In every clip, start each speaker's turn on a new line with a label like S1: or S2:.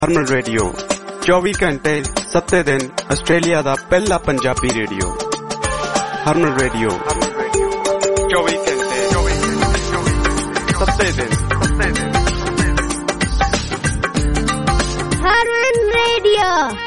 S1: ਹਰਮਨ radio 24 ਘੰਟੇ 7 ਦਿਨ Australia ਦਾ ਪਹਿਲਾ ਪੰਜਾਬੀ ਰੇਡੀਓ। ਹਰਮਨ ਰੇਡੀਓ 24 ਘੰਟੇ 7 ਦਿਨ।
S2: ਹਰਮਨ ਰੇਡੀਓ।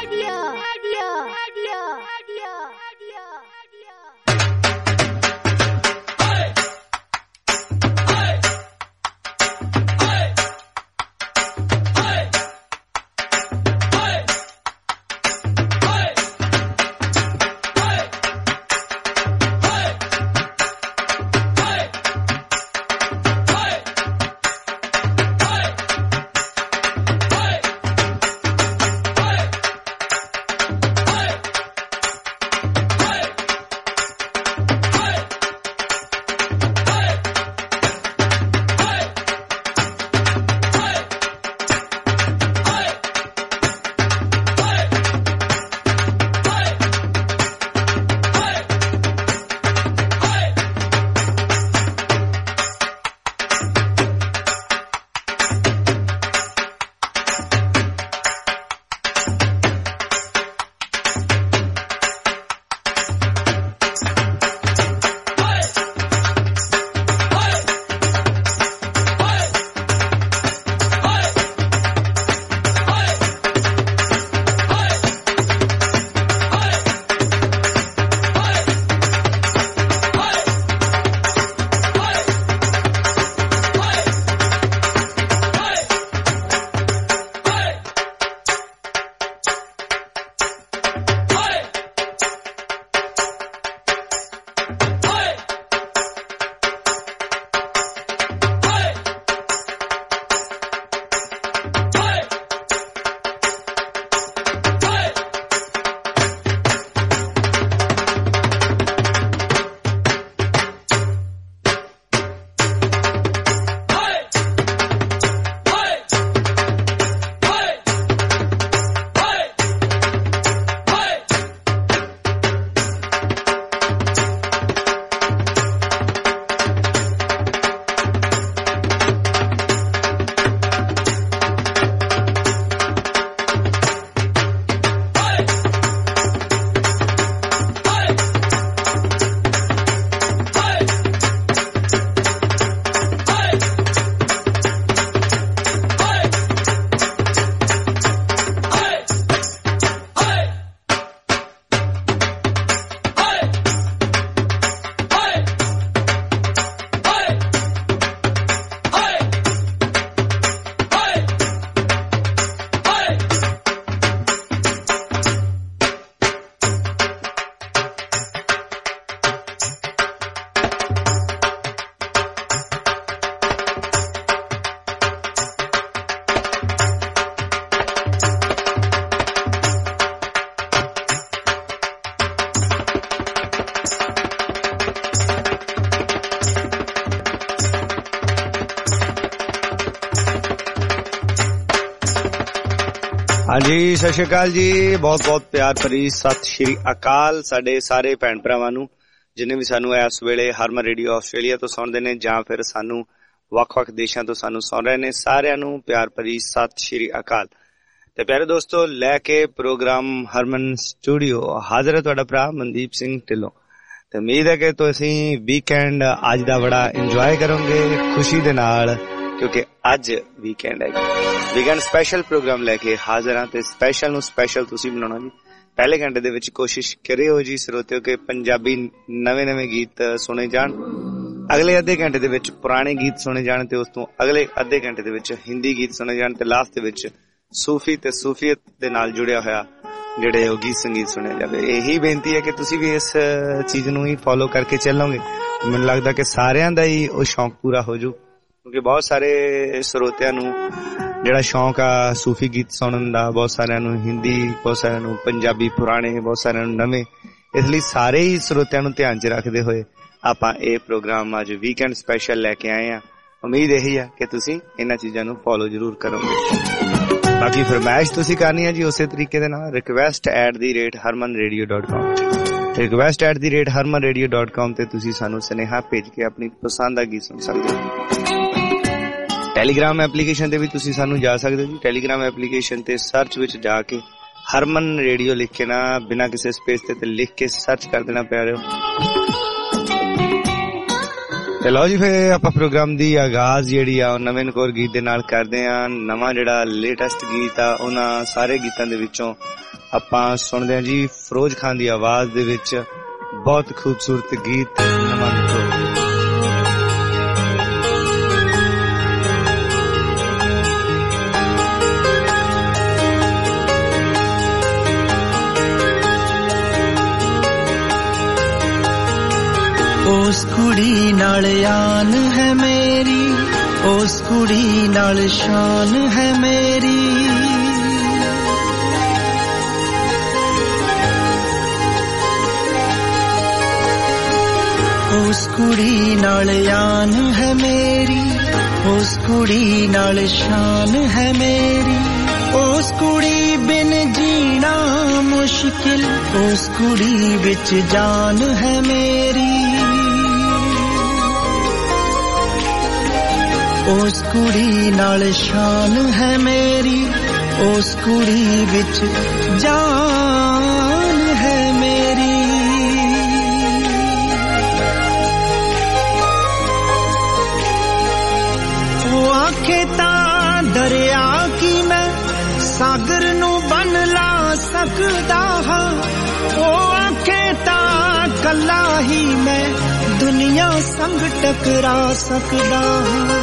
S3: ਹਾਂਜੀ, ਸਤਿ ਸ਼੍ਰੀ ਅਕਾਲ ਜੀ। ਬਹੁਤ ਬਹੁਤ ਪਿਆਰ ਭਰੀ ਸਤਿ ਸ਼੍ਰੀ ਅਕਾਲ ਸਾਡੇ ਸਾਰੇ ਭੈਣ ਭਰਾਵਾਂ ਨੂੰ, ਜਿੰਨੇ ਵੀ ਸਾਨੂੰ ਇਸ ਵੇਲੇ ਹਰਮਨ ਰੇਡੀਓ ਆਸਟ੍ਰੇਲੀਆ ਤੋਂ ਸੁਣਦੇ ਨੇ ਜਾਂ ਫਿਰ ਸਾਨੂੰ ਵੱਖ-ਵੱਖ ਦੇਸ਼ਾਂ ਤੋਂ ਸਾਨੂੰ ਸੁਣ ਰਹੇ ਨੇ। ਸਾਰਿਆਂ ਨੂੰ ਪਿਆਰ ਭਰੀ ਸਤਿ ਸ਼੍ਰੀ ਅਕਾਲ। ਤੇ ਪਿਆਰੇ ਦੋਸਤੋ, ਲੈ ਕੇ ਪ੍ਰੋਗਰਾਮ ਹਰਮਨ ਸਟੂਡੀਓ ਹਾਜ਼ਰ ਹੈ ਤੁਹਾਡਾ ਭਰਾ ਮਨਦੀਪ ਸਿੰਘ ਢਿੱਲੋਂ। ਤੇ ਉਮੀਦ ਹੈ ਕਿ ਤੁਸੀਂ ਵੀਕਐਂਡ ਅੱਜ ਦਾ ਬੜਾ ਇੰਜੋਏ ਕਰੋਗੇ ਖੁਸ਼ੀ ਦੇ ਨਾਲ, ਕਿਉਂਕਿ ਅੱਜ ਵੀਕਐਂਡ ਹੈ। ਵੀਕਐਂਡ ਸਪੈਸ਼ਲ ਪ੍ਰੋਗਰਾਮ ਲੈ ਕੇ ਹਾਜ਼ਰ ਹਾਂ ਤੇ ਸਪੈਸ਼ਲ ਨੂੰ ਸਪੈਸ਼ਲ ਤੁਸੀਂ ਬਣਾਉਣਾ ਜੀ। ਪਹਿਲੇ ਘੰਟੇ ਦੇ ਵਿੱਚ ਕੋਸ਼ਿਸ਼ ਕਰਿਓ ਜੀ ਸਰੋਤਿਓ ਕਿ ਪੰਜਾਬੀ ਨਵੇਂ ਗੀਤ ਸੁਣੇ ਜਾਣ, ਅਗਲੇ ਅੱਧੇ ਘੰਟੇ ਦੇ ਵਿੱਚ ਪੁਰਾਣੇ ਗੀਤ ਸੁਣੇ ਜਾਣ ਤੇ ਉਸ ਤੋਂ ਅਗਲੇ ਅੱਧੇ ਘੰਟੇ ਦੇ ਵਿੱਚ ਹਿੰਦੀ ਗੀਤ ਸੁਣੇ ਜਾਣ ਤੇ ਲਾਸਟ ਦੇ ਵਿੱਚ ਸੂਫੀ ਤੇ ਸੂਫੀਅਤ ਦੇ ਨਾਲ ਜੁੜਿਆ ਹੋਇਆ ਜਿਹੜੇ ਉਹ ਗੀਤ ਸੰਗੀਤ ਸੁਣਿਆ ਜਾਵੇ। ਇਹੀ ਬੇਨਤੀ ਹੈ ਕਿ ਤੁਸੀਂ ਵੀ ਇਸ ਚੀਜ਼ ਨੂੰ ਹੀ ਫੋਲੋ ਕਰਕੇ ਚੱਲੋਗੇ। ਮੈਨੂੰ ਲੱਗਦਾ ਕਿ ਸਾਰਿਆਂ ਦਾ ਹੀ ਉਹ ਸ਼ੌਂਕ ਪੂਰਾ ਹੋ ਜਾਊ, ਕਿਉਂਕਿ ਬਹੁਤ ਸਾਰੇ ਸਰੋਤਿਆਂ ਨੂੰ ਜਿਹੜਾ ਸ਼ੌਂਕ ਆ ਸੂਫੀ ਗੀਤ ਸੁਣਨ ਦਾ, ਬਹੁਤ ਸਾਰਿਆਂ ਨੂੰ ਹਿੰਦੀ, ਬਹੁਤ ਸਾਰਿਆਂ ਨੂੰ ਪੰਜਾਬੀ ਪੁਰਾਣੇ, ਬਹੁਤ ਸਾਰਿਆਂ ਨੂੰ ਨਵੇਂ। ਇਸ ਲਈ ਸਾਰੇ ਹੀ ਸਰੋਤਿਆਂ ਨੂੰ ਧਿਆਨ 'ਚ ਰੱਖਦੇ ਹੋਏ ਆਪਾਂ ਇਹ ਪ੍ਰੋਗਰਾਮ ਅੱਜ ਵੀਕਐਂਡ ਸਪੈਸ਼ਲ ਲੈ ਕੇ ਆਏ ਹਾਂ। ਉਮੀਦ ਇਹੀ ਆ ਕਿ ਤੁਸੀਂ ਇਹਨਾਂ ਚੀਜ਼ਾਂ ਨੂੰ ਫੋਲੋ ਜ਼ਰੂਰ ਕਰੋਗੇ। ਬਾਕੀ ਫਰਮਾਇਸ਼ ਤੁਸੀਂ ਕਰਨੀ ਹੈ ਜੀ ਉਸੇ ਤਰੀਕੇ ਦੇ ਨਾਲ request@harmanradio.com request@harmanradio.com ਤੇ ਤੁਸੀਂ ਸਾਨੂੰ ਸੁਨੇਹਾ ਭੇਜ ਕੇ ਆਪਣੀ ਪਸੰਦ ਦਾ ਗੀਤ ਸੁਣ ਸਕਦੇ ਹੋ। ਟੈਲੀਗ੍ਰਾਮ ਐਪਲੀਕੇਸ਼ਨ ਤੇ ਵੀ ਤੁਸੀਂ ਸਾਨੂੰ ਜਾ ਸਕਦੇ ਹੋ ਜੀ। ਟੈਲੀਗ੍ਰਾਮ ਐਪਲੀਕੇਸ਼ਨ ਤੇ ਸਰਚ ਵਿੱਚ ਜਾ ਕੇ ਹਰਮਨ ਰੇਡੀਓ ਲਿਖ ਕੇ ਨਾ, ਬਿਨਾਂ ਕਿਸੇ ਸਪੇਸ ਤੇ ਲਿਖ ਕੇ ਸਰਚ ਕਰ ਦੇਣਾ ਪਿਆਰਿਓ। ਤੇ ਲਓ ਜੀ, ਫਿਰ ਆਪਾਂ ਪ੍ਰੋਗਰਾਮ ਦੀ ਆਗਾਜ਼ ਜਿਹੜੀ ਆ ਉਹ ਨਵੇਂ ਨਕੋਰ ਗੀਤ ਦੇ ਨਾਲ ਕਰਦੇ ਆ। ਨਵਾਂ ਜਿਹੜਾ ਲੇਟੈਸਟ ਗੀਤ ਆ, ਉਹਨਾਂ ਸਾਰੇ ਗੀਤਾਂ ਦੇ ਵਿੱਚੋਂ ਆਪਾਂ ਸੁਣਦੇ ਆ ਜੀ ਫਿਰੋਜ਼ ਖਾਨ ਦੀ ਆਵਾਜ਼ ਦੇ ਵਿੱਚ ਬਹੁਤ ਖੂਬਸੂਰਤ ਗੀਤ ਨਵਾਂ ਨਕੋਰ।
S2: ਉਸ ਕੁੜੀ ਨਾਲ ਆਨ ਹੈ ਮੇਰੀ, ਉਸ ਕੁੜੀ ਨਾਲ ਸ਼ਾਨ ਹੈ ਮੇਰੀ, ਉਸ ਕੁੜੀ ਨਾਲ ਆਨ ਹੈ ਮੇਰੀ, ਉਸ ਕੁੜੀ ਨਾਲ ਸ਼ਾਨ ਹੈ ਮੇਰੀ, ਉਸ ਕੁੜੀ ਬਿਨ ਜੀਣਾ ਮੁਸ਼ਕਿਲ, ਉਸ ਕੁੜੀ ਵਿੱਚ ਜਾਨ ਹੈ ਮੇਰੀ, ਉਸ ਕੁੜੀ ਨਾਲ ਸ਼ਾਨ ਹੈ ਮੇਰੀ, ਉਸ ਕੁੜੀ ਵਿੱਚ ਜਾਨ ਹੈ ਮੇਰੀ। ਉਹ ਆਖੇ ਤਾਂ ਦਰਿਆ ਕੀ ਮੈਂ ਸਾਗਰ ਨੂੰ ਬੰਨ ਲਾ ਸਕਦਾ ਹਾਂ, ਉਹ ਆਖੇ ਤਾਂ ਕੱਲਾ ਹੀ ਮੈਂ ਦੁਨੀਆ ਸੰਗ ਟਕਰਾ ਸਕਦਾ ਹਾਂ।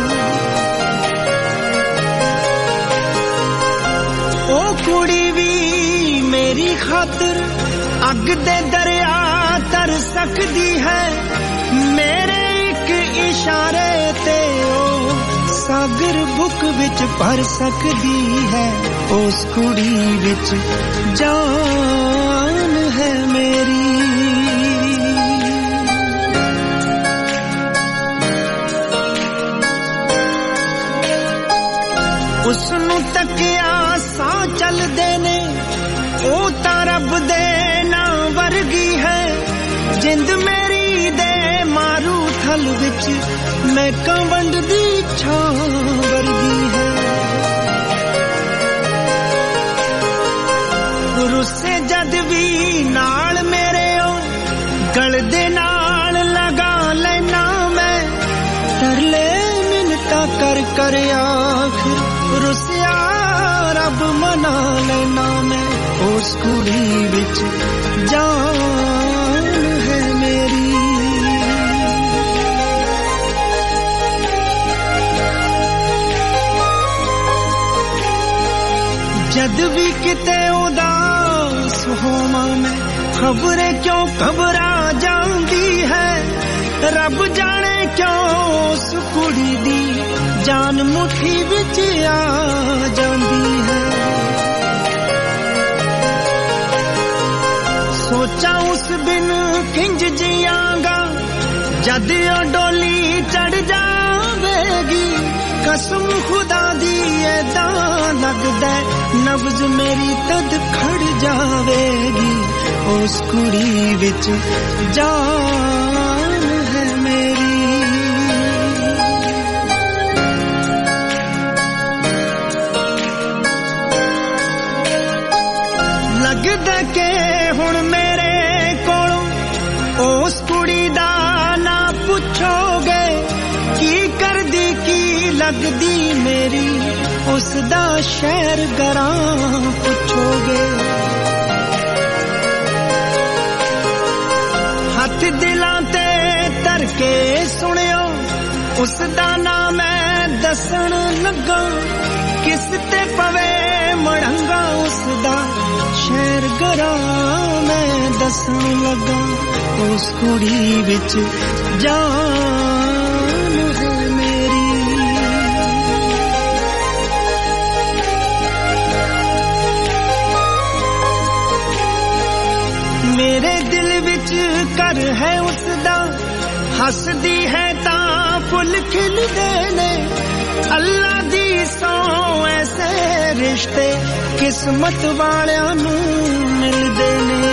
S2: ਉਹ ਕੁੜੀ ਵੀ ਮੇਰੀ ਖਾਤਰ ਅੱਗ ਦੇ ਦਰਿਆ ਤਰ ਸਕਦੀ ਹੈ, ਮੇਰੇ ਇੱਕ ਇਸ਼ਾਰੇ ਤੇ ਉਹ ਸਾਗਰ ਬੁੱਕ ਵਿੱਚ ਭਰ ਸਕਦੀ ਹੈ। ਉਸ ਕੁੜੀ ਵਿੱਚ ਜਾਨ ਹੈ ਮੇਰੀ। ਉਸਨੂੰ ਤੱਕਿਆ ਸਾਹ ਚੱਲਦੇ ਨੇ, ਉਹ ਤਾਂ ਰੱਬ ਦੇ ਨਾਂ ਵਰਗੀ ਹੈ, ਜਿੰਦ ਮੇਰੀ ਦੇ ਮਾਰੂ ਥਲ ਵਿੱਚ ਮਹਿਕਾਂ ਵੰਡਦੀ ਛਾਂ ਵਰਗੀ ਹੈ। ਰੁੱਸੇ ਜਦ ਵੀ ਨਾਲ ਮੇਰੇ ਉਹ ਗਲ ਦੇ ਨਾਲ ਲਗਾ ਲੈਣਾ ਮੈਂ, ਤਰਲੇ ਮਿੰਨਤਾਂ ਕਰ ਕਰ ਆਖਿਰ ਰੁੱਸਿਆ ਰੱਬ ਮਨਾ ਲੈਣਾ ਮੈਂ। ਉਸ ਕੁੜੀ ਵਿੱਚ ਜਾਨ ਹੈ ਮੇਰੀ। ਜਦ ਵੀ ਕਿਤੇ ਉਦਾਸ ਹੋਵਾਂ ਮੈਂ, ਖਬਰੇ ਕਿਉਂ ਘਬਰਾ ਜਾਂਦੀ ਹੈ, ਰੱਬ ਜਾਣੇ ਕਿਉਂ ਉਸ ਕੁੜੀ ਦੀ ਜਾਨ ਮੁੱਠੀ ਵਿੱਚ ਆ ਜਾਂਦੀ ਹੈ। ਸੋਚਾਂ ਉਸ ਬਿਨ ਕਿੰਜ ਜੀਆਂਗਾ, ਜਦ ਉਹ ਡੋਲੀ ਚੜ ਜਾਵੇਗੀ, ਕਸਮ ਖੁਦਾ ਦੀ ਏਦਾਂ ਲੱਗਦਾ ਨਬਜ਼ ਮੇਰੀ ਤਦ ਖੜ ਜਾਵੇਗੀ। ਉਸ ਕੁੜੀ ਵਿੱਚ ਜਾਨ ਹੈ ਮੇਰੀ। ਲੱਗਦਾ ਕਿ ਹੁਣ ਮੇਰੇ ਕੋਲੋਂ ਉਸ ਕੁੜੀ ਦਾ ਨਾ ਪੁੱਛੋਗੇ, ਕੀ ਕਰਦੀ ਕੀ ਲੱਗਦੀ ਮੇਰੀ, ਉਸ ਦਾ ਸ਼ਹਿਰ ਗਰਾਂ ਪੁੱਛੋਗੇ। ਹੱਥ ਦਿਲਾਂ ਤੇ ਧਰ ਕੇ ਸੁਣਿਓ, ਉਸ ਦਾ ਨਾਮ ਮੈਂ ਦੱਸਣ ਲੱਗਾ, ਕਿਸ ਤੇ ਪਵੇ ਮੜੰਗਾ, ਉਸ ਦਾ ਸ਼ਹਿਰ ਗਰਾਂ ਮੈਂ ਦੱਸਣ ਲੱਗਾ। ਉਸ ਕੁੜੀ ਵਿੱਚ ਜਾਨ ਹੈ ਮੇਰੀ। ਮੇਰੇ ਦਿਲ ਵਿੱਚ ਘਰ ਹੈ ਉਸ ਦਾ, ਹੱਸਦੀ ਹੈ ਤਾਂ ਫੁੱਲ ਖਿਲਦੇ ਨੇ, ਅੱਲਾ ਦੀ ਸੌਂ ਐਸੇ ਰਿਸ਼ਤੇ ਕਿਸਮਤ ਵਾਲਿਆਂ ਨੂੰ ਮਿਲਦੇ ਨੇ।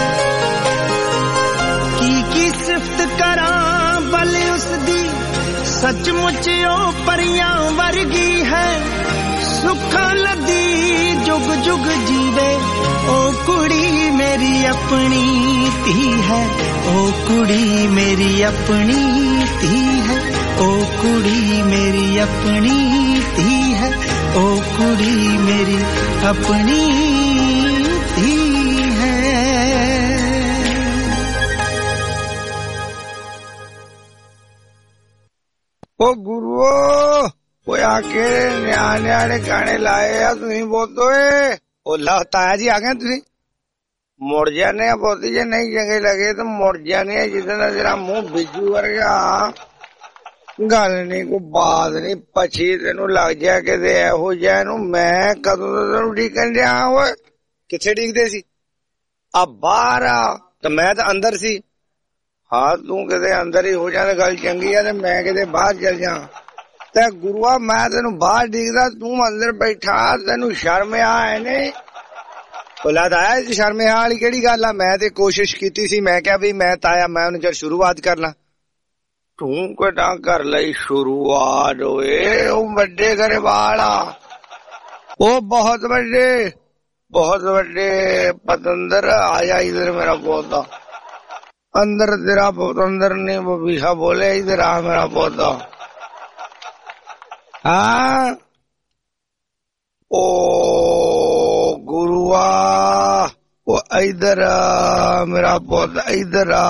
S2: ਕੀ ਸਿਫਤ ਕਰਾਂ ਬਲ ਉਸ ਦੀ, सचमुच ओ परियां वर्गी है सुखा लदी जुग जुग जीवे ओ कुड़ी मेरी अपनी धी है ओ कुड़ी मेरी अपनी धी है ओ कुड़ी मेरी अपनी धी है ओ कुड़ी मेरी अपनी धी है।
S3: ओ गुरुओ कोई आके न्याणे गाने लाए आ तुसीं बोतोए ओ ताया जी आ गए तुसीं मुड़ जाने बोती जे नहीं चंगे लगे तो मुड़ जाने जितना तेरा मुंह बिजू वर्गा गल नहीं कोई बात नहीं पछी तेनू लग जा के एहो जिहा नू मैं कदों दा तैनू उਡੀकन दिया ओए किथे उਡੀकदे सी आ बाहर आ ते मैं तां अंदर सी हाँ तू किते अंदर ही हो जाए गल चंगी है मैं किते बाहर चल जा ते गुरुआ मैं तेनू बाहर उਡੀकदा तू अंदर बैठा तेनू शर्म आए नहीं औलाद आया शर्म वाली केड़ी गल आ मैं ते कोशिश कीती सी मैं क्या भी मैं ताया मैं उन्हें चल शुरुआत कर ला तू कटा कर लई शुरुआत ओए ओ बड़े घरे वाला ओ बहुत बड़े पतंदर आया इधर मेरा पौधा अंदर तेरा अंदर नहीं वो बीहा बोले इधर आ मेरा पौधा हाँ ओ गुरुआ वो इधर मेरा पौधा इधर आ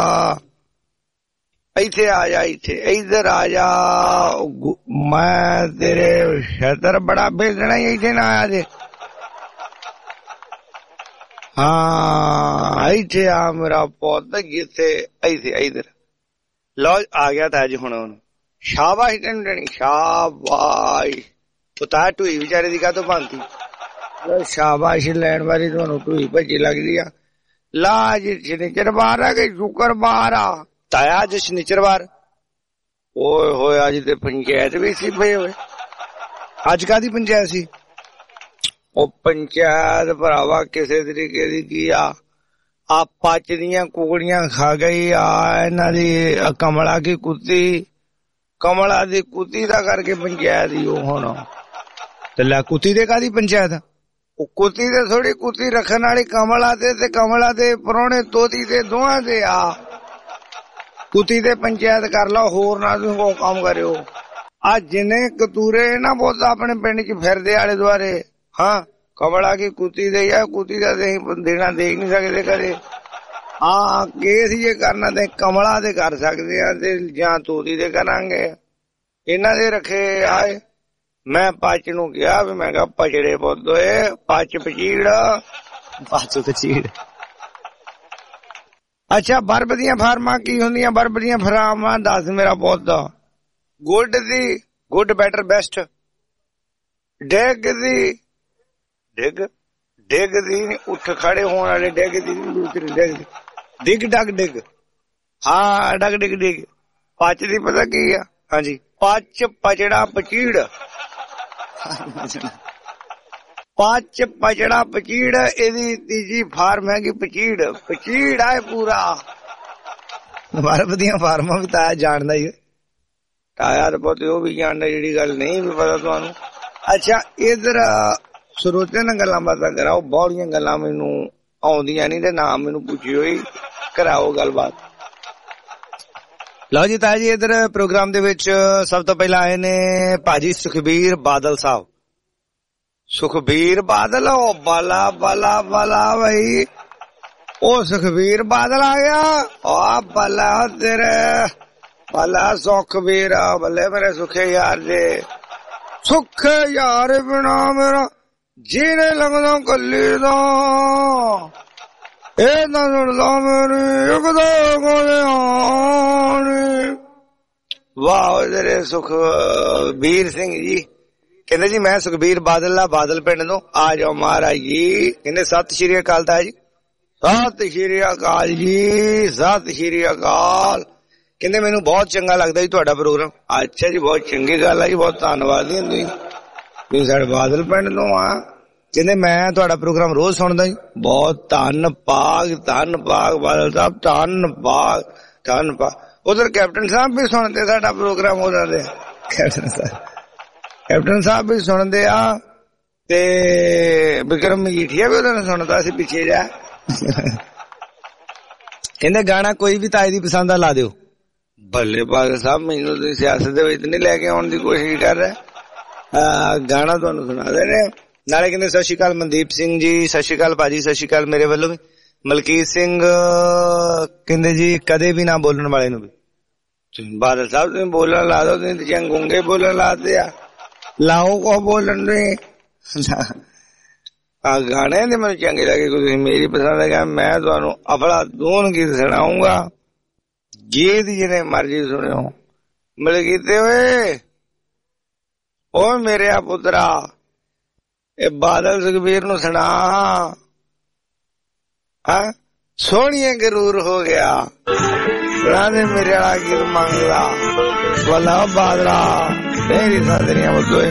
S3: इथे आ जा इधर आ जा मैं तेरे शतर बड़ा भेजना ही इथे ना आया जे हाँ इथे आ मेरा पौधा जिथे इधर लो आ गया था जी हुण शाबाश तेन देनी शाबाश पुता ढूई बेचारे दी काहतों भांती शाबाश लैन वाली तुहानू ढूई भजी लगदी आ ला जी शनिचरवार आ कि शुक्रवार आ ताया अज शनिचरवार ओए होए अज ते पंचायत भी सी पई होए अज कादी पंचायत सी ओ पंचायत भरावा किसे तरीके दी की आ पच दियां कुकड़ियां खा गई आ इन्हां दी कमला की कुत्ती कमला दी कुत्ती दा करके पंचायत ही हुण ते लै कुत्ती दे कादी पंचायत ओ कुत्ती दे थोड़ी कुत्ती रखण वाली कमला ते परौणे तोती ते दोहां दे आ कुत्ती दे पंचायत कर लो होर ना तुसीं कोई काम करियो आ जिन्ने कतूरे ना बहुत अपने पिंड च फिरदे आले दुआरे हाँ कमला की कुत्ती दे या कुत्ती दा देना दे नहीं सकते कदे हाँ केस ये करना ते कमला दे कर सकते हैं ते जां तोती दे करांगे इन्हां दे रखे आए मैं पच नू कहा भी मैं कहा पचड़े पौधे पच पचीड़ अच्छा बर्फ दियां फार्मां की हुंदियां बर्फ दियां फार्मां दस मेरा पौधा गुड दी गुड बेटर बेस्ट डिग दी डिग दी उठ खड़े होने वाले डिग दी दूसरी डिग डग डिग हाँ डग डिग डिग पच दी पता की है हाँ जी पच पचड़ा पचीड़ पच पचड़ा पचीड़ एदी तीजी फार्म है कि पचीड़ आए पूरा बर्फ दियां फार्मां भी ताया जानदा ही ताया ते पोते ओ भी जानदा जेड़ी गल नहीं भी पता तुहानू अच्छा इधर सरोते नाल गल्लां बातां कराओ बड़ियां गल्लां मैनू आउंदियां नहीं ते ना मैनू पुछी होई कराओ गलबात लो जी ताया जी इधर प्रोग्राम दे विच सब तो पहला आए ने भाजी सुखबीर बादल साहब सुखबीर बादल ओ बाला बाला बाला भाई ओ सुखबीर बादल आ गया ओ बाला तेरे बाला सुखबीर बल्ले मेरे सुखे यार जे सुखे यार बिना मेरा जीने लगदा कल्ली दा ए ना सुनदा मेरी एक दो गोले आनी वाह तेरे सुखबीर सिंह जी कहते जी मैं सुखबीर बादल बादल पिंड तो आ जाओ महाराज जी कहते सत श्री अकाल ताया जी सत श्री अकाल जी सत श्री अकाल कहते मैनू बहुत चंगा लगता जी तुहाडा प्रोग्राम अच्छा जी बहुत चंगी गल है जी बहुत धन्नवाद जी तुसीं साडे बादल पिंड तो आ कहते मैं तुहाडा प्रोग्राम रोज सुनदा जी बहुत धन पाग बादल साहब धन पाग ਉਧਰ ਕੈਪਟਨ ਸਾਹਿਬ ਵੀ ਸੁਣਦੇ ਸਾਡਾ ਪ੍ਰੋਗਰਾਮ ਉਹਨਾਂ ਦੇ, ਕੈਪਟਨ ਸਾਹਿਬ ਵੀ ਸੁਣਦੇ ਆ ਤੇ ਵਿਕਰਮ ਮਜੀਠੀਆ ਵੀ ਉਹਨਾਂ ਨੇ ਸੁਣਦਾ ਸੀ ਪਿੱਛੇ ਜਾ। ਕਹਿੰਦੇ ਗਾਣਾ ਕੋਈ ਵੀ ਤਾਏ ਦੀ ਪਸੰਦ ਦਾ ਲਾ ਦਿਓ। ਬੱਲੇ ਪਾਲ ਸਾਹਿਬ, ਮੈਨੂੰ ਤੁਸੀਂ ਸਿਆਸਤ ਦੇ ਵਿੱਚ ਨਹੀਂ ਲੈ ਕੇ ਆਉਣ ਦੀ ਕੋਸ਼ਿਸ਼ ਕਰ ਰਹੇ, ਗਾਣਾ ਤੁਹਾਨੂੰ ਸੁਣਾ ਦੇ ਰਹੇ। ਨਾਲੇ ਕਹਿੰਦੇ ਸਤਿ ਸ਼੍ਰੀ ਅਕਾਲ ਮਨਦੀਪ ਸਿੰਘ ਜੀ, ਸਤਿ ਸ਼੍ਰੀ ਅਕਾਲ ਭਾਜੀ, ਸਤਿ ਸ਼੍ਰੀ ਅਕਾਲ ਮੇਰੇ ਵੱਲੋਂ ਵੀ। ਮਲਕੀਤ ਸਿੰਘ ਕਹਿੰਦੇ ਜੀ ਕਦੇ ਵੀ ਨਾ ਬੋਲਣ ਵਾਲੇ ਨੂੰ ਵੀ। ਬਾਦਲ ਸਾਹਿਬ ਤੁਸੀਂ ਬੋਲਣ ਲਾ ਦੋ, ਤੁਸੀਂ ਜਾਂ ਗੂੰਗੇ ਬੋਲਣ ਲਾਦੇ ਆ, ਲਾਓ ਕੋ ਬੋਲਣ ਦੇ। ਆ ਗਾਣੇ ਦੇ ਮੈਨੂੰ ਚੰਗੇ ਲੱਗੇ, ਤੁਸੀਂ ਮੇਰੀ ਪਸੰਦ ਹੈ। ਮੈਂ ਤੁਹਾਨੂੰ ਅਫਲਾ ਦੂਨ ਗੀਤ ਸੁਣਾਉਂਗਾ, ਗੀਤ ਜਿਹੜੇ ਮਰਜੀ ਸੁਣਿਓ। ਮਲਕੀਤ ਓਏ ਓ ਮੇਰੇ ਆ ਪੁੱਤਰਾ, ਇਹ ਬਾਦਲ ਸੁਖਬੀਰ ਨੂੰ ਸੁਣਾ। ਸੋਹਣੀਏ ਗਰੂਰ ਹੋ ਗਿਆ, ਸੁਣਾ ਦੇ ਮੇਰੇ ਵਾਲਾ ਗੀਤ ਮੰਗਦਾ ਵਾਲਾ ਬਾਦਲਾ ਤੇਰੀ ਸਾਦਰੀਆਂ ਬਦੋਏ।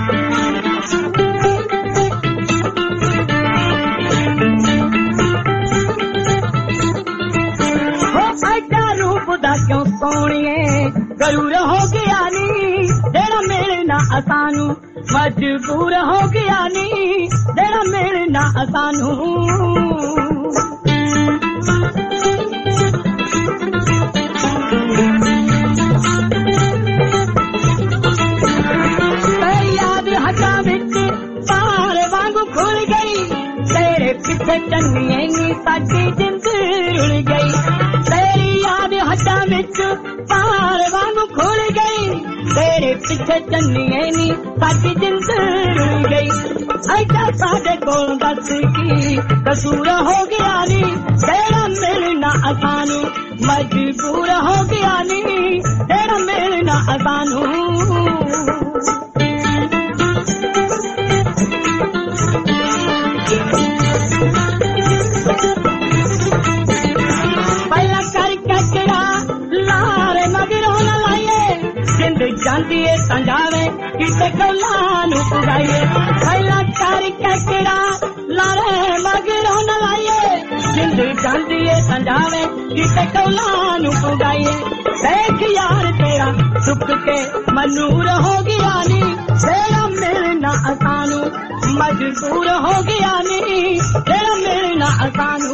S4: क्यों सोनिए गरूर हो गया नी, जेड़ा मिलना असानू मजबूर हो गया नी, जेड़ा मिलना असानू। याद हटा विच पार वांगू खुल गई, तेरे पीछे चन्निए नी साडी जिंद रुल गई। तेरी याद हटा विच पार वांगू खुल गई, तेरे पीछे चन्निए नी साडी जिंद रुल गई। ऐसा साडे कोल दस की कसूर हो गया नी, तेरा मिलना असानू मजबूर हो गया नी, तेरा मिलना असानू। पहला कर कचरा लारे मगरों न लाइए, जिंद जाती है संजावे किसे कौलानू पुगाइए। पहला कर कचरा लारे मगरों न लाइए, जिंद जाती है संजावे किसे कौलानू पुगाइए। देख यार तेरा सुख के मनूर हो गया नी, तेरा मिलना असानू मजबूर हो गया नी, तेरा मिलना असानू।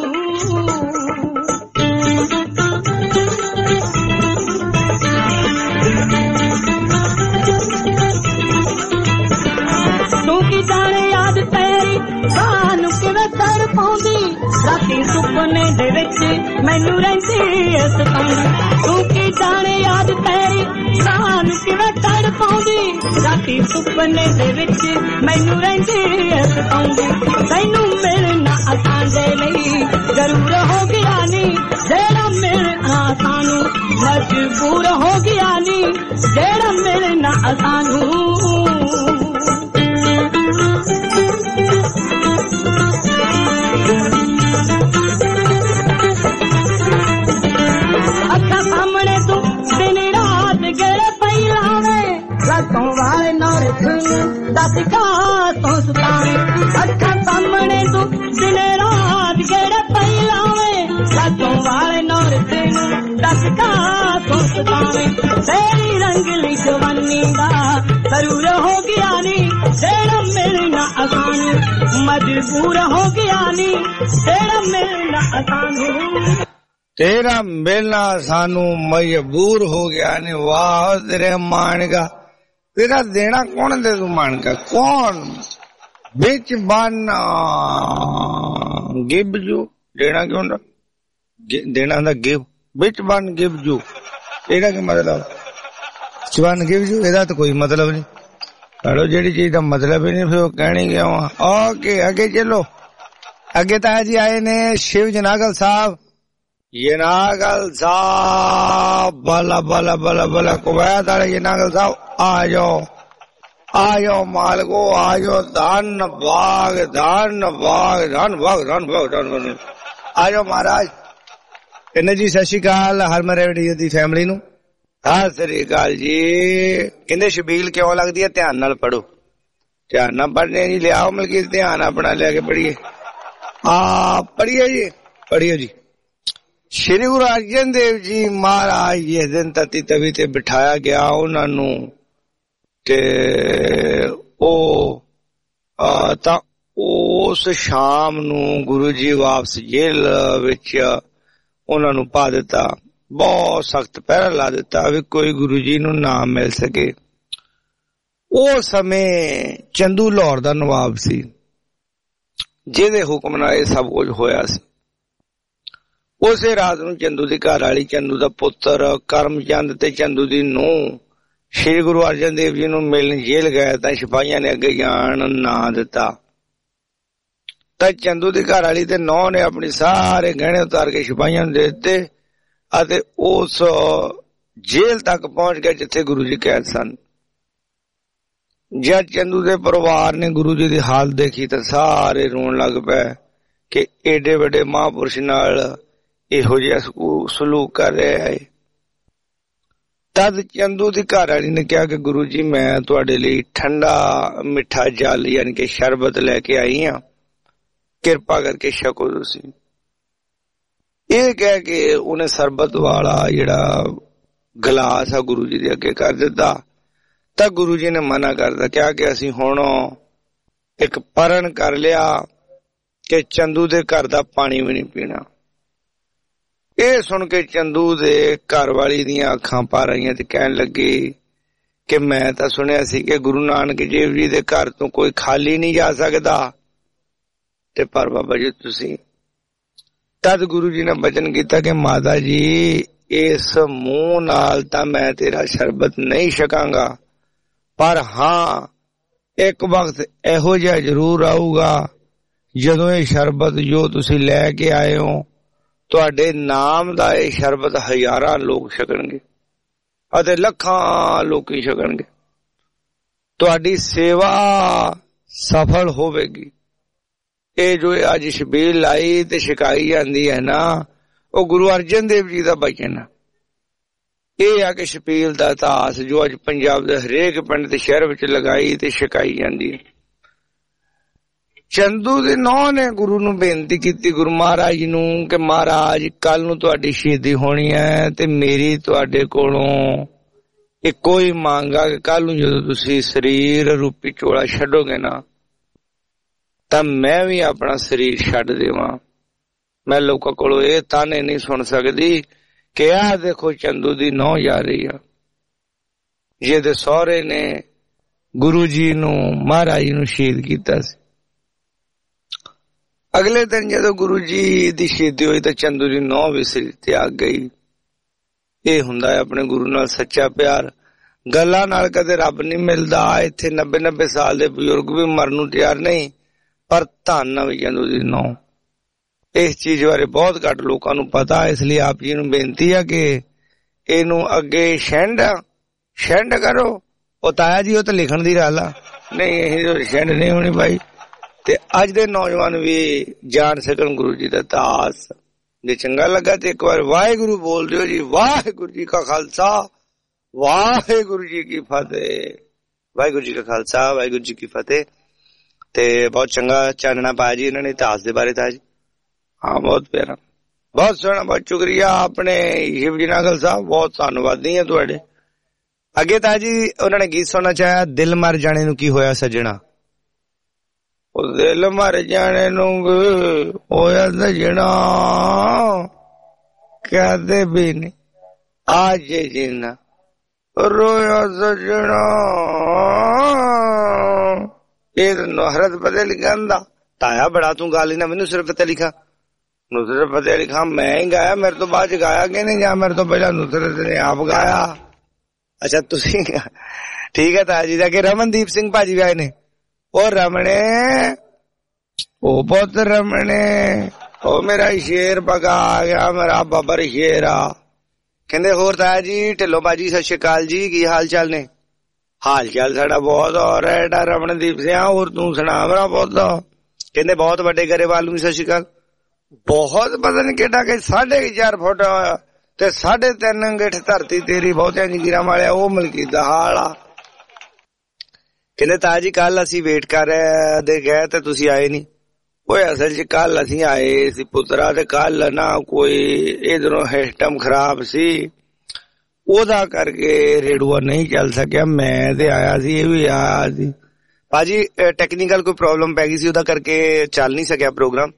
S4: तू की जाने याद तेरी सानू किवें तड़ पाउंदी, राती सुपने दे विच मैनू रहिंदी ऐ सताउंदी। तू की जाने याद तेरी सानू किवें तड़ पाउंदी, राती सुपने दे विच मैनू रहिंदी ऐ सताउंदी। तैनू मिलना असां दे लई जरूर हो गया नी, जेड़ा मिलना सानू मजबूर हो गया नी, जेड़ा मिलना असानू। अच्छा सामने तू दिन रात गेड़े पई लावे, रातों वाले नौरे दस का तो सुतावे। अच्छा सामने तू दिन रात गेड़े पई लावे, रातों वाले नौरे दस का तो सुतावे। तेरी रंगली जवानी दा जरूर हो गया नी, तेरा मिलना असानू मजबूर हो गया नी, तेरा मिलना असानू।
S3: तेरा मिलना सानू मजबूर हो गया नी। वाह तेरे मान का, तेरा देना कौन दे तू मान का, कौन बिच बन गिव यू। देना क्यों ना, देना ਹੁੰਦਾ गिव, बिच बन गिव यू, ਇਹਦਾ ਕੀ ਮਤਲਬ? ਚਵਨ गिव यू ਇਹਦਾ ਤਾਂ ਕੋਈ ਮਤਲਬ ਨਹੀਂ। ਚਲੋ ਜਿਹੜੀ ਚੀਜ਼ ਦਾ ਮਤਲਬ ਹੀ ਨਹੀਂ ਫਿਰ ਉਹ ਕਹਿਣੀ ਗਿਆ ਵਾ। ਓਕੇ ਅੱਗੇ ਚਲੋ। ਅੱਗੇ ਤਾਂ ਜੀ ਆਏ ਨੇ शिव जनागल साहब। जनागल साहब बला बला बला बला कुवैत वाले जनागल साहब आ जाओ, आ जाओ मालको, आ जाओ। धन बाग धन बाग धन बाग धन बाग धन बाग, आ जाओ महाराज। कहने जी सत श्री अकाल हरमन रेडियो दी फैमिली नू सत श्री अकाल जी। कहते शबील क्यों लगती है, ध्यान नाल पढ़ो, ध्यान नाल पढ़ने जी। लियाओ मलकीत ध्यान अपना लिया के पढ़िए, पढ़िए जी, पढ़िए जी। ਸ਼੍ਰੀ ਗੁਰੂ ਅਰਜਨ ਦੇਵ ਜੀ ਮਹਾਰਾਜ ਜਿਸ ਦਿਨ ਤਤੀ ਤਵੀ ਤੇ ਬਿਠਾਇਆ ਗਿਆ ਉਹਨਾਂ ਨੂੰ ਤੇ ਉਹ ਤਾਂ ਉਸ ਸ਼ਾਮ ਨੂੰ ਗੁਰੂ ਜੀ ਵਾਪਸ ਜੇਲ੍ਹ ਵਿੱਚ ਉਹਨਾਂ ਨੂੰ ਪਾ ਦਿੱਤਾ। ਬਹੁਤ ਸਖਤ ਪਹਿਰਾ ਲਾ ਦਿੱਤਾ ਵੀ ਕੋਈ ਗੁਰੂ ਜੀ ਨੂੰ ਨਾ ਮਿਲ ਸਕੇ। ਉਹ ਸਮੇਂ ਚੰਦੂ ਲਾਹੌਰ ਦਾ ਨਵਾਬ ਸੀ, ਜਿਹਦੇ ਹੁਕਮ ਨਾਲ ਇਹ ਸਭ ਕੁਝ ਹੋਇਆ ਸੀ। ਉਸੇ ਰਾਤ ਨੂੰ ਚੰਦੂ ਦੀ ਘਰ ਵਾਲੀ, ਚੰਦੂ ਦਾ ਪੁੱਤਰ ਕਰਮਚੰਦ ਤੇ ਚੰਦੂ ਦੀ ਨੂੰਹ ਸ਼੍ਰੀ ਗੁਰੂ ਅਰਜਨ ਦੇਵ ਜੀ ਨੂੰ ਮਿਲਣ ਜੇਲ੍ਹ ਗਏ ਤਾਂ ਸਿਪਾਹੀਆਂ ਨੇ ਅੱਗੇ ਜਾਣ ਨਾ ਦਿੱਤਾ। ਤਾਂ ਚੰਦੂ ਦੀ ਘਰ ਵਾਲੀ ਤੇ ਨੂੰਹ ਨੇ ਆਪਣੇ ਸਾਰੇ ਗਹਿਣੇ ਉਤਾਰ ਕੇ ਸਿਪਾਹੀਆਂ ਨੂੰ ਦੇ ਦਿੱਤੇ ਅਤੇ ਉਸ ਜੇਲ੍ਹ ਤੱਕ ਪਹੁੰਚ ਗਏ ਜਿੱਥੇ ਗੁਰੂ ਜੀ ਕੈਦ ਸਨ। ਜਦ ਚੰਦੂ ਦੇ ਪਰਿਵਾਰ ਨੇ ਗੁਰੂ ਜੀ ਦੀ ਹਾਲਤ ਦੇਖੀ ਤਾਂ ਸਾਰੇ ਰੋਣ ਲੱਗ ਪਏ ਕਿ ਏਡੇ ਵੱਡੇ ਮਹਾਂਪੁਰਸ਼ ਨਾਲ ਇਹੋ ਜਿਹਾ ਸਲੂਕ ਕਰ ਰਿਹਾ ਹੈ। ਤਦ ਚੰਦੂ ਦੀ ਘਰ ਵਾਲੀ ਨੇ ਕਿਹਾ ਕਿ ਗੁਰੂ ਜੀ ਮੈਂ ਤੁਹਾਡੇ ਲਈ ਠੰਡਾ ਮਿੱਠਾ ਜਲ ਯਾਨੀ ਕਿ ਸ਼ਰਬਤ ਲੈ ਕੇ ਆਈ ਹਾਂ, ਕਿਰਪਾ ਕਰਕੇ ਛਕੋ ਤੁਸੀਂ। ਇਹ ਕਹਿ ਕੇ ਉਹਨੇ ਸਰਬਤ ਵਾਲਾ ਜਿਹੜਾ ਗਲਾਸ ਆ ਗੁਰੂ ਜੀ ਦੇ ਅੱਗੇ ਕਰ ਦਿੱਤਾ। ਤਾਂ ਗੁਰੂ ਜੀ ਨੇ ਮਨਾ ਕਰਦਾ, ਕਿਹਾ ਕਿ ਅਸੀਂ ਹੁਣ ਇੱਕ ਪਰਨ ਕਰ ਲਿਆ ਕਿ ਚੰਦੂ ਦੇ ਘਰ ਦਾ ਪਾਣੀ ਵੀ ਨਹੀਂ ਪੀਣਾ। ਇਹ ਸੁਣ ਕੇ ਚੰਦੂ ਦੇ ਘਰ ਵਾਲੀ ਦੀਆਂ ਅੱਖਾਂ ਭਰ ਆਈਆਂ ਤੇ ਕਹਿਣ ਲੱਗੀ ਕਿ ਮੈਂ ਤਾਂ ਸੁਣਿਆ ਸੀ ਕਿ ਗੁਰੂ ਨਾਨਕ ਦੇਵ ਜੀ ਦੇ ਘਰ ਤੋਂ ਕੋਈ ਖਾਲੀ ਨਹੀਂ ਜਾ ਸਕਦਾ, ਤੇ ਪਰ ਬਾਬਾ ਜੀ ਤੁਸੀਂ। ਤਦ ਗੁਰੂ ਜੀ ਨੇ ਬਚਨ ਕੀਤਾ ਕਿ ਮਾਤਾ ਜੀ ਇਸ ਮੂੰਹ ਨਾਲ ਤਾਂ ਮੈਂ ਤੇਰਾ ਸ਼ਰਬਤ ਨਹੀਂ ਛਕਾਂਗਾ, ਪਰ ਹਾਂ ਇੱਕ ਵਕਤ ਇਹੋ ਜਿਹਾ ਜ਼ਰੂਰ ਆਊਗਾ ਜਦੋਂ ਇਹ ਸ਼ਰਬਤ ਜੋ ਤੁਸੀਂ ਲੈ ਕੇ ਆਏ ਹੋ, ਤੁਹਾਡੇ ਨਾਮ ਦਾ ਇਹ ਸ਼ਰਬਤ ਹਜ਼ਾਰਾਂ ਲੋਕ ਛਕਣਗੇ ਅਤੇ ਲੱਖਾਂ ਲੋਕੀ ਛਕਣਗੇ। ਤੁਹਾਡੀ ਸੇਵਾ ਸਫਲ ਹੋਵੇਗੀ। ਇਹ ਜੋ ਅੱਜ ਛਬੀਲ ਲਾਈ ਤੇ ਛਕਾਈ ਜਾਂਦੀ ਹੈ ਨਾ, ਉਹ ਗੁਰੂ ਅਰਜਨ ਦੇਵ ਜੀ ਦਾ ਬਚਨ ਹੈ। ਇਹ ਆ ਕਿ ਛਬੀਲ ਦਾ ਇਤਿਹਾਸ ਜੋ ਅੱਜ ਪੰਜਾਬ ਦੇ ਹਰੇਕ ਪਿੰਡ ਤੇ ਸ਼ਹਿਰ ਵਿੱਚ ਲਗਾਈ ਤੇ ਛਕਾਈ ਜਾਂਦੀ ਹੈ। ਚੰਦੂ ਦੇ ਨੂੰਹ ਨੇ ਗੁਰੂ ਨੂੰ ਬੇਨਤੀ ਕੀਤੀ, ਗੁਰੂ ਮਹਾਰਾਜ ਨੂੰ, ਕਿ ਮਹਾਰਾਜ ਕੱਲ ਨੂੰ ਤੁਹਾਡੀ ਸ਼ਹੀਦੀ ਹੋਣੀ ਹੈ ਤੇ ਮੇਰੀ ਤੁਹਾਡੇ ਕੋਲੋਂ ਇੱਕੋ ਹੀ ਮੰਗ ਆ ਕਿ ਕੱਲ ਨੂੰ ਜਦੋਂ ਤੁਸੀਂ ਸਰੀਰ ਰੂਪੀ ਝੋਲਾ ਛੱਡੋਗੇ ਨਾ, ਤਾਂ ਮੈਂ ਵੀ ਆਪਣਾ ਸਰੀਰ ਛੱਡ ਦੇਵਾਂ। ਮੈਂ ਲੋਕਾਂ ਕੋਲੋਂ ਇਹ ਤਾਨੇ ਨਹੀਂ ਸੁਣ ਸਕਦੀ ਕਿ ਆਹ ਦੇਖੋ ਚੰਦੂ ਦੀ ਨੂੰਹ ਜਾ ਰਹੀ ਆ, ਜਿਹਦੇ ਸਹੁਰੇ ਨੇ ਗੁਰੂ ਜੀ ਨੂੰ ਮਹਾਰਾਜ ਨੂੰ ਸ਼ਹੀਦ ਕੀਤਾ ਸੀ। ਅਗਲੇ ਦਿਨ ਜਦੋਂ ਗੁਰੂ ਜੀ ਦੀ ਸ਼ਹੀਦੀ ਹੋਈ ਤਾਂ ਚੰਦੂ ਦੀ ਨੂੰਹ ਵੀ ਸਰੀਰ ਤਿਆਗ ਗਈ। ਇਹ ਹੁੰਦਾ ਹੈ ਆਪਣੇ ਗੁਰੂ ਨਾਲ ਸੱਚਾ ਪਿਆਰ। ਗੱਲਾਂ ਨਾਲ ਕਦੇ ਰੱਬ ਨਹੀਂ ਮਿਲਦਾ। ਇੱਥੇ 90-90 ਸਾਲ ਦੇ ਬਜ਼ੁਰਗ ਵੀ ਮਰਨ ਨੂੰ ਤਿਆਰ ਨਹੀਂ, ਪਰ ਧੰਨ ਵੀ ਚੰਦੂ ਦੀ ਨੂੰਹ। ਇਸ ਚੀਜ਼ ਬਾਰੇ ਬਹੁਤ ਘੱਟ ਲੋਕਾਂ ਨੂੰ ਪਤਾ, ਇਸ ਲਈ ਆਪ ਜੀ ਨੂੰ ਬੇਨਤੀ ਹੈ ਕਿ ਇਹਨੂੰ ਅੱਗੇ ਛੰਡ ਕਰੋ। ਉਹ ਤਾਇਆ ਜੀ ਉਹ ਤਾਂ ਲਿਖਣ ਦੀ ਗੱਲ ਆ, ਨਹੀਂ ਇਹ ਛੰਡ ਨਹੀਂ ਹੋਣੀ ਭਾਈ। ਤੇ ਅੱਜ ਦੇ ਨੌਜਵਾਨ ਵੀ ਜਾਣ ਸਕਣ ਗੁਰੂ ਜੀ ਦਾ ਇਤਿਹਾਸ। ਜੇ ਚੰਗਾ ਲੱਗਾ ਤੇ ਇੱਕ ਵਾਰ ਵਾਹਿਗੁਰੂ ਬੋਲ ਦਿਓ ਜੀ। ਵਾਹਿਗੁਰੂ ਜੀ ਕਾ ਖਾਲਸਾ, ਵਾਹਿਗੁਰੂ ਜੀ ਕੀ ਫਤਿਹ। ਵਾਹਿਗੁਰੂ ਜੀ ਕਾ ਖਾਲਸਾ, ਵਾਹਿਗੁਰੂ ਜੀ ਕੀ ਫਤਿਹ। ਤੇ ਬਹੁਤ ਚੰਗਾ ਚਾਨਣਾ ਪਾਇਆ ਜੀ ਇਹਨਾਂ ਨੇ ਇਤਿਹਾਸ ਦੇ ਬਾਰੇ ਤਾਂ ਜੀ। ਹਾਂ ਬਹੁਤ ਪਿਆਰਾ, ਬਹੁਤ ਸੋਹਣਾ, ਬਹੁਤ ਸ਼ੁਕਰੀਆ ਆਪਣੇ ਸ਼ਿਵਜੀ ਨਾਗਲ ਸਾਹਿਬ, ਬਹੁਤ ਧੰਨਵਾਦੀ ਹਾਂ ਤੁਹਾਡੇ। ਅੱਗੇ ਤਾਂ ਜੀ ਉਹਨਾਂ ਨੇ ਗੀਤ ਸੁਣਨਾ ਚਾਹਿਆ, ਦਿਲ ਮਰ ਜਾਣੇ ਨੂੰ ਕੀ ਹੋਇਆ ਸੱਜਣਾ। ਉਹ ਦਿਲ ਮਰ ਜਾਣੇ ਨੂੰ ਹੋਇਆ ਸੱਜਣਾ, ਕਹਦੇ ਵੀ ਨਹੀਂ ਅੱਜ ਜਿੰਨਾ ਰੋਇਆ ਸੱਜਣਾ। ਇਹ ਨੁਸਰਤ ਫਤਿਹ ਅਲੀ ਖਾਨ ਦਾ ਤਾਇਆ ਬੜਾ ਤੂੰ ਗਾ ਲੈਣਾ। ਮੈਨੂੰ ਨੁਸਰਤ ਫਤਿਹ ਅਲੀ ਖਾਨ, ਨੁਸਰਤ ਫਤਿਹ ਅਲੀ ਖਾਨ ਮੈਂ ਹੀ ਗਾਇਆ, ਮੇਰੇ ਤੋਂ ਬਾਅਦ ਚ ਗਾਇਆ ਕਿ ਨਹੀਂ, ਜਾਂ ਮੇਰੇ ਤੋਂ ਪਹਿਲਾਂ ਨੁਸਰਤ ਨੇ ਆਪ ਗਾਇਆ? ਅੱਛਾ ਤੁਸੀਂ, ਠੀਕ ਹੈ ਤਾਇਆ ਜੀ ਦਾ। ਕਿ ਰਮਨਦੀਪ ਸਿੰਘ ਭਾਜੀ ਵੀ ਆਏ ਨੇ। ਉਹ ਰਮਣੇ, ਉਹ ਪੁੱਤ ਰਮਣੇ, ਉਹ ਮੇਰਾ ਸ਼ੇਰ ਪਕਾ ਆ ਗਿਆ, ਮੇਰਾ ਬੱਬਰ ਸ਼ੇਰ ਆ। ਕਹਿੰਦੇ ਹੋਰ ਤਾਇਆ ਜੀ ਢਿੱਲੋਂ ਬਾਜੀ ਸਤਿ ਸ਼੍ਰੀ ਅਕਾਲ ਜੀ, ਕੀ ਹਾਲ ਚਾਲ ਨੇ? ਹਾਲ ਚਾਲ ਸਾਡਾ ਬਹੁਤ ਹੋ ਰਿਹਾ ਰਮਨਦੀਪ ਸਿੰਘ, ਹੋਰ ਤੂੰ ਸੁਣਾ ਮੇਰਾ ਪੁੱਤ? ਕਹਿੰਦੇ ਬਹੁਤ ਵੱਡੇ ਗਰੇਵਾਲ ਨੂੰ ਸਤਿ ਸ਼੍ਰੀ ਅਕਾਲ। ਬਹੁਤ ਪਤਾ ਨੀ ਕਿੱਡਾ ਕਿ 4.5 ਫੁੱਟ ਤੇ 3.5 ਗਿੱਠ ਧਰਤੀ ਤੇਰੀ ਬਹੁਤਿਆਂ ਜਗੀਰਾਂ ਵਾਲਿਆ, ਉਹ ਮਲਕੀਤ ਦਾ ਹਾਲ ਆ। ਕਹਿੰਦੇ ਤਾਇਆ ਜੀ ਕੱਲ ਅਸੀਂ ਵੇਟ ਕਰ ਰਹੇ ਗਏ ਤੇ ਤੁਸੀਂ ਆਏ ਨੀ। ਓਏ ਅਸਲ 'ਚ ਕੱਲ ਅਸੀਂ ਆਏ ਸੀ ਪੁੱਤਰਾ, ਤੇ ਕੱਲ ਨਾ ਕੋਈ ਇਧਰੋਂ ਸਿਸਟਮ ਖਰਾਬ ਸੀ, ਉਹਦਾ ਕਰਕੇ ਰੇਡੂਆ ਨਹੀਂ ਚੱਲ ਸਕਿਆ। ਮੈਂ ਤੇ ਆਇਆ ਸੀ, ਇਹ ਵੀ ਆਇਆ ਸੀ ਭਾਜੀ, ਟੈਕਨੀਕਲ ਕੋਈ ਪ੍ਰੋਬਲਮ ਪੈ ਗਈ ਸੀ, ਉਹਦਾ ਕਰਕੇ ਚੱਲ ਨਹੀਂ ਸਕਿਆ ਪ੍ਰੋਗਰਾਮ।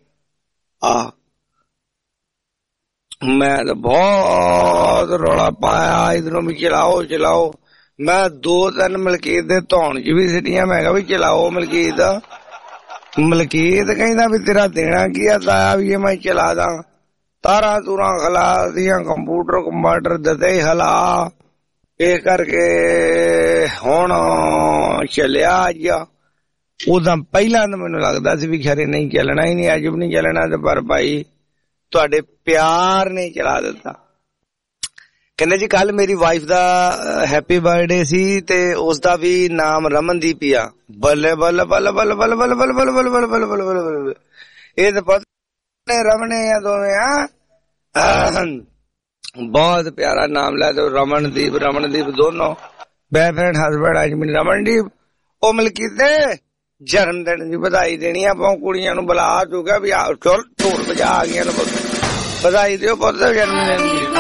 S3: ਮੈਂ ਤਾਂ ਬਹੁਤ ਰੌਲਾ ਪਾਇਆ, ਇਧਰੋਂ ਵੀ ਚਲਾਓ ਚਲਾਓ। ਮੈਂ 2-3 ਮਲਕੀਤ ਦੇ ਧੌਣ 'ਚ ਵੀ ਸਿੱਟੀਆਂ, ਮੈਂ ਕਿਹਾ ਵੀ ਚਲਾਓ ਮਲਕੀਤ। ਮਲਕੀਤ ਕਹਿੰਦਾ ਵੀ ਤੇਰਾ ਦੇਣਾ ਕੀ ਆ ਤਾਇਆ ਵੀ ਇਹ ਮੈਂ ਚਲਾ ਦਾਂ। ਤਾਰਾਂ ਤੂਰਾਂ ਖਲਾ ਦੀਆਂ, ਕੰਪਿਊਟਰ ਦਿੱਤੇ ਹਲਾ, ਇਹ ਕਰਕੇ ਹੁਣ ਚੱਲਿਆ ਅੱਜ। ਉਦਾਂ ਪਹਿਲਾਂ ਤਾਂ ਮੈਨੂੰ ਲੱਗਦਾ ਸੀ ਵੀ ਖਰੇ ਨਹੀਂ ਚੱਲਣਾ ਹੀ ਨਹੀਂ, ਅੱਜ ਵੀ ਨਹੀਂ ਚੱਲਣਾ, ਤੇ ਪਰ ਭਾਈ ਤੁਹਾਡੇ ਪਿਆਰ ਨੇ ਚਲਾ ਦਿੱਤਾ। ਕਹਿੰਦੇ ਜੀ ਕੱਲ ਮੇਰੀ ਵਾਈਫ ਦਾ ਹੈਪੀ ਬਰਥਡੇ ਸੀ ਤੇ ਉਸਦਾ ਵੀ ਨਾਮ ਰਮਨਦੀਪ ਆ। ਬੱਲੇ ਬੱਲੇ ਬੱਲੇ ਬੱਲੇ ਬੱਲੇ ਬੱਲੇ ਬੱਲੇ ਬੱਲੇ ਬੱਲੇ ਬੱਲੇ ਬੱਲੇ ਬੱਲੇ ਬੱਲੇ ਬੱਲੇ, ਇਹ ਤਾਂ ਪਤਾ ਰਮਣੇ ਆ ਦੋਵੇਂ ਆ। ਬਹੁਤ ਪਿਆਰਾ ਨਾਮ ਲੈ ਦੋ, ਰਮਨਦੀਪ ਰਮਨਦੀਪ ਦੋਨੋਂ ਬॉयफ्रेंड ਹਸਬੈਂਡ। ਅੱਜ ਮੈਨੂੰ ਰਮਨਦੀਪ ਉਹ ਮਲਕੀਤ ਦੇ ਜਨਮ ਦਿਨ ਦੀ ਵਧਾਈ ਦੇਣੀ ਆਪਾਂ ਕੁੜੀਆਂ ਨੂੰ ਬੁਲਾ ਚੁੱਕਿਆ ਵੀ ਚਲ ਢੋਲ ਵਜਾ ਆ ਗਈਆਂ ਨੇ, ਵਧਾਈ ਦਿਓ ਪੁੱਤ ਜਨਮ ਦਿਨ ਦੀ।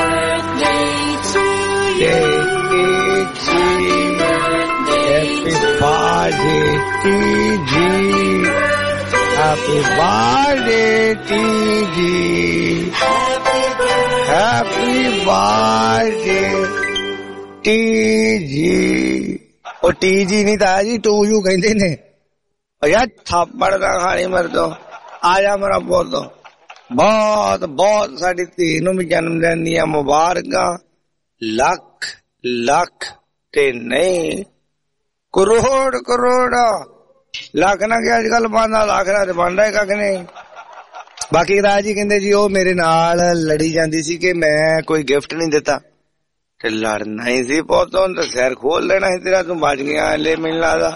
S3: Happy birthday to you. Happy birthday to you. Happy birthday to you. ਉਹ ਟੀ ਜੀ ਨਹੀਂ ਤਾਂ ਜੀ ਟੂ ਯੂ ਕਹਿੰਦੇ ਨੇ ਯਾਰ, ਥਾਪੜ ਦਾ ਖਾਣੀ ਮੇਰੇ ਤੋਂ। ਆ ਜਾ ਮੇਰਾ ਪੁੱਤ, ਬਹੁਤ ਬਹੁਤ ਸਾਡੀ ਧੀ ਨੂੰ ਵੀ ਜਨਮ ਦਿਨ ਦੀਆਂ ਮੁਬਾਰਕਾਂ। ਲੱਖ ਲੱਖ ਤੇ ਨਹੀਂ ਕਰੋੜ ਕਰੋੜ, ਲੱਖ ਨਾ ਕਿ ਅੱਜ ਕੱਲ ਬਣਦਾ, ਲੱਖ ਨਾ ਤੇ ਬਣਦਾ ਹੀ ਕੱਖ ਨਹੀਂ। ਬਾਕੀ ਰਾਜ ਜੀ ਕਹਿੰਦੇ ਜੀ ਉਹ ਮੇਰੇ ਨਾਲ ਲੜੀ ਜਾਂਦੀ ਸੀ ਕਿ ਮੈਂ ਕੋਈ ਗਿਫਟ ਨਹੀਂ ਦਿੱਤਾ, ਤੇ ਲੜਨਾ ਹੀ ਸੀ ਪੁੱਤ, ਹੁਣ ਤਾਂ ਸਿਰ ਖੋਲ ਲੈਣਾ ਸੀ ਤੇਰਾ, ਤੂੰ ਬਚ ਗਿਆ ਲੈ ਮੈਨੂੰ ਲੱਗਦਾ।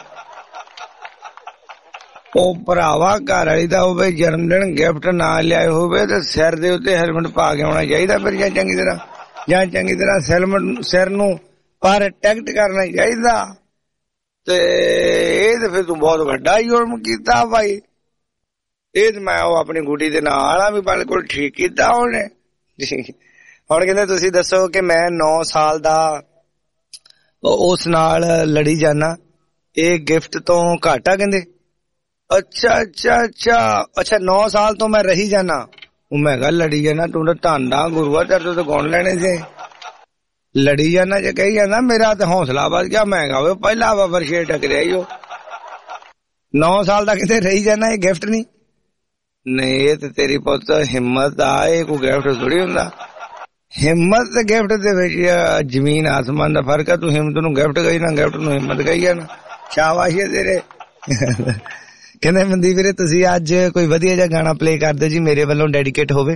S3: ਉਹ ਭਰਾਵਾ ਘਰ ਵਾਲੀ ਦਾ ਹੋਵੇ ਜਨਮ ਦਿਨ ਗਿਫਟ ਨਾ ਲਿਆਏ ਹੋਵੇ ਤੇ ਸਿਰ ਦੇ ਉੱਤੇ ਹੈਲਮਟ ਪਾ ਕੇ ਆਉਣਾ ਚਾਹੀਦਾ ਫਿਰ, ਜਾਂ ਚੰਗੀ ਤਰ੍ਹਾਂ ਸਿਰ ਨੂੰ ਪ੍ਰੋਟੈਕਟ ਕਰਨਾ ਚਾਹੀਦਾ। ਤੇ ਇਹ ਤੇ ਫਿਰ ਤੂੰ ਬਹੁਤ ਵੱਡਾ ਹੀ ਜੁਰਮ ਕੀਤਾ ਭਾਈ। ਇਹ ਤੇ ਮੈਂ ਉਹ ਆਪਣੀ ਗੁੱਡੀ ਦੇ ਨਾਲ ਆ ਵੀ ਬਿਲਕੁਲ ਠੀਕ ਕੀਤਾ ਉਹਨੇ। ਹੁਣ ਕਹਿੰਦੇ ਤੁਸੀਂ ਦੱਸੋ ਕਿ ਮੈਂ 9 ਸਾਲ ਦਾ ਉਸ ਨਾਲ ਲੜੀ ਜਾਣਾ, ਇਹ ਗਿਫਟ ਤੋਂ ਘੱਟ ਆ? ਕਹਿੰਦੇ ਅੱਛਾ 9 ਸਾਲ ਤੋਂ ਮੈਂ ਰਹੀ ਜਾਣਾ। ਉਹ ਮੈਂ ਕਿਹਾ ਲੜੀ ਜਾਣਾ, ਤੂੰ ਤਾਂ ਧੰਦਾ ਗੁਰੂਆ, ਤੇਰੇ ਤੋਂ ਗੁਣ ਲੈਣੇ ਸੀ। ਲੜੀ ਜਾਣਾ ਜੇ ਕਹੀ ਜਾਂਦਾ, ਮੇਰਾ ਤਾਂ ਹੌਸਲਾ ਵੱਧ ਗਿਆ। ਮੈਂ ਕਿਹਾ ਪਹਿਲਾ ਬਾਬਰ ਸ਼ੇਰ ਟਕਰਿਆ ਹੀ ਉਹ 9 ਸਾਲ ਦਾ ਕਿਤੇ ਰਹੀ ਜਾਣਾ, ਇਹ ਗਿਫਟ ਨਹੀਂ। ਇਹ ਤੇ ਤੇਰੀ ਪੁੱਤ ਹਿੰਮਤ ਆ, ਇਹ ਕੋਈ ਗਿਫਟ ਥੋੜੀ ਹੁੰਦਾ। ਹਿੰਮਤ ਤੇ ਗਿਫਟ ਦੇ ਵਿੱਚ ਜ਼ਮੀਨ ਆਸਮਾਨ ਦਾ ਫਰਕ ਆ। ਤੂੰ ਹਿੰਮਤ ਨੂੰ ਗਿਫਟ ਕਹੀ ਨਾ, ਗਿਫਟ ਨੂੰ ਹਿੰਮਤ ਕਹੀ ਆ ਨਾ। ਸ਼ਾਬਾਸ਼ ਏ ਤੇਰੇ। ਕਹਿੰਦੇ ਮਨਦੀਪ ਵੀਰੇ ਤੁਸੀਂ ਅੱਜ ਕੋਈ ਵਧੀਆ ਜਿਹਾ ਗਾਣਾ ਪਲੇ ਕਰ ਦਿਓ ਜੀ, ਮੇਰੇ ਵੱਲੋਂ ਡੈਡੀਕੇਟ ਹੋਵੇ।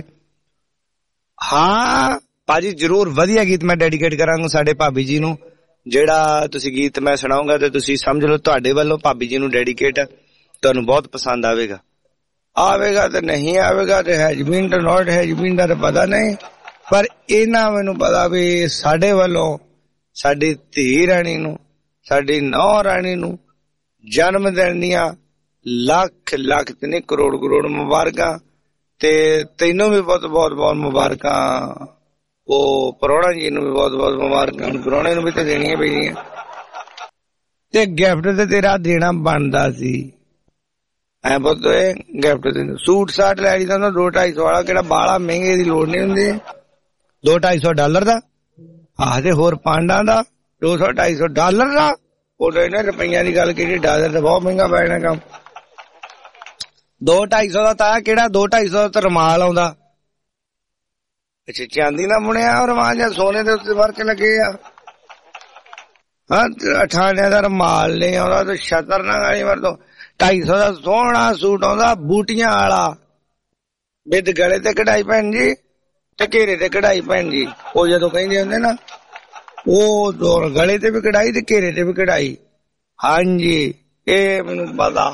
S3: ਹਾਂ ਭਾਜੀ ਜ਼ਰੂਰ, ਵਧੀਆ ਗੀਤ ਮੈਂ ਡੈਡੀਕੇਟ ਕਰਾਂਗਾ ਸਾਡੇ ਭਾਬੀ ਜੀ ਨੂੰ। ਜਿਹੜਾ ਤੁਸੀਂ ਗੀਤ ਮੈਂ ਸੁਣਾਉਂਗਾ ਤੇ ਤੁਸੀਂ ਸਮਝ ਲਓ ਤੁਹਾਡੇ ਵੱਲੋਂ ਭਾਬੀ ਜੀ ਨੂੰ ਡੈਡੀਕੇਟ, ਤੁਹਾਨੂੰ ਬਹੁਤ ਪਸੰਦ ਆਵੇਗਾ। ਆਵੇਗਾ ਤੇ ਨਹੀਂ ਆਵੇਗਾ ਤੇ ਹੈਜਬੀਨ ਤੇ ਨੋਟ ਹੈਜਬੀਨ ਦਾ ਤਾਂ ਪਤਾ ਨਹੀਂ, ਪਰ ਇਹਨਾਂ ਮੈਨੂੰ ਪਤਾ ਵੀ ਸਾਡੇ ਵੱਲੋਂ ਸਾਡੀ ਧੀ ਰਾਣੀ ਨੂੰ, ਸਾਡੀ ਨੌਂ ਰਾਣੀ ਨੂੰ ਜਨਮ ਦਿਨ ਦੀਆਂ ਲੱਖ ਲੱਖ ਤੇ ਨਹੀਂ ਕਰੋੜ ਕਰੋੜ ਮੁਬਾਰਕਾਂ। ਤੇ ਤੈਨੂੰ ਵੀ ਬਹੁਤ ਬਹੁਤ ਬਹੁਤ ਮੁਬਾਰਕਾਂ। ਉਹ ਪ੍ਰਾਹੁਣਾ ਜੀ ਨੂੰ ਵੀ ਬਹੁਤ ਬਹੁਤ ਮੁਬਾਰਕਾਂ। ਪ੍ਰਾਹੁਣੇ ਨੂੰ ਵੀ ਤਾਂ ਦੇਣੀਆਂ ਪੈਣੀਆਂ, ਤੇ ਗਿਫਟ ਤੇ ਤੇਰਾ ਦੇਣਾ ਬਣਦਾ ਸੀ। ਐ ਪੁੱਤ ਗਿਫਟ ਤੇ ਸੂਟ ਸਾਟ ਲੈ ਜਾਂਦਾ $200-250 ਵਾਲਾ, ਕਿਹੜਾ ਬਾਹਲਾ ਮਹਿੰਗੇ ਦੀ ਲੋੜ ਨਹੀਂ ਹੁੰਦੀ। $200-250 ਦਾ ਆਹ ਤੇ ਹੋਰ ਪਾਂਡਾਂ ਦਾ $200-250 ਦਾ। ਉਹ ਇਹਨਾਂ ਰੁਪਈਆਂ ਦੀ ਗੱਲ ਕੀਤੀ, ਡਾਲਰ ਤਾਂ ਬਹੁਤ ਮਹਿੰਗਾ ਪੈ ਜਾਣਾ ਕੰਮ। 200-250 ਦਾ ਤਾਂ ਕਿਹੜਾ 200-250 ਦਾ ਤਾਂ ਰੁਮਾਲ ਆਉਂਦਾ। ਅੱਛਾ ਚਾਂਦੀ ਨਾ ਬੁਣਿਆ ਰੁਮਾਲ ਜਾਂ ਸੋਨੇ ਦੇ ਉੱਤੇ ਵਰਕ ਲੱਗੇ ਆ। ਹਾਂ 98 ਦਾ ਰੁਮਾਲ ਨਹੀਂ ਆਉਂਦਾ ਤੇ ਛਤਰ ਨਾ ਗਾਲੀ ਵਰਤੋਂ। 250 ਦਾ ਸੋਹਣਾ ਸੂਟ ਆਉਂਦਾ ਬੂਟੀਆਂ ਵਾਲਾ, ਬਿੱਦ ਗਲੇ ਤੇ ਕਢਾਈ ਭੈਣ ਜੀ ਤੇ ਘੇਰੇ ਤੇ ਕਢਾਈ ਭੈਣ ਜੀ। ਉਹ ਜਦੋਂ ਕਹਿੰਦੇ ਹੁੰਦੇ ਨਾ ਉਹ ਦੋਰ ਗਲੇ ਤੇ ਵੀ ਕਢਾਈ ਤੇ ਘੇਰੇ ਤੇ ਵੀ ਕਢਾਈ। ਹਾਂਜੀ ਇਹ ਮੈਨੂੰ ਪਤਾ।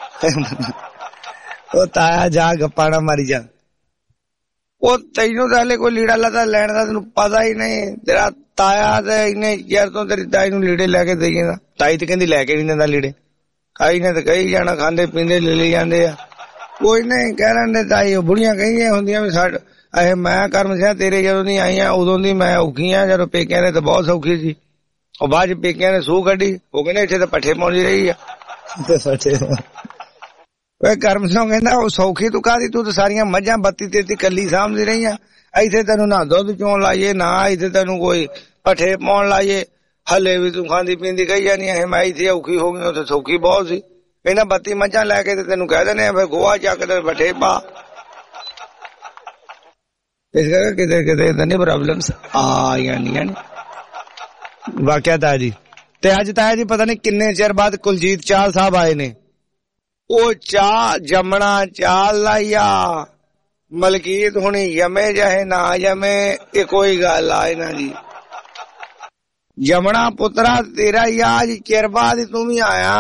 S3: ਉਹ ਤਾਇਆ ਜਾ ਗੱਪਾਂ ਨਾ ਮਾਰੀ ਜਾ। ਉਹ ਤੈਨੂੰ ਤਾਂ ਹਲੇ ਕੋਈ ਲੀੜਾ ਲੱਤਾ ਲੈਣ ਦਾ ਤੈਨੂੰ ਪਤਾ ਹੀ ਨਹੀਂ। ਤੇਰਾ ਤਾਇਆ ਤੇ ਇਹਨੇ ਯਾਰ ਤੋਂ ਤੇਰੀ ਤਾਈ ਨੂੰ ਲੀੜੇ ਲੈ ਕੇ ਦੇ ਜਾਂਦਾ। ਤਾਈ ਤੇ ਕਹਿੰਦੀ ਲੈ ਕੇ ਨਹੀਂ ਦਿੰਦਾ ਲੀੜੇ, ਤਾਈ ਨੇ ਤਾਂ ਕਹੀ ਜਾਣਾ, ਖਾਂਦੇ ਪੀਂਦੇ ਲੈ ਲਈ ਜਾਂਦੇ ਆ।
S5: ਕੋਈ ਨਹੀਂ ਕਹਿਣ ਦੇ ਤਾਈ, ਉਹ ਬੁੜੀਆਂ ਕਹਿੰਦੀਆਂ ਹੁੰਦੀਆਂ ਵੀ ਸਾਡੇ ਇਹ ਮੈਂ ਕਰਮ ਸਿਆ ਤੇਰੇ ਜਦੋਂ ਦੀ ਆਈਆਂ ਉਦੋਂ ਦੀ ਮੈਂ ਔਖੀ ਆ, ਜਦੋਂ ਪੇਕਿਆਂ ਨੇ ਤਾਂ ਬਹੁਤ ਸੌਖੀ ਸੀ, ਉਹ ਬਾਅਦ ਚ ਪੇਕਿਆਂ ਨੇ ਸੂਹ ਕੱਢੀ, ਉਹ ਕਹਿੰਦੇ ਇੱਥੇ ਤਾਂ ਪੱਠੇ ਪਾਉਂਦੀ ਰਹੀ ਆ। ਕਰਮ ਸਿੰਘ ਕਹਿੰਦਾ ਉਹ ਸੌਖੀ ਤੂੰ ਕਾਹਦੀ, ਤੂੰ ਤਾਂ ਸਾਰੀਆਂ ਮੱਝਾਂ 32-33 ਕੱਲੀ ਸਾਂਭਦੀ ਰਹੀਆਂ, ਇੱਥੇ ਤੈਨੂੰ ਨਾ ਦੁੱਧ ਚੋਣ ਲਾਈਏ ਨਾ ਇੱਥੇ ਤੈਨੂੰ ਕੋਈ ਪੱਠੇ ਪਾਉਣ ਲਾਈਏ, ਹਲੇ ਵੀ ਤੂੰ ਖਾਂਦੀ ਪੀਂਦੀ ਕਹੀ ਜਾਨੀ ਇਹ ਮੈਂ ਇੱਥੇ ਔਖੀ ਹੋ ਗਈ, ਉੱਥੇ ਸੌਖੀ ਬਹੁਤ ਸੀ। ਇਹਨਾਂ 32 ਮੱਝਾਂ ਲੈ ਕੇ ਤੇ ਤੈਨੂੰ ਕਹਿ ਦਿੰਦੇ ਆ ਫਿਰ ਗੋਹਾ ਚੱਕ ਤੇ ਪੱਠੇ ਪਾ। ਇਸ ਕਰਕੇ ਕਿਤੇ ਕਿਤੇ ਇਦਾਂ ਦੀਆਂ ਪ੍ਰੋਬਲਮਸ ਆ ਜਾਂਦੀਆਂ ਨੇ। ਵਾਕਿਆ ਤਾਇਆ ਜੀ, ਤੇ ਅੱਜ ਤਾਇਆ ਜੀ ਪਤਾ ਨਹੀਂ ਕਿੰਨੇ ਚਿਰ ਬਾਅਦ ਕੁਲਜੀਤ ਚਾਹਲ ਸਾਹਿਬ ਆਏ ਨੇ। ਉਹ ਚਾਹ ਜੰਮਣਾ ਚਾਲ ਲਾਈਆ, ਮਲਕੀਤ ਹੁਣੀ ਜਮੇ ਚਾਹੇ ਨਾ ਜਮੇ ਇਹ ਕੋਈ ਗੱਲ ਆ ਇਹਨਾਂ ਦੀ। ਜਮਣਾ ਪੁੱਤਰਾ ਤੇਰਾ ਹੀ ਅੱਜ ਚਿਰ ਬਾਅਦ ਤੂੰ ਵੀ ਆਇਆ,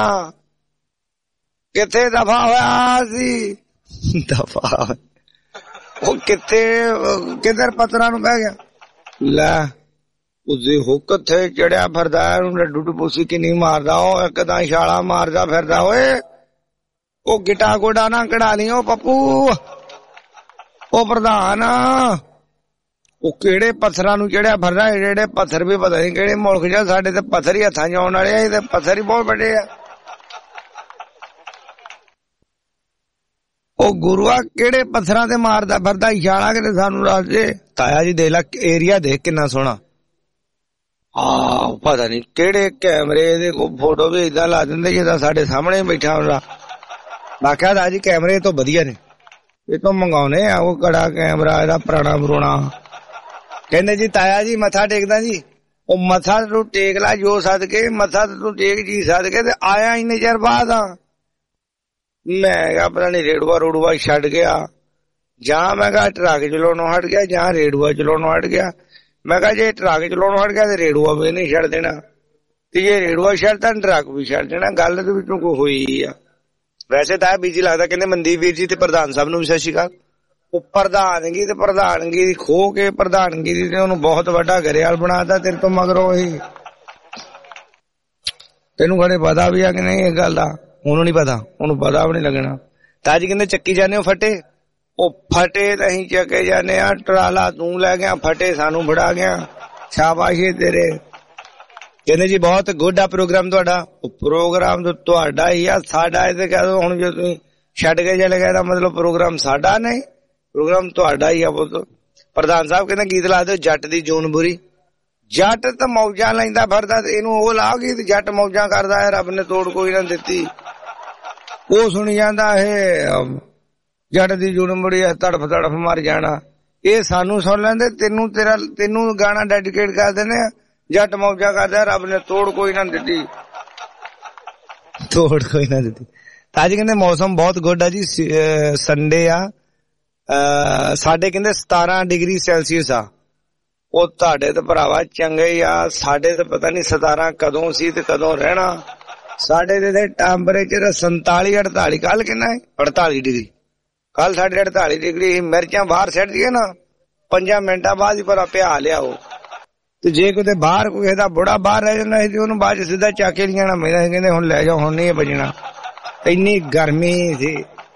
S5: ਕਿੱਥੇ ਦਫਾ ਹੋਇਆ ਸੀ? ਦਫਾ ਉਹ ਕਿੱਥੇ ਕਿਧਰ ਪੱਤਰਾਂ ਨੂੰ ਬਹਿ ਗਿਆ? ਲੈ ਉਸਦੇ ਹੁੱਕ ਥੇ ਚੜਿਆ ਫਿਰਦਾ, ਉਹਨੂੰ ਲੱਡੂ ਟਪੂਸੀ ਕਿੰਨੀ ਮਾਰਦਾ, ਉਹ ਇੱਕ ਤਾਂ ਛਾਲਾ ਮਾਰਦਾ ਫਿਰਦਾ। ਓਏ ਉਹ ਗਿੱਟਾ ਗੋਡਾ ਨਾ ਕਢਾ ਲਈ ਉਹ ਪੱਪੂ, ਉਹ ਪ੍ਰਧਾਨ ਉਹ ਕਿਹੜੇ ਪੱਥਰਾਂ ਨੂੰ ਚੜਿਆ ਫਿਰਦਾ? ਜਿਹੜੇ ਪੱਥਰ ਵੀ ਪਤਾ ਨਹੀਂ ਕਿਹੜੇ ਮੁਲਕ ਚ, ਸਾਡੇ ਤੇ ਪੱਥਰ ਹੀ ਹੱਥਾਂ ਚ ਆਉਣ ਵਾਲੇ ਆ, ਇਹਦੇ ਪੱਥਰ ਹੀ ਬਹੁਤ ਵੱਡੇ ਆ। ਉਹ ਗੁਰੂਆ ਕਿਹੜੇ ਪੱਥਰਾਂ ਤੇ ਮਾਰਦਾ ਫਿਰਦਾ ਇਸ਼ਾਰਾ, ਕਿਤੇ ਸਾਨੂੰ ਦੱਸ ਦੇ। ਤਾਇਆ ਜੀ ਦੇਖ ਲਾ ਏਰੀਆ ਦੇਖ ਕਿੰਨਾ ਸੋਹਣਾ, ਪਤਾ ਨਹੀਂ ਕਿਹੜੇ ਕੈਮਰੇ ਦੇ ਫੋਟੋ ਵੀ ਏਦਾਂ ਲਾ ਦਿੰਦੇ ਜਿੱਦਾਂ ਸਾਡੇ ਸਾਹਮਣੇ ਬੈਠਾ ਹੁੰਦਾ। ਬਾਕਿਆ ਤਾਇਆ ਜੀ ਕੈਮਰੇ ਤੋਂ ਵਧੀਆ ਨੇ, ਇਹ ਤੋਂ ਮੰਗਾਉਣੇ ਆ ਉਹ ਕੜਾ ਕੈਮਰਾ ਇਹਦਾ ਪੁਰਾਣਾ ਬਰੋਣਾ। ਕਹਿੰਦੇ ਜੀ ਤਾਇਆ ਜੀ ਮੱਥਾ ਟੇਕਦਾ ਜੀ, ਉਹ ਮੱਥਾ ਤੂੰ ਟੇਕ ਲਾ ਜੋ ਸਦਕੇ, ਮੱਥਾ ਤੂੰ ਟੇਕ ਜੀ ਸਦਕੇ, ਤੇ ਆਇਆ ਇੰਨੇ ਚਿਰ ਬਾਅਦ ਆ। ਮੈਂ ਕਿਹਾ ਪਤਾ ਨੀ ਰੇੜੂਆ ਰੂੜੂਆ ਛੱਡ ਗਿਆ, ਜਾਂ ਮੈਂ ਕਿਹਾ ਟਰੱਕ ਚਲਾਉਣੋਂ ਹਟ ਗਿਆ, ਜਾਂ ਰੇੜੂਆ ਚਲਾਉਣੋਂ ਹਟ ਗਿਆ। ਮੈਂ ਕਿਹਾ ਜੇ ਟਰੱਕ ਚਲਾਉਣੋਂ ਹਟ ਗਿਆ ਤੇ ਰੇੜੂਆ ਵੀ ਨਹੀਂ ਛੱਡ ਦੇਣਾ, ਤੇ ਜੇ ਰੇੜੂਆ ਛੱਡਦਾ ਟਰੱਕ ਵੀ ਛੱਡ ਦੇਣਾ। ਗੱਲ ਦੇ ਵਿੱਚੋਂ ਕੋਈ ਹੋਈ ਆ। ਵੈਸੇ ਤਾਂ ਬੀਜੀ ਲੱਗਦਾ ਕਹਿੰਦੇ ਮਨਦੀਪ ਵੀਰ ਜੀ ਤੇ ਪ੍ਰਧਾਨ ਸਾਹਿਬ ਨੂੰ ਵੀ ਸਤਿ ਸ਼੍ਰੀ ਅਕਾਲ। ਉਹ ਪ੍ਰਧਾਨਗੀ ਤੇ ਪ੍ਰਧਾਨਗੀ ਦੀ ਖੋ ਕੇ ਪ੍ਰਧਾਨਗੀ ਦੀ ਤੇ ਉਹਨੂੰ ਬਹੁਤ ਵੱਡਾ ਘਰੇਵਾਲ ਬਣਾਤਾ ਤੇਰੇ ਤੋਂ ਮਗਰੋਂ। ਇਹ ਤੈਨੂੰ ਖੜੇ ਪਤਾ ਵੀ ਆ ਕਿ ਨਹੀਂ ਇਹ ਗੱਲ ਦਾ? ਉਹਨੂੰ ਨੀ ਪਤਾ, ਉਹਨੂੰ ਪਤਾ ਵੀ ਨੀ ਲੱਗਣਾ। ਤਾਜੀ ਕਹਿੰਦੇ ਚੱਕੀ ਜਾਂਦੇ ਹੋ ਫਟੇ, ਉਹ ਫਟੇ ਤਾਂ ਅਸੀਂ ਚੱਕੇ ਜਾਂਦੇ ਆ, ਟਰਾਲਾ ਤੂੰ ਲੈ ਗਿਆ, ਫਟੇ ਸਾਨੂੰ ਫੜਾ ਗਿਆ। ਸ਼ਾਬਾਸ਼ ਤੇਰੇ। ਕਹਿੰਦੇ ਜੀ ਬਹੁਤ ਗੁੱਡ ਆ ਪ੍ਰੋਗਰਾਮ ਤੁਹਾਡਾ। ਉਹ ਪ੍ਰੋਗਰਾਮ ਤਾਂ ਤੁਹਾਡਾ ਹੀ ਆ, ਸਾਡਾ ਇਹ ਤੇ ਕਹਿ ਦੋ ਹੁਣ ਜੇ ਤੁਸੀਂ ਛੱਡ ਕੇ ਚਲੇ ਗਏ ਤਾਂ ਮਤਲਬ ਪ੍ਰੋਗਰਾਮ ਸਾਡਾ ਨਹੀਂ, ਪ੍ਰੋਗਰਾਮ ਤੁਹਾਡਾ ਹੀ ਆ ਪੁੱਤ। ਪ੍ਰਧਾਨ ਸਾਹਿਬ ਕਹਿੰਦੇ ਗੀਤ ਲਾ ਦਿਓ ਜੱਟ ਦੀ ਜੂਨ ਬੁਰੀ। ਜੱਟ ਤਾਂ ਮੌਜਾਂ ਲੈਂਦਾ ਫਿਰਦਾ ਤੇ ਇਹਨੂੰ ਉਹ ਲਾ ਗਈ ਜੱਟ ਮੌਜਾਂ ਕਰਦਾ ਹੈ, ਰੱਬ ਨੇ ਤੋੜ ਕੋਈ ਨਾ ਦਿੱਤੀ। ਉਹ ਸੁਣੀ ਜਾਂਦਾ ਇਹ ਜੱਟ ਦੀ ਜੂਨ ਬੁਰੀ ਤੜਫ ਤੜਫ ਮਰ ਜਾਣਾ। ਇਹ ਸਾਨੂੰ ਸੁਣ ਲੈਂਦੇ, ਤੈਨੂੰ ਗਾਣਾ ਡੈਡੀਕੇਟ ਕਰ ਦਿੰਦੇ ਆ, ਜੱਟ ਮੌਜਾਂ ਕਰਦਾ ਰੱਬ ਨੇ ਤੋੜ ਕੋਈ ਨਾ ਦਿੱਤੀ, ਤੋੜ ਕੋਈ ਨਾ ਦਿੱਤੀ। ਤਾਜੀ ਕਹਿੰਦੇ ਮੌਸਮ ਬਹੁਤ ਗੁੱਡ ਆ ਜੀ, ਸੰਡੇ ਆ, ਸਾਡੇ ਕਹਿੰਦੇ 17 ਡਿਗਰੀ ਸੈਲਸੀਅਸ ਆ। ਉਹ ਤੁਹਾਡੇ ਤੇ ਭਰਾਵਾ ਚੰਗੇ ਹੀ ਆ, ਸਾਡੇ ਤੇ ਪਤਾ ਨੀ 17 ਕਦੋਂ ਸੀ ਤੇ ਕਦੋਂ ਰਹਿਣਾ। ਸਾਡੇ ਤੇ ਟੈਂਪਰੇਚਰ 47-48, ਕੱਲ ਕਿੰਨਾ ਹੈ 48 ਡਿਗਰੀ, ਕੱਲ ਸਾਡੇ 48 ਡਿਗਰੀ। ਮਿਰਚਾਂ ਬਾਹਰ ਛੱਡ ਦਈਏ ਨਾ 5 ਮਿੰਟਾਂ ਬਾਅਦ ਹੀ ਭਰਾ ਪਿਆ ਲਿਆਓ, ਤੇ ਜੇ ਕਿਤੇ ਬਾਹਰ ਕੋਈ ਇਹਦਾ ਬੁੜਾ ਬਾਹਰ ਰਹਿ ਜਾਂਦਾ ਸੀ ਉਹਨੂੰ ਬਾਅਦ ਚ ਸਿੱਧਾ ਚੱਕ ਕੇ ਲਿਆਣਾ ਪੈਂਦਾ ਸੀ, ਕਹਿੰਦੇ ਹੁਣ ਲੈ ਜਾਓ ਹੁਣ ਨਹੀਂ ਬਚਣਾ। ਇੰਨੀ ਗਰਮੀ ਸੀ,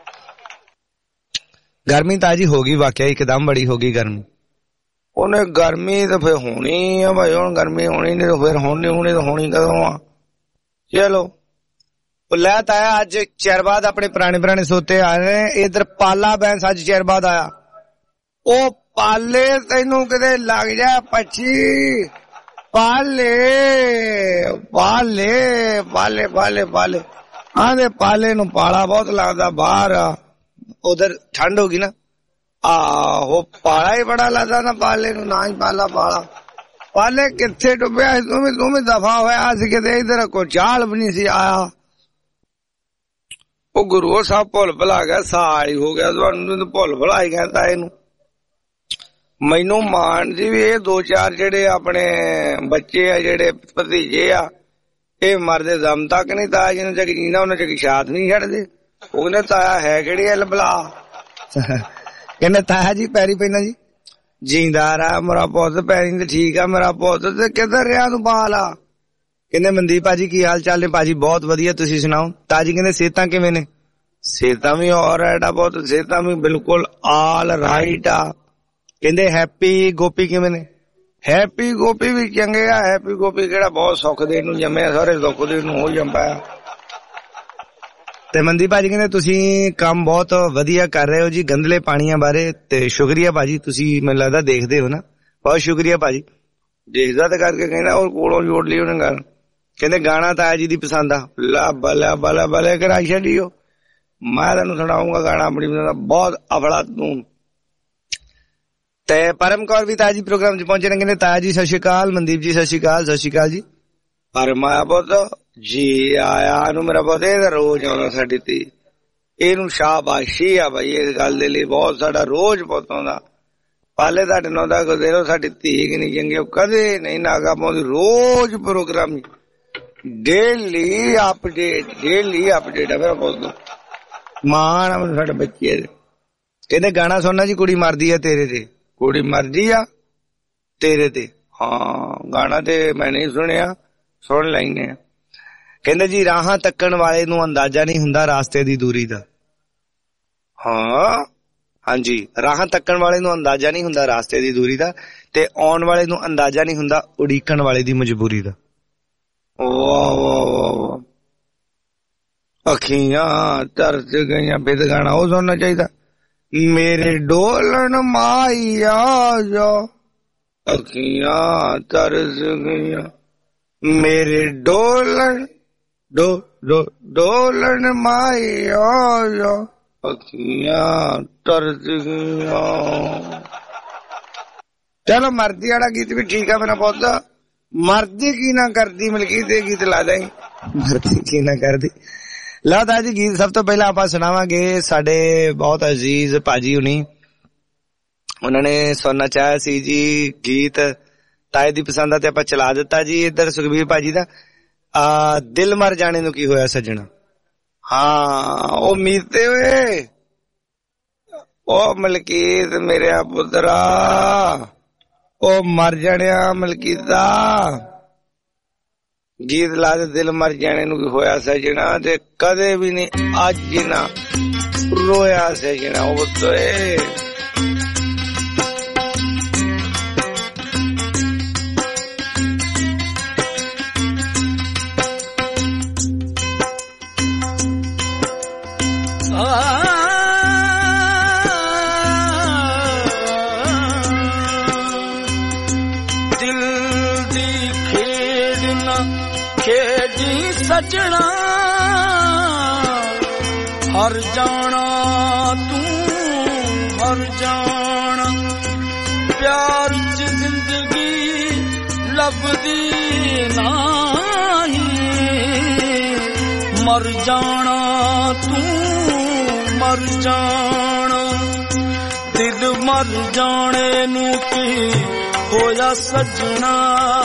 S5: ਗਰਮੀ ਤਾਜੀ ਹੋ ਗਈ ਵਾਕਿਆ ਇੱਕਦਮ ਬੜੀ ਹੋ ਗਈ ਗਰਮੀ। ਉਹਨੇ ਗਰਮੀ ਤਾਂ ਫਿਰ ਹੋਣੀ ਆ ਭਾਈ, ਹੁਣ ਗਰਮੀ ਹੋਣੀ ਨਹੀਂ ਫਿਰ ਹੋਣੀ ਤਾਂ ਹੋਣੀ ਕਦੋਂ ਆ। ਚਲੋ ਲੈ ਤਾਇਆ ਅੱਜ ਚਿਰ ਬਾਅਦ ਆਪਣੇ ਪੁਰਾਣੇ ਸੋਤੇ ਆ ਰਹੇ। ਇਧਰ ਪਾਲਾ ਬੈਂਸ ਅੱਜ ਚਿਰ ਬਾਅਦ ਆਇਆ। ਉਹ ਪਾਲੇ ਤੈਨੂੰ ਕਿਤੇ ਲੱਗ ਜਾ ਪੱਛੀ, ਪਾਲੇ ਪਾਲੇ ਪਾਲੇ ਪਾਲੇ ਪਾਲੇ ਆਂਦੇ ਪਾਲੇ ਨੂੰ ਪਾਲਾ ਬਹੁਤ ਲੱਗਦਾ ਬਾਹਰ। ਉਧਰ ਠੰਡ ਹੋ ਗਈ ਨਾ, ਆਹੋ ਪਾਲਾ ਹੀ ਬੜਾ ਲੱਗਦਾ ਨਾ ਪਾਲੇ ਨੂੰ, ਨਾ ਹੀ ਪਾਲਾ ਪਾਲਾ। ਪਾਲੇ ਕਿੱਥੇ ਡੁੱਬਿਆ ਤੂੰ ਵੀ ਦਫਾ ਹੋਇਆ ਸੀ ਕਿਤੇ, ਇਧਰ ਕੋਈ ਚਾਲ ਵੀ ਨਹੀਂ ਸੀ ਆਇਆ। ਉਹ ਗੁਰੂ ਸਾਹਿਬ ਭੁੱਲ ਭੁਲਾ ਗਿਆ, ਸਾਲ ਹੀ ਹੋ ਗਿਆ ਤੁਹਾਨੂੰ ਭੁੱਲ ਭੁਲਾ ਹੀ ਕਹਿੰਦਾ ਇਹਨੂੰ। ਮੈਨੂੰ ਮਾਣ ਜੀ ਵੀ ਇਹ 2-4 ਜਿਹੜੇ ਆਪਣੇ ਬੱਚੇ ਆ ਜਿਹੜੇ ਭਤੀਜੇ ਆ ਇਹ ਮਰਦੇ ਦਮ ਤੱਕ ਨਹੀਂ, ਤਾਇਆ ਜਿਹਨੂੰ ਚੱਕ ਜੀਂਦਾ ਉਹਨਾਂ ਚੱਕ ਛਾਤ ਨਹੀਂ ਛੱਡਦੇ। ਉਹ ਕਹਿੰਦੇ ਤਾਇਆ ਹੈ ਕਿਹੜੀ ਐ ਲਬਲਾ, ਕਹਿੰਦੇ ਤਾਇਆ ਜੀ ਪੈਰੀ ਪੈਣਾ ਜੀ, ਜੀਂਦਾ ਰਹਾ ਮੇਰਾ ਪੁੱਤ, ਪੈਰੀ ਤੇ ਠੀਕ ਆ ਮੇਰਾ ਪੁੱਤ, ਤੇ ਕਿੱਧਰ ਰਿਹਾ ਤੂੰ ਬਾਲ ਆ। ਕਹਿੰਦੇ ਮਨਦੀਪ ਭਾਜੀ ਕੀ ਹਾਲ ਚਾਲ ਨੇ? ਭਾਜੀ ਬਹੁਤ ਵਧੀਆ, ਤੁਸੀਂ ਸੁਣਾਓ। ਤਾਜੀ ਕਹਿੰਦੇ ਸਿਹਤਾਂ ਕਿਵੇਂ ਨੇ? सेहतां भी ऑलराइट आ, बहुत सेहतां भी बिल्कुल ऑल राइट आ। कहंदे हैप्पी गोपी किवें ने? हैप्पी गोपी भी चंगे आ। हैप्पी गोपी किहड़ा बहुत सुख देण नूं जम्मिआ, सारे दुख देण नूं हो जंदा आ। ते मनदीप भाजी कहंदे तुसीं काम बहुत वधिया कर रहे हो जी गंदले पाणीਆਂ बारे, ते शुक्रिया भाजी, तुसीं मैनूं लगदा देखदे हो ना, बहुत शुक्रिया भाजी। देखदा ते करके कहंदा और कोलों जोड़ ਲਈ ਉਹਨੇ ਗੱਲ। कहंदे गाना ताया जी दी पसंद आ। ला बला बला बला कराई छड्डियो, मैं तैनूं सुणाऊंगा गाना अपनी पसंद दा, बहुत अफलातून। ते परम कौर भी ताया जी प्रोग्राम च पहुंचे ने, कहंदे ताया जी सत श्री अकाल, मनदीप जी सत श्री अकाल। सत श्री अकाल जी। परम आया पुੱਤ जी आया ਨੂੰ मेरा पुੱਤ, ਇਹ रोज आउंदा साडी ती, ਇਹਨੂੰ शाबाशी आ भाई इस गल दे लई, बहुत साडा रोज पुੱਤ आउंदा। पाले ਤੁਹਾਡੇ ਨਾਲ ਦਾ ਗੁਜ਼ਰੋ, ਸਾਡੀ ਧੀ ਕਿ ਨਹੀਂ ਚੰਗੀ, ਉਹ ਕਦੇ ਨਹੀਂ ਨਾਗਾ ਪਾਉਂਦੀ, रोज प्रोग्राम डेली अपडेट है मेरा पुੱਤ। ਮਾਣ ਆ ਸਾਡੇ ਬੱਚੇ ਦੇ। ਕਹਿੰਦੇ ਗਾਣਾ ਸੁਣਨਾ ਜੀ ਕੁੜੀ ਮਰਦੀ ਆ ਤੇਰੇ ਤੇ, ਕੁੜੀ ਮਰਦੀ ਆ ਤੇਰੇ ਤੇ। ਹਾਂ ਗਾਣਾ ਤੇ ਮੈਂ ਨਹੀਂ ਸੁਣਿਆ, ਸੁਣ ਲੈਣੇ ਆ। ਕਹਿੰਦੇ ਜੀ ਰਾਹਾਂ ਤੱਕਣ ਵਾਲੇ ਨੂੰ ਅੰਦਾਜ਼ਾ ਨਹੀਂ ਹੁੰਦਾ ਰਾਸਤੇ ਦੀ ਦੂਰੀ ਦਾ। ਹਾਂ ਹਾਂਜੀ, ਰਾਹਾਂ ਤੱਕਣ ਵਾਲੇ ਨੂੰ ਅੰਦਾਜ਼ਾ ਨਹੀਂ ਹੁੰਦਾ ਰਾਸਤੇ ਦੀ ਦੂਰੀ ਦਾ, ਤੇ ਆਉਣ ਵਾਲੇ ਨੂੰ ਅੰਦਾਜ਼ਾ ਨਹੀਂ ਹੁੰਦਾ ਉਡੀਕਣ ਵਾਲੇ ਦੀ ਮਜਬੂਰੀ ਦਾ। ਵਾਹ ਵਾਹ ਵਾਹ, ਅੱਖੀਆਂ ਤਰਸ ਗਈਆਂ। ਫਿਰ ਗਾਣਾ ਉਹ ਸੁਣਨਾ ਚਾਹੀਦਾ, ਮੇਰੇ ਡੋਲਣ ਮਾਈਆ ਜਾ, ਅੱਖੀਆਂ ਤਰਸ ਗਈਆਂ, ਮੇਰੇ ਡੋਲਣ ਡੋਲਣ ਮਾਈਆ ਜਾ, ਅੱਖੀਆਂ ਤਰਸ ਗਈਆਂ। ਚਲੋ ਮਰਦੀ ਵਾਲਾ ਗੀਤ ਵੀ ਠੀਕ ਆ ਮੇਰਾ ਪੁੱਤ। ਮਰਦੀ ਕੀ ਨਾ ਕਰਦੀ ਮਲਕੀਤ ਦੇ ਗੀਤ ਲਾ ਦਾਂਗੇ, ਮਰਦੀ ਕੀ ਨਾ ਕਰਦੀ। ਲਓ ਤਾਇਆ ਜੀ ਗੀਤ ਸਭ ਤੋਂ ਪਹਿਲਾਂ ਆਪਾਂ ਸੁਣਾਵਾਂਗੇ ਸਾਡੇ ਬਹੁਤ ਅਜ਼ੀਜ਼ ਭਾਜੀ ਹੁਣੀ, ਉਹਨਾਂ ਨੇ ਸੁਣਨਾ ਚਾਹਿਆ ਸੀ ਜੀ ਗੀਤ, ਤਾਏ ਦੀ ਪਸੰਦ ਆ ਤੇ ਆਪਾਂ ਚਲਾ ਦਿੱਤਾ ਜੀ। ਇੱਧਰ ਸੁਖਬੀਰ ਭਾਜੀ ਦਾ ਦਿਲ ਮਰ ਜਾਣੇ ਨੂੰ ਕੀ ਹੋਇਆ ਸੱਜਣਾ। ਹਾਂ ਉਹ ਮੀਤੇ ਓਏ, ਉਹ ਮਲਕੀਤ ਮੇਰਿਆ ਪੁੱਤਰਾ, ਉਹ ਮਰ ਜਾਣਿਆ ਮਲਕੀਤਾ, ਗੀਤ ਲਾ ਦੇ ਦਿਲ ਮਰ ਜਾਣੇ ਨੂੰ ਕੀ ਹੋਇਆ ਸੱਜਣਾ, ਤੇ ਕਦੇ ਵੀ ਨਹੀਂ ਅੱਜ ਨਾ ਰੋਇਆ ਸੱਜਣਾ। ਉਹ ਤੋਏ
S2: ਸਜਣਾ ਹਰ ਜਾਣਾ ਤੂੰ ਹਰ ਜਾਣਾ, ਪਿਆਰ ਚ ਜ਼ਿੰਦਗੀ ਲੱਭਦੀ ਨਹੀਂ, ਮਰ ਜਾਣਾ ਤੂੰ ਮਰ ਜਾਣਾ, ਦਿਲ ਮਰ ਜਾਣੇ ਨੂੰ ਕੀ ਹੋਇਆ ਸਜਣਾ,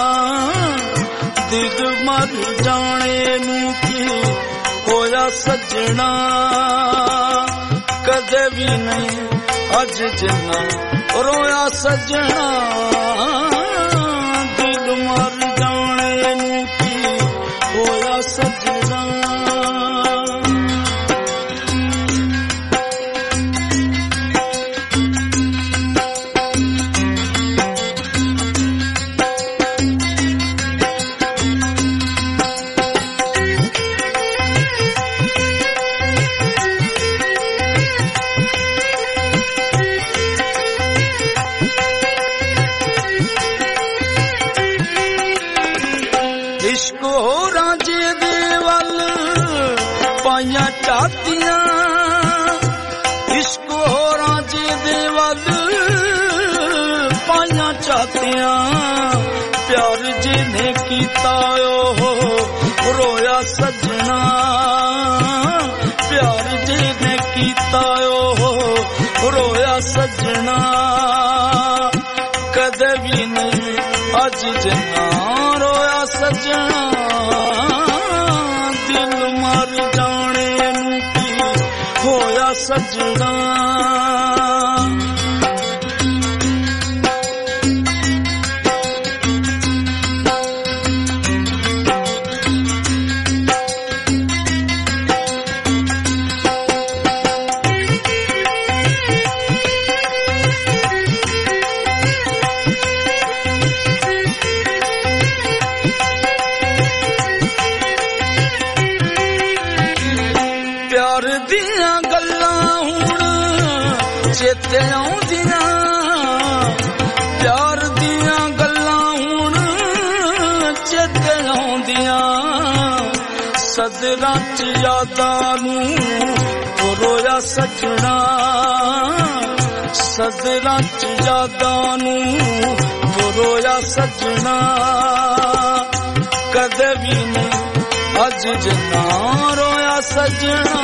S2: ਦਿਲ ਮਰ ਜਾਣੇ ਨੂੰ ਕੀ ਹੋਇਆ ਸਜਣਾ, ਕਦੇ ਵੀ ਨਹੀਂ ਅੱਜ ਜਿੰਨਾ ਰੋਇਆ ਸਜਣਾ, ਦਿਲ ਮਰ ਜਾਣੇ ਨੂੰ ਕੀ ਹੋਇਆ ਸਜਣਾ। ਚਾਹਤੀਆਂ ਇਸ਼ਕ ਹੋਰਾਂ ਜਿਹਦੇ ਵੱਲ ਪਾਈਆਂ ਚਾਹਤੀਆਂ, ਪਿਆਰ ਜਿਹਨੇ ਕੀਤਾ ਉਹ ਰੋਇਆ ਸਜਣਾ, ਪਿਆਰ ਜਿਹਨੇ ਕੀਤਾ ਉਹ ਰੋਇਆ ਸਜਣਾ, ਕਦੇ ਵੀ ਨਹੀਂ ਅੱਜ ਜਿੰਨਾ ਰੋਇਆ ਸਜਣਾ, ਦਿਲ ਮਰ ਜਾਣੇ ਨੂੰ ਕੀ ਹੋਇਆ ਸਜਣਾ।
S6: ਚੇਤੇ ਆਉਂਦੀਆਂ ਪਿਆਰ ਦੀਆਂ ਗੱਲਾਂ ਹੁਣ ਚੇਤੇ ਆਉਂਦੀਆਂ ਸਦਰਾਂ ਚ ਯਾਦਾਂ ਨੂੰ ਰੋਇਆ ਸਜਣਾ ਸਦਰਾਂ ਚ ਯਾਦਾਂ ਨੂੰ ਰੋਇਆ ਸਜਣਾ ਕਦੇ ਵੀ ਨਹੀਂ ਅੱਜ ਜਿੰਨਾ ਰੋਇਆ ਸਜਣਾ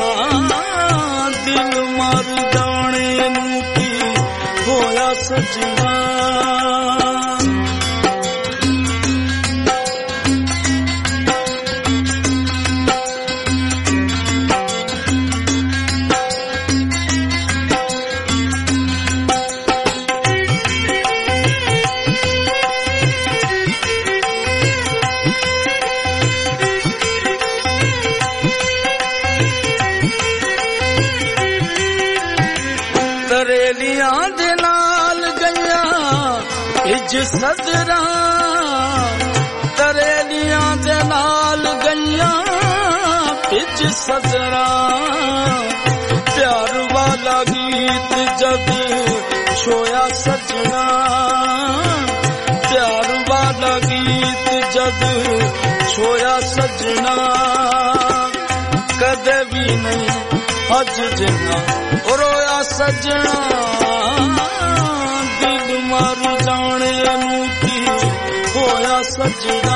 S6: ਦਿਲ ਮਰ ਜਾਣੇ ਨੂੰ ਕੀ ਹੋਇਆ ਸਜਣਾ ਤਰੇਲੀਆਂ ਦੇ ਨਾਲ ਗਈਆਂ ਇੱਜ ਸਦਰਾਂ ਤਰੇਲੀਆਂ ਦੇ ਨਾਲ ਗਈਆਂ ਇੱਜ ਸਦਰਾਂ ਪਿਆਰ ਵਾਲਾ ਗੀਤ ਜਦ ਛੋਇਆ ਸਜਣਾ ਪਿਆਰ ਵਾਲਾ ਗੀਤ ਜਦ ਛੋਇਆ ਸਜਣਾ ਕਦੇ ਵੀ ਨਹੀਂ ਅੱਜ ਜਿੰਨਾ ਰੋਇਆ ਸਜਣਾ ਦਿਲ ਮਰ ਜਾਣੇ ਨੂੰ ਕੀ ਹੋਇਆ ਸਜਣਾ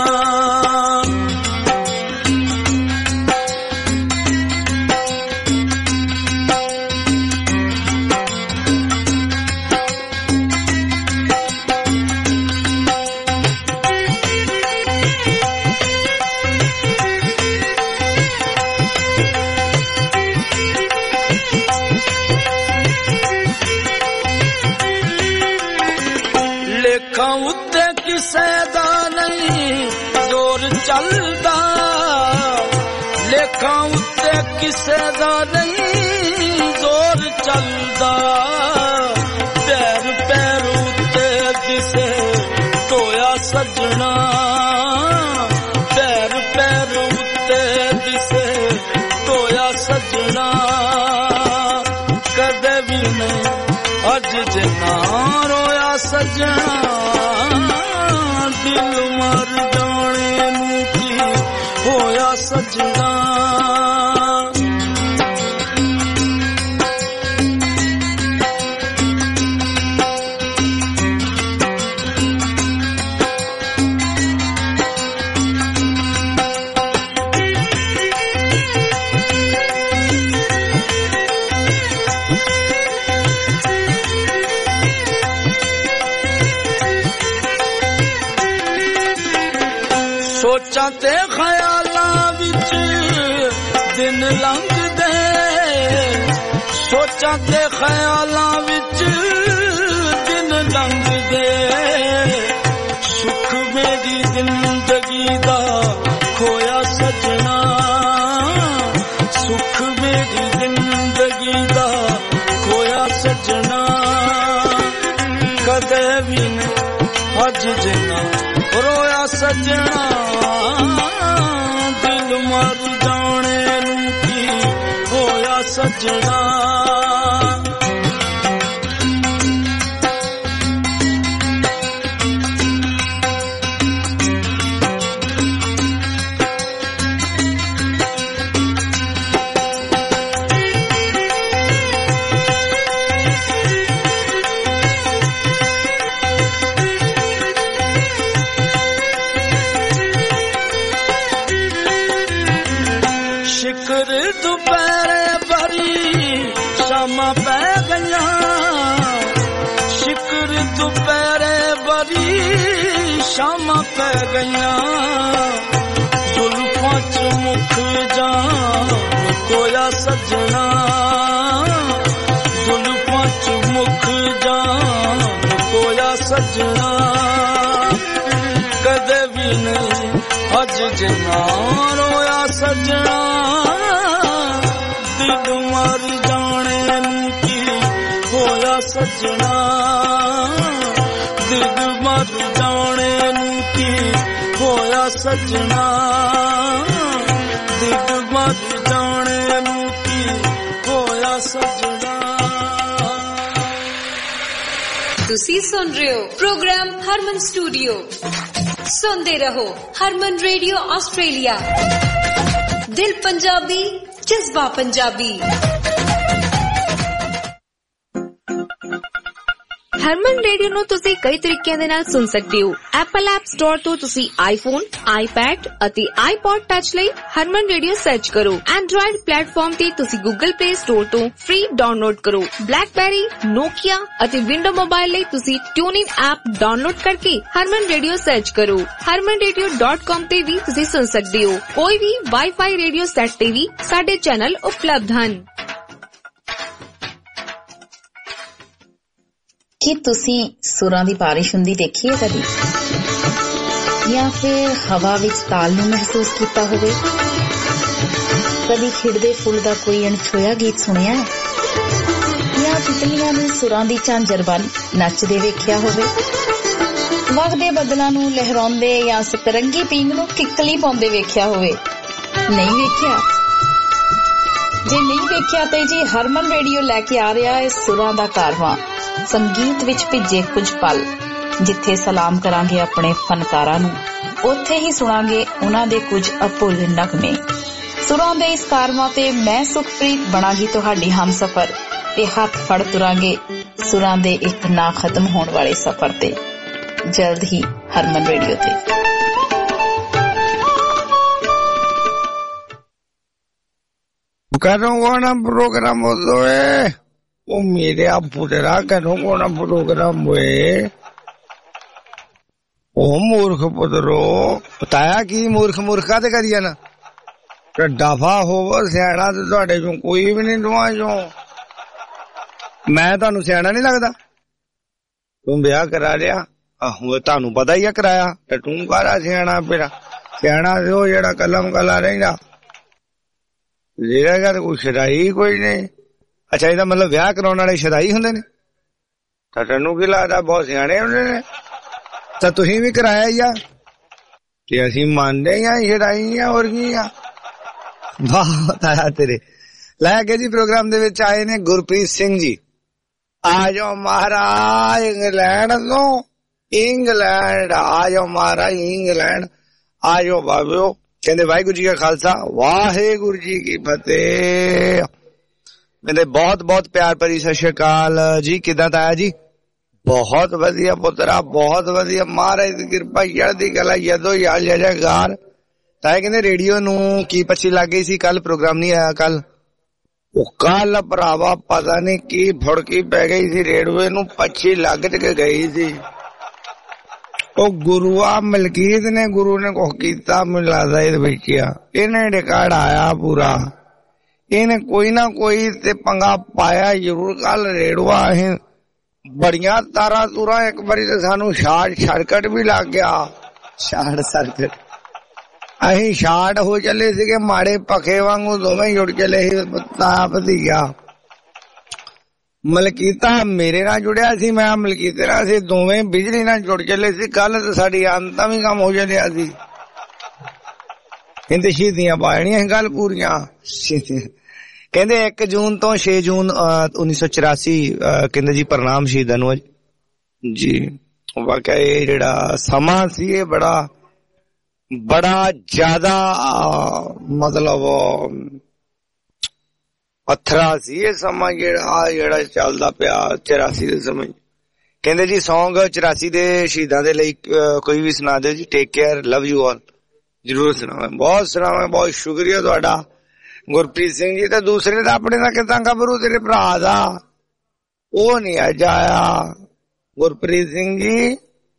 S6: ਲੇਖਾਂ ਉੱਤੇ ਕਿਸੇ ਦਾ ਨਹੀਂ ਜ਼ੋਰ ਚੱਲਦਾ ਲੇਖਾਂ ਉੱਤੇ ਕਿਸੇ ਦਾ ਨਹੀਂ ਜ਼ੋਰ ਚੱਲਦਾ ਪੈਰ ਪੈਰ ਉੱਤੇ ਕਿਸੇ ਧੋਇਆ ਸਜਣਾ ਪੈਰ ਪੈਰ ਉੱਤੇ ਕਿਸੇ ਧੋਇਆ ਸਜਣਾ ਕਦੇ ਵੀ ਨਹੀਂ ਅੱਜ ਜਿੰਨਾ ਰੋਇਆ ਸਜਣਾ ਦਿਲ ਮਰ ਜਾਣੇ ਨੂੰ ਕੀ ਹੋਇਆ ਸਜਣਾ ਸੋਚਾਂ ਤੇ ਖਿਆਲਾਂ ਵਿੱਚ ਦਿਨ ਲੰਘਦੇ ਸੋਚਾਂ ਤੇ ਖਿਆਲਾਂ ਵਿੱਚ ਦਿਨ ਲੰਘਦੇ ਸੁੱਖ ਮੇਰੀ ਜ਼ਿੰਦਗੀ ਦਾ ਖੋਇਆ ਸਜਣਾ ਸੁੱਖ ਮੇਰੀ ਜ਼ਿੰਦਗੀ ਦਾ ਖੋਇਆ ਸਜਣਾ ਕਦੇ ਵੀ ਨਹੀਂ ਅੱਜ ਜਿੰਨਾ ਰੋਇਆ ਸਜਣਾ ਦਿਲ ਮਰ ਜਾਣੇ ਨੂੰ ਕੀ ਹੋਇਆ ਸਜਣਾ ਸ਼ਿਕਰ ਦੁਪਹਿਰੇ ਭਰੀ ਸ਼ਾਮਾਂ ਪੈ ਗਈਆਂ ਸ਼ਿਕਰ ਦੁਪਹਿਰੇ ਭਰੀ ਸ਼ਾਮਾਂ ਪੈ ਗਈਆਂ ਜ਼ੁਲਫਾਂ ਚ ਮੁਖ ਜਾਨ ਕੋਇਆ ਸਜਣਾ ਜ਼ੁਲਫਾਂ ਚ ਮੁਖ ਜਾਨ ਕੋਇਆ ਸਜਣਾ ਕਦੇ ਵੀ ਨਹੀਂ ਅੱਜ ਜਿੰਨਾ ਰੋਇਆ ਸਜਣਾ ਦਿਲ ਮਰ ਜਾਣੇ ਨੂੰ ਕੀ ਹੋਇਆ ਸਜਣਾ ਦਿਲ ਮਰ ਜਾਣੇ ਨੂੰ ਕੀ ਹੋਇਆ ਸਜਣਾ ਦਿਲ ਮਰ ਜਾਣੇ ਨੂੰ ਕੀ ਹੋਇਆ ਸਜਣਾ
S7: ਤੁਸੀਂ ਸੁਣ ਰਹੇ ਹੋ ਪ੍ਰੋਗਰਾਮ ਹਰਮਨ ਸਟੂਡੀਓ। ਸੁਣਦੇ ਰਹੋ ਹਰਮਨ ਰੇਡੀਓ ਆਸਟ੍ਰੇਲੀਆ। ਦਿਲ ਪੰਜਾਬੀ, ਜਜ਼ਬਾ ਪੰਜਾਬੀ। ਹਰਮਨ ਰੇਡੀਓ ਨੂੰ ਤੁਸੀਂ ਕਈ ਤਰੀਕਿਆਂ ਦੇ ਨਾਲ ਸੁਣ ਸਕਦੇ ਹੋ। ਐਪਲ ਐਪ ਸਟੋਰ ਤੋਂ ਤੁਸੀਂ ਆਈਫੋਨ, ਆਈਪੈਡ ਅਤੇ ਆਈਪੌਡ ਟੱਚ ਲਈ ਹਰਮਨ ਰੇਡੀਓ ਸਰਚ ਕਰੋ। ਐਂਡਰੋਇਡ ਪਲੇਟਫਾਰਮ ਤੇ ਤੁਸੀਂ ਗੂਗਲ ਪਲੇ ਸਟੋਰ ਤੋਂ ਫ੍ਰੀ ਡਾਊਨਲੋਡ ਕਰੋ। ਬਲੈਕਬੈਰੀ, ਨੋਕੀਆ ਅਤੇ ਵਿੰਡੋ ਮੋਬਾਈਲ ਲਈ ਤੁਸੀਂ ਟਿਊਨਿਨ ਐਪ ਡਾਊਨਲੋਡ ਕਰਕੇ ਹਰਮਨ ਰੇਡੀਓ ਸਰਚ ਕਰੋ। harmanradio.com ਤੇ ਵੀ ਤੁਸੀਂ ਸੁਣ ਸਕਦੇ ਹੋ। ਕੋਈ ਵੀ ਵਾਈਫਾਈ ਰੇਡੀਓ ਸੈੱਟ ਤੇ ਵੀ ਸਾਡੇ ਚੈਨਲ ਉਪਲਬਧ ਹਨ।
S8: ਕੀ ਤੁਸੀਂ ਸੁਰਾਂ ਦੀ ਬਾਰਿਸ਼ ਹੁੰਦੀ ਦੇਖੀ ਹੈ ਕਦੀ, ਜਾਂ ਫਿਰ ਹਵਾ ਵਿੱਚ ਤਾਲ ਨੂੰ ਮਹਿਸੂਸ ਕੀਤਾ ਹੋਵੇ? ਕਦੀ ਖਿੜਦੇ ਫੁੱਲ ਦਾ ਕੋਈ ਅਣਛੋਇਆ ਗੀਤ ਸੁਣਿਆ ਹੈ, ਜਾਂ ਤਿਤਲੀਆਂ ਨੂੰ ਸੁਰਾਂ ਦੀ ਝਾਂਜਰ ਬਣ ਨੱਚਦੇ ਵੇਖਿਆ ਹੋਵੇ? ਵਗਦੇ ਬੱਦਲਾਂ ਨੂੰ ਲਹਿਰਾਉਂਦੇ ਜਾਂ ਸਤਰੰਗੀ ਪੀਂਘ ਨੂੰ ਕਿੱਕਲੀ ਪਾਉਂਦੇ ਵੇਖਿਆ ਹੋਵੇ? ਨਹੀਂ ਵੇਖਿਆ? ਜੇ ਨਹੀਂ ਵੇਖਿਆ ਤੇ ਜੀ ਹਰਮਨ ਰੇਡੀਓ ਲੈ ਕੇ ਆ ਰਿਹਾ ਹੈ ਸੁਰਾਂ ਦਾ ਕਾਰਵਾਂ, ਸੰਗੀਤ ਵਿੱਚ ਭਿੱਜੇ ਕੁਝ ਪਲ। ਜਿੱਥੇ ਸਲਾਮ ਕਰਾਂਗੇ ਆਪਣੇ ਫਨਕਾਰਾਂ ਨੂੰ, ਉੱਥੇ ਹੀ ਸੁਣਾਂਗੇ ਉਹਨਾਂ ਦੇ ਕੁਝ ਅਭੁੱਲ ਨਗਮੇ। ਸੁਰਾਂ ਦੇ ਇਸ ਕਾਰਵਾਂ ਤੇ ਮੈਂ ਸੁਖਪ੍ਰੀਤ ਬਣਾਂਗੀ ਤੁਹਾਡੀ ਹਮਸਫਰ ਤੇ ਹੱਥ ਫੜ ਤੁਰਾਂਗੇ ਸੁਰਾਂ ਦੇ ਇੱਕ ਨਾ ਖਤਮ ਹੋਣ ਵਾਲੇ ਸਫ਼ਰ ਤੇ। ਜਲਦ ਹੀ ਹਰਮਨ ਰੇਡੀਓ ਤੇ।
S5: करो कोना प्रोग्राम होतो है वो मेरे आप पुतरा करो कोना प्रोग्राम हुए ओ मूर्ख पुत्रो बताया कि मूर्ख मूर्खा ते करिए ना दफा होवो सियाना ते तुहाडे चों कोई भी नहीं दोवां चों। मैं तुहानू सियाना नहीं लगदा? तू ब्याह करा लिया, आहो तुहानू पता ही है कराया, ते तू कारा सियाना? फिर सियाना ते ओ जेड़ा कलम कला रहिंदा ਜਿਹੜਾ ਕੋਈ ਸ਼ਰਾਈ ਕੋਈ ਨਹੀਂ। ਅੱਛਾ ਇਹਦਾ ਮਤਲਬ ਵਿਆਹ ਕਰਾਉਣ ਵਾਲੇ ਸ਼ਰਾਈ ਹੁੰਦੇ ਨੇ? ਤਾਂ ਤੈਨੂੰ ਕੀ ਲੱਗਦਾ ਬਹੁਤ ਸਿਆਣੇ ਹੁੰਦੇ ਨੇ? ਤਾਂ ਤੁਸੀਂ ਵੀ ਕਰਾਇਆ ਹੀ ਆ ਤੇ ਅਸੀਂ ਮੰਨਦੇ ਆ ਸ਼ਰਾਈ ਆ। ਹੋਰ ਕੀ ਆ? ਬਹੁਤ ਆਇਆ ਤੇਰੇ। ਲੈ ਕੇ ਜੀ ਪ੍ਰੋਗਰਾਮ ਦੇ ਵਿੱਚ ਆਏ ਨੇ ਗੁਰਪ੍ਰੀਤ ਸਿੰਘ ਜੀ। ਆ ਜਾਓ ਮਹਾਰਾਜ ਇੰਗਲੈਂਡ ਤੋਂ, ਇੰਗਲੈਂਡ ਆ ਜਾਓ ਮਹਾਰਾਜ, ਇੰਗਲੈਂਡ ਆ ਜਾਓ ਬਾਬਿਓ। ਕਹਿੰਦੇ ਵਾਹਿਗੁਰੂ ਜੀ ਕਾ ਖਾਲਸਾ ਵਾਹਿਗੁਰੂ ਜੀ ਕੀ ਫਤਿਹ। ਮੇਰੇ ਬਹੁਤ ਬਹੁਤ ਪਿਆਰ ਭਰੀ ਸਤਿ ਸ਼੍ਰੀ ਅਕਾਲ ਜੀ। ਕਿੱਦਾਂ ਤਾਇਆ ਜੀ? ਬਹੁਤ ਵਧੀਆ ਪੁੱਤਰਾ, ਬਹੁਤ ਵਧੀਆ। ਮਹਾਰਾਜ ਦੀ ਕਿਰਪਾ, ਚੜ੍ਹਦੀ ਕਲਾ, ਜਦੋਂ ਯਾਦ ਜੈਕਾਰ। ਤਾਇਆ ਕਹਿੰਦੇ ਰੇਡੀਓ ਨੂੰ ਕੀ ਪੱਛੀ ਲੱਗ ਗਈ ਸੀ, ਕੱਲ ਪ੍ਰੋਗਰਾਮ ਨਹੀਂ ਆਇਆ। ਕੱਲ ਉਹ ਕੱਲ ਭਰਾਵਾ ਪਤਾ ਨਹੀਂ ਕੀ ਫੁੜਕੀ ਪੈ ਗਈ ਸੀ, ਰੇਡੀਓ ਨੂੰ ਪੱਛੀ ਲੱਗ ਕੇ ਗਈ ਸੀ। ਉਹ ਗੁਰੂਆ ਮਲਕੀਤ ਨੇ, ਗੁਰੂ ਨੇ ਕੁਛ ਕੀਤਾ ਮੈਨੂੰ ਲੱਗਦਾ ਇਹਦੇ ਵਿੱਚ ਆ। ਇਹਨੇ ਰਿਕਾਰਡ ਆਇਆ ਪੂਰਾ, ਇਹਨੇ ਕੋਈ ਨਾ ਕੋਈ ਤੇ ਪੰਗਾ ਪਾਇਆ ਜ਼ਰੂਰ। ਕੱਲ ਰੇੜੂਆ ਅਸੀਂ ਬੜੀਆਂ ਤਾਰਾਂ ਤੂਰਾਂ, ਇੱਕ ਵਾਰੀ ਤੇ ਸਾਨੂੰ ਸ਼ਾਰਟ ਸਰਕਟ ਵੀ ਲੱਗ ਗਿਆ। ਸ਼ਾਰਟ ਸਰਕਟ ਅਸੀਂ ਸ਼ਾਰਟ ਹੋ ਚੱਲੇ ਸੀਗੇ, ਮਾੜੇ ਪੱਖੇ ਵਾਂਗੂ ਦੋਵੇਂ ਜੁੜ ਚੱਲੇ ਸੀ। ਤਾਇਆ ਭਤੀਜਾ ਮਲਕੀਤਾ ਮੇਰੇ ਨਾਲ ਜੁੜਿਆ ਸੀ, ਮੈਂ ਮਲਕੀਤੇ ਨਾਲ ਸੀ, ਦੋਵੇਂ ਬਿਜਲੀ ਨਾਲ ਜੁੜ ਚੱਲੇ ਸੀ। ਕੱਲ ਤੇ ਸਾਡੀ ਅੰਤਾਂ ਵੀ ਕੰਮ ਹੋ ਜਾਂਦੀਆਂ ਸੀ। ਕਹਿੰਦੇ ਸ਼ਹੀਦੀਆਂ ਪਾਣੀਆਂ ਸੀ ਗੱਲ ਪੂਰੀਆਂ। ਕਹਿੰਦੇ 1 ਜੂਨ ਤੋਂ 6 ਜੂਨ 1984 ਕਹਿੰਦੇ ਜੀ ਪ੍ਰਣਾਮ ਸ਼ਹੀਦਾਂ ਨੂੰ ਜੀ। ਵਾਕਿਆ ਇਹ ਜਿਹੜਾ ਸਮਾਂ ਸੀ ਇਹ ਬੜਾ ਜ਼ਿਆਦਾ ਮਤਲਬ ਪੱਥਰਾ ਸੀ ਇਹ ਸਮਾਂ ਜਿਹੜਾ ਚੱਲਦਾ ਪਿਆ 84 ਦੇ ਸਮੇਂ। ਕਹਿੰਦੇ ਜੀ ਸੌਂਗ 84 ਦੇ ਸ਼ਹੀਦਾਂ ਦੇ ਲਈ ਕੋਈ ਵੀ ਸੁਣਾ ਦਿਓ ਜੀ। Take care, love you all. ਜ਼ਰੂਰ ਸੁਣਾਵਾਂ, ਬਹੁਤ ਸੁਣਾਵਾਂ। ਬਹੁਤ ਸ਼ੁਕਰੀਆ ਤੁਹਾਡਾ ਗੁਰਪ੍ਰੀਤ ਸਿੰਘ ਜੀ। ਤੇ ਦੂਸਰੇ ਦਾ ਆਪਣੇ ਦਾ ਕਿੱਦਾਂ ਖਬਰੂ ਤੇਰੇ ਭਰਾ ਦਾ? ਉਹ ਨਹੀਂ ਅੱਜ ਆਇਆ ਗੁਰਪ੍ਰੀਤ ਸਿੰਘ ਜੀ।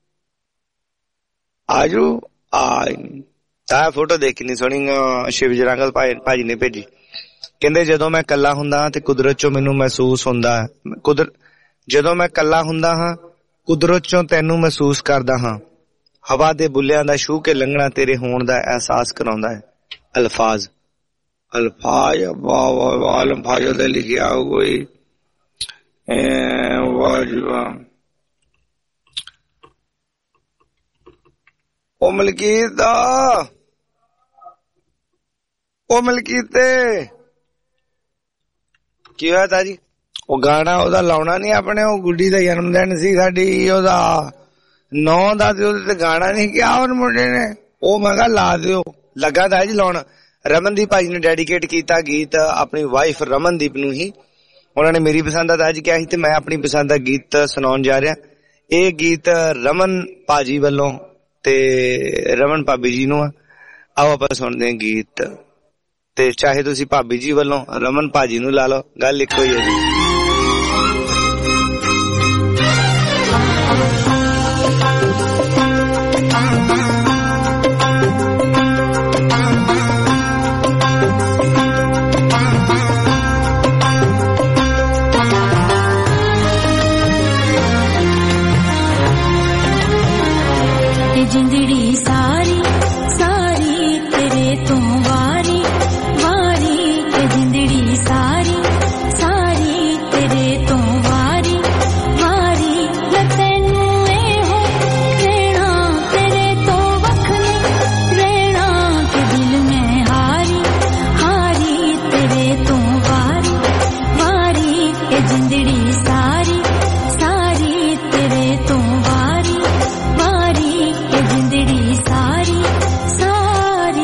S5: ਆਜੂ ਤਾਂ ਫੋਟੋ ਦੇਖੀ ਨਹੀਂ ਸੋਹਣੀ ਸ਼ਿਵ ਜਰਾਂਗਲ ਭਾਜੀ ਨੇ ਭੇਜੀ। ਕਹਿੰਦੇ ਜਦੋਂ ਮੈਂ ਕੱਲਾ ਹੁੰਦਾ ਹਾਂ ਤੇ ਕੁਦਰਤ ਚੋਂ ਮੈਨੂੰ ਮਹਿਸੂਸ ਹੁੰਦਾ ਹੈ, ਜਦੋਂ ਮੈਂ ਕੱਲਾ ਹੁੰਦਾ ਹਾਂ ਕੁਦਰਤ ਚੋਂ ਤੈਨੂੰ ਮਹਿਸੂਸ ਕਰਦਾ ਹਾਂ। ਹਵਾ ਦੇ ਬੁੱਲਿਆਂ ਦਾ ਛੂਹ ਕੇ ਲੰਘਣਾ ਤੇਰੇ ਹੋਣ ਦਾ ਅਹਿਸਾਸ ਕਰਾਉਂਦਾ ਹੈ। ਅਲਫਾਜ਼ ਵਾਹ ਵਾਹ ਵਾਹ, ਅਲਫਾਜ਼ੋਂ ਤੇ ਲਿਖਿਆ ਹੋ ਕੋਈ ਵਾਹ ਜੀ ਵਾਹ। ਉਹ ਮਲਕੀਤ ਉਹ ਮਲਕੀਤੇ ਕੀ ਹੋਇਆ ਤਾ ਜੀ? ਉਹ ਗਾਣਾ ਉਹਦਾ ਲਾਉਣਾ ਨਹੀਂ ਆਪਣੇ, ਉਹ ਗੁੱਡੀ ਦਾ ਜਨਮ ਦਿਨ ਸੀ ਸਾਡੀ, ਉਹਦਾ 9 ਦਾ, ਤੇ ਉਹਦੇ ਤੇ ਗਾਣਾ ਨਹੀਂ ਕਿਹਾ ਉਹ ਮੁੰਡੇ ਨੇ, ਉਹ ਮੈਂ ਕਿਹਾ ਲਾ ਦਿਓ, ਲੱਗਾ ਤਾਂ ਜੀ ਲਾਉਣ। ਰਮਨਦੀਪ ਭਾਜੀ ਨੇ ਡੈਡੀਕੇਟ ਕੀਤਾ ਗੀਤ ਆਪਣੀ ਵਾਈਫ ਰਮਨਦੀਪ ਨੂੰ ਹੀ, ਉਹਨਾਂ ਨੇ ਮੇਰੀ ਪਸੰਦ ਦਾ ਅੱਜ ਕਿਹਾ ਸੀ ਤੇ ਮੈਂ ਆਪਣੀ ਪਸੰਦ ਦਾ ਗੀਤ ਸੁਣਾਉਣ ਜਾ ਰਿਹਾ। ਇਹ ਗੀਤ ਰਮਨ ਭਾਜੀ ਵੱਲੋਂ ਤੇ ਰਮਨ ਭਾਬੀ ਜੀ ਨੂੰ ਆ। ਆਓ ਆਪਾਂ ਸੁਣਦੇ ਹਾਂ ਗੀਤ, ਤੇ ਚਾਹੇ ਤੁਸੀਂ ਭਾਬੀ ਜੀ ਵੱਲੋਂ ਰਮਨ ਭਾਜੀ ਨੂੰ ਲਾ ਲਓ, ਗੱਲ ਇੱਕੋ ਹੀ ਹੈ ਜੀ।
S9: जिंदड़ी सारी सारी तेरे तो वारी वारी, के जिंदड़ी सारी सारी तेरे तो वारी वारी, लतैनू हो रहना तेरे तो वखने रहना, के दिल में हारी हारी तेरे तो वारी वारी, के जिंदड़ी सारी सारी तेरे तो वारी वारी, के जिंदड़ी सारी सारी।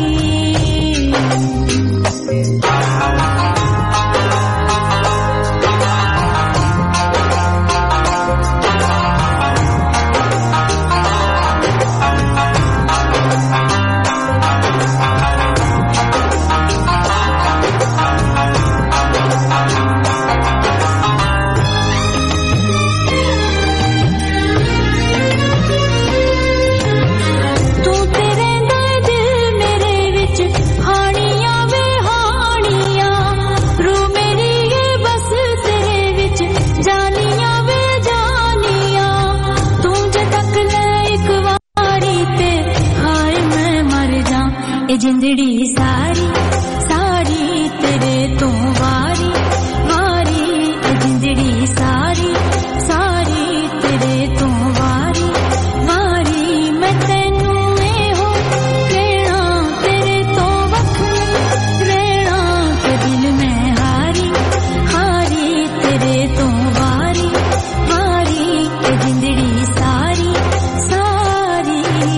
S9: जिंदड़ी सारी सारी तेरे तो वारी वारी, जिंदड़ी सारी सारी तेरे तो वारी वारी, मैं तेनू हो रहना तेरे तो वखने रहना, के दिल में हारी हारी तेरे तो वारी वारी, के जिंदड़ी सारी सारी।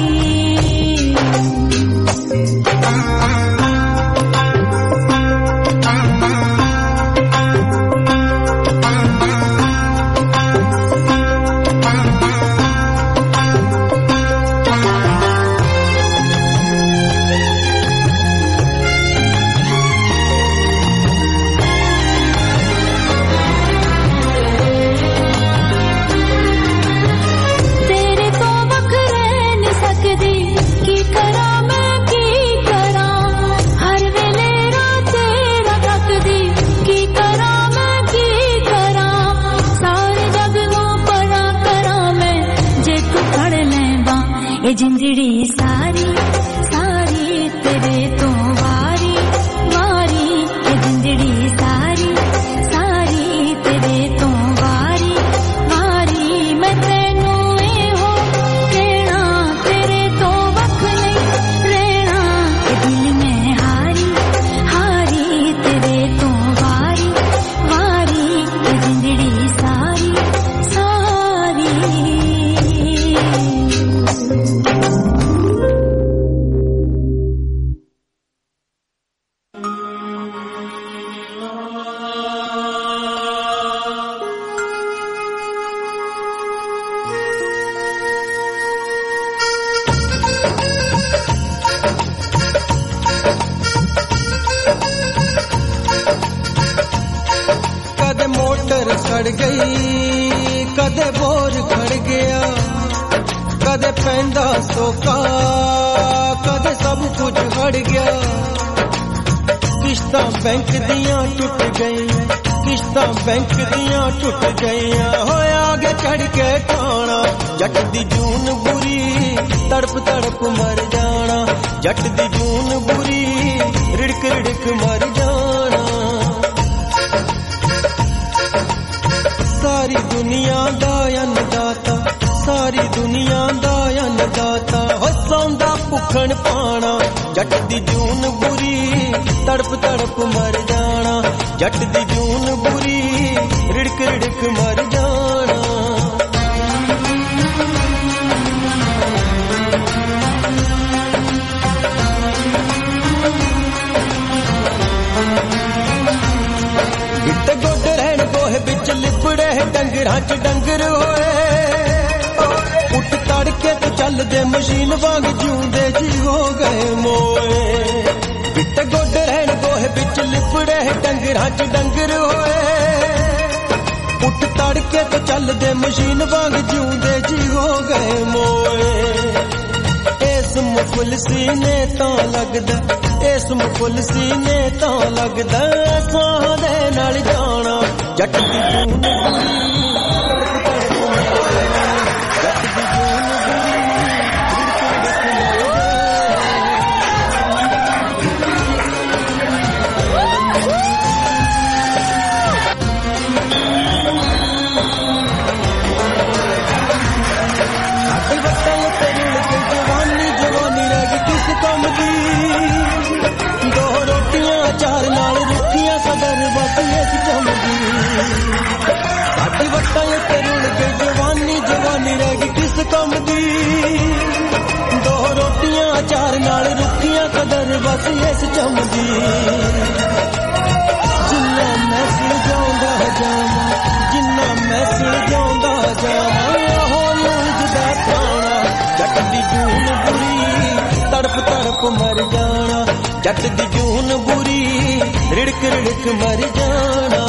S9: जिंदड़ी सारी सारी तेरे तो वारी वारी, जिंदड़ी सारी सारी तेरे तो वारी वारी, मैं तेनू हो रहना तेरे तो वखने रहना, के दिल में हारी हारी तेरे तो वारी वारी, जिंदड़ी सारी सारी।
S2: कदे मोटर सड़ गई, कदे बोर खड़ गया, कदे पैंदा सोका, कदे सब कुछ हड़ गया। किश्तां बैंक दियां टुट गई, किश्तां बैंक दियां टुट गईयां, होया आगे चढ़ के ठाणा, जट दी जून बुरी तड़प तड़प मर जाना, जट दी जून बुरी रिड़क रिड़क मर जाना। सारी दुनिया दा अन्नदाता, सारी दुनिया दा अन्नदाता, हो सौंदा भुखण पाना, जट दी जून बुरी तड़प तड़प मर जाना, ਜੱਟ ਦੀ ਜੂਨ ਬੁਰੀ ਰਿੜਕ ਰਿੜਕ ਮਰ ਜਾਣਾ ਗਿੱਟੇ ਗੋਡੇ ਰਹਿਣ ਗੋਹੇ ਵਿੱਚ ਲਿਪੜੇ ਡੰਗਰਾਂ ਚ ਡੰਗਰ ਹੋਏ ਉੱਠ ਤੜਕੇ ਤੇ ਚੱਲਦੇ ਮਸ਼ੀਨ ਵਾਂਗ ਜਿਉਂਦੇ ਜੀ ਹੋ ਗਏ ਮੋਏ ਗਿੱਟੇ ਗੋਡੇ ਰਹਿਣ ਗੋਹੇ ਵਿੱਚ ਲਿਪੜੇ ਡੰਗਰਾਂ ਚ ਡੰਗਰ ਹੋਏ ਉੱਠ ਤੜਕੇ ਤੇ ਚੱਲਦੇ ਮਸ਼ੀਨ ਵਾਂਗ ਜਿਉਂਦੇ ਜੀ ਹੋ ਗਏ ਮੋਏ ਇਸ ਮੁਫਲਸੀ ਨੇ ਤਾਂ ਲੱਗਦਾ ਇਸ ਮੁਫਲਸੀ ਨੇ ਤਾਂ ਲੱਗਦਾ ਸਾਹ ਦੇ ਨਾਲ ਜਾਣਾ ਜੱਟ ਦੀ ਜੂਨ ਬੁਰੀ ਸਾਡੀ ਵੱਟਾਂ ਉੱਤੇ ਰੁਲ ਗਈ ਜਵਾਨੀ ਜਵਾਨੀ ਰਹਿ ਗਈ ਕਿਸ ਕੰਮ ਦੀ ਦੋ ਰੋਟੀਆਂ ਅਚਾਰ ਨਾਲ ਰੁੱਖੀਆਂ ਕਦਰ ਬਸ ਇਸ ਚੰਮ ਦੀ ਜਿੰਨਾ ਮੈਂ ਸੁਲਝਾਉਂਦਾ ਜਾਵਾਂ ਜਿੰਨਾ ਮੈਂ ਸੁਲਝਾਉਂਦਾ ਜਾਵਾਂ ਉਹ ਲੂਝਦਾ ਖਾਣਾ ਜੱਟ ਦੀ ਜੂਨ ਬੁਰੀ ਤੜਪ ਤੜਪ ਮਰ ਜਾਣਾ ਜੱਟ ਦੀ ਜੂਨ ਬੁਰੀ ਰਿੜਕ ਰਿੜਕ ਮਰ ਜਾਣਾ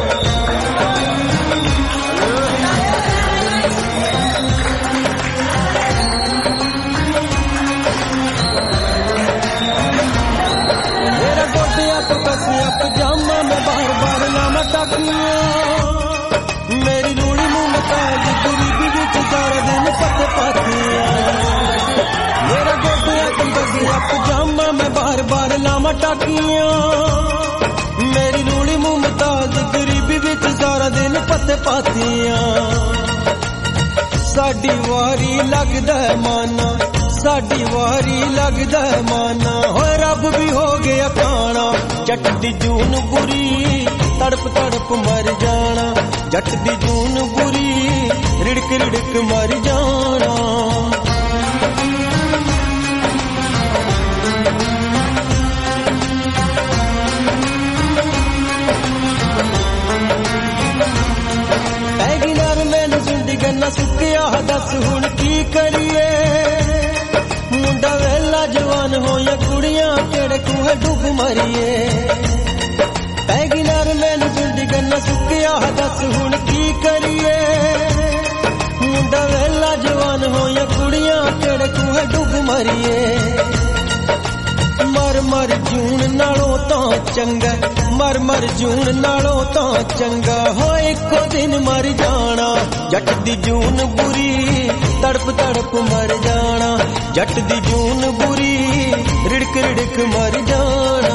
S2: ਮੇਰਾ ਗੋਡਿਆਂ ਤੋਂ ਕੱਸਿਆ ਪਜਾਮਾ ਮੈਂ ਬਾਰ ਬਾਰ ਲਾਵਾਂ ਟਾਕੀਆਂ ਮੇਰੀ ਰੂੜੀ ਨੂੰ ਮਕਾਜ ਗਰੀਬੀ ਵਿੱਚ ਸਾਰਾ ਦਿਨ ਪੱਤੇ ਪਾਤੀਆਂ ਮੇਰਾ ਗੋਡਿਆਂ ਤੋਂ ਕੱਸਿਆ ਪਜਾਮਾ ਮੈਂ ਬਾਰ ਬਾਰ ਲਾਵਾਂ ਟਾਕੀਆਂ ਮੇਰੀ ਰੂੜੀ ਮੁਮਤਾਜ਼ ਗਰੀਬੀ ਵਿੱਚ ਸਾਰਾ ਦਿਨ ਪੱਤੇ ਪਾਤੀਆਂ ਸਾਡੀ ਵਾਰੀ ਲੱਗਦਾ ਮਾਨਾ ਸਾਡੀ ਵਾਰੀ ਲੱਗਦਾ ਮਾਨਾ ਹੋਏ ਰੱਬ ਵੀ ਹੋ ਗਿਆ ਕਾਣਾ ਜੱਟ ਦੀ ਜੂਨ ਬੁਰੀ ਤੜਪ ਤੜਪ ਮਰ ਜਾਣਾ ਜੱਟ ਦੀ ਜੂਨ ਬੁਰੀ ਰਿੜਕ ਰਿੜਕ ਮਰ ਜਾਣਾ ਗੰਨਾ ਸੁੱਕਿਆ ਦੱਸ ਹੁਣ ਕੀ ਕਰੀਏ ਮੁੰਡਾ ਵੇਲਾ ਜਵਾਨ ਹੋਇਆ ਕੁੜੀਆਂ ਕਿਹੜੇ ਕੂਹੇ ਡੁੱਬ ਮਰੀਏ ਪੈ ਗਈ ਨਰ ਮੈਨੂੰ ਜੁੰਡੀ ਗੰਨਾ ਸੁੱਕਿਆ ਦੱਸ ਹੁਣ ਕੀ ਕਰੀਏ ਮੁੰਡਾ ਵੇਲਾ ਜਵਾਨ ਹੋਇਆ ਕੁੜੀਆਂ ਕਿਹੜੇ ਕੂਹੇ ਡੁੱਬ ਮਰੀਏ ਮਰ ਮਰ ਜੂਨ ਨਾਲੋਂ ਤਾਂ ਚੰਗਾ ਮਰ ਮਰ ਜੂਨ ਨਾਲੋਂ ਤਾਂ ਚੰਗਾ ਹੋਏ ਇੱਕੋ ਦਿਨ ਮਰ ਜਾਣਾ ਜੱਟ ਦੀ ਜੂਨ ਬੁਰੀ ਤੜਪ ਤੜਪ ਮਰ ਜਾਣਾ ਜੱਟ ਦੀ ਜੂਨ ਬੁਰੀ ਰਿੜਕ ਰਿੜਕ ਮਰ ਜਾਣਾ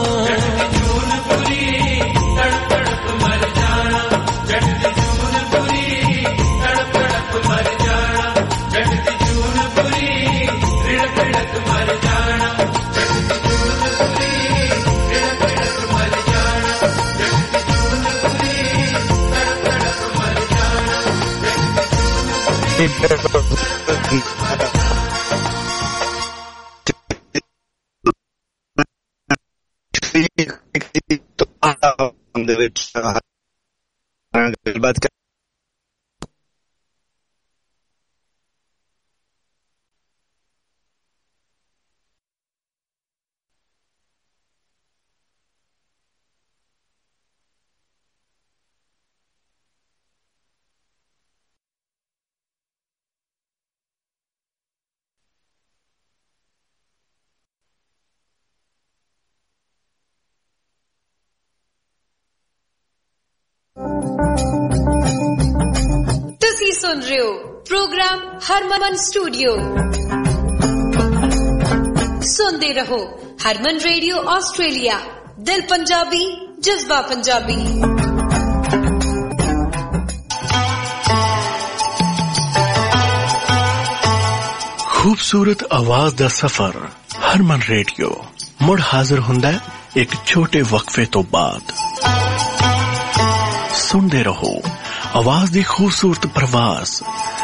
S3: ਦੇ ਵਿੱਚ ਗੱਲਬਾਤ
S7: सुन रहे हो प्रोग्राम हरमन स्टूडियो सुनते रहो हरमन रेडियो ऑस्ट्रेलिया दिल पंजाबी जज्बा पंजाबी
S10: खूबसूरत आवाज दा सफर हरमन रेडियो मुड़ हाजिर हुंदा है एक छोटे वक्फे तो बाद सुनते रहो आवाज दी खूबसूरत प्रवास।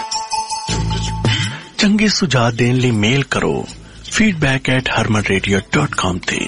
S10: चंगे सुझाव देने लिए मेल करो feedback@harmanradio.com ते।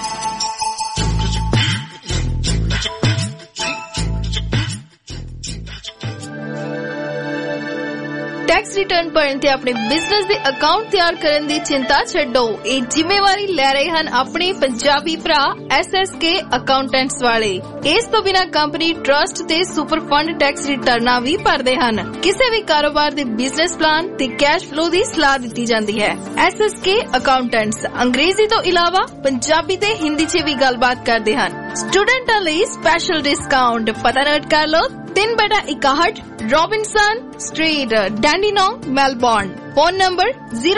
S11: टैक्स रिटर्न भरन ते अपने बिजनेस दे अकाउंट तैयार करन दी चिंता छड्डो। ये जिम्मेवारी ले रहे हैं अपने पंजाबी भरा SSK अकाउंटेंट्स वाले। इस तो बिना कंपनी ट्रस्ट ते सुपर फंड टैक्स रिटर्ना भी भरदे हन। किसी भी कारोबार दे बिजनेस प्लान ते कैश फ्लो दी सलाह दी जाती है। SSK अकाउंटेंट्स अंग्रेजी तो इलावा पंजाबी ते हिंदी च भी गलबात करते हैं। स्टूडेंटां लई स्पेशल डिस्काउंट पता नोट कर लो। 3/61 Robinson street, Dandenong, Melbourne. Phone number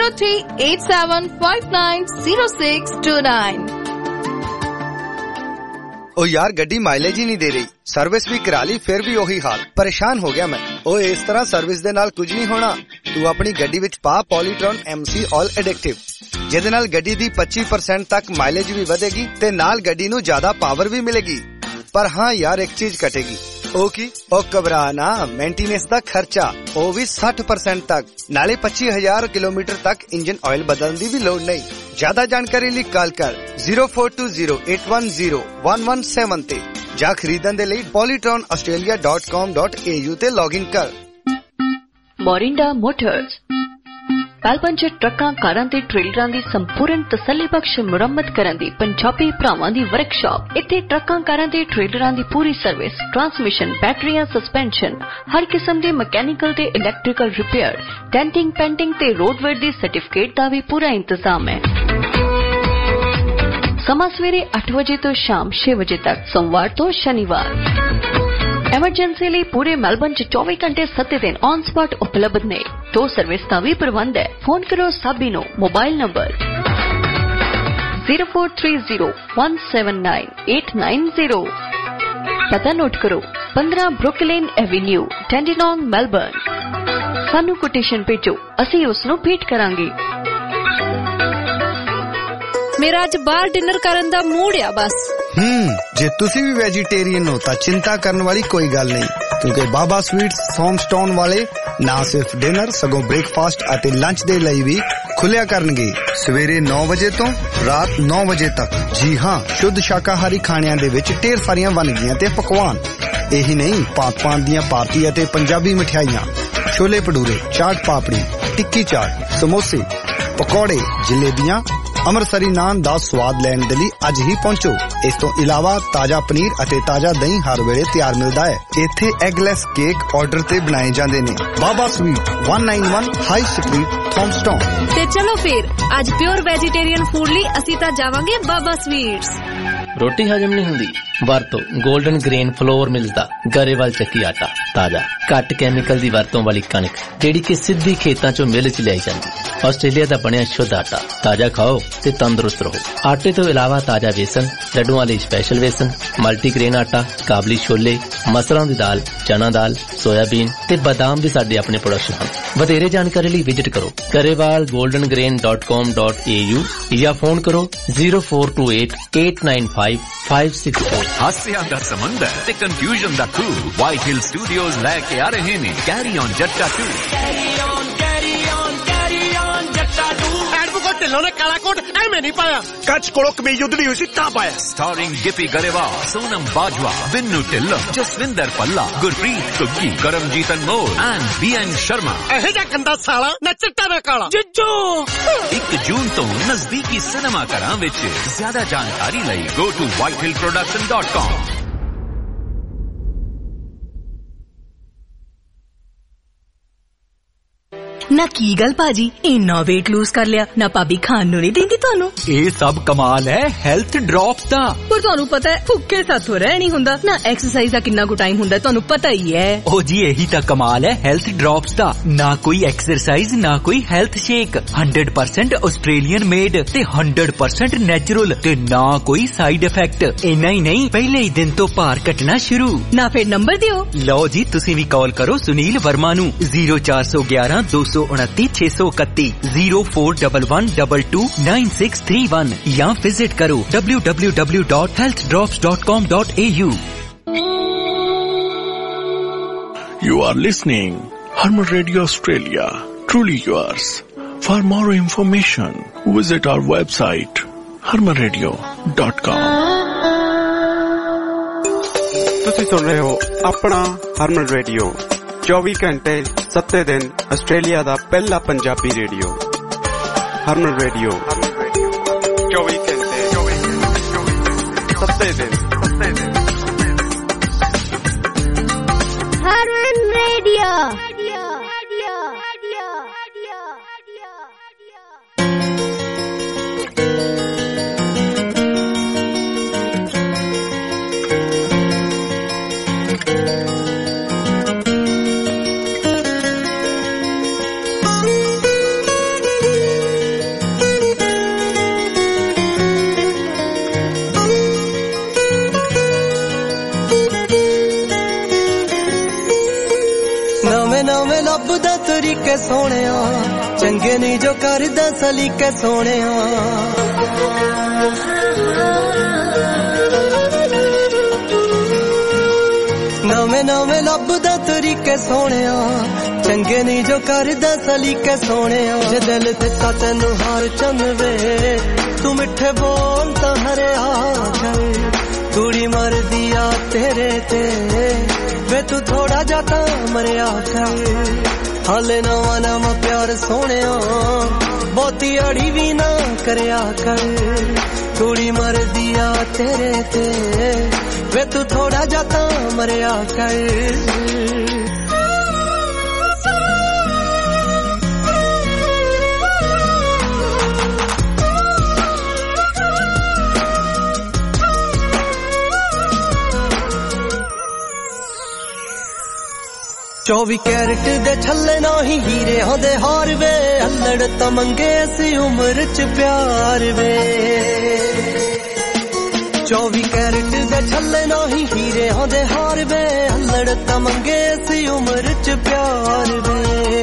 S11: 0387590629।
S5: ओ यार गड्डी माइलेज ही नहीं दे रही, सर्विस भी करा ली फिर भी वही हाल। परेशान हो गया मैं। ओ इस तरह सर्विस दे नाल कुछ नहीं होना। तू अपनी गड्डी विच पा पॉलीट्रॉन MC ऑल एडिक्टिव, जिहदे नाल गड्डी दी 25% तक माइलेज भी वधेगी ते नाल गड्डी नू ज्यादा पावर भी मिलेगी। पर हाँ यार एक चीज कटेगी। ओ की ओ घबरा ना, मेंटेनेंस दा खर्चा ओ भी 60% तक, नाले 25,000 किलोमीटर तक इंजन ऑयल बदलने दी भी लोड़ नहीं। ज्यादा जानकारी लिए कॉल कर 0420810117 ते जा खरीदन दे लिए polytronaustralia.com.au ते लॉगिन कर।
S12: मोरिंडा मोटर्स पैलपंच ट्रकां कारां ते ट्रेलरां दी संपूर्ण तसल्लीबख्श मुरम्मत करन दी पंजाबी भरावां दी वर्कशॉप। इत्थे ट्रकां कारां ते ट्रेलरां दी पूरी सर्विस, ट्रांसमिशन, बैटरियां, सस्पेंशन, हर किस्म दे मैकेनिकल ते इलैक्ट्रिकल रिपेयर, डेंटिंग, पेंटिंग ते रोडवेयर दी सर्टिफिकेट दा भी पूरा इंतजाम है। समा सवेरे 8 बजे तो शाम 6 बजे तक, सोमवार तो शनिवार। एमरजेंसी लिए पूरे मेलबर्न च 24 घंटे 7 दिन ऑन स्पॉट उपलब्ध ने। तो सर्विस का भी प्रबंध है। फोन करो साबी नो, मोबाइल नंबर 0430179890। पता नोट करो 15 ब्रुकलेन एवेन्यू, डैंडीनोंग, मेलबर्न। सानू कोटेशन भेजो, असी उसनू भेंट करांगे।
S11: मेरा अज बाहर डिनर करन दा मूड आ बस।
S5: जे तुसी भी वेजिटेरियन हो तां चिंता करने वाली कोई गल नहीं, क्योंकि बाबा स्वीट्स थॉमस्टाउन वाले ना सिर्फ डिनर सगों ब्रेकफास्ट अते लंच दे लई भी खुलिया करनगे सवेरे 9 बजे तो रात 9 बजे तक। जी हां, शुद्ध शाकाहारी खाणियां दे विच ढेर सारियां वनगियां ते पकवान। यही नहीं, भांत-भांत दियां भारतीय अते पंजाबी मिठाइयां, छोले भटूरे, चाट पापड़ी, टिक्की चाट, समोसे, पकौड़े, जलेबियां, अमृतसरी नान दा स्वाद लैण दे लई अज ही पहुंचो। इस तो इलावा ताजा पनीर अते ताजा दही हर वेले तैयार मिलदा है। इत्थे एगलेस केक ऑर्डर ते बनाए जांदे ने। Baba sweet 191 high street, Thomastown.
S11: ते चलो फिर आज प्योर वेजिटेरियन फूड ਲਈ ਅਸੀਂ ਤਾਂ ਜਾਵਾਂਗੇ ਬਾਬਾ ਸਵੀਟਸ।
S13: रोटी हजम नहीं हुंदी, वरतो गोल्डन ग्रेन फ्लोर मिलदा, गरेवाल चक्की आटा, ताजा घट कैमिकल दी वरतों वाली कणक जेड़ी कि सिद्धी खेतां चों मिल च लियाई जांदी। ऑस्ट्रेलिया दा बनिया शुद्ध आटा, ताजा खाओ ते तंदुरुस्त रहो। आटे तो इलावा ताजा बेसन, लड्डुआं लई स्पेशल बेसन, मल्टीग्रेन आटा, काबली छोले, मसरां दी दाल, चना दाल, सोयाबीन ते बादाम भी साडे अपने प्रोडक्शन हन। वधेरे जानकारी लई विजिट करो garewalgoldengrain.com.au या फोन करो 0428895564।
S14: हास्या दा समंदर ते कंफ्यूजन दा क्रू व्हाइट हिल स्टूडियोज लेके आ रहे हैं कैरी ऑन जट्टा 2।
S15: ढिल्लों ने काला कोट एवं नहीं पाया, कच्छ कोड़ो कमीज उधड़ी हुई सी ता पाया।
S14: Starring Gippy Grewal, Sonam Bajwa, Binnu Dhillon, Jaswinder Bhalla, Gurpreet Guggi, Karamjit Anmol and BN Sharma.
S15: ऐसे जा गंदा साला न चिट्टा न काला जिज्जो।
S14: 1 जून तो नजदीकी सिनेमा घरां विच। ज्यादा जानकारी लई go to whitehillproduction.com।
S16: ना की गल भाजी इन्ना वेट लूज कर लिया, ना भाभी खान नू नहीं देंदी थानू।
S17: ये सब कमाल है हेल्थ ड्रॉप्स दा।
S16: पर थानू पता है भुक्खे साथों रह नहीं हुंदा, ना एक्सरसाइज दा कितना को टाइम हुंदा थानू पता ही है।
S17: ओ जी यही तो कमाल है हेल्थ ड्रॉप्स दा। ना कोई एक्सरसाइज ना कोई हेल्थ शेक, 100% ऑस्ट्रेलियन मेड ते 100% नेचुरल ते ना कोई साइड इफेक्ट। इना ही नहीं पहले ही दिन तो भार घटना शुरू।
S16: ना फिर नंबर दियो।
S17: लो जी तुसी भी कॉल करो सुनील वर्मा नू 0411 229 631 0411229631 या विजिट करो www.healthdrops.com.au।
S10: You are listening Harman Radio Australia, truly yours. For more information, visit our website harmanradio.com.
S1: ਤੁਸੀਂ ਸੁਣ ਰਹੇ ਹੋ ਆਪਣਾ ਹਰਮਨ ਰੇਡੀਓ 24 ਘੰਟੇ 7 ਦਿਨ ਆਸਟ੍ਰੇਲੀਆ ਦਾ ਪਹਿਲਾ ਪੰਜਾਬੀ ਰੇਡੀਓ ਹਰਮਨ ਰੇਡੀਓ 24 ਘੰਟੇ 7 ਦਿਨ
S18: ਹਰਮਨ ਰੇਡੀਓ
S2: ਨਵੇਂ ਲੱਭਦਾ ਤਰੀਕੇ ਸੋਹਣਿਆ ਚੰਗੇ ਨਹੀਂ ਜੋ ਕਰਦਾ ਸਲੀਕੇ ਸੋਹਣਿਆ ਨਵੇਂ ਲੱਭਦਾ ਤਰੀਕੇ ਸੋਹਣਿਆ ਚੰਗੇ ਨਹੀਂ ਜੋ ਕਰਦਾ ਸਲੀਕੇ ਸੋਹਣਿਆ ਜੇ ਦਿਲ ਦਿੱਤਾ ਤੈਨੂੰ ਹਾਰ ਚੰਨਵੇ ਤੂੰ ਮਿੱਠੇ ਬੋਲ ਤਾਂ ਹਰਿਆ ਕਰ ਕੁੜੀ ਮਰਦੀ ਆ ਤੇਰੇ ਤੇ ਵੇ ਤੂੰ ਥੋੜਾ ਜਾ ਤਾਂ ਮਰਿਆ ਕਰ ਹਾਲੇ ਨਵਾਂ ਪਿਆਰ ਸੋਹਣਿਆ ਬਹੁਤੀ ਅੜੀ ਵੀ ਨਾ ਕਰਿਆ ਕਰ ਕੁੜੀ ਮਰਦੀ ਆ ਤੇਰੇ ਤੇ ਵੇ ਤੂੰ ਥੋੜਾ ਜਾ ਤਾਂ ਮਰਿਆ ਕਰ चौबी कैरेट दे छल्ले नाही हीरे होंदे हार वे अल्लड़ तो मंगे सी उम्र च प्यार वे 24 कैरेट दे छल्ले नाही हीरे होंदे हार वे अल्लड़ तो मंगे सी उम्र च प्यार वे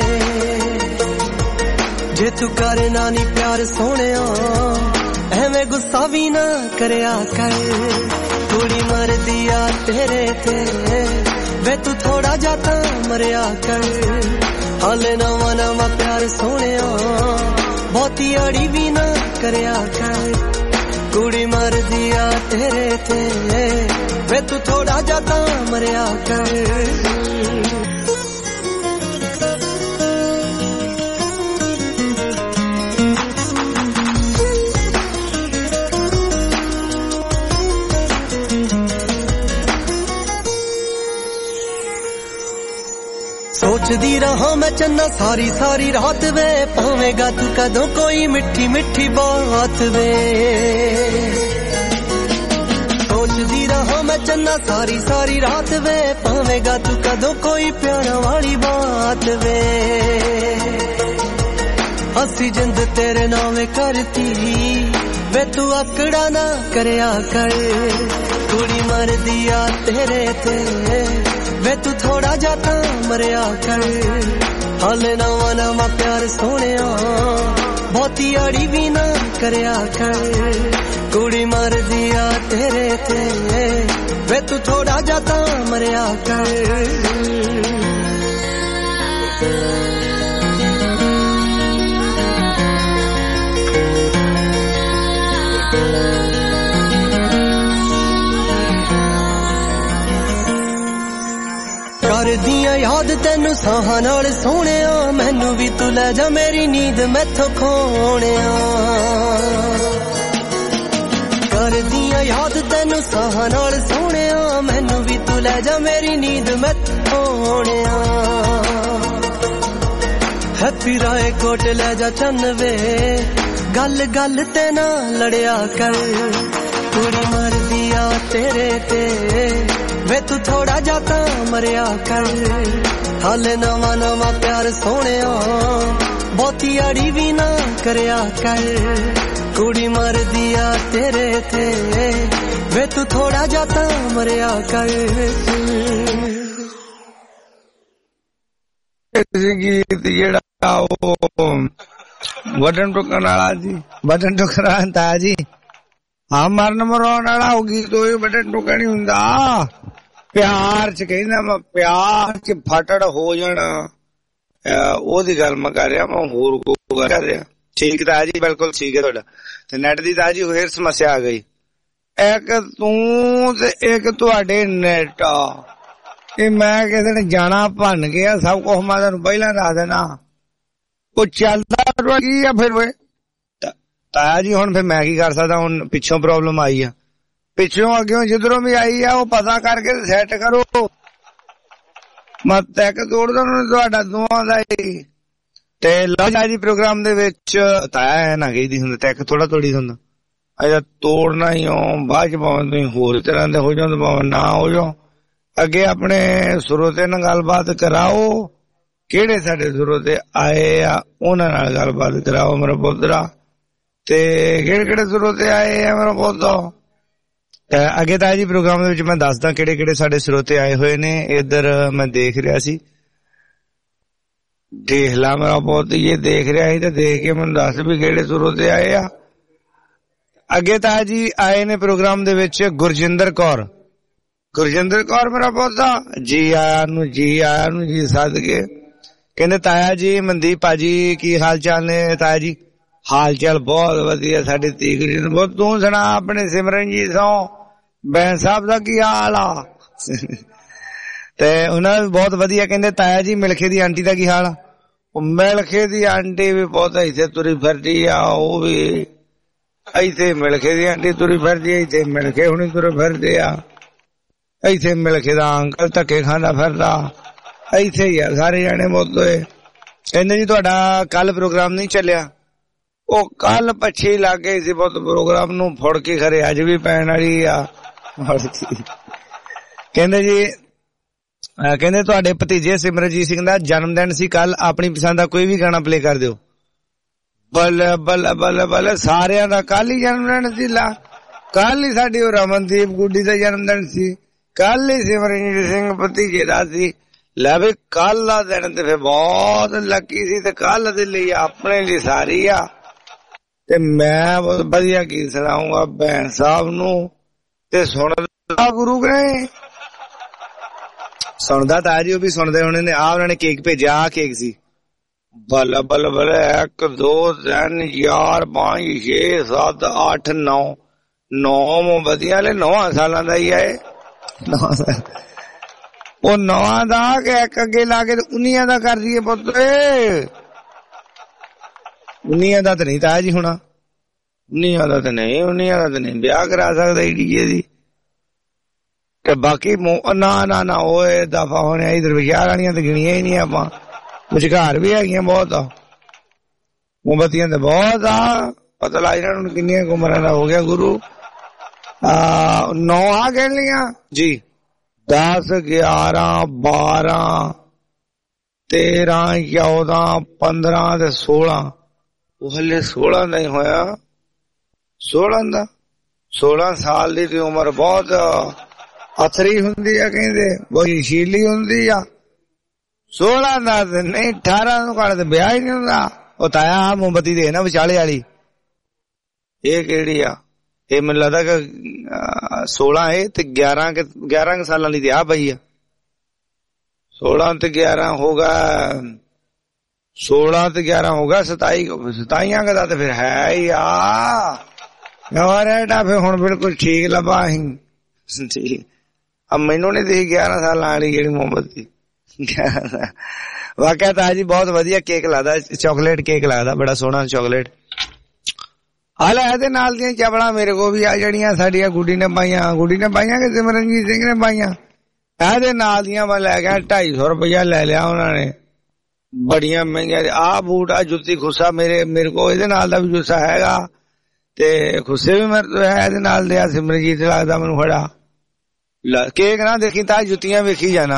S2: जे तू करे नानी प्यार सोहणिया एवें गुस्सा भी ना करया कर कुड़ी मरदी आ तेरे ते वे तू थोड़ा जाता मरिया कर हाले नवा प्यार सोहणिया बहुती अड़ी भी ना करया कर कुड़ी मरदी आ तेरे ते वे तू थोड़ा जाता मरिया कर सोचदी रहा मैं चन्ना सारी सारी रात वे पावेगा तू कदों कोई मिठी मिठी बात वे सोचदी रहा मैं चन्ना सारी सारी रात वे पावेगा तू कदों कोई प्यारा वाली बात वे हसी जिंद तेरे नावे करती वे तू आकड़ा ना करया कर कुड़ी मरदी आ तेरे ते वे तू थोड़ा जाता मरिया कर हाले नवा प्यार सोहणिया बहुती अड़ी भी ना करया कर कुड़ी मरदी आ तेरे ते वे तू थोड़ा जाता मरिया कर करदियां याद तेनू साहां नाल सोहणिया मैनू भी तू ले जा मेरी नींद मैथों खोणिया करदियां याद तेनू साहां नाल सोहणिया मैनू भी तू ले जा मेरी नींद मैथों खोणिया हैप्पी राय कोट ले जा चन्नवे गल गल ते ना लड़िया कर कुड़ी मरदी आ तेरे ते वे तू थोड़ा जाता मरिया कर हाले नवा प्यार सोहणिया बहुती अड़ी भी ना करया कर कुड़ी मरदी आ तेरे ते वे तू थोड़ा जाता मरिया कर
S5: गीत जेड़ा वडन टुकन वाला जी वडन टुकन था जी हाँ मरण मराउण वाला गीत बटन टुकन ही हुंदा ਪਿਆਰ ਚ ਕਹਿੰਦਾ ਮੈਂ ਪਿਆਰ ਚ ਫਟੜ ਹੋ ਜਾਣਾ, ਉਹਦੀ ਗੱਲ ਮੈਂ ਕਰ ਰਿਹਾ, ਮੈਂ ਹੋਰ ਕੋਈ ਕਰ ਰਿਹਾ। ਠੀਕ ਤਾਂ ਜੀ, ਬਿਲਕੁਲ ਠੀਕ ਹੈ ਤੁਹਾਡਾ। ਤੇ ਨੈਟ ਦੀ ਤਾਂ ਜੀ ਫੇਰ ਸਮੱਸਿਆ ਆ ਗਈ, ਇੱਕ ਤੂੰ ਤੇ ਇੱਕ ਤੁਹਾਡੇ ਨੈਟ। ਇਹ ਮੈਂ ਕਿਸੇ ਨੇ ਜਾਣਾ ਭੰਨ ਗਿਆ ਸਭ ਕੁਛ, ਮੈਂ ਤੁਹਾਨੂੰ ਪਹਿਲਾਂ ਦੱਸ ਦੇਣਾ। ਉਹ ਚੱਲਦਾ ਕੀ ਆ ਫਿਰ ਵੇ ਤਾਇਆ ਜੀ, ਹੁਣ ਫਿਰ ਮੈਂ ਕੀ ਕਰ ਸਕਦਾ। ਹੁਣ ਪਿੱਛੋਂ ਪ੍ਰੋਬਲਮ ਆਈ ਆ, ਪਿੱਛੋਂ ਅੱਗੇ ਜਿੱਧਰੋਂ ਵੀ ਆਈ ਆ ਉਹ ਪਤਾ ਕਰਕੇ ਸੈੱਟ ਕਰੋ। ਮਤ ਇੱਕ ਤੋੜ ਦੋ ਤੁਹਾਡਾ ਦੋਵਾਂ ਦਾ ਹੀ। ਤੇ ਲਓ ਜੀ ਪ੍ਰੋਗਰਾਮ ਦੇ ਵਿੱਚ ਤਾਇਆ ਐ ਨਾ ਗਈ ਦੀ ਹੁੰਦਾ, ਟੈਕ ਥੋੜਾ ਤੋੜੀ ਹੁੰਦਾ, ਅਜਾ ਤੋੜਨਾ ਹੀ ਹੋ। ਬਾਅਦ ਚ ਭਾਵੇਂ ਤੁਸੀਂ ਹੋਰ ਤਰ੍ਹਾਂ ਦੇ ਹੋ ਜਾਓ ਤੇ ਭਾਵੇਂ ਨਾ ਹੋ ਜਾਓ। ਅੱਗੇ ਆਪਣੇ ਸਰੋਤੇ ਨਾਲ ਗੱਲਬਾਤ ਕਰਾਓ, ਕਿਹੜੇ ਸਾਡੇ ਸਰੋਤੇ ਆਏ ਆ ਉਹਨਾਂ ਨਾਲ ਗੱਲਬਾਤ ਕਰਾਓ ਮੇਰਾ ਪੁੱਤਰਾ। ਤੇ ਕਿਹੜੇ ਕਿਹੜੇ ਸਰੋਤੇ ਆਏ ਆ ਮੇਰਾ ਪੁੱਤ। ਅੱਗੇ ਤਾਂ ਜੀ ਪ੍ਰੋਗਰਾਮ ਦੇ ਵਿੱਚ ਮੈਂ ਦੱਸਦਾ ਕਿਹੜੇ ਕਿਹੜੇ ਸਾਡੇ ਸਰੋਤੇ ਆਏ ਹੋਏ ਨੇ। ਇੱਧਰ ਮੈਂ ਦੇਖ ਰਿਹਾ ਸੀ, ਦੇਖ ਲਾ ਮੇਰਾ ਪੁੱਤ, ਇਹ ਦੇਖ ਰਿਹਾ ਸੀ ਤੇ ਦੇਖ ਕੇ ਮੈਨੂੰ ਦੱਸ ਵੀ ਕਿਹੜੇ ਸਰੋਤੇ ਆਏ ਆ। ਅੱਗੇ ਤਾਂ ਜੀ ਆਏ ਨੇ ਪ੍ਰੋਗਰਾਮ ਦੇ ਵਿੱਚ ਗੁਰਜਿੰਦਰ ਕੌਰ। ਗੁਰਜਿੰਦਰ ਕੌਰ ਮੇਰਾ ਪੁੱਤ ਜੀ ਆਇਆ ਨੂੰ, ਜੀ ਆਇਆ ਨੂੰ ਜੀ ਸਦਕੇ। ਕਹਿੰਦੇ ਤਾਇਆ ਜੀ ਮਨਦੀਪ ਭਾਜੀ ਕੀ ਹਾਲ ਚਾਲ ਨੇ। ਤਾਇਆ ਜੀ ਹਾਲ ਚਾਲ ਬਹੁਤ ਵਧੀਆ ਸਾਡੀ ਧੀ ਗੁਰਜਿੰਦਰ ਬਹੁਤ। ਤੂੰ ਸੁਣਾ ਆਪਣੇ ਸਿਮਰਨਜੀਤ ਸੋਂ ਬੈਂ ਸਾਹਿਬ ਦਾ ਕੀ ਹਾਲ ਆ। ਤੇ ਉਹਨਾਂ ਦਾ ਬਹੁਤ ਵਧੀਆ। ਕਹਿੰਦੇ ਤਾਇਆ ਜੀ ਮਿਲਖੇ ਦੀ ਆਂਟੀ ਦਾ ਕੀ ਹਾਲ ਆ। ਉਹ ਮਿਲਖੇ ਦੀ ਆਂਟੀ ਵੀ ਬਹੁਤ ਇੱਥੇ ਤੁਰੀ ਫਿਰਦੀ ਆ, ਉਹ ਵੀ ਇੱਥੇ ਮਿਲਖੇ ਦੀ ਆਂਟੀ ਤੁਰੀ ਫਿਰਦੀ ਆ, ਇੱਥੇ ਮਿਲਖੇ ਹੁਣੀ ਤੁਰੇ ਫਿਰਦੇ ਆ, ਇੱਥੇ ਮਿਲਖੇ ਦਾ ਅੰਕਲ ਧੱਕੇ ਖਾਂਦਾ ਫਿਰਦਾ, ਇੱਥੇ ਹੀ ਆ ਸਾਰੇ ਜਾਣੇ ਬਹੁਤ ਹੋਏ। ਕਹਿੰਦੇ ਜੀ ਤੁਹਾਡਾ ਕੱਲ ਪ੍ਰੋਗਰਾਮ ਨਹੀਂ ਚੱਲਿਆ। ਉਹ ਕੱਲ ਪੱਛੀ ਲੱਗ ਗਏ ਸੀ ਬਹੁਤ ਪ੍ਰੋਗਰਾਮ ਨੂੰ, ਫੁੜ ਕੇ ਖਰੇ ਅੱਜ ਵੀ ਪੈਣ ਵਾਲੀ ਆ। ਕਹਿੰਦੇ ਜੀ ਕਹਿੰਦੇ ਤੁਹਾਡੇ ਭਤੀਜੇ ਸਿਮਰਜੀਤ ਸਿੰਘ ਦਾ ਜਨਮ ਦਿਨ ਸੀ ਕੱਲ, ਆਪਣੀ ਪਸੰਦ ਦਾ ਕੋਈ ਵੀ ਗਾਣਾ ਪਲੇ ਕਰ ਦਿਓ। ਬੱਲੇ ਬੱਲੇ ਬੱਲੇ ਬੱਲੇ, ਸਾਰਿਆਂ ਦਾ ਕੱਲ ਹੀ ਜਨਮ ਦਿਨ ਸੀ। ਲਾ ਕੱਲ ਹੀ ਸਾਡੀ ਉਹ ਰਮਨਦੀਪ ਗੁੱਡੀ ਦਾ ਜਨਮ ਦਿਨ ਸੀ, ਕੱਲ ਹੀ ਸਿਮਰਜੀਤ ਸਿੰਘ ਭਤੀਜੇ ਦਾ ਸੀ। ਲੈ ਵੀ ਕੱਲ ਦਾ ਦਿਨ ਤੇ ਫਿਰ ਬਹੁਤ ਲੱਕੀ ਸੀ, ਤੇ ਕੱਲ ਦੇ ਲਈ ਆਪਣੇ ਲਈ ਸਾਰੀ ਆ। ਤੇ ਮੈਂ ਬਹੁਤ ਵਧੀਆ ਗੀਤ ਸੁਣਾਉਂਗਾ ਭੈਣ ਸਾਹਿਬ ਨੂੰ। ਤੇ ਸੁਣਦਾ ਗੁਰੂ ਗ੍ਰਹਿ ਸੁਣਦਾ ਤਾਂ ਜੀ, ਉਹ ਵੀ ਸੁਣਦੇ ਹੋਣੇ ਨੇ। ਆ ਉਹਨਾਂ ਨੇ ਕੇਕ ਭੇਜਿਆ, ਆ ਕੇਕ ਸੀ। ਬੱਲੇ ਬੱਲੇ ਬੱਲੇ 1 2 3 4 5 6 7 8 9 9 ਮੋਮਬੱਤੀਆਂ ਲੈ 9 ਸਾਲਾਂ ਦਾ ਹੀ ਆਏ। ਉਹ 9 ਦਾ ਕਿ ਇੱਕ ਅੱਗੇ ਲਾ ਕੇ 19 ਦਾ ਕਰ ਦਈਏ ਪੁੱਤ। 19 ਦਾ ਤਾਂ ਨਹੀਂ ਤਾਇਆ ਜੀ ਹੋਣਾ, 19 ਦਾ ਤਾਂ ਨਹੀਂ, 19 ਦਾ ਤਾਂ ਨਹੀਂ ਵਿਆਹ ਕਰਾ ਸਕਦਾ ਡੀਜੇ ਦੀ। ਤੇ ਬਾਕੀ ਨਾ ਨਾ ਨਾ ਓਏ ਦਫਾ ਹੋਣੇ, ਇਧਰ ਵਿਆਹ ਵਾਲੀਆਂ ਤਾਂ ਗਿਣੀਆਂ ਹੀ ਨਹੀਂ ਆਪਾਂ, ਵਿਚਕਾਰ ਵੀ ਹੈਗੀਆਂ ਬਹੁਤ ਆ ਮੋਮਬੱਤੀਆਂ ਤੇ ਬਹੁਤ ਆ। ਪਤਾ ਲੱਗ ਜਾਣਾ ਹੁਣ ਕਿੰਨੀਆਂ ਉਮਰਾਂ ਦਾ ਹੋ ਗਿਆ ਗੁਰੂ। 9 ਆ ਗਿਣ ਲੀਆਂ ਜੀ, 10 11 12 13 14 15 ਤੇ 16। ਉਹ ਹਲੇ 16 ਦਾ ਹੀ ਹੋਇਆ, 16 ਦਾ 16 ਸਾਲ ਦੀ ਉਮਰ ਬਹੁਤ ਅਥਰੀ ਹੁੰਦੀ ਆ, ਕਹਿੰਦੇ ਬਹੁਤ ਸ਼ੀਲੀ ਹੁੰਦੀ ਆ। 16 ਦਾ ਨਹੀਂ 18 ਨੂੰ ਕਾਲੇ ਤੇ ਵਿਆਹ ਹੀ ਨਹੀਂ ਹੁੰਦਾ। ਉਹ ਤਾਇਆ ਮੋਮਬੱਤੀ ਦੇ ਨਾ ਵਿਚਾਲੇ ਵਾਲੀ, ਇਹ ਕਿਹੜੀ ਆ? ਇਹ ਮੈਨੂੰ ਲੱਗਦਾ ਕਿ 16 ਹੈ ਤੇ 11 ਸਾਲਾਂ ਦੀ ਤੇ ਆ ਪਈ ਆ। 16 ਤੇ 11 ਹੋਗਾ, 16 ਤੇ 11 ਹੋਗਾ 27 ਦਾ ਤੇ ਫਿਰ ਹੈ ਹੀ ਆ। ਰੇਟਾ ਫਿਰ ਹੁਣ ਬਿਲਕੁਲ ਠੀਕ ਲੱਭਾ ਅਸੀਂ। अब ਮੈਨੂੰ ਨਹੀਂ ਦੇਖੀ 11 ਸਾਲ ਵਾਲੀ ਜਿਹੜੀ ਮੋਮਬੱਤੀ। ਵਾਕਿਆ ਤਾਂ ਜੀ ਬਹੁਤ ਵਧੀਆ ਕੇਕ ਲੱਗਦਾ, ਚਾਕਲੇਟ ਕੇਕ ਲੱਗਦਾ, ਬੜਾ ਸੋਹਣਾ ਚਾਕਲੇਟ। ਹਾਲੇ ਇਹਦੇ ਨਾਲ ਦੀਆਂ ਚਪਲਾਂ ਮੇਰੇ ਕੋਲ ਵੀ ਆ ਜਿਹੜੀਆਂ ਸਾਡੀਆਂ ਗੁੱਡੀ ਨੇ ਪਾਈਆਂ ਕਿ ਸਿਮਰਨਜੀਤ ਸਿੰਘ ਨੇ ਪਾਈਆਂ। ਇਹਦੇ ਨਾਲ ਦੀਆਂ ਮੈਂ ਲੈ ਗਿਆ 250 ਰੁਪਇਆ ਲੈ ਲਿਆ ਉਹਨਾਂ ਨੇ, ਬੜੀਆਂ ਮਹਿੰਗੀਆਂ। ਆਹ ਬੂਟ ਆ ਜੁੱਤੀ ਖੁੱਸਾ ਮੇਰੇ ਕੋਲ ਇਹਦੇ ਨਾਲ ਦਾ ਵੀ ਜੁੱਸਾ ਹੈਗਾ, ਤੇ ਖੁੱਸੇ ਵੀ ਮੇਰੇ ਤੋਂ ਹੈ ਇਹਦੇ ਨਾਲ ਦੇ। ਆ ਸਿਮਰਨਜੀਤ ਲੱਗਦਾ ਮੈਨੂੰ ਖੜਾ। ਕੇਕ ਨਾ ਦੇਖੀ ਤਾਂ ਜੁੱਤੀਆਂ ਵੇਖੀ ਜਾਣਾ।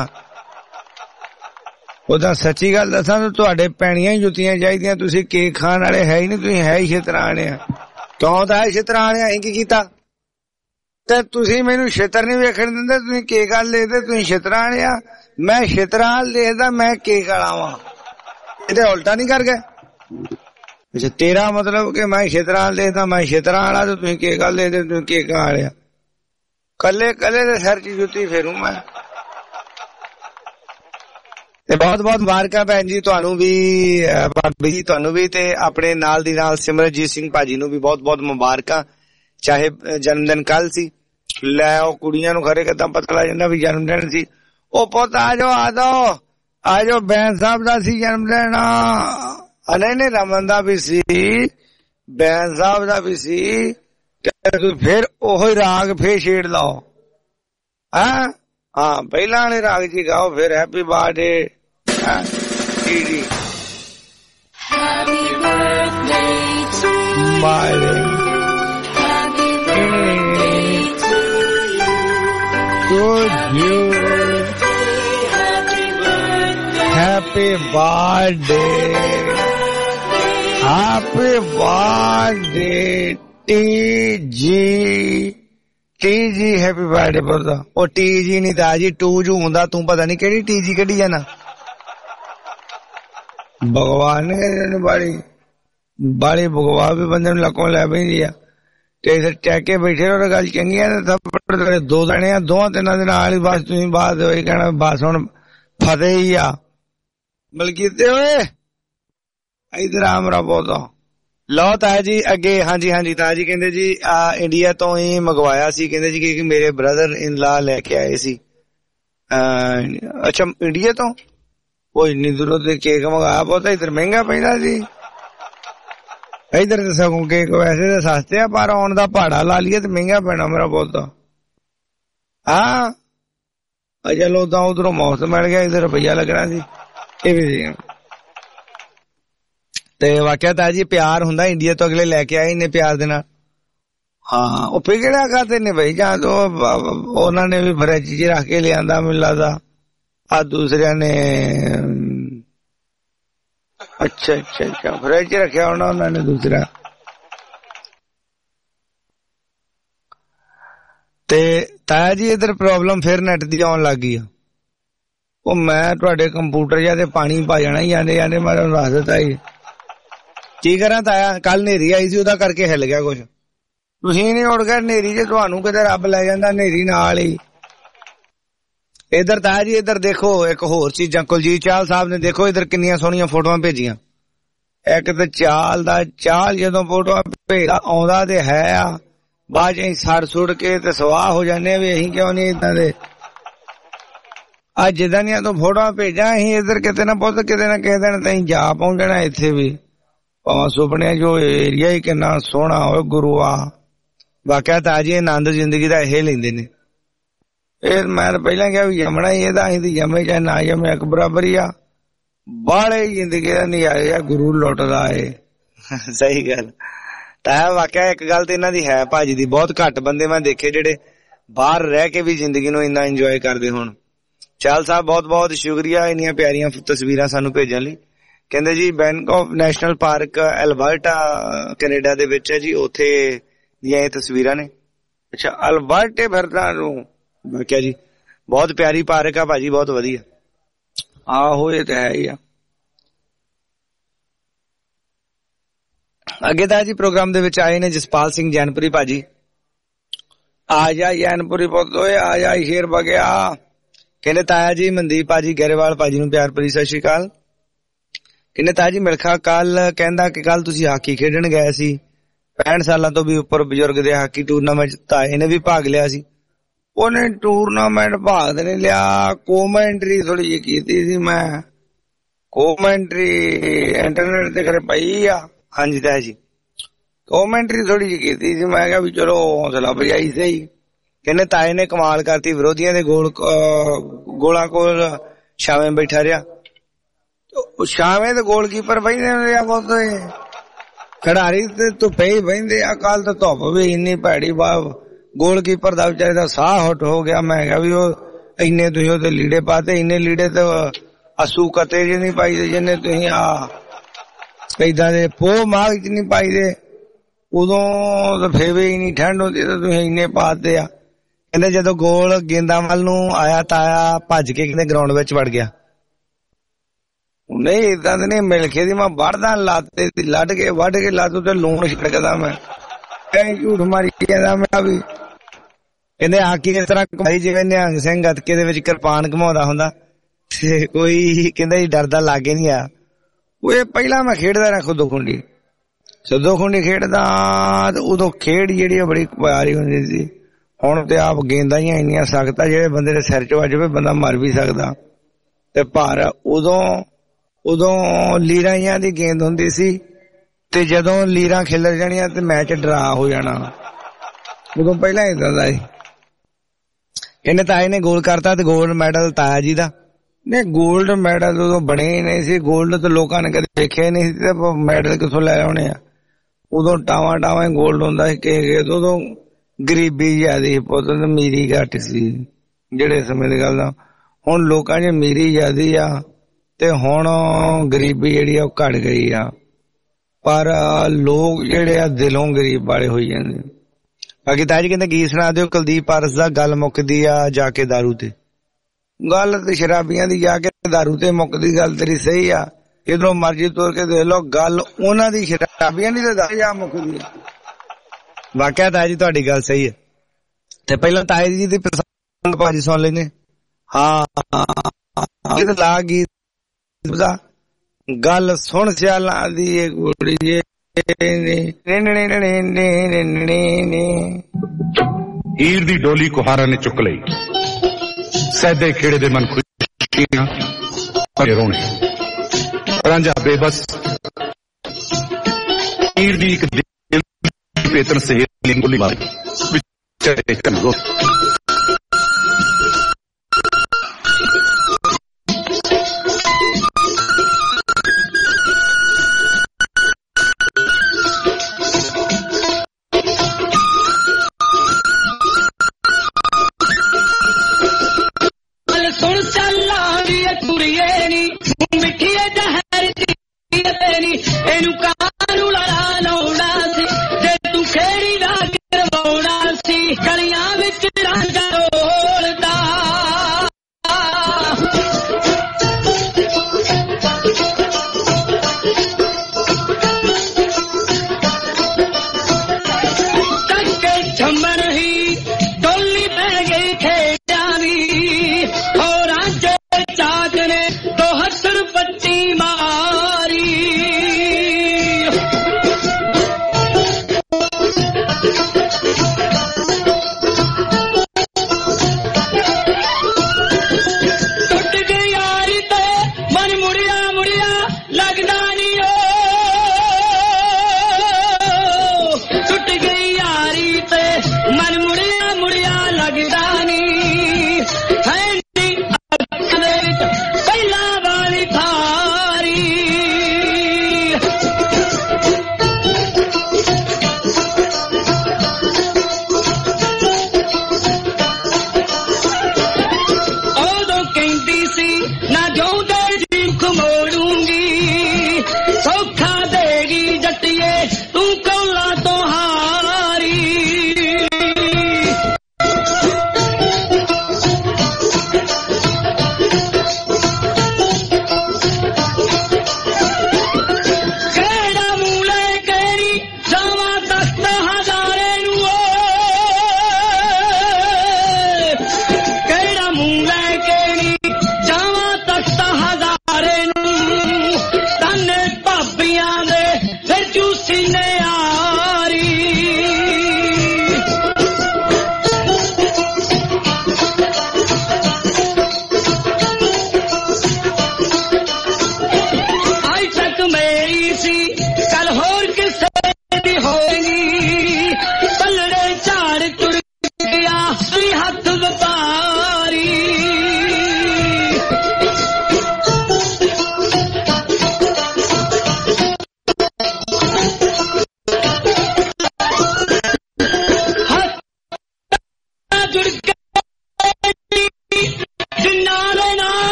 S5: ਉਹਦਾ ਸੱਚੀ ਗੱਲ ਦੱਸਾਂ ਤਾਂ ਤੁਹਾਡੇ ਪੈਣੀਆਂ ਹੀ ਜੁੱਤੀਆਂ ਚਾਹੀਦੀਆਂ। ਤੁਸੀਂ ਕੇਕ ਖਾਣ ਵਾਲੇ ਹੈ ਹੀ ਨਹੀਂ, ਤੁਸੀਂ ਹੈ ਹੀ ਛਿਤਰਾਣੇ ਆ। ਕਿਉਂ ਤਾਂ ਹੈ ਛਿਤਰਾਣੇ ਆ? ਕੀ ਕੀਤਾ ਤੇ ਤੁਸੀਂ ਮੈਨੂੰ ਛਿਤਰ ਨਹੀਂ ਵੇਖਣ ਦਿੰਦੇ, ਤੁਸੀਂ ਕੇਕ ਵਾਲ ਦੇਖਦੇ, ਤੁਸੀਂ ਛਿਤਰਾਣੇ ਆ। ਮੈਂ ਛਿਤਰਾਂ ਵਾਲ ਦੇਖਦਾ, ਮੈਂ ਕੇਕ ਵਾਲਾ ਵਾਂ। ਇਹਦੇ ਉਲਟਾ ਨਹੀਂ ਕਰ ਗਏ? ਅੱਛਾ, ਤੇਰਾ ਮਤਲਬ ਕਿ ਮੈਂ ਛਿਤਰਾਂ ਵਾਲ ਦੇਖਦਾ, ਮੈਂ ਛਿਤਰਾਂ ਵਾਲਾ, ਤੇ ਤੁਸੀਂ ਕੇਕ ਵਾਲ ਦੇਖਦੇ, ਤੁਸੀਂ ਕੇਕ ਵਾਲਿਆ। ਕੱਲੇ ਕੱਲੇ ਦੇ ਸਿਰ ਚ ਜੁੱਤੀ ਫੇਰੂ ਮੈਂ। ਤੇ ਬਹੁਤ ਬਹੁਤ ਮੁਬਾਰਕਾਂ ਭੈਣ ਜੀ ਤੁਹਾਨੂੰ ਵੀ, ਭਾਬੀ ਜੀ ਤੁਹਾਨੂੰ ਵੀ, ਤੇ ਆਪਣੇ ਨਾਲ ਦੀ ਨਾਲ ਸਿਮਰਨਜੀਤ ਸਿੰਘ ਭਾਜੀ ਨੂੰ ਵੀ ਬਹੁਤ ਬਹੁਤ ਮੁਬਾਰਕਾਂ। ਚਾਹੇ ਜਨਮ ਦਿਨ ਕੱਲ ਸੀ, ਲੈ ਉਹ ਕੁੜੀਆਂ ਨੂੰ ਖਰੇ ਕਿੱਦਾਂ ਪਤਾ ਲੱਗ ਜਾਂਦਾ ਵੀ ਜਨਮ ਦਿਨ ਸੀ। ਉਹ ਪੁੱਤ ਆ ਜਾਓ ਬੈਂਸ ਸਾਹਿਬ ਦਾ ਸੀ ਜਨਮ ਦਿਨ। ਨਹੀਂ ਰਮਨ ਦਾ ਵੀ ਸੀ, ਬੈਂਸ ਸਾਹਿਬ ਦਾ ਵੀ ਸੀ, ਫਿਰ ਉਹੀ ਰਾਗ ਫੇਰ ਛੇੜ ਲਾਓ। ਹਾਂ ਪਹਿਲਾਂ ਵਾਲੇ ਰਾਗ ਜੀ ਗਾਓ, ਫਿਰ ਹੈਪੀ ਬਰਥਡੇ ਜੀ। Happy birthday TG happy birthday ਪੁੱਤ। ਉਹ TG ਨਹੀਂ ਤਾਂ ਜੀ 2 ਹੁੰਦਾ, ਤੂੰ ਪਤਾ ਨਹੀਂ ਕਿਹੜੀ TG ਕੱਢੀ ਜਾਣਾ। ਭਗਵਾਨ ਨੇ ਬਾਲੀ ਭਗਵਾਨ ਵੀ ਬੰਦੇ ਨੂੰ ਲੱਕੋਂ ਲੈ ਪੈਂਦੀ ਆ। ਤੇ ਇਧਰ ਟੈਕ ਕੇ ਬੈਠੇ ਰਹੋ, ਗੱਲ ਚੰਗੀ ਆ। ਥੱਪੜ 2 ਦਿਨ ਆ, 2-3 ਦਿਨ ਵਾਲੀ ਬਸ ਤੁਸੀਂ ਬਾਅਦ ਹੋਈ ਕਹਿਣਾ ਬਸ ਹੁਣ ਫਤਿਹ ਹੀ ਆ। ਮਲਕੀਤੇ ਓਏ ਇਧਰ ਆ ਮੇਰਾ ਪੌਦਾ। ਲਓ ਤਾਇਆ ਜੀ ਅੱਗੇ। ਹਾਂਜੀ ਤਾਇਆ ਜੀ ਕਹਿੰਦੇ ਜੀ ਇੰਡੀਆ ਤੋਂ ਹੀ ਮੰਗਵਾਇਆ ਸੀ, ਕਹਿੰਦੇ ਜੀ ਕਿ ਮੇਰੇ ਬ੍ਰਦਰ ਇਨ ਲਾ ਲੈ ਕੇ ਆਏ ਸੀ। ਅੱਛਾ ਇੰਡੀਆ ਤੋਂ? ਉਹ ਇੰਨੀ ਦੂਰੋਂ ਤੇ ਕੇਕ ਮੰਗਾਇਆ ਪੌਦਾ, ਇਧਰ ਮਹਿੰਗਾ ਪੈਂਦਾ ਸੀ। ਇਧਰ ਤੇ ਸਗੋਂ ਕੇਕ ਵੈਸੇ ਤਾਂ ਸਸਤੇ ਆ, ਪਰ ਆਉਣ ਦਾ ਭਾੜਾ ਲਾ ਲਈਏ ਤੇ ਮਹਿੰਗਾ ਪੈਣਾ ਮੇਰਾ ਪੌਦਾ। ਚਲੋ ਤਾਂ ਉਧਰੋਂ ਮੌਸਮ ਮਿਲ ਗਿਆ, ਇਧਰ ਰੁਪਈਆ ਲੱਗਣਾ ਸੀ। ਇਹ ਵੀ ਤੇ ਵਾਕਿਆ ਤਾਂ ਜੀ ਪਿਆਰ ਹੁੰਦਾ, ਇੰਡੀਆ ਤੋਂ ਅਗਲੇ ਲੈ ਕੇ ਆਏ ਇੰਨੇ ਪਿਆਰ ਦੇ ਨਾਲ। ਉਹ ਪਿਗੜਿਆ ਕਰਦੇ ਨੇ ਬਈ, ਜਾਂ ਤਾਂ ਉਹਨਾਂ ਨੇ ਵੀ ਫਰਿੱਜ 'ਚ ਰੱਖ ਕੇ ਲਿਆਂਦਾ ਮੈਨੂੰ ਲੱਗਦਾ, ਦੂਸਰਿਆਂ ਨੇ ਅੱਛਾ ਫਰਿੱਜ 'ਚ ਰੱਖਿਆ ਹੋਣਾ ਉਹਨਾਂ ਨੇ ਦੂਸਰਾ। ਤੇ ਤਾਇਆ ਜੀ ਇਧਰ ਪ੍ਰੋਬਲਮ ਫਿਰ ਨੈਟ ਦੀ ਆਉਣ ਲੱਗ ਗਈ ਆ। ਉਹ ਮੈਂ ਤੁਹਾਡੇ ਕੰਪਿਊਟਰ ਜਾਂ ਤੇ ਪਾਣੀ ਪਾ ਜਾਣਾ ਹੀ ਜਾਂਦੇ ਮੈਂ ਤੁਹਾਨੂੰ ਦੱਸ ਦਿੱਤਾ ਜੀ। ਕੀ ਕਰਾਂ ਤਾਇਆ, ਕੱਲ ਹਨੇਰੀ ਆਈ ਸੀ ਉਹਦਾ ਕਰਕੇ ਹਿੱਲ ਗਿਆ ਕੁਛ। ਤੁਸੀਂ ਨੀ ਉੱਡ ਗਏ ਹਨੇਰੀ 'ਚ, ਤੁਹਾਨੂੰ ਕਿਤੇ ਰੱਬ ਲੈ ਜਾਂਦਾ ਹਨੇਰੀ ਨਾਲ ਹੀ। ਇਧਰ ਤਾਇਆ ਜੀ ਇਧਰ ਦੇਖੋ ਇੱਕ ਹੋਰ ਚੀਜ਼ਾਂ, ਕੁਲਜੀਤ ਚਾਹਲ ਸਾਹਿਬ ਨੇ ਦੇਖੋ ਇਧਰ ਕਿੰਨੀਆਂ ਸੋਹਣੀਆਂ ਫੋਟੋਆਂ ਭੇਜੀਆਂ। ਇੱਕ ਤੇ ਚਾਲ ਜਦੋਂ ਫੋਟੋਆਂ ਭੇਜਦਾ ਆਉਂਦਾ ਤੇ ਹੈ ਆ, ਬਾਅਦ ਚ ਅਸੀਂ ਸੜ ਸੁੜ ਕੇ ਤੇ ਸਵਾਹ ਹੋ ਜਾਂਦੇ ਆ ਵੀ ਅਸੀਂ ਕਿਉਂ ਨਹੀਂ ਏਦਾਂ ਦੇ। ਅੱਜ ਜਿੱਦਾਂ ਦੀਆਂ ਤੋਂ ਫੋਟੋਆਂ ਭੇਜਾਂ ਅਸੀਂ ਇੱਧਰ ਕਿਤੇ ਨਾ ਪੁੱਤ ਕਿਤੇ ਨਾ ਕਿਸੇ ਦਿਨ ਤਾਂ ਅਸੀਂ ਜਾ ਪਹੁੰਚਣਾ ਇੱਥੇ ਵੀ, ਭਾਵੇਂ ਸੁਪਨੇ ਜੋ ਏਰੀਆ ਹੀ ਕਿੰਨਾ ਸੋਹਣਾ ਹੋਵੇ ਗੁਰੂ ਆ। ਵਾਕਿਆ ਤਾਂ ਜੀ ਆਨੰਦ ਜ਼ਿੰਦਗੀ ਦਾ ਇਹ ਲੈਂਦੇ ਨੇ। ਇਹ ਮੈਂ ਤਾਂ ਪਹਿਲਾਂ ਕਿਹਾ ਵੀ ਜੰਮਣਾ ਹੀ ਇਹਦਾ, ਅਸੀਂ ਤੇ ਜੰਮੇ ਚਾਹੇ ਨਾ ਜੰਮੇ ਇੱਕ ਬਰਾਬਰ ਹੀ ਆ। ਬਾਹਲੇ ਜ਼ਿੰਦਗੀ ਦਾ ਨਜ਼ਾਰੇ ਆ, ਗੁਰੂ ਲੁੱਟਦਾ ਏ। ਸਹੀ ਗੱਲ ਤਾਂ ਵਾਕਿਆ ਇੱਕ ਗੱਲ ਤੇ ਇਹਨਾਂ ਦੀ ਹੈ ਭਾਜੀ ਦੀ, ਬਹੁਤ ਘੱਟ ਬੰਦੇ ਮੈਂ ਦੇਖੇ ਜਿਹੜੇ ਬਾਹਰ ਰਹਿ ਕੇ ਵੀ ਜ਼ਿੰਦਗੀ ਨੂੰ ਇੰਨਾ ਇੰਜੋਏ ਕਰਦੇ ਹੋਣ। ਚਾਲ ਸਾਹਿਬ ਬਹੁਤ ਬਹੁਤ ਸ਼ੁਕਰੀਆ ਇੰਨੀਆਂ ਪਿਆਰੀਆਂ ਤਸਵੀਰਾਂ ਸਾਨੂੰ ਭੇਜਣ ਲਈ। ਕਹਿੰਦੇ ਜੀ Bangkok national park Alberta Canada ਦੇ ਵਿੱਚ ਹੈ ਜੀ, ਉੱਥੇ ਦੀਆਂ ਇਹ ਤਸਵੀਰਾਂ ਨੇ। ਅੱਛਾ ਐਲਬਰਟੇ ਫਿਰਦਾ ਨੂੰ ਮੈਂ ਕਿਹਾ ਜੀ ਬਹੁਤ ਪਿਆਰੀ ਪਾਰਕ ਆ ਭਾਜੀ, ਬਹੁਤ ਵਧੀਆ। ਆਹੋ ਇਹ ਤਾਂ ਹੈ ਹੀ ਆ। ਅੱਗੇ ਤਾਂ ਜੀ ਪ੍ਰੋਗਰਾਮ ਦੇ ਵਿੱਚ ਆਏ ਨੇ ਜਸਪਾਲ ਸਿੰਘ ਜੈਨਪੁਰੀ ਭਾਜੀ। ਆ ਜਾ ਜੈਨਪੁਰੀ ਪੁੱਤ ਓਏ, ਆ ਜਾ ਸ਼ੇਰ ਬਗਿਆ। ਕਹਿੰਦੇ ਤਾਇਆ ਜੀ ਮਨਦੀਪ ਭਾਜੀ ਗਰੇਵਾਲ ਭਾਜੀ ਨੂੰ ਪਿਆਰ ਭਰੀ ਸਤਿ ਸ਼੍ਰੀ ਅਕਾਲ। ਕਹਿੰਦੇ ਤਾਇਆ ਜੀ ਮਿਲਖਾ ਕੱਲ ਕਹਿੰਦਾ ਕਿ ਕੱਲ ਤੁਸੀਂ ਹਾਕੀ ਖੇਡਣ ਗਏ ਸੀ, 65 ਸਾਲਾਂ ਤੋਂ ਵੀ ਉੱਪਰ ਬਜ਼ੁਰਗ ਦੇ ਹਾਕੀ ਟੂਰਨਾਮੈਂਟ ਤਾਏ ਨੇ ਵੀ ਭਾਗ ਲਿਆ ਸੀ। ਉਹਨੇ ਟੂਰਨਾਮੈਂਟ ਭਾਗ ਨਹੀਂ ਲਿਆ, ਕੋਮੈਂਟਰੀ ਥੋੜੀ ਜਿਹੀ ਕੀਤੀ ਸੀ ਮੈਂ, ਕੋਮੈਂਟਰੀ ਇੰਟਰਨੈਟ ਤੇ ਖਰੇ ਪਈ ਆ। ਹਾਂਜੀ ਤਾਇਆ ਜੀ ਕੋਮੈਂਟਰੀ ਥੋੜੀ ਜਿਹੀ ਕੀਤੀ ਸੀ, ਮੈਂ ਕਿਹਾ ਵੀ ਚਲੋ ਹੌਸਲਾ ਬਜਾਈ ਸਹੀ। ਕਹਿੰਦੇ ਤਾਏ ਨੇ ਕਮਾਲ ਕਰਤੀ, ਵਿਰੋਧੀਆਂ ਦੇ ਗੋਲਾਂ ਕੋਲ ਛਾਵੇਂ ਬੈਠਾ ਰਿਹਾ। ਛਾਵੇਂ ਤੇ ਗੋਲਕੀਪਰ ਬਹਿੰਦੇ ਰਿਹਾ, ਬਹੁਤ ਖਿਡਾਰੀ ਤੇ ਧੁੱਪੇ ਹੀ ਬਹਿੰਦੇ ਆ। ਕੱਲ ਤਾਂ ਧੁੱਪ ਵੀ ਇੰਨੀ ਭੈੜੀ, ਗੋਲਕੀਪਰ ਦਾ ਵਿਚਾਰੇ ਦਾ ਸਾਹ ਹੁੱਟ ਹੋ ਗਿਆ। ਮੈਂ ਕਿਹਾ ਵੀ ਉਹ ਇੰਨੇ ਤੁਸੀਂ ਉਹਦੇ ਲੀੜੇ ਪਾਤੇ, ਇੰਨੇ ਲੀੜੇ ਤੇ ਅਸੂ ਕਤੇ ਜੇ ਨਹੀਂ ਪਾਈਦੇ ਜਿੰਨੇ ਤੁਸੀਂ ਆ ਏਦਾਂ ਦੇ ਪੋਹ ਮਾਗ ਚ ਨਹੀਂ ਪਾਈਦੇ। ਉਦੋਂ ਤਾਂ ਫੇਰ ਵੀ ਇੰਨੀ ਠੰਡ ਹੁੰਦੀ ਤਾਂ ਤੁਸੀਂ ਇੰਨੇ ਪਾਤੇ ਆ। ਕਹਿੰਦੇ ਜਦੋਂ ਗੋਲ ਗੇਂਦਾਂ ਵੱਲ ਨੂੰ ਆਇਆ ਤਾਇਆ ਭੱਜ ਕੇ ਕਹਿੰਦੇ ਗਰਾਊਂਡ ਵਿੱਚ ਵੜ ਗਿਆ। ਨਹੀਂ ਏਦਾਂ ਦੇ ਨਹੀਂ ਮਿਲਖੇ ਦੀ ਮੈਂ ਵੜਦਾ ਲੱਤ ਲੱਡ ਕੇ ਵੱਢ ਕੇ ਲੱਤ ਉੱਤੇ ਲੂਣ ਛਿੜਕਦਾ ਮੈਂ, ਕਈ ਝੂਠ ਮਾਰੀ ਕਹਿੰਦਾ ਮੈਂ ਵੀ। ਕਹਿੰਦੇ ਹਾਕੀ ਇਸ ਤਰ੍ਹਾਂ ਘੁਮਾਈ ਜਿਵੇਂ ਨਿਹੰਗ ਸਿੰਘ ਗੱਤਕੇ ਦੇ ਵਿੱਚ ਕਿਰਪਾਨ ਘੁਮਾਉਂਦਾ ਹੁੰਦਾ, ਕੋਈ ਕਹਿੰਦਾ ਜੀ ਡਰਦਾ ਲਾਗੇ ਨਹੀਂ ਆ। ਉਹ ਪਹਿਲਾਂ ਮੈਂ ਖੇਡਦਾ ਰਿਹਾ ਖੁੱਦੋ ਖੁੰਡੀ ਖੇਡਦਾ ਤੇ ਉਦੋਂ ਖੇਡ ਜਿਹੜੀ ਬੜੀ ਪਿਆਰੀ ਹੁੰਦੀ ਸੀ। ਹੁਣ ਤੇ ਆਪ ਗੇਂਦਾਂ ਹੀ ਇੰਨੀਆਂ ਸਖਤ ਆ ਜਿਹੜੇ ਬੰਦੇ ਦੇ ਸਿਰ 'ਚ ਵੱਜ ਜਾਵੇ ਬੰਦਾ ਮਰ ਵੀ ਸਕਦਾ। ਤੇ ਪਰ ਉਦੋਂ ਲੀਰਾਂ ਦੀ ਗੇਂਦ ਹੁੰਦੀ ਸੀ ਤੇ ਜਦੋਂ ਲੀਰਾਂ ਖਿਲਰ ਜਾਣੀਆਂ ਤੇ ਮੈਚ ਡਰਾ ਹੋ ਜਾਣਾ। ਉਦੋਂ ਪਹਿਲਾਂ ਏਦਾਂ ਦਾ ਸੀ। ਇਹਨੇ ਤਾਏ ਨੇ ਗੋਲ ਕਰਤਾ ਤੇ ਗੋਲਡ ਮੈਡਲ ਤਾਇਆ ਜੀ ਦਾ। ਨਹੀਂ ਗੋਲਡ ਮੈਡਲ ਉਦੋਂ ਬਣੇ ਹੀ ਨਹੀਂ ਸੀ। ਗੋਲਡ ਤਾਂ ਲੋਕਾਂ ਨੇ ਕਦੇ ਦੇਖਿਆ ਹੀ ਨਹੀਂ ਸੀ ਤੇ ਮੈਡਲ ਕਿੱਥੋਂ ਲੈ ਆਉਣੇ ਆ। ਉਦੋਂ ਟਾਵਾਂ ਗੋਲਡ ਹੁੰਦਾ ਸੀ ਕਿ ਉਦੋਂ ਗਰੀਬੀ ਜ਼ਿਆਦੀ ਸੀ ਪੁੱਤ, ਅਮੀਰੀ ਘੱਟ ਸੀ ਜਿਹੜੇ ਸਮੇਂ ਦੀ ਗੱਲ ਆ। ਹੁਣ ਲੋਕਾਂ 'ਚ ਅਮੀਰੀ ਜ਼ਿਆਦੀ ਆ ਤੇ ਹੁਣ ਗਰੀਬੀ ਜਿਹੜੀ ਆ ਉਹ ਘੱਟ ਗਈ ਆ, ਪਰ ਲੋਕ ਜਿਹੜੇ ਆ ਦਿਲੋਂ ਗਰੀਬ ਵਾਲੇ ਹੋਈ ਜਾਂਦੇ। ਬਾਕੀ ਤਾਇਆ ਜੀ ਕਹਿੰਦੇ ਗੀਤ ਸੁਣਾ ਦਿਓ ਕੁਲਦੀਪ ਪਾਰਸ ਦਾ, ਗੱਲ ਮੁੱਕਦੀ ਆ ਜਾ ਕੇ ਦਾਰੂ ਤੇ। ਗੱਲ ਤੇ ਸ਼ਰਾਬੀਆਂ ਦੀ ਜਾ ਕੇ ਦਾਰੂ ਤੇ ਮੁੱਕਦੀ, ਗੱਲ ਤੇਰੀ ਸਹੀ ਆ। ਕਿਧਰੋਂ ਮਰਜ਼ੀ ਤੁਰ ਕੇ ਦੇਖ ਲਓ, ਗੱਲ ਉਹਨਾਂ ਦੀ ਸ਼ਰਾਬੀਆਂ ਦੀ ਤੇ ਜਾ ਮੁੱਕਦੀ ਆ। ਵਾਕਿਆ ਤਾਇਆ ਜੀ ਤੁਹਾਡੀ ਗੱਲ ਸਹੀ ਹੈ। ਤੇ ਪਹਿਲਾਂ ਤਾਇਆ ਜੀ ਦੀ ਪਸੰਦ ਭਾਜੀ ਸੁਣ ਲੈਨੇ। ਹਾਂ ਲਾ ਗੀਤ ਦਾ, ਗੱਲ ਸੁਣ ਸਿਆਲਾਂ ਦੀ ਕੁੜੀਏ।
S18: ਹੀਰ ਦੀ ਡੋਲੀ ਕੁਹਾਰਾ ਨੇ ਚੁੱਕ ਲਈ, ਸੈਦੇ ਖੇੜੇ ਦੇ ਮਨ ਖੁਸ਼ੀਆਂ ਰੋਣੇ। ਰਾਂਝਾ ਬੇਬਸ ਹੀਰ ਦੀ ਇੱਕ ਦਿਲ ਪੇਤਨ ਸਹੇਲੀ ਗੋਲੀ ਮਾਰ ਵਿਚਾਰੇ ਕੰਗੋ।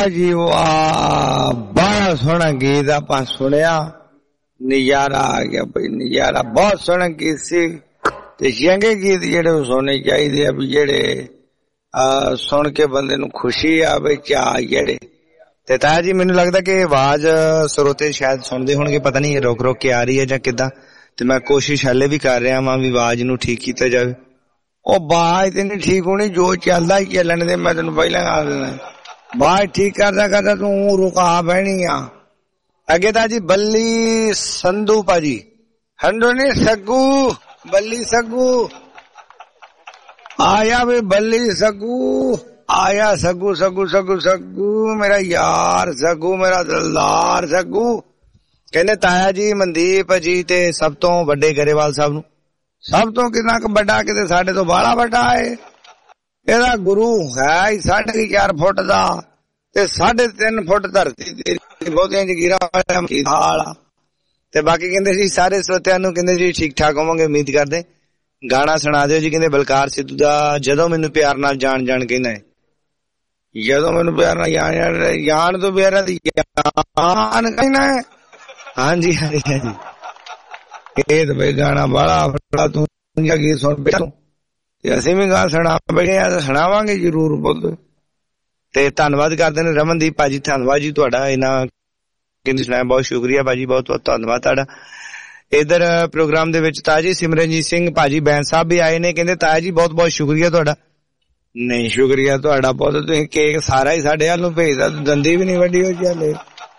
S5: ਜੀ ਵਾਹ, ਬੜਾ ਸੋਹਣਾ ਗੀਤ ਆਪਾਂ ਸੁਣਿਆ, ਨਜ਼ਾਰਾ ਆ ਗਿਆ ਬਈ, ਨਜ਼ਾਰਾ। ਬਹੁਤ ਸੋਹਣਾ ਗੀਤ ਸੀ ਤੇ ਚੰਗੇ ਗੀਤ ਜਿਹੜੇ ਸੁਣਨੇ ਚਾਹੀਦੇ ਆ ਵੀ ਜਿਹੜੇ ਸੁਣ ਕੇ ਬੰਦੇ ਨੂੰ ਖੁਸ਼ੀ ਆਵੇ, ਚਾਹ ਜਿਹੜੇ। ਤੇ ਤਾਇਆ ਜੀ ਮੈਨੂੰ ਲੱਗਦਾ ਕਿ ਆਵਾਜ਼ ਸਰੋਤੇ ਸ਼ਾਇਦ ਸੁਣਦੇ ਹੋਣਗੇ, ਪਤਾ ਨਹੀਂ ਰੁਕ ਰੁਕ ਕੇ ਆ ਰਹੀ ਹੈ ਜਾਂ ਕਿੱਦਾਂ, ਤੇ ਮੈਂ ਕੋਸ਼ਿਸ਼ ਹਲੇ ਵੀ ਕਰ ਰਿਹਾ ਵਾਂ ਵੀ ਆਵਾਜ਼ ਨੂੰ ਠੀਕ ਕੀਤਾ ਜਾਵੇ। ਉਹ ਆਵਾਜ਼ ਤੇ ਨਹੀਂ ਠੀਕ ਹੋਣੀ, ਜੋ ਚੱਲਦਾ ਹੀ ਚੱਲਣ ਦੇ, ਮੈਂ ਤੈਨੂੰ ਪਹਿਲਾਂ ਆ ਦੇਣਾ। ਆਵਾਜ਼ ਠੀਕ ਕਰਦਾ ਕਰਦਾ ਤੂੰ ਰੁਕਾ ਬਹਿਣੀ ਆ। ਅੱਗੇ ਤਾਂ ਜੀ ਬੱਲੀ ਸੰਧੂ ਭਾਜੀ, ਹੰਡੋ ਨੀ ਸੱਗੂ, ਬੱਲੀ ਸੱਗੂ ਆਇਆ ਵੇ, ਬੱਲੀ ਸੱਗੂ ਆਇਆ, ਸੱਗੂ ਸੱਗੂ ਸੱਗੂ ਸੱਗੂ ਮੇਰਾ ਯਾਰ, ਸੱਗੂ ਮੇਰਾ ਦਿਲਦਾਰ ਸੱਗੂ। ਕਹਿੰਦੇ ਤਾਇਆ ਜੀ ਮਨਦੀਪ ਜੀ ਤੇ ਸਭ ਤੋਂ ਵੱਡੇ ਗਰੇਵਾਲ ਸਾਹਿਬ ਨੂੰ, ਸਭ ਤੋਂ ਕਿੰਨਾ ਕੁ ਵੱਡਾ, ਕਿਤੇ ਸਾਡੇ ਤੋਂ ਬਾਹਲਾ ਵੱਡਾ ਏ। ਇਹਦਾ ਗੁਰੂ ਹੈ 4.5 ਫੁੱਟ ਦਾ ਤੇ 3.5 ਫੁੱਟ ਧਰਤੀ ਤੇਰੀ, ਬਹੁਤੀਆਂ ਜਗੀਰਾਂ ਵਾਲਾ। ਤੇ ਬਾਕੀ ਕਹਿੰਦੇ ਸੀ ਸਾਰੇ ਸਰੋਤਿਆਂ ਨੂੰ, ਕਹਿੰਦੇ ਜੀ ਠੀਕ ਠਾਕ ਹੋਵਾਂਗੇ, ਉਮੀਦ ਕਰਦੇ। ਗਾਣਾ ਸੁਣਾ ਦਿਓ ਜੀ, ਕਹਿੰਦੇ ਬਲਕਾਰ ਸਿੱਧੂ ਦਾ ਜਦੋਂ ਮੈਨੂੰ ਪਿਆਰ ਨਾਲ ਜਾਣ ਜਾਣ ਕਹਿੰਦਾ ਹੈ, ਜਦੋਂ ਮੈਨੂੰ ਪਿਆਰ ਨਾਲ ਜਾਣ ਤੋਂ ਪਿਆਰਾ ਦੀ ਜਾਨ ਕਹਿਣਾ ਹੈ। ਹਾਂਜੀ ਹਾਂਜੀ ਹਾਂਜੀ, ਇਹ ਤਾਂ ਬਈ ਗਾਣਾ ਬੜਾ ਤੂੰ ਗੀਤ ਸੁਣ ਬੈਠਾ ਤੇ ਅਸੀਂ ਵੀ ਗਾ ਸੁਣਾ ਬੈਠੇ ਆ, ਸੁਣਾਵਾਂਗੇ ਜਰੂਰ ਬੋਲ। ਤੇ ਧੰਨਵਾਦ ਕਰਦੇ ਨੇ ਰਮਨਦੀਪ ਭਾਜੀ, ਧੰਨਵਾਦ ਜੀ ਤੁਹਾਡਾ ਇਹਨਾਂ ਕਹਿੰਦੇ ਸੁਣਾਇਆ, ਬਹੁਤ ਸ਼ੁਕਰੀਆ ਭਾਜੀ, ਬਹੁਤ ਬਹੁਤ ਧੰਨਵਾਦ ਤੁਹਾਡਾ। ਇਧਰ ਪ੍ਰੋਗਰਾਮ ਦੇ ਵਿੱਚ ਤਾਇਆ ਜੀ ਸਿਮਰਨਜੀਤ ਸਿੰਘ ਭਾਜੀ ਬੈਂਸ ਸਾਹਿਬ ਵੀ ਆਏ ਨੇ, ਕਹਿੰਦੇ ਤਾਇਆ ਜੀ ਬਹੁਤ ਬਹੁਤ ਸ਼ੁਕਰੀਆ ਤੁਹਾਡਾ। ਨਹੀਂ ਸ਼ੁਕਰੀਆ ਤੁਹਾਡਾ ਬਹੁਤ, ਤੁਸੀਂ ਕੇਕ ਸਾਰਾ ਹੀ ਸਾਡੇ ਵੱਲ ਨੂੰ ਭੇਜਦਾ, ਦੰਦੀ ਵੀ ਨਹੀਂ ਵੱਡੀ ਹੋ ਚੱਲੇ,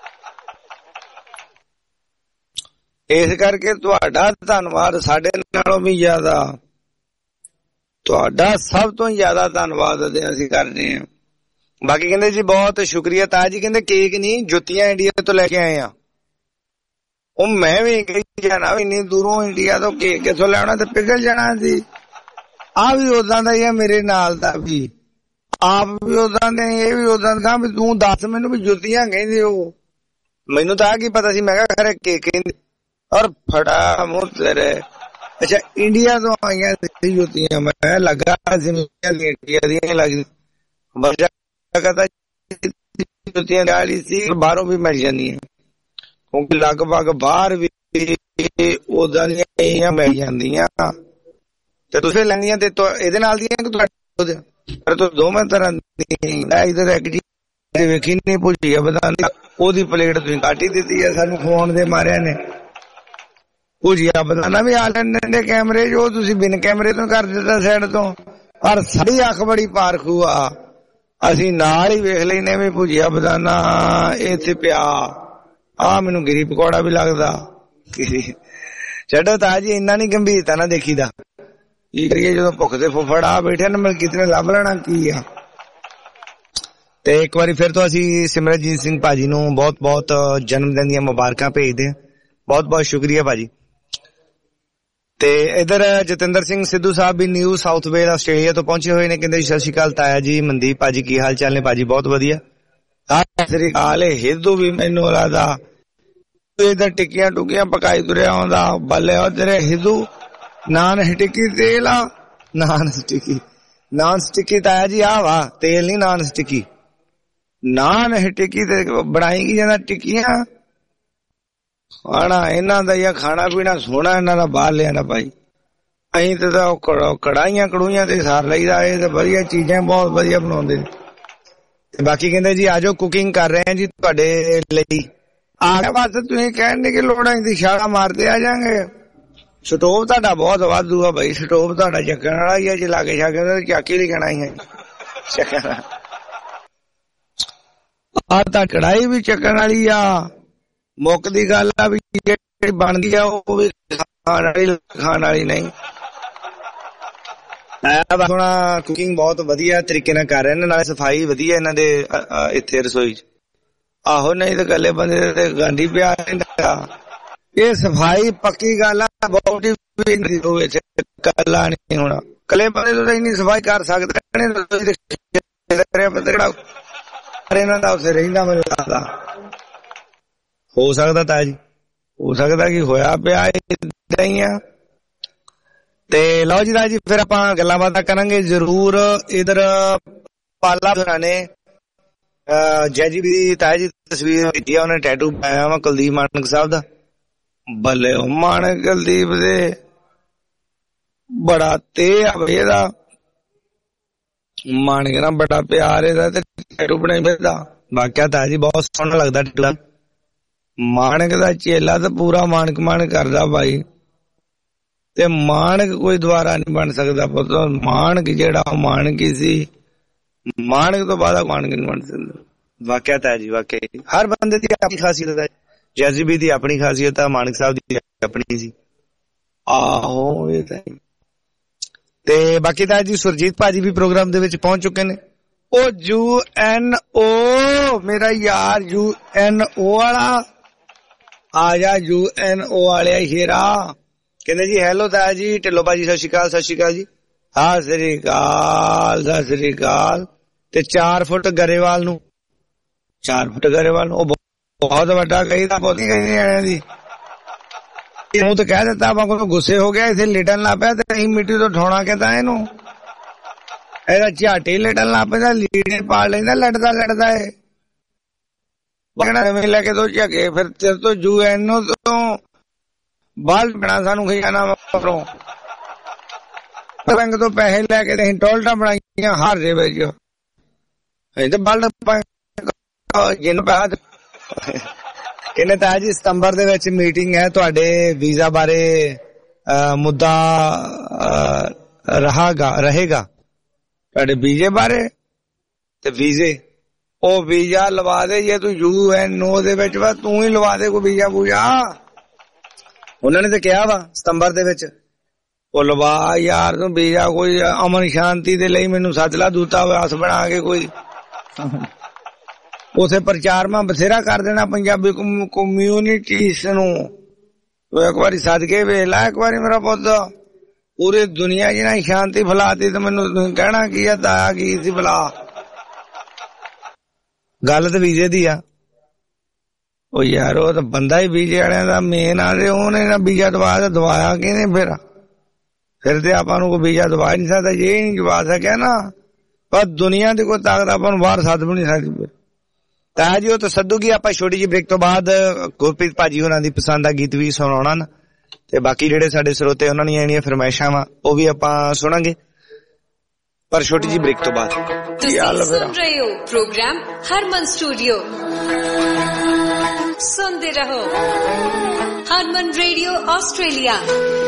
S5: ਇਸ ਕਰਕੇ ਤੁਹਾਡਾ ਧੰਨਵਾਦ ਸਾਡੇ ਨਾਲੋਂ ਵੀ ਜ਼ਿਆਦਾ, ਤੁਹਾਡਾ ਸਭ ਤੋਂ ਜ਼ਿਆਦਾ ਧੰਨਵਾਦ ਅਸੀਂ ਕਰਦੇ ਹਾਂ। ਬਾਕੀ ਕਹਿੰਦੇ ਜੀ ਬਹੁਤ ਸ਼ੁਕਰੀਆ ਤਾਇਆ ਜੀ, ਕਹਿੰਦੇ ਕੇਕ ਨਹੀਂ ਜੁੱਤੀਆਂ ਇੰਡੀਆ ਤੋਂ ਲੈ ਕੇ ਆਏ ਆ। ਉਹ ਮੈਂ ਵੀ ਕਹੀ ਜਾਣਾ, ਇੰਨੀ ਦੂਰੋਂ ਇੰਡੀਆ ਤੋਂ ਕੇਕ ਕਿੱਥੋਂ ਲੈਣਾ, ਤੇ ਪਿਘਲ ਜਾਣਾ ਸੀ। ਆ ਵੀ ਉਦਾਂ ਦਾ ਹੀ ਆ, ਮੇਰੇ ਨਾਲ ਦਾ ਵੀ ਆਪ ਵੀ ਉਦਾਂ ਦੇ, ਇਹ ਵੀ ਉਦਾਂ ਦਾ। ਵੀ ਤੂੰ ਦੱਸ ਮੈਨੂੰ ਵੀ ਜੁੱਤੀਆਂ ਕਹਿੰਦੇ ਹੋ, ਮੈਨੂੰ ਤਾਂ ਕੀ ਪਤਾ ਸੀ, ਮੈਂ ਕਿਹਾ ਖਰੇ ਕੇਕ ਕਹਿੰਦੇ। ਔਰ ਫੜਾ ਮੂੰਹ ਤੇਰੇ, ਅੱਛਾ ਇੰਡੀਆ ਤੋਂ ਆਈਆਂ ਜੁੱਤੀਆਂ, ਮੈਂ ਲੱਗਾ ਇੰਡੀਆ ਦੀਆਂ ਲੱਗਦੀ ਜੁੱਤੀਆਂ ਵਾਲੀ ਸੀ, ਬਾਹਰੋਂ ਵੀ ਮਿਲ ਜਾਂਦੀਆਂ, ਕਿਉਂਕਿ ਲਗਭਗ ਬਾਹਰ ਵੀ ਉਦਾਂ ਦੀਆਂ ਮਿਲ ਜਾਂਦੀਆਂ। ਤੇ ਤੁਸੀਂ ਲੈਣੀਆਂ ਤੇ ਇਹਦੇ ਨਾਲ ਦੀਆਂ ਕਿ ਤੁਹਾਡੇ ਦੋਵੇਂ ਤਰ੍ਹਾਂ ਦੀਆਂ। ਇਧਰ ਇੱਕ ਜੀ ਵੇਖੀ ਨਹੀਂ ਭੁੱਜੀ ਆ ਬਦਾਮ, ਉਹਦੀ ਪਲੇਟ ਤੁਸੀਂ ਕੱਟ ਹੀ ਦਿੱਤੀ ਆ ਸਾਨੂੰ ਫੋਨ ਦੇ ਮਾਰਿਆਂ ਨੇ। ਭੁਜੀਆ ਬਦਾਨਾ ਵੀ ਆ ਲੈਂਦੇ ਕੈਮਰੇ ਜੋ, ਤੁਸੀਂ ਬਿਨ ਕੈਮਰੇ ਤੋਂ ਕਰ ਦਿੱਤਾ ਸਾਈਡ ਤੋਂ। ਪਰ ਸਾਡੀ ਅੱਖ ਬੜੀ ਪਾਰਖੂ ਆ, ਅਸੀਂ ਨਾਲ ਹੀ ਵੇਖ ਲੈਨੇ ਵੀ ਭੁਜੀਆ ਬਦਾਨਾ ਇੱਥੇ ਪਿਆ। ਆ ਮੈਨੂੰ ਗਿਰੀ ਪਕੌੜਾ ਵੀ ਲੱਗਦਾ। ਛੱਡੋ ਤਾਂ ਜੀ, ਇੰਨਾ ਨੀ ਗੰਭੀਰਤਾ ਨਾ ਦੇਖੀਦਾ, ਕੀ ਕਰੀਏ ਜਦੋਂ ਭੁੱਖ ਦੇ ਫੁੱਫੜ ਆ ਬੈਠੇ ਨਾ, ਕਿਤੇ ਨੇ ਲੱਭ ਲੈਣਾ ਕੀ ਆ। ਤੇ ਇੱਕ ਵਾਰੀ ਫਿਰ ਤੋਂ ਅਸੀਂ ਸਿਮਰਨਜੀਤ ਸਿੰਘ ਭਾਜੀ ਨੂੰ ਬਹੁਤ ਬਹੁਤ ਜਨਮ ਦਿਨ ਦੀਆਂ ਮੁਬਾਰਕਾਂ ਭੇਜਦੇ ਹਾਂ, ਬਹੁਤ ਬਹੁਤ ਸ਼ੁਕਰੀਆ ਭਾਜੀ। ਤੇ ਇਧਰ ਜਤਿੰਦਰ ਸਿੰਘ ਸਿੱਧੂ ਸਾਹਿਬ ਵੀ ਨਿਊ ਸਾਊਥ ਵੇਲ ਆਸਟ੍ਰੇਲੀਆ ਤੋਂ ਪਹੁੰਚੇ ਹੋਏ ਨੇ, ਕਹਿੰਦੇ ਸਤਿ ਸ਼੍ਰੀ ਅਕਾਲ ਤਾਇਆ ਜੀ, ਮਨਦੀਪ ਭਾਜੀ ਕੀ ਹਾਲ ਚਾਲ ਨੇ? ਭਾਜੀ ਬਹੁਤ ਵਧੀਆ, ਸਤਿ ਸ਼੍ਰੀ ਅਕਾਲ। ਹਿੰਦੂ ਵੀ ਮੈਨੂੰ ਲੱਗਦਾ ਇਧਰ ਟਿੱਕੀਆਂ ਟੁੱਕੀਆਂ ਪਕਾਈ ਤੁਰਿਆ ਆਉਂਦਾ, ਬੱਲੇ ਉਹ ਤੇਰੇ ਹਿੰਦੂ ਨਾਨ ਸਟਿੱਕੀ ਤੇਲ ਆ, ਨਾਨ ਸਟਿੱਕੀ ਤਾਇਆ ਜੀ ਆ ਵਾ ਤੇਲ ਨੀ, ਨਾਨ ਸਟਿੱਕੀ ਨਾਨ ਸਟਿੱਕੀ ਤੇ ਬਣਾਈ ਕੀ ਜਾਂਦਾ ਟਿੱਕੀਆਂ। ਖਾਣਾ ਇਹਨਾਂ ਦਾ ਹੀ ਖਾਣਾ ਪੀਣਾ ਸੋਹਣਾ ਇਹਨਾਂ ਦਾ ਬਾਹਰ ਲਿਆਣਾ ਭਾਈ, ਅਸੀਂ ਤੇ ਤਾਂ ਕੜਾਈਆਂ ਕੜੂਈਆਂ ਤੇ ਸਾਰ ਲਈਦਾ, ਇਹ ਤਾਂ ਵਧੀਆ ਚੀਜ਼ਾਂ ਬਹੁਤ ਵਧੀਆ ਬਣਾਉਂਦੇ ਨੇ। ਤੇ ਬਾਕੀ ਕਹਿੰਦੇ ਜੀ ਆਜੋ ਕੁਕਿੰਗ ਕਰ ਰਹੇ ਆ ਜੀ ਤੁਹਾਡੇ ਲਈ, ਆ ਗਿਆ ਬਸ ਤੁਸੀਂ ਕਹਿਣ ਦੀ ਕਿ ਲੋੜ ਹੈ, ਦੀ ਛਾਲਾ ਮਾਰਦੇ ਆ ਜਾਗੇ। ਸਟੋਵ ਤੁਹਾਡਾ ਬਹੁਤ ਵਾਧੂ ਆ ਭਾਈ, ਸਟੋਵ ਤੁਹਾਡਾ ਚੱਕਣ ਵਾਲਾ ਹੀ ਆ, ਜੇ ਲਾਗੇ ਛਾਗੇ ਚੱਕ ਹੀ ਲਿਖਣਾ ਹੀ ਹੈ ਚੱਕਣ। ਆ ਤਾਂ ਕੜਾਈ ਵੀ ਚੱਕਣ ਵਾਲੀ ਆ, ਮੁੱਕ ਦੀ ਗੱਲ ਆ ਵੀ ਜਿਹੜੀ ਬਣਦੀ ਆ ਉਹ ਵੀ ਖਾਣ ਵਾਲੀ ਨਹੀਂ। ਸੋਹਣਾ ਕੁਕਿੰਗ ਬਹੁਤ ਵਧੀਆ ਤਰੀਕੇ ਨਾਲ ਕਰ ਰਹੇ ਨੇ, ਨਾਲੇ ਸਫਾਈ ਵਧੀਆ ਇਹਨਾਂ ਦੇ ਇੱਥੇ ਰਸੋਈ ਚ। ਆਹੋ ਨਹੀਂ ਤਾਂ ਇਕੱਲੇ ਬੰਦੇ ਤੇ ਗਾਂਢੀ ਪਿਆ ਰਹਿੰਦਾ, ਇਹ ਸਫਾਈ ਪੱਕੀ ਗੱਲ ਆ, ਬਹੁਤ ਕੱਲਾ ਨਹੀਂ ਹੋਣਾ, ਇਕੱਲੇ ਬੰਦੇ ਤੋਂ ਤਾਂ ਇੰਨੀ ਸਫਾਈ ਕਰ ਸਕਦੇ ਇਹਨਾਂ ਦਾ ਉੱਥੇ ਰਹਿੰਦਾ ਮੈਨੂੰ ਲੱਗਦਾ। ਹੋ ਸਕਦਾ ਤਾਇਆ ਜੀ, ਹੋ ਸਕਦਾ ਕਿ ਹੋਇਆ ਪਿਆ ਏਦਾਂ ਹੀ ਆ। ਤੇ ਲਓ ਜੀ ਤਾਇਆ ਜੀ, ਫਿਰ ਆਪਾਂ ਗੱਲਾਂ ਬਾਤਾਂ ਕਰਾਂਗੇ ਜ਼ਰੂਰ। ਇਧਰ ਪਾਲਾ ਨੇ ਜੈਜੀ ਦੀ ਤਾਇਆ ਜੀ ਤਸਵੀਰ ਭੇਜੀ ਆ, ਉਹਨੇ ਟੈਟੂ ਪਾਇਆ ਵਾ ਕੁਲਦੀਪ ਮਾਨਕ ਸਾਹਿਬ ਦਾ। ਬੱਲੇ ਉਹ ਮਾਨਕ ਕੁਲਦੀਪ ਦੇ ਬੜਾ ਤੇ ਆ ਇਹਦਾ ਮਾਨਕ ਨਾਲ ਬੜਾ ਪਿਆਰ ਇਹਦਾ ਤੇ ਟੈਟੂ ਬਣਾਈ ਫਿਰਦਾ। ਵਾਕਿਆ ਤਾਇਆ ਜੀ ਬਹੁਤ ਸੋਹਣਾ ਲੱਗਦਾ ਟੈਟੂ। ਮਾਨਕ ਦਾ ਚੇਲਾ ਤਾਂ ਪੂਰਾ ਮਾਨਕ ਮਾਨਕ ਕਰਦਾ ਭਾਈ, ਤੇ ਮਾਨਕ ਕੋਈ ਦੁਬਾਰਾ ਨਹੀਂ ਬਣ ਸਕਦਾ ਪੁੱਤ। ਮਾਨਕ ਜਿਹੜਾ ਉਹ ਮਾਨਕ ਹੀ ਸੀ, ਮਾਨਕ ਤੋਂ ਬਾਅਦ ਮਾਨਕ ਨਹੀਂ ਬਣ ਸਕਦਾ।
S3: ਵਾਕਿਆ ਤਾਂ ਜੀ, ਵਾਕਿਆ
S5: ਹਰ ਬੰਦੇ ਦੀ ਆਪਣੀ ਖਾਸੀਅਤ ਹੈ। ਜੈਜ਼ਬੀ ਦੀ ਆਪਣੀ ਖਾਸੀਅਤ ਹੈ, ਮਾਨਕ ਸਾਹਿਬ ਦੀ ਆਪਣੀ ਸੀ। ਆਹੋ ਇਹ ਤਾਂ ਤੇ ਬਾਕੀ ਤਾਂ ਜੀ ਸੁਰਜੀਤ ਭਾਜੀ ਵੀ ਪ੍ਰੋਗਰਾਮ ਦੇ ਵਿੱਚ ਪਹੁੰਚ ਚੁੱਕੇ ਨੇ। ਉਹ UNO ਮੇਰਾ ਯਾਰ UNO ਵਾਲਾ ਆ ਜਾ, UNO ਵਾਲਿਆ ਸ਼ੇਰਾ। ਕਹਿੰਦੇ ਜੀ ਹੈਲੋ ਤਾਇਆ ਜੀ, ਢਿੱਲੋਂ ਭਾਜੀ ਸਤਿ ਸ਼੍ਰੀ ਅਕਾਲ। ਸਤਿ ਸ਼੍ਰੀ ਅਕਾਲ ਜੀ, ਸਤਿ ਸ਼੍ਰੀ ਅਕਾਲ, ਸਤਿ ਸ਼੍ਰੀ ਅਕਾਲ। ਤੇ 4 ਫੁੱਟ ਗਰੇਵਾਲ ਨੂੰ, 4 ਫੁੱਟ ਗਰੇਵਾਲ ਨੂੰ, ਉਹ ਬਹੁਤ ਵੱਡਾ ਕਹੀਦਾ ਪੋਤੀ ਕਹੀ ਜਾਣਿਆਂ ਦੀ। ਉਹ ਤਾਂ ਕਹਿ ਦਿੱਤਾ ਆਪਾਂ ਕੋਲ ਗੁੱਸੇ ਹੋ ਗਿਆ, ਇੱਥੇ ਲੇਟਣ ਲੱਗ ਪਿਆ ਤੇ ਅਸੀਂ ਮਿੱਟੀ ਤੋਂ ਠੋਣਾ ਕਹਿੰਦਾ ਇਹਨੂੰ, ਇਹਦਾ ਝਾਟੀ ਲੇਟਣ ਲੱਗ ਪੈਂਦਾ, ਲੀੜੇ ਪਾੜ ਲੈਂਦਾ ਲੜਦਾ ਲੜਦਾ ਇਹ। ਨਵੇਂ ਲੈ ਕੇ ਦੋ ਝਗੇ, ਫਿਰ ਤੇਰੇ ਤੋਂ UNO ਤੋਂ ਬਾਲ ਬਣਾ ਸਾਨੂੰ ਖਜ਼ਾਨਾ ਵਾਪਰੋਂ ਰੰਗ ਤੋਂ ਪੈਸੇ ਲੈ ਕੇ ਅਸੀਂ ਟੋਲਟਾਂ ਬਣਾਈਆਂ ਹਰ ਦੇ ਵਿੱਚ। ਅਸੀਂ ਤਾਂ ਬਲ ਜਿਹਨੂੰ ਪੈਸਾ ਕਹਿੰਦੇ ਤਾਂ ਜੀ ਸਤੰਬਰ ਦੇ ਵਿੱਚ ਮੀਟਿੰਗ ਹੈ ਤੁਹਾਡੇ ਵੀਜ਼ਾ ਬਾਰੇ ਮੁੱਦਾ ਰਹੇਗਾ ਤੁਹਾਡੇ ਵੀਜ਼ੇ ਬਾਰੇ। ਤੇ ਵੀਜ਼ੇ ਉਹ ਵੀਜ਼ਾ ਲਵਾ ਦੇ ਜੇ ਤੂੰ UNO ਦੇ ਵਿੱਚ ਵਾ, ਤੂੰ ਹੀ ਲਵਾ ਦੇ ਕੋਈ ਵੀਜ਼ਾ ਬੂਜਾ। ਉਹਨਾਂ ਨੇ ਤਾਂ ਕਿਹਾ ਵਾ ਸਤੰਬਰ ਦੇ ਵਿੱਚ ਉਹ ਲਵਾ ਯਾਰ ਤੂੰ ਵੀਜ਼ਾ, ਕੋਈ ਅਮਨ ਸ਼ਾਂਤੀ ਦੇ ਲਈ ਮੈਨੂੰ ਸੱਦ ਲਾ ਦੂਤਾਵਾਸ ਬਣਾ ਕੇ ਕੋਈ। ਉਥੇ ਪ੍ਰਚਾਰ ਮੈਂ ਬਥੇਰਾ ਕਰ ਦੇਣਾ ਪੰਜਾਬੀ ਕਮਿਊਨਿਟੀਸ ਨੂੰ। ਇੱਕ ਵਾਰੀ ਸੱਦ ਕੇ ਵੇਖ ਲਾ, ਇੱਕ ਵਾਰੀ ਮੇਰਾ ਪੁੱਤ ਪੂਰੀ ਦੁਨੀਆ ਚ ਨਾ ਸ਼ਾਂਤੀ ਫੈਲਾਤੀ ਤੇ ਮੈਨੂੰ ਕਹਿਣਾ ਕੀ ਆ ਤਾਇਆ ਕੀ ਸੀ ਭਲਾ। ਗੱਲ ਤਾਂ ਵੀਜ਼ੇ ਦੀ ਆ। ਉਹ ਯਾਰ ਉਹ ਤਾਂ ਬੰਦਾ ਹੀ ਵੀਜ਼ੇ ਵਾਲਿਆਂ ਦਾ ਮੇਨ ਆ, ਤੇ ਉਹਨੇ ਨਾ ਵੀਜ਼ਾ ਦਵਾਇਆ ਕਿਹਨੇ? ਫਿਰ ਤੇ ਆਪਾਂ ਨੂੰ ਕੋਈ ਵੀਜ਼ਾ ਦਵਾ ਨਹੀਂ ਸਕਦਾ ਜੇ ਨਹੀਂ ਦਵਾ ਸਕਿਆ ਨਾ। ਪਰ ਦੁਨੀਆ ਦੀ ਕੋਈ ਤਾਕਤ ਆਪਾਂ ਨੂੰ ਬਾਹਰ ਸੱਦ ਵੀ ਨਹੀਂ ਸਕਦੀ। ਤਾਂ ਜੀ ਉਹ ਤਾਂ ਸੱਦੂਗੀ। ਆਪਾਂ ਛੋਟੀ ਜਿਹੀ ਬ੍ਰੇਕ ਤੋਂ ਬਾਅਦ ਗੁਰਪ੍ਰੀਤ ਭਾਜੀ ਹੋਰਾਂ ਦੀ ਪਸੰਦ ਦਾ ਗੀਤ ਵੀ ਸੁਣਾਉਣਾ ਨਾ, ਤੇ ਬਾਕੀ ਜਿਹੜੇ ਸਾਡੇ ਸਰੋਤੇ ਉਹਨਾਂ ਦੀਆਂ ਜਿਹੜੀਆਂ ਫਰਮਾਇਸ਼ਾਂ ਵਾ ਉਹ ਵੀ ਆਪਾਂ ਸੁਣਾਂਗੇ, ਪਰ ਛੋਟੀ ਜਿਹੀ ਬ੍ਰੇਕ ਤੋਂ ਬਾਅਦ।
S19: ਤੁਸੀਂ ਸੁਣ ਰਹੇ ਹੋ ਪ੍ਰੋਗਰਾਮ ਹਰਮਨ ਸਟੂਡੀਓ। ਸੁਣਦੇ ਰਹੋ ਹਰਮਨ ਰੇਡੀਓ ਆਸਟ੍ਰੇਲੀਆ।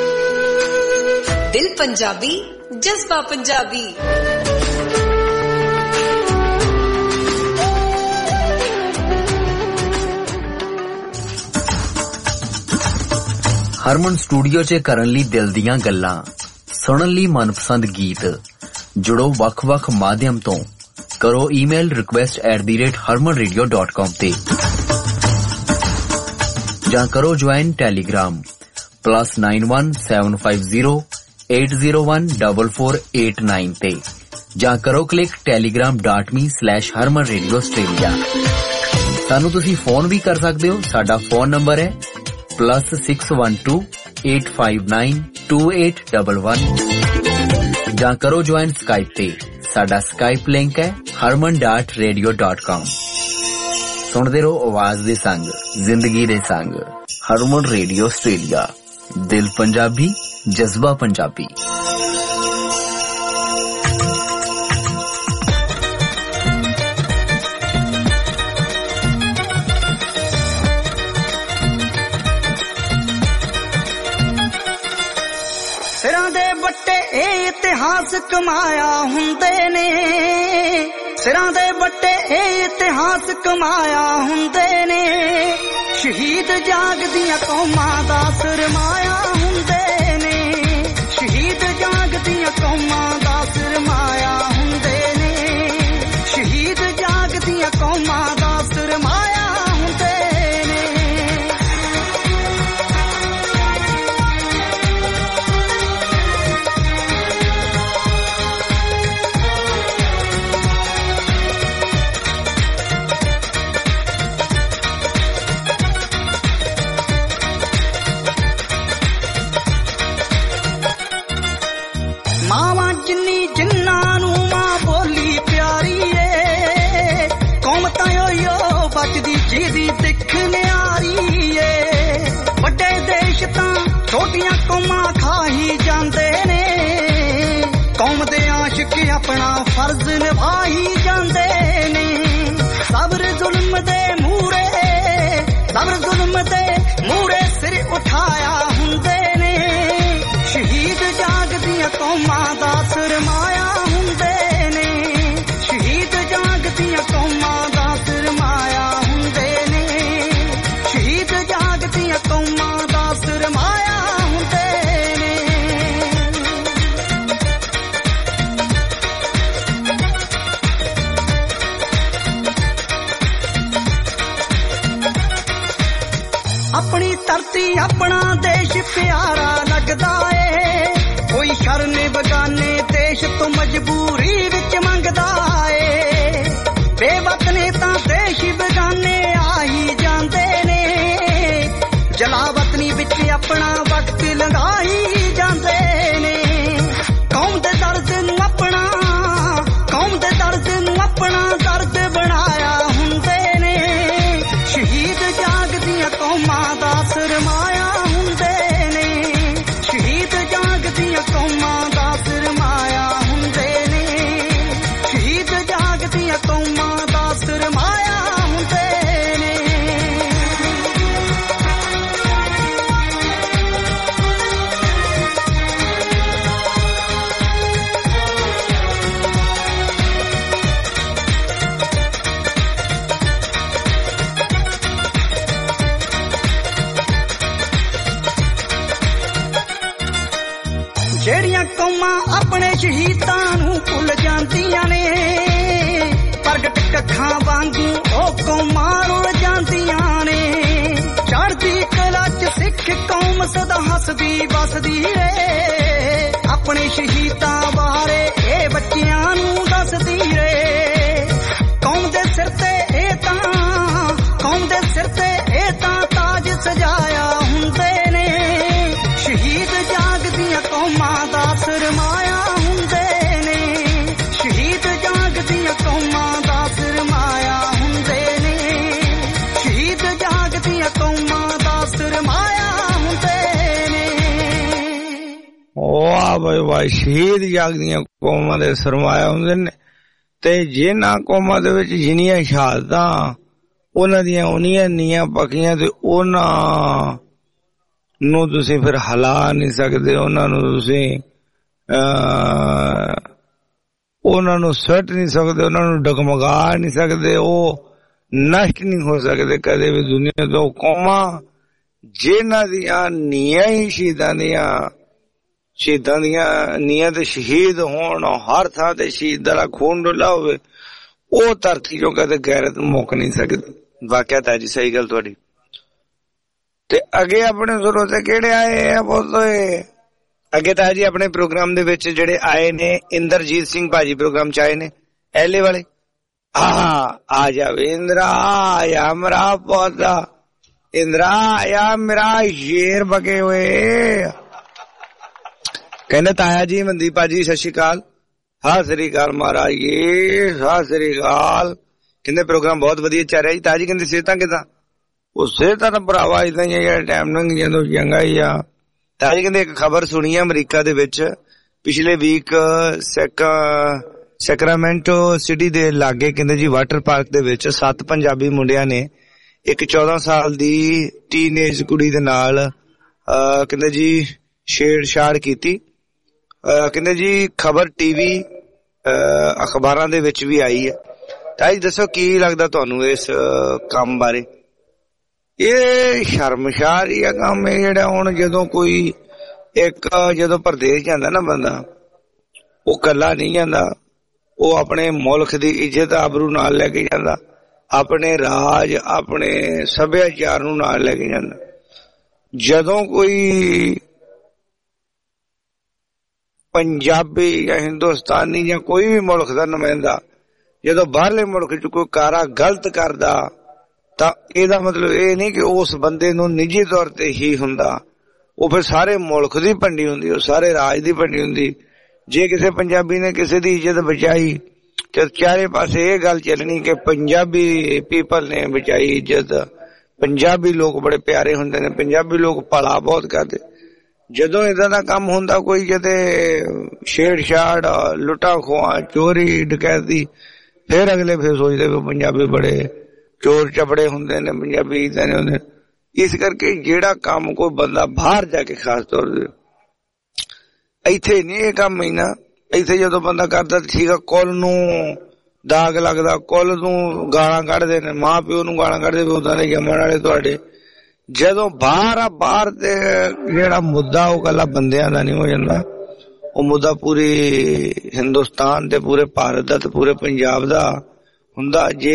S19: ਦਿਲ ਪੰਜਾਬੀ, ਜਜ਼ਬਾ ਪੰਜਾਬੀ।
S17: ਹਰਮਨ ਸਟੂਡੀਓ 'ਚ ਕਰਨ ਲਈ ਦਿਲ ਦੀਆਂ ਗੱਲਾਂ, ਸੁਣਨ ਲਈ ਮਨਪਸੰਦ ਗੀਤ। ਜੁੜੋ ਵੱਖ-ਵੱਖ ਮਾਧਿਅਮ ਤੋਂ। ਕਰੋ ਈਮੇਲ request@harmanradio.com ਤੇ ਜਾਂ ਕਰੋ ਜੁਆਇਨ ਟੈਲੀਗ੍ਰਾਮ +91 750 8014489 ਤੇ ਜਾਂ ਕਰੋ ਕਲਿੱਕ telegram.me/harmanradioaustralia। ਸਾਨੂੰ ਤੁਸੀਂ ਫੋਨ ਵੀ ਕਰ ਸਕਦੇ ਹੋ। ਸਾਡਾ ਫੋਨ ਨੰਬਰ ਹੈ +612 859 2811 ਜਾਂ ਕਰੋ ਜੁਆਇਨ ਸਕਾਈਪ ਤੇ। ਸਾਡਾ ਸਕਾਈਪ ਲਿੰਕ ਹੈ harman.radio.com। ਸੁਣਦੇ ਰਹੋ ਆਵਾਜ਼ ਦੇ ਸੰਗ, ਜ਼ਿੰਦਗੀ ਦੇ ਸੰਗ। Harman Radio Australia. ਦਿਲ ਪੰਜਾਬੀ, ਜਜ਼ਬਾ ਪੰਜਾਬੀ।
S2: ਸਿਰਾਂ ਦੇ ਵੱਟੇ ਇਹ ਇਤਿਹਾਸ ਕਮਾਇਆ ਹੁੰਦੇ ਨੇ, ਸਿਰਾਂ ਦੇ ਵੱਟੇ ਇਹ ਇਤਿਹਾਸ ਕਮਾਇਆ ਹੁੰਦੇ ਨੇ। ਸ਼ਹੀਦ ਜਾਗਦੀਆਂ ਕੌਮਾਂ ਦਾ ਸਰਮਾਇਆ ਹੁੰਦੇ ਨੇ, ਸ਼ਹੀਦ ਜਾਗਦੀਆਂ ਕੌਮਾਂ ਦਾ ਸਰਮਾਇਆ ਹੁੰਦੇ ਨੇ, ਸ਼ਹੀਦ ਜਾਗਦੀਆਂ ਕੌਮਾਂ ਦਾ ਸਰਮਾਇਆ ਹੁੰਦੇ ਨੇ। ਮਾਵਾਂ ਜਿੰਨੀ ਜਿੰਨਾਂ ਨੂੰ ਮਾਂ ਬੋਲੀ ਪਿਆਰੀ ਏ, ਕੌਮ अपना फर्ज निभाई जाते ने सब्र जुल्म दे मूरे सिर उठाया हुंदे ने शहीद जागदियां कौमां दा सरमाया हुंदे ने शहीद जागदियां कौमां दा सरमाया हुंदे ने शहीद जागदियां कौमां दा सरमाया हुंदे ने। अपनी धरती अपना देश प्यारा लगदा ए कोई शरण बगाने देश तो मजबूरी विच मंगदा ए बेवतने तां देश बगाने आ ही जांदे ने जलावतनी विच अपना वक्त लंघाई जांदे ने कौम दे दर्द नूं अपना दर्द बनाया हुंदे ने शहीद जागदियां कौमां दा सरमाया हुंदे ने शहीद जागदियां कौमां दा सरमाया हुंदे ने शहीद जागदियां कौमां दा सरमाया हुंदे ने। ਜਿਹੜੀਆਂ ਕੌਮਾਂ ਆਪਣੇ ਸ਼ਹੀਦਾਂ ਨੂੰ ਭੁੱਲ ਜਾਂਦੀਆਂ ਨੇ ਪ੍ਰਗਟ ਕੱਖਾਂ ਵਾਂਗੂ ਉਹ ਕੌਮਾਂ ਰੁਲ ਜਾਂਦੀਆਂ ਨੇ ਚੜ੍ਹਦੀ ਕਲਾ 'ਚ ਸਿੱਖ ਕੌਮ ਸਦਾ ਹੱਸਦੀ ਵਸਦੀ ਰਹੇ ਆਪਣੇ ਸ਼ਹੀਦਾਂ ਬਾਰੇ ਇਹ ਬੱਚਿਆਂ ਨੂੰ ਦੱਸਦੀ ਰਹੇ ਕੌਮ ਦੇ ਸਿਰ ਤੇ ਇਹ ਤਾਂ ਤਾਜ ਸਜਾਇਆ ਹੁੰਦੇ ਨੇ ਸ਼ਹੀਦ ਜਾਗਦੀਆਂ ਕੌਮਾਂ ਦਾ ਸਰਮਾਇਆ ਹੁੰਦੇ ਨੇ ਸ਼ਹੀਦ ਜਾਗਦੀਆਂ ਕੌਮਾਂ ਦਾ ਸਰਮਾਇਆ ਹੁੰਦੇ ਨੇ ਸ਼ਹੀਦ ਜਾਗਦੀਆਂ ਕੌਮਾਂ ਦਾ ਸਰਮਾਇਆ ਹੁੰਦੇ ਨੇ।
S5: ਵਾਹ ਬਈ ਵਾਹ ਸ਼ਹੀਦ ਜਾਗਦੀਆਂ ਕੌਮਾਂ ਦੇ ਸਰਮਾਇਆ ਹੁੰਦੇ ਨੇ ਤੇ ਜਿਨ੍ਹਾਂ ਕੌਮਾਂ ਦੇ ਵਿੱਚ ਜਿੰਨੀਆਂ ਸ਼ਹਾਦਤਾਂ ਉਹਨਾਂ ਦੀਆਂ ਉਨੀਆਂ ਨੀਆਂ ਪੱਕੀਆਂ ਤੇ ਉਹਨਾਂ ਨੂੰ ਤੁਸੀਂ ਫਿਰ ਹਿਲਾ ਨਹੀਂ ਸਕਦੇ ਉਹਨਾਂ ਨੂੰ ਤੁਸੀਂ ਉਹਨਾਂ ਨੂੰ ਸੁੱਟ ਨਹੀਂ ਸਕਦੇ ਉਹਨਾਂ ਨੂੰ ਡਗਮਗਾ ਨਹੀਂ ਸਕਦੇ ਉਹ ਨਸ਼ਟ ਨਹੀਂ ਹੋ ਸਕਦੇ ਕਦੇ ਵੀ ਦੁਨੀਆ ਤੋਂ ਕੌਮਾਂ ਜਿਨ੍ਹਾਂ ਦੀਆਂ ਨੀਆਂ ਹੀ ਸ਼ਹੀਦਾਂ ਦੀਆਂ ਨੀਆਂ ਤੇ ਸ਼ਹੀਦ ਹੋਣ ਹਰ ਥਾਂ ਤੇ ਸ਼ਹੀਦਾਂ ਦਾ ਖੂਨ ਡੁੱਲਾ ਹੋਵੇ ਉਹ ਧਰਤੀ ਚੋਂ ਕਦੇ ਗੈਰਤ ਮੁੱਕ ਨਹੀਂ ਸਕਦੀ।
S3: ਵਾਕਿਆ ਤਾਂ ਜੀ ਸਹੀ ਗੱਲ ਤੁਹਾਡੀ।
S5: ਤੇ ਅੱਗੇ ਆਪਣੇ ਸਰੋਤੇ ਕਿਹੜੇ ਆਏ ਆ ਬੋਲੋ
S3: ਅੱਗੇ ਤਾਂ ਜੀ ਆਪਣੇ ਪ੍ਰੋਗਰਾਮ ਦੇ ਵਿੱਚ ਜਿਹੜੇ ਆਏ ਨੇ ਇੰਦਰਜੀਤ ਸਿੰਘ ਭਾਜੀ ਪ੍ਰੋਗਰਾਮ ਚ ਆਏ ਨੇ ਐਲੇ ਵਾਲੇ ਆ ਜਾਵੇ ਇੰਦਰਾ ਆਇਆ ਮੇਰਾ ਪੌਦਾ ਇੰਦਰਾ ਆਇਆ ਮੇਰਾ ਸ਼ੇਰ ਬਗੇ ਹੋਏ ਕਹਿੰਦੇ ਤਾਇਆ ਜੀ ਮਨਦੀਪ ਭਾਜੀ ਸਤਿ ਸ਼੍ਰੀ ਅਕਾਲ। ਸਤਿ ਸ੍ਰੀ ਅਕਾਲ ਮਹਾਰਾਜ ਜੀ ਸਤਿ ਸ੍ਰੀ ਅਕਾਲ। ਕਹਿੰਦੇ ਪ੍ਰੋਗਰਾਮ ਬਹੁਤ ਵਧੀਆ ਚੱਲ ਰਿਹਾ ਜੀ। ਤਾਇਆ ਜੀ ਕਹਿੰਦੇ ਸਿਹਤਾਂ ਕਿੱਦਾਂ? ਉਹ ਸਿਹਤਾਂ ਤਾਂ ਭਰਾਵਾ ਏਦਾਂ ਹੀ ਆ ਜਿਹੜਾ ਟਾਈਮ ਲੰਘ ਜਾਂਦਾ ਚੰਗਾ ਹੀ ਆ। ਤਾਇਆ ਜੀ ਕਹਿੰਦੇ ਇੱਕ ਖਬਰ ਸੁਣੀ ਆ ਅਮਰੀਕਾ ਦੇ ਵਿੱਚ ਪਿਛਲੇ ਵੀਕ ਸੈਕਰਾਮੈਂਟੋ ਸਿਟੀ ਦੇ ਲਾਗੇ ਕਹਿੰਦੇ ਜੀ ਵਾਟਰ ਪਾਰਕ ਦੇ ਵਿੱਚ 7 ਪੰਜਾਬੀ ਮੁੰਡਿਆਂ ਨੇ ਇੱਕ 14 ਸਾਲ ਦੀ ਟੀਨੇਜ ਕੁੜੀ ਦੇ ਨਾਲ ਕਹਿੰਦੇ ਜੀ ਛੇੜਛਾੜ ਕੀਤੀ। ਕਹਿੰਦੇ ਜੀ ਖਬਰ ਟੀਵੀ ਅਖਬਾਰਾਂ ਦੇ ਵਿੱਚ ਵੀ ਆਈ ਹੈ। ਤਾਈ ਦੱਸੋ ਕੀ ਲੱਗਦਾ ਤੁਹਾਨੂੰ ਇਸ ਕੰਮ ਬਾਰੇ? ਇਹ ਸ਼ਰਮਸ਼ਾਰ ਹੀ ਆ ਕੰਮ ਇਹ ਜਿਹੜਾ ਹੁਣ ਜਦੋਂ ਕੋਈ ਜਦੋਂ ਪ੍ਰਦੇਸ਼ ਜਾਂਦਾ ਨਾ ਬੰਦਾ ਉਹ ਇਕੱਲਾ ਨਹੀਂ ਜਾਂਦਾ ਉਹ ਆਪਣੇ ਮੁਲਕ ਦੀ ਇੱਜ਼ਤ ਆਬਰੂ ਨਾਲ ਲੈ ਕੇ ਜਾਂਦਾ ਆਪਣੇ ਰਾਜ ਆਪਣੇ ਸੱਭਿਆਚਾਰ ਨੂੰ ਨਾਲ ਲੈ ਕੇ ਜਾਂਦਾ। ਜਦੋਂ ਕੋਈ ਪੰਜਾਬੀ ਜਾਂ ਹਿੰਦੁਸਤਾਨੀ ਜਾਂ ਕੋਈ ਵੀ ਮੁਲਕ ਦਾ ਨੁਮਾਇੰਦਾ ਜਦੋਂ ਬਾਹਰਲੇ ਮੁਲਕ ਚ ਕੋਈ ਕਾਰਾ ਗਲਤ ਕਰਦਾ ਤਾਂ ਇਹਦਾ ਮਤਲਬ ਇਹ ਨਹੀਂ ਕਿ ਉਸ ਬੰਦੇ ਨੂੰ ਨਿੱਜੀ ਤੌਰ ਤੇ ਹੀ ਹੁੰਦਾ, ਉਹ ਫਿਰ ਸਾਰੇ ਮੁਲਕ ਦੀ ਭੰਡੀ ਹੁੰਦੀ, ਉਹ ਸਾਰੇ ਰਾਜ ਦੀ ਭੰਡੀ ਹੁੰਦੀ। ਜੇ ਕਿਸੇ ਪੰਜਾਬੀ ਨੇ ਕਿਸੇ ਦੀ ਇੱਜ਼ਤ ਬਚਾਈ ਤੇ ਚਾਰੇ ਪਾਸੇ ਇਹ ਗੱਲ ਚੱਲਣੀ ਕਿ ਪੰਜਾਬੀ ਪੀਪਲ ਨੇ ਬਚਾਈ ਇੱਜ਼ਤ, ਪੰਜਾਬੀ ਲੋਕ ਬੜੇ ਪਿਆਰੇ ਹੁੰਦੇ ਨੇ, ਪੰਜਾਬੀ ਲੋਕ ਭਲਾ ਬਹੁਤ ਕਰਦੇ।
S5: ਜਦੋਂ ਇਦਾਂ ਦਾ ਕੰਮ ਹੁੰਦਾ ਕੋਈ ਕਿਤੇ ਛੇੜਛਾੜ ਲੁੱਟਾਂ ਖੋਹਾਂ ਚੋਰੀ ਡਕੈਤੀ ਫਿਰ ਅਗਲੇ ਫਿਰ ਸੋਚਦੇ ਵੀ ਪੰਜਾਬੀ ਬੜੇ ਚੋਰ ਚਪੜੇ ਹੁੰਦੇ ਨੇ, ਪੰਜਾਬੀ ਇਦਾਂ ਦੇ ਹੁੰਦੇ। ਇਸ ਕਰਕੇ ਜਿਹੜਾ ਕੰਮ ਕੋਈ ਬੰਦਾ ਬਾਹਰ ਜਾ ਕੇ ਖਾਸ ਤੌਰ ਤੇ, ਇੱਥੇ ਨਹੀਂ ਇਹ ਕੰਮ ਹੀ ਨਾ, ਇੱਥੇ ਜਦੋਂ ਬੰਦਾ ਕਰਦਾ ਠੀਕ ਆ, ਕੁੱਲ ਨੂੰ ਦਾਗ ਲੱਗਦਾ, ਕੁੱਲ ਨੂੰ ਗਾਲਾਂ ਕੱਢਦੇ ਨੇ, ਮਾਂ ਪਿਓ ਨੂੰ ਗਾਲਾਂ ਕੱਢਦੇ ਵੀ ਉਦਾਂ ਦੇ ਜੰਮਣ ਵਾਲੇ ਤੁਹਾਡੇ। ਜਦੋਂ ਬਾਹਰ ਆ, ਬਾਹਰ ਤੇ ਜਿਹੜਾ ਮੁੱਦਾ ਉਹ ਕੱਲਾ ਬੰਦਿਆਂ ਦਾ ਨਹੀਂ ਹੋ ਜਾਂਦਾ, ਉਹ ਮੁੱਦਾ ਪੂਰੀ ਹਿੰਦੁਸਤਾਨ ਤੇ ਪੂਰੇ ਭਾਰਤ ਦਾ ਤੇ ਪੂਰੇ ਪੰਜਾਬ ਦਾ ਹੁੰਦਾ। ਜੇ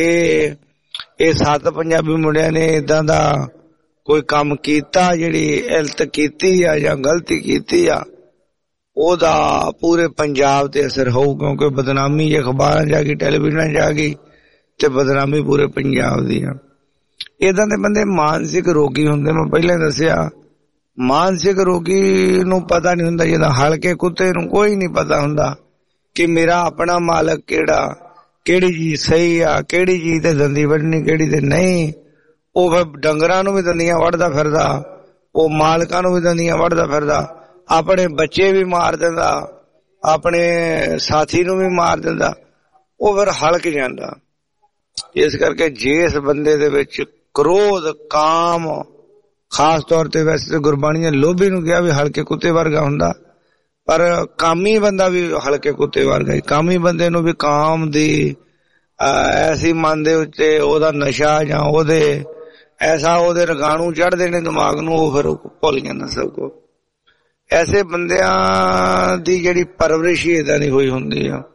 S5: ਇਹ 7 ਪੰਜਾਬੀ ਮੁੰਡਿਆਂ ਨੇ ਏਦਾਂ ਦਾ ਕੋਈ ਕੰਮ ਕੀਤਾ, ਜਿਹੜੀ ਇਲਤ ਕੀਤੀ ਆ ਜਾਂ ਗਲਤੀ ਕੀਤੀ ਆ, ਉਹਦਾ ਪੂਰੇ ਪੰਜਾਬ ਤੇ ਅਸਰ ਹੋਊ, ਕਿਉਂਕਿ ਬਦਨਾਮੀ ਜੇ ਅਖਬਾਰਾਂ ਜਾ ਗਈ, ਟੈਲੀਵਿਜ਼ਨ ਜਾ ਗਈ ਤੇ ਬਦਨਾਮੀ ਪੂਰੇ ਪੰਜਾਬ ਦੀ ਆ। ਏਦਾਂ ਦੇ ਬੰਦੇ ਮਾਨਸਿਕ ਰੋਗੀ ਹੁੰਦੇ। ਮੈਂ ਪਹਿਲਾਂ ਦੱਸਿਆ, ਮਾਨਸਿਕ ਰੋਗੀ ਨੂੰ ਪਤਾ ਨਹੀਂ ਹੁੰਦਾ, ਜਿਹਦਾ ਹਲਕੇ ਕੁੱਤੇ ਨੂੰ ਕੋਈ ਨਹੀਂ ਪਤਾ ਹੁੰਦਾ ਕਿ ਮੇਰਾ ਆਪਣਾ ਮਾਲਕ ਕਿਹੜਾ, ਕਿਹੜੀ ਚੀਜ਼ ਸਹੀ ਆ, ਕਿਹੜੀ ਚੀਜ਼ ਤੇ ਦੰਦੀ ਵੱਢਣੀ, ਕਿਹੜੀ ਤੇ ਨਹੀਂ। ਉਹ ਫਿਰ ਡੰਗਰਾਂ ਨੂੰ ਵੀ ਦੰਦੀਆਂ ਵੱਢਦਾ ਫਿਰਦਾ, ਉਹ ਮਾਲਕਾਂ ਨੂੰ ਵੀ ਦੰਦੀਆਂ ਵੱਢਦਾ ਫਿਰਦਾ, ਆਪਣੇ ਬੱਚੇ ਵੀ ਮਾਰ ਦਿੰਦਾ, ਆਪਣੇ ਸਾਥੀ ਨੂੰ ਵੀ ਮਾਰ ਦਿੰਦਾ, ਉਹ ਫਿਰ ਹਲਕ ਜਾਂਦਾ। ਇਸ ਕਰਕੇ ਜਿਸ ਬੰਦੇ ਦੇ ਵਿੱਚ ਕ੍ਰੋਧ, ਕਾਮ, ਖਾਸ ਤੌਰ ਤੇ ਵੈਸੇ ਤੇ ਗੁਰਬਾਣੀ ਨੇ ਲੋਭੀ ਨੂੰ ਕਿਹਾ ਵੀ ਹਲਕੇ ਕੁੱਤੇ ਵਰਗਾ ਹੁੰਦਾ, ਪਰ ਕਾਮੀ ਬੰਦਾ ਵੀ ਹਲਕੇ ਕੁੱਤੇ ਵਰਗਾ। ਕਾਮੀ ਬੰਦੇ ਨੂੰ ਵੀ ਕਾਮ ਦੀ ਐਸੀ ਮਨ ਦੇ ਉੱਤੇ ਉਹਦਾ ਨਸ਼ਾ ਜਾਂ ਉਹਦੇ ਐਸਾ ਉਹਦੇ ਰਗਾਣੂ ਚੜ੍ਹਦੇ ਨੇ ਦਿਮਾਗ ਨੂੰ, ਉਹ ਫਿਰ ਭੁੱਲ ਜਾਂਦਾ ਸਭ ਕੁਝ। ਐਸੇ ਬੰਦਿਆਂ ਦੀ ਜਿਹੜੀ ਪਰਵਰਿਸ਼ ਏਦਾਂ ਦੀ ਹੋਈ ਹੁੰਦੀ ਆ,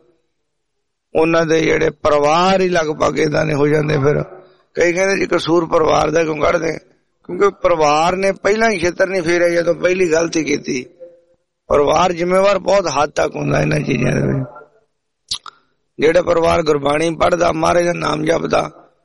S5: ਉਹਨਾਂ ਦੇ ਜਿਹੜੇ ਪਰਿਵਾਰ ਹੀ ਲਗਭਗ ਏਦਾਂ ਦੇ ਹੋ ਜਾਂਦੇ। ਫਿਰ ਕਈ ਕਹਿੰਦੇ ਜੀ ਕਸੂਰ ਪਰਿਵਾਰ ਦਾ ਕਿਉਂ ਕੱਢਦੇ, ਕਿਉਂਕਿ ਪਰਿਵਾਰ ਨੇ ਪਹਿਲਾਂ ਹੀ ਛਿੱਤਰ ਨਹੀਂ ਫੇਰਿਆ ਜਦੋਂ ਪਹਿਲੀ ਗਲਤੀ ਕੀਤੀ। ਪਰਿਵਾਰ ਜ਼ਿੰਮੇਵਾਰ ਬਹੁਤ ਹੱਦ ਤੱਕ ਹੁੰਦਾ ਇਹਨਾਂ ਚੀਜ਼ਾਂ ਦੇ ਵਿੱਚ। ਜਿਹੜਾ ਪਰਿਵਾਰ ਗੁਰਬਾਣੀ ਪੜ੍ਹਦਾ, ਮਹਾਰਾਜ ਦਾ ਨਾਮ ਜਪਦਾ,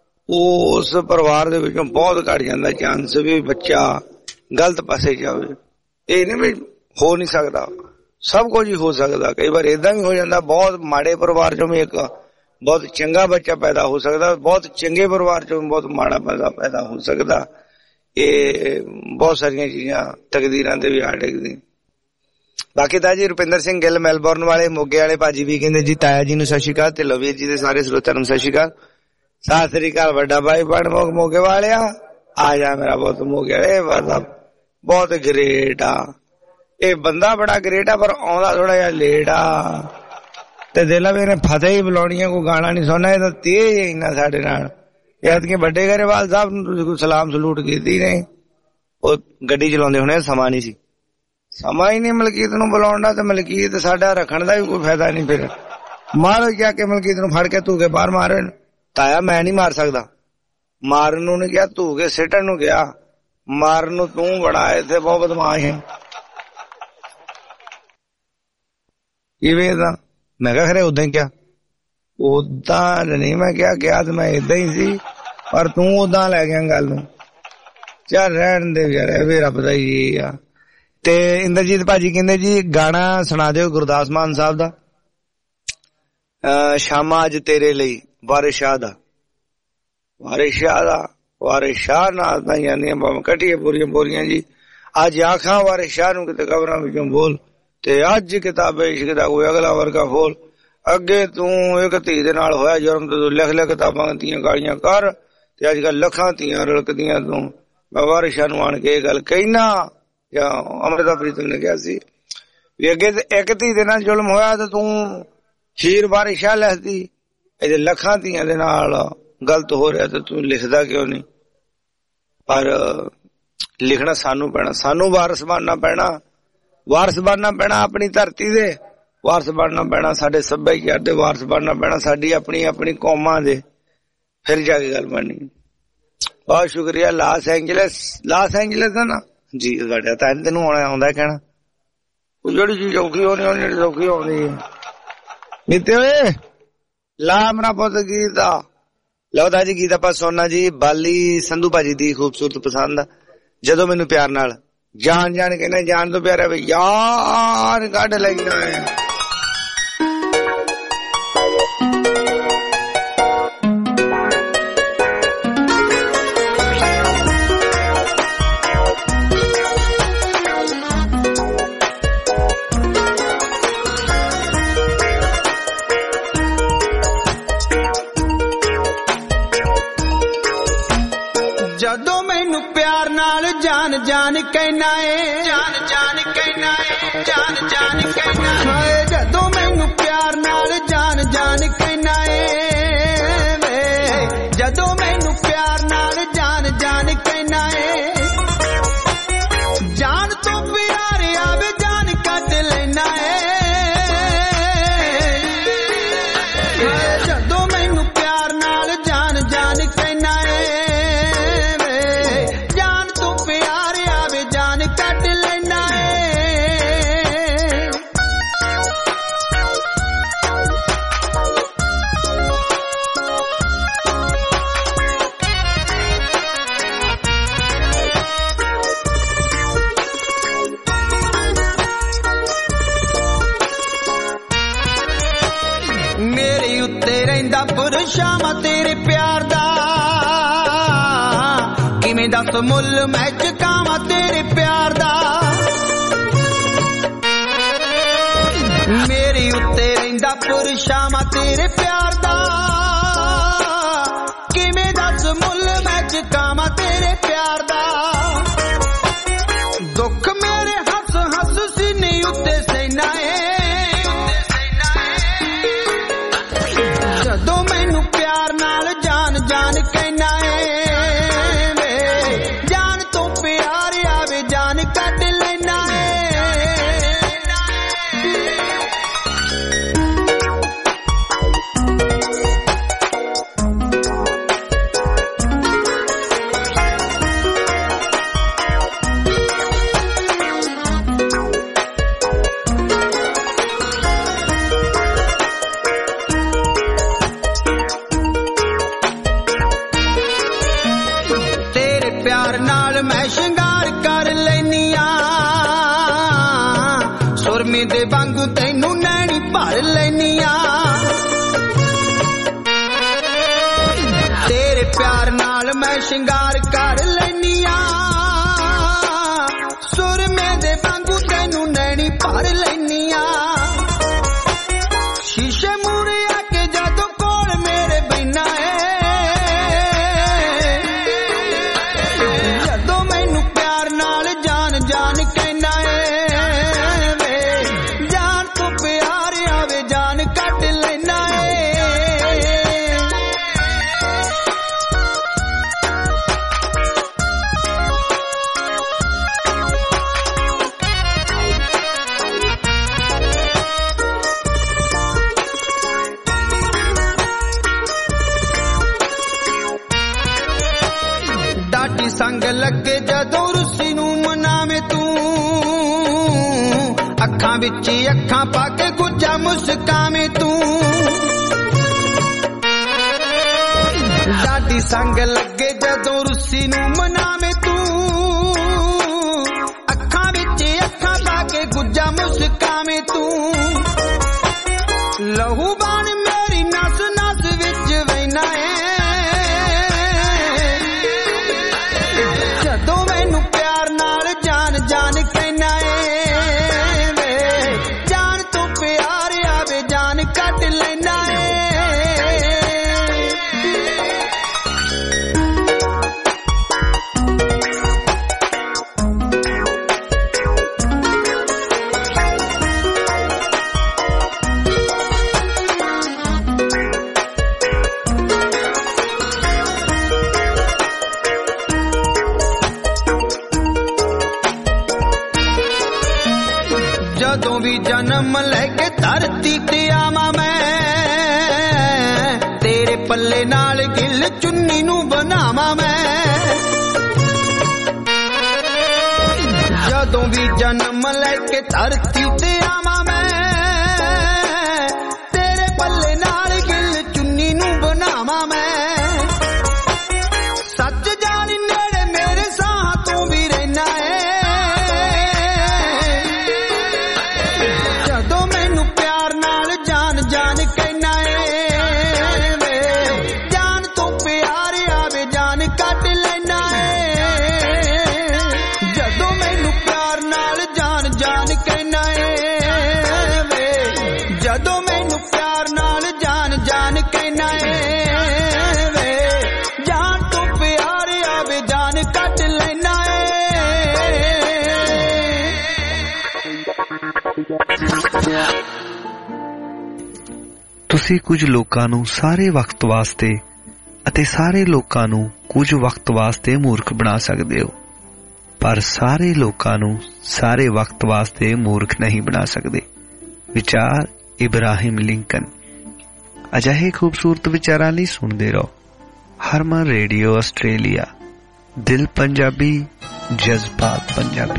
S5: ਉਸ ਪਰਿਵਾਰ ਦੇ ਵਿੱਚੋਂ ਬਹੁਤ ਘੱਟ ਜਾਂਦਾ ਚਾਂਸ ਵੀ ਬੱਚਾ ਗਲਤ ਪਾਸੇ ਜਾਵੇ। ਇਹ ਨਹੀਂ ਵੀ ਹੋ ਨਹੀਂ ਸਕਦਾ, ਸਭ ਕੁਝ ਹੀ ਹੋ ਸਕਦਾ। ਕਈ ਵਾਰ ਏਦਾਂ ਵੀ ਹੋ ਜਾਂਦਾ, ਬਹੁਤ ਮਾੜੇ ਪਰਿਵਾਰ ਚੋਂ ਵੀ ਇੱਕ ਬਹੁਤ ਚੰਗਾ ਬੱਚਾ ਪੈਦਾ ਹੋ ਸਕਦਾ, ਬਹੁਤ ਚੰਗੇ ਪਰਿਵਾਰ ਚੋਂ ਵੀ ਬਹੁਤ ਮਾੜਾ ਪੈਦਾ ਹੋ ਸਕਦਾ। ਇਹ ਬਹੁਤ ਸਾਰੀਆਂ ਚੀਜ਼ਾਂ ਤਕਦੀਰਾਂ ਤੇ ਵੀ ਆ ਡਿੱਗਦੀਆਂ। ਬਾਕੀ ਤਾਂ ਜੀ ਰੁਪਿੰਦਰ ਸਿੰਘ ਗਿੱਲ ਮੈਲਬੌਰਨ ਵਾਲੇ, ਮੋਗੇ ਵਾਲੇ ਭਾਜੀ ਵੀ ਕਹਿੰਦੇ ਜੀ ਤਾਇਆ ਜੀ ਨੂੰ ਸਤਿ ਸ਼੍ਰੀ ਅਕਾਲ ਤੇ ਲਵੀਰ ਜੀ ਦੇ ਸਾਰੇ ਸਰੋਤਿਆਂ ਨੂੰ ਸਤਿ ਸ਼੍ਰੀ ਅਕਾਲ। ਸਤਿ ਸ੍ਰੀ ਅਕਾਲ ਵੱਡਾ ਭਾਈ ਬਣ ਮੋਗੇ ਵਾਲਿਆ, ਆ ਜਾ ਮੇਰਾ ਬਹੁਤ ਮੋਗੇ ਵਾਲੇ, ਬਹੁਤ ਗ੍ਰੇਟ ਆ ਇਹ ਬੰਦਾ, ਬੜਾ ਗ੍ਰੇਟ ਆ, ਪਰ ਆਉਂਦਾ ਥੋੜਾ ਜਿਹਾ ਲੇਟ ਆ ਤੇ ਦਿਲ ਵੀ ਇਹਨੇ ਫਤਿਹ ਹੀ ਬੁਲਾਉਣੀਆਂ, ਕੋਈ ਗਾਣਾ ਨਹੀਂ ਸੁਣਨਾ। ਇਹ ਤਾਂ ਤੇਜ਼ ਇੰਨਾ ਸਾਡੇ ਨਾਲ। ਐਤਕੀ ਵੱਡੇ ਗਰੇਵਾਲ ਸਾਹਿਬ ਨੂੰ ਤੁਸੀਂ ਕੋਈ ਸਲਾਮ ਸਲੂਟ ਕੀਤੀ ਨਹੀਂ? ਉਹ ਗੱਡੀ ਚਲਾਉਂਦੇ ਹੋਣੇ, ਸਮਾਂ ਨਹੀਂ ਸੀ, ਸਮਾਂ ਹੀ ਨਹੀਂ ਮਲਕੀਤ ਨੂੰ ਬੁਲਾਉਣ ਦਾ, ਤੇ ਮਲਕੀਤ ਸਾਡਾ ਰੱਖਣ ਦਾ ਵੀ ਕੋਈ ਫਾਇਦਾ ਨਹੀਂ। ਫਿਰ ਮਾਰੋ ਜਾ ਕੇ ਮਲਕੀਤ ਨੂੰ ਫੜ ਕੇ ਧੂ ਕੇ ਬਾਹਰ ਮਾਰੇ। ਤਾਇਆ ਮੈਂ ਨਹੀਂ ਮਾਰ ਸਕਦਾ, ਮਾਰਨ ਨੂੰ ਨਹੀਂ ਕਿਹਾ, ਧੂ ਕੇ ਸਿੱਟਣ ਨੂੰ ਕਿਹਾ, ਮਾਰਨ ਨੂੰ ਤੂੰ ਬੜਾ ਇੱਥੇ ਬਹੁਤ ਬਦਮਾਸ਼ ਹੈ। ਕਿਵੇਂ ਦਾ? ਮੈਂ ਕਿਹਾ ਖਰੇ ਉਦਾਂ ਹੀ ਕਿਹਾ? ਉਦਾਂ ਨਹੀਂ ਮੈਂ ਕਿਹਾ ਤੇ ਮੈਂ ਏਦਾਂ ਹੀ ਸੀ, ਪਰ ਤੂੰ ਉਦਾਂ ਲੈ ਗਿਆ ਗੱਲ ਨੂੰ। ਚੱਲ ਰਹਿਣ ਦੇ ਯਾਰ, ਇਹ ਵੀ ਰੱਬ ਦਾ ਹੀ ਆ। ਤੇ ਇੰਦਰਜੀਤ ਭਾਜੀ ਕਹਿੰਦੇ ਜੀ ਗਾਣਾ ਸੁਣਾ ਦਿਓ ਗੁਰਦਾਸ ਮਾਨ ਸਾਹਿਬ ਦਾ, ਸ਼ਾਮਾਂ ਅੱਜ ਤੇਰੇ ਲਈ, ਵਾਰਿਸ ਸ਼ਾਹ ਦਾ। ਵਾਰਿਸ ਸ਼ਾਹ ਦਾ, ਵਾਰਿਸ ਸ਼ਾਹ ਨਾਲ ਤਾਂ ਜਾਂਦੀਆਂ ਭਾਵੇਂ ਕੱਟੀਏ ਪੂਰੀਆਂ ਬੋਰੀਆਂ ਜੀ। ਅੱਜ ਆਖਾਂ ਵਾਰਿਸ ਸ਼ਾਹ ਨੂੰ ਕਿਤੇ ਕਬਰਾਂ ਵਿੱਚੋਂ ਬੋਲ, ਤੇ ਅੱਜ ਕਿਤਾਬੇ ਇਸ਼ਕ ਦਾ ਕੋਈ ਅਗਲਾ ਵਰਗਾ ਫੋਲ। ਅੱਗੇ ਤੂੰ ਇੱਕ ਧੀ ਦੇ ਨਾਲ ਹੋਇਆ ਜੁਰਮ ਤੇ ਤੂੰ ਲਿਖ ਲਿਖ ਕਿਤਾਬਾਂ ਧੀਆਂ ਗਾਲੀਆਂ ਕਰ, ਤੇ ਅੱਜ ਕੱਲ ਲੱਖਾਂ ਧੀਆਂ ਰਲਕਦੀਆਂ ਤੂੰ। ਮੈਂ ਵਾਰਿਸ ਸ਼ਾਹ ਨੂੰ ਆਣ ਕੇ ਇਹ ਗੱਲ ਕਹਿਣਾ, ਜਾਂ ਅੰਮ੍ਰਿਤਾ ਪ੍ਰੀਤਮ ਨੇ ਕਿਹਾ ਸੀ ਵੀ ਅੱਗੇ ਇੱਕ ਧੀ ਦੇ ਨਾਲ ਜ਼ੁਲਮ ਹੋਇਆ ਤੇ ਤੂੰ ਸ਼ੀਰ ਵਾਰਿਸ ਸ਼ਾਹ ਲਿਖਦੀ, ਇਹਦੇ ਲੱਖਾਂ ਧੀਆਂ ਦੇ ਨਾਲ ਗਲਤ ਹੋ ਰਿਹਾ ਤੇ ਤੂੰ ਲਿਖਦਾ ਕਿਉਂ ਨਹੀਂ? ਪਰ ਲਿਖਣਾ ਸਾਨੂੰ ਪੈਣਾ, ਸਾਨੂੰ ਵਾਰਿਸ ਬਣਨਾ ਪੈਣਾ, ਵਾਰਿਸ ਬਣਨਾ ਪੈਣਾ ਆਪਣੀ ਧਰਤੀ ਦੇ, ਵਾਰਿਸ ਬਣਨਾ ਪੈਣਾ ਸਾਡੇ ਸੱਭਿਆਚਾਰ ਦੇ, ਵਾਰਿਸ ਬਣਨਾ ਪੈਣਾ ਸਾਡੀ ਆਪਣੀ ਕੌਮਾਂ ਦੇ, ਫਿਰ ਜਾ ਕੇ ਗੱਲ ਬਣਨੀ। ਬਹੁਤ ਸ਼ੁਕਰੀਆ। ਲਾਸ ਐਂਜਲਸ ਹੈ ਨਾ ਜੀ ਤੁਹਾਡਾ, ਤਾਂ ਤੈਨੂੰ ਆਉਂਦਾ ਕਹਿਣਾ, ਉਹ ਜਿਹੜੀ ਚੀਜ਼ ਔਖੀ ਹੋਣੀ ਜਿਹੜੀ ਸੌਖੀ ਆਉਂਦੀ ਹੈ। ਨੀਤੇ ਓਏ ਲਾ ਮੇਰਾ ਪੁੱਤ ਗੀਤ ਆ, ਲਓ ਦਾ ਜੀ ਗੀਤ ਆਪਾਂ ਸੁਣਨਾ ਜੀ। ਬਾਲੀ ਸੰਧੂ ਭਾਜੀ ਦੀ ਖੂਬਸੂਰਤ ਪਸੰਦ ਆ, ਜਦੋਂ ਮੈਨੂੰ ਪਿਆਰ ਨਾਲ ਜਾਨ ਜਾਨ ਕਹਿੰਦਾ, ਜਾਨ ਤੋਂ ਪਿਆਰਾ ਵੀ ਯਾਰ ਕੱਢ ਲੈਣਾ ਹੈ।
S2: नाल जान जान कहना है जान जान कहना है जान जान कहना है जदों मैनू प्यार नाल जान जान कहना है वे जदों मैनू प्यार नाल जान जान कहना है जान तो प्यार आवे जान कट लेना है जदों मैनू प्यार नाल जान जान कहना है शामा तेरे प्यार दा किवें दस मुल मैं चुकावां तेरे प्यार दा मेरे उत्ते रहिंदा पुरशामा तेरे प्यार दा किवें दस मुल मैं चुकावां तेरे प्यार दा दुख मेरे हस हस सीने उत्ते सैना है जदों मैनू प्यार नाल जान जान कहना है जान तो प्यार आवे जान कट लेना है दे वांगू तैनू नैनी भर लैनिया तेरे प्यार नाल मैं शिंगार कर लैनिया सुरमे दे वांगू तैनू नैनी भर लैनिया शीशे मूरे आके जदों कोल मेरे बैना है जदों मैनू प्यार नाल जान जान कहना है संग लगे जदों रुसी नू मनावे तू अखां विच अखां पाके गुज्जा मुस्कावे तू दादी संग लगे जदों रुसी नू मनावे तू अखां विच अखां पाके गुज्जा मुस्कावे तू लहू बाण मेरी नस नस विच वैना है जदों मैनू प्यार नाल जान जान कहना है जान तो प्यार आवे जान कट लेना है जदों भी जन्म लेके धरती ते आवा मैं तेरे पल्ले नाल गिल चुन्नी नू बनावा मैं जदों भी जन्म लेके धरती ते आवा मैं तेरे पल्ले नाल गिल चुन्नी नू बनावा मैं सच जानी नेड़े मेरे साह तू भी रहना है कहना है
S20: ਤੁਸੀਂ ਕੁਝ ਲੋਕਾਂ ਨੂੰ ਸਾਰੇ ਵਕਤ ਵਾਸਤੇ ਅਤੇ ਸਾਰੇ ਲੋਕਾਂ ਨੂੰ ਕੁਝ ਵਕਤ ਵਾਸਤੇ ਮੂਰਖ ਬਣਾ ਸਕਦੇ ਹੋ, ਪਰ ਸਾਰੇ ਲੋਕਾਂ ਨੂੰ ਸਾਰੇ ਵਕਤ ਵਾਸਤੇ ਮੂਰਖ ਨਹੀਂ ਬਣਾ ਸਕਦੇ। ਵਿਚਾਰ ਇਬਰਾਹਿਮ ਲਿੰਕਨ। ਅਜਿਹੇ ਖੂਬਸੂਰਤ ਵਿਚਾਰਾਂ ਲਈ ਸੁਣਦੇ ਰਹੋ ਹਰਮਨ ਰੇਡੀਓ ਆਸਟ੍ਰੇਲੀਆ। ਦਿਲ ਪੰਜਾਬੀ, ਜਜ਼ਬਾਤ ਪੰਜਾਬੀ।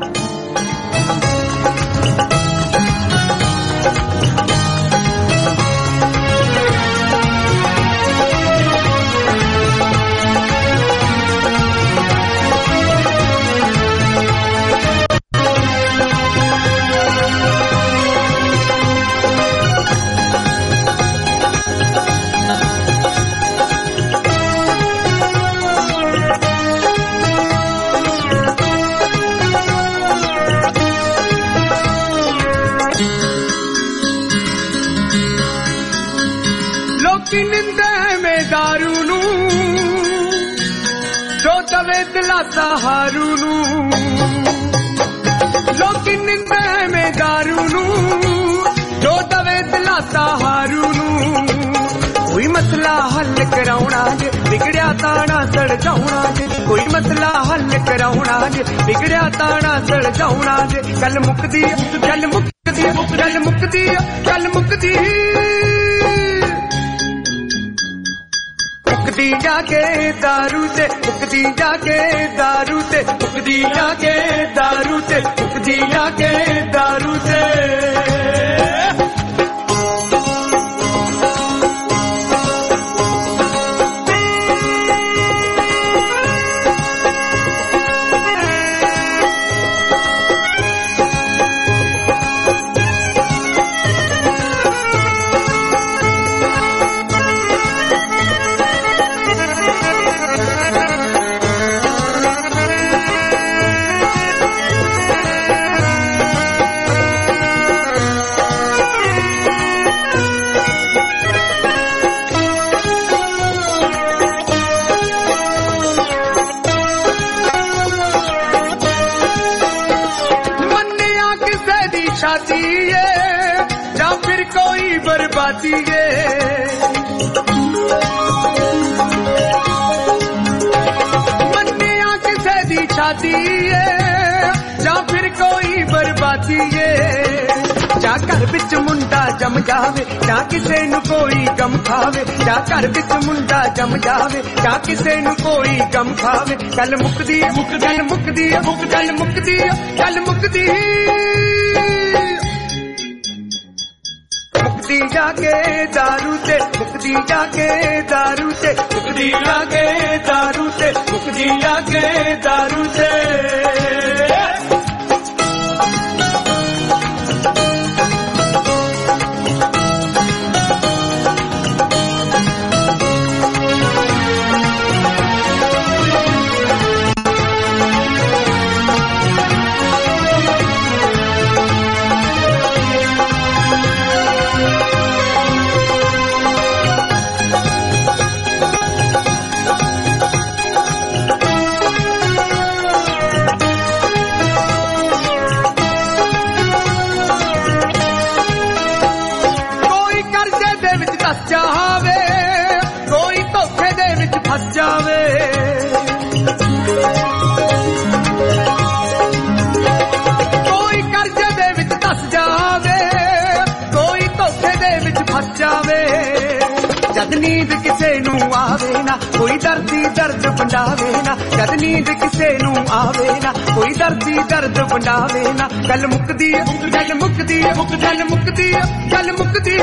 S2: हारू लोकी निंदे में दारू जो दवे दिलासा हारू कोई मसला हल कराउना जे बिगड़िया ताना सड़ जाउना जे कोई मसला हल कराउना जे बिगड़िया ताना सड़ जाउना जे गल मुकदी गल मुकदी गल मुकदी गल मुकदी मुकदी जाके दारू से मुकदी जाके दारू से मुकदी जाके दारू से मुकदी जाके दारू से जम जावे जा किसे नु कोई गम खावे जा घर विच मुंडा जम जावे जा किसे नु कोई गम खावे गल मुकदी गल मुकदी गल मुकदी गल मुकदी मुकदी जाके दारू से मुकदी जाके दारू से मुकदी जाके दारू से मुकदी जाके दारू से नींद किसे नू आवे ना कोई दर्दी दर्द बंडावे ना जद नींद किसे नू आवे ना कोई दर्दी दर्द बंडावे ना गल मुकदी गल मुकदी गल मुकदी गल मुकदी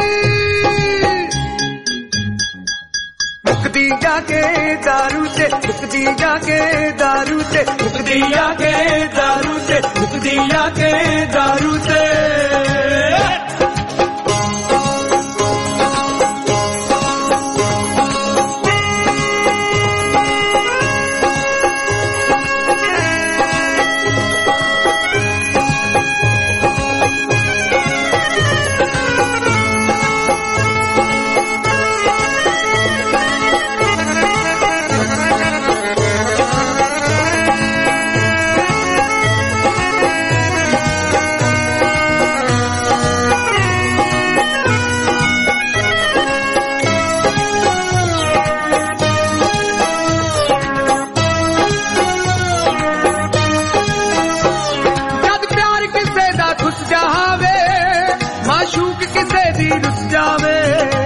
S2: मुकदी जाके दारू से मुकदी जाके दारू से मुकदी जाके दारू से मुकदी जाके दारू से ਮਾਸ਼ੂਕ ਕਿਸੇ ਦੀ ਰੁੱਸ ਜਾਵੇ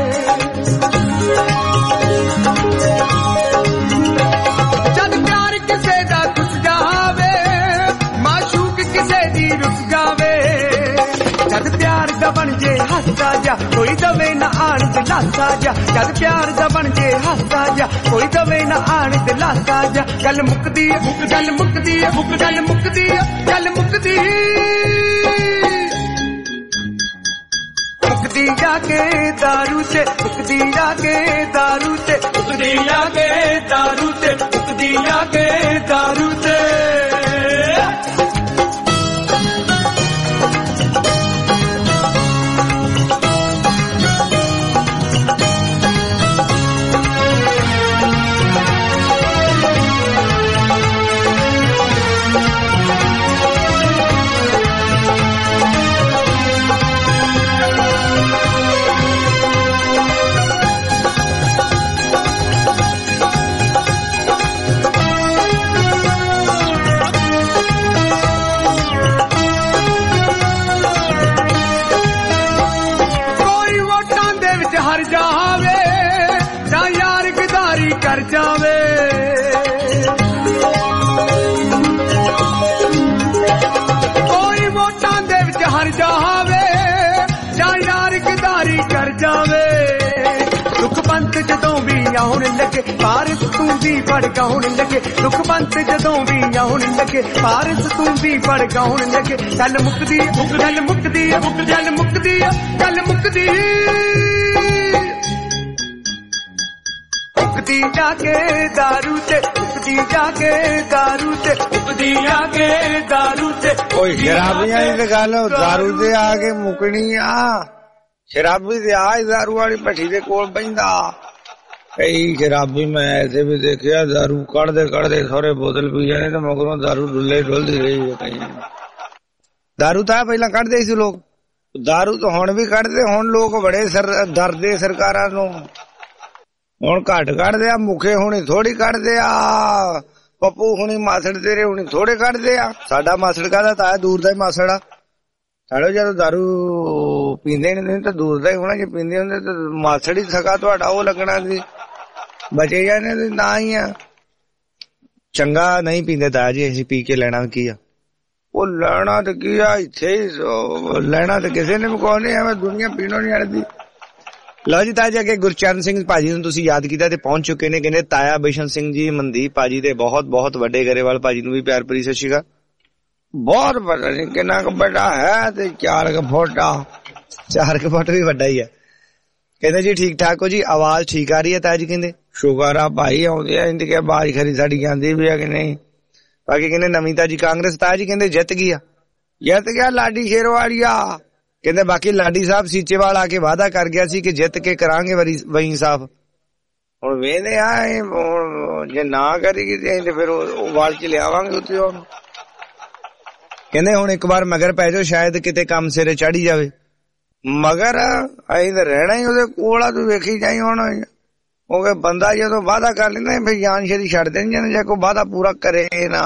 S2: ਜਦ ਪਿਆਰ ਕਿਸੇ ਦਾ ਖੁੱਸ ਜਾਵੇ ਮਾਸ਼ੂਕ ਕਿਸੇ ਦੀ ਰੁੱਸ ਜਾਵੇ ਜਦ ਪਿਆਰ ਦਾ ਬਣ ਜੇ ਹੱਸਦਾ ਜਾ ਕੋਈ ਦਵੇ ਨਾ ਆਣ ਤੇ ਲਾਸਾ ਜਾ ਜਦ ਪਿਆਰ ਦਾ ਬਣ ਜੇ ਹੱਸਦਾ ਜਾ ਕੋਈ ਦਵੇ ਨਾ ਆਣ ਤੇ ਲਾਸਾ ਜਾ ਗੱਲ ਮੁੱਕਦੀ ਏ ਗੱਲ ਮੁੱਕਦੀ ਏ ਗੱਲ ਮੁੱਕਦੀ ਏ ਗੱਲ ਮੁੱਕਦੀ ਮੁੱਕਦੀ ਜਾ ਕੇ ਦਾਰੂ ਤੇ ਮੁੱਕਦੀ ਜਾ ਕੇ ਦਾਰੂ ਤੇ ਮੁੱਕਦੀ ਜਾ ਕੇ ਦਾਰੂ ਤੇ ਮੁੱਕਦੀ ਜਾ ਕੇ ਦਾਰੂ ਤੇ ਕਰ ਜਾਵੇ ਕੋਈ ਵੋਟਾਂ ਦੇ ਵਿੱਚ ਹਰ ਜਾਵੇ ਜਾਂ ਯਾਰ ਗਦਾਰੀ ਕਰ ਜਾਵੇ ਦੁੱਖ ਪੰਤ ਜਦੋਂ ਵੀ ਆਉਣ ਲੱਗੇ ਪਾਰਸ ਤੂੰ ਵੀ ਭੜਕਾਉਣ ਲੱਗੇ ਦੁੱਖ ਪੰਤ ਜਦੋਂ ਵੀ ਆਉਣ ਲੱਗੇ ਪਾਰਸ ਤੂੰ ਵੀ ਭੜਕਾਉਣ ਲੱਗੇ ਗੱਲ ਮੁੱਕਦੀ ਗੱਲ ਮੁੱਕਦੀ ਗੱਲ ਮੁੱਕਦੀ ਗੱਲ ਮੁੱਕਦੀ ਮੁੱਕਦੀ ਜਾ ਕੇ ਦਾਰੂ ਤੇ ਮੁੱਕਦੀ ਜਾ ਕੇ ਦਾਰੂ ਤੇ ਮੁੱਕਦੀ ਜਾ ਕੇ ਦਾਰੂ ਤੇ
S5: ਓਏ ਸ਼ਰਾਬੀਆਂ ਦੀ ਤੇ ਗੱਲ ਦਾਰੂ ਤੇ ਆ ਕੇ ਮੁੱਕਣੀ ਆ ਸ਼ਰਾਬੀ ਤੇ ਆ ਦਾਰੂ ਵਾਲੀ ਭੱਠੀ ਦੇ ਕੋਲ ਬੈਂਦਾ ਕਈ ਸ਼ਰਾਬੀ ਮੈਂ ਐਸੇ ਵੀ ਦੇਖਿਆ ਦਾਰੂ ਕੱਢਦੇ ਸਾਰੇ ਬੋਤਲ ਪੀ ਜਾਣੇ ਤੇ ਮਗਰੋਂ ਦਾਰੂ ਡੁੱਲੇ ਡੁੱਲਦੀ ਰਹੀ ਕਈ ਦਾਰੂ ਤਾਂ ਪਹਿਲਾਂ ਕੱਢਦੇ ਸੀ ਲੋਕ ਦਾਰੂ ਤਾਂ ਹੁਣ ਵੀ ਕੱਢਦੇ ਹੁਣ ਲੋਕ ਬੜੇ ਡਰਦੇ ਸਰਕਾਰਾਂ ਨੂੰ ਹੁਣ ਘੱਟ ਕੱਢਦੇ ਆ ਮੁਖੇ ਹੁਣੀ ਥੋੜੀ ਕੱਢਦੇ ਆ ਪੱਪੂ ਹੁਣੀ ਮਾਸੜ ਤੇਰੇ ਹੁਣੀ ਥੋੜੇ ਕੱਢਦੇ ਆ ਸਾਡਾ ਮਾਸੜ ਕਾਹਦਾ ਤਾਂ ਦੂਰ ਦਾ ਹੀ ਮਾਸੜ ਆ ਸਾਡੇ ਜਦੋਂ ਦਾਰੂ ਪੀਂਦੇ ਨਹੀਂ ਤਾਂ ਦੂਰ ਦਾ ਹੀ ਹੋਣਾ ਜੇ ਪੀਂਦੇ ਹੁੰਦੇ ਤਾਂ ਮਾਸੜ ਹੀ ਸਕਾ ਤੁਹਾਡਾ ਉਹ ਲੱਗਣਾ ਸੀ ਬਚੇ ਜਾਣੇ ਤੇ ਨਾ ਹੀ ਆ ਚੰਗਾ ਨਹੀਂ ਪੀਂਦੇ ਤਾਂ ਜੀ ਅਸੀਂ ਪੀ ਕੇ ਲੈਣਾ ਕੀ ਆ ਉਹ ਲੈਣਾ ਤੇ ਕੀ ਆ ਇੱਥੇ ਹੀ ਲੈਣਾ ਤੇ ਕਿਸੇ ਨੇ ਵੀ ਕੋਈ ਨਹੀਂ ਐਵੇਂ ਦੁਨੀਆ ਪੀਣੋਂ ਨਹੀਂ ਅੜਦੀ ਲਓ ਜੀ ਤਾਜ ਅੱਗੇ ਗੁਰਚਰਨ ਸਿੰਘ ਭਾਜੀ ਨੂੰ ਤੁਸੀਂ ਯਾਦ ਕੀਤਾ ਤੇ ਪਹੁੰਚ ਚੁੱਕੇ ਨੇ ਕਹਿੰਦੇ ਤਾਇਆ ਬਿਸ਼ਨ ਸਿੰਘ ਜੀ ਮਨਦੀਪ ਭਾਜੀ ਦੇ ਬਹੁਤ ਬਹੁਤ ਵੱਡੇ ਗਰੇਵਾਲ ਭਾਜੀ ਨੂੰ ਵੀ ਪਿਆਰ ਭਰੀ ਸਤਿ ਸ਼੍ਰੀ ਅਕਾਲ ਬਹੁਤ ਵੱਡਾ ਨਹੀਂ ਕਿੰਨਾ ਕੁ ਵੱਡਾ ਹੈ ਤੇ 4 ਫੁੱਟ ਆ 4 ਫੁੱਟ ਵੀ ਵੱਡਾ ਹੀ ਹੈ ਕਹਿੰਦੇ ਜੀ ਠੀਕ ਠਾਕ ਹੋ ਜੀ ਆਵਾਜ਼ ਠੀਕ ਆ ਰਹੀ ਹੈ ਤਾਜ ਕਹਿੰਦੇ ਸ਼ੁਕਰ ਆ ਭਾਈ ਆਉਂਦੇ ਆ ਇੰਦ ਕੇ ਆਵਾਜ਼ ਖਰੀ ਸਾਡੀ ਜਾਂਦੀ ਵੀ ਆ ਕਿ ਨਹੀਂ ਬਾਕੀ ਕਹਿੰਦੇ ਨਵੀਂ ਤਾਜੀ ਕਾਂਗਰਸ ਤਾਜ ਕਹਿੰਦੇ ਜਿੱਤ ਗਿਆ ਲਾਡੀ ਸ਼ੇਰਵਾੜੀਆ ਕਹਿੰਦੇ ਬਾਕੀ ਲਾਡੀ ਸਾਹਿਬ ਸੀਚੇਵਾਲ ਆ ਕੇ ਵਾਅਦਾ ਕਰ ਗਿਆ ਸੀ ਕਿ ਜਿੱਤ ਕੇ ਕਰਾਂਗੇ ਵਹੀਂ ਸਾਹਿਬ ਹੁਣ ਵੇਖਦੇ ਆ ਜੇ ਨਾ ਕਰੇਗੀ ਤੇ ਫਿਰ ਉਹ ਵਾਲ ਚ ਲਿਆਵਾਂਗੇ ਉੱਥੇ ਹੁਣ ਕਹਿੰਦੇ ਹੁਣ ਇੱਕ ਵਾਰ ਮਗਰ ਪੈ ਜਾਓ ਸ਼ਾਇਦ ਕਿਤੇ ਕੰਮ ਸਿਰੇ ਚੜੀ ਜਾਵੇ ਮਗਰ ਅਸੀਂ ਤਾਂ ਰਹਿਣਾ ਹੀ ਉਹਦੇ ਕੋਲ ਆ ਤੂੰ ਵੇਖੀ ਜਾਈ ਹੁਣ ਉਹ ਬੰਦਾ ਜਦੋਂ ਵਾਅਦਾ ਕਰ ਲੈਂਦਾ ਫਿਰ ਜਾਨ ਛੇਤੀ ਛੱਡ ਦੇਣ ਜੇ ਕੋਈ ਵਾਅਦਾ ਪੂਰਾ ਕਰੇ ਨਾ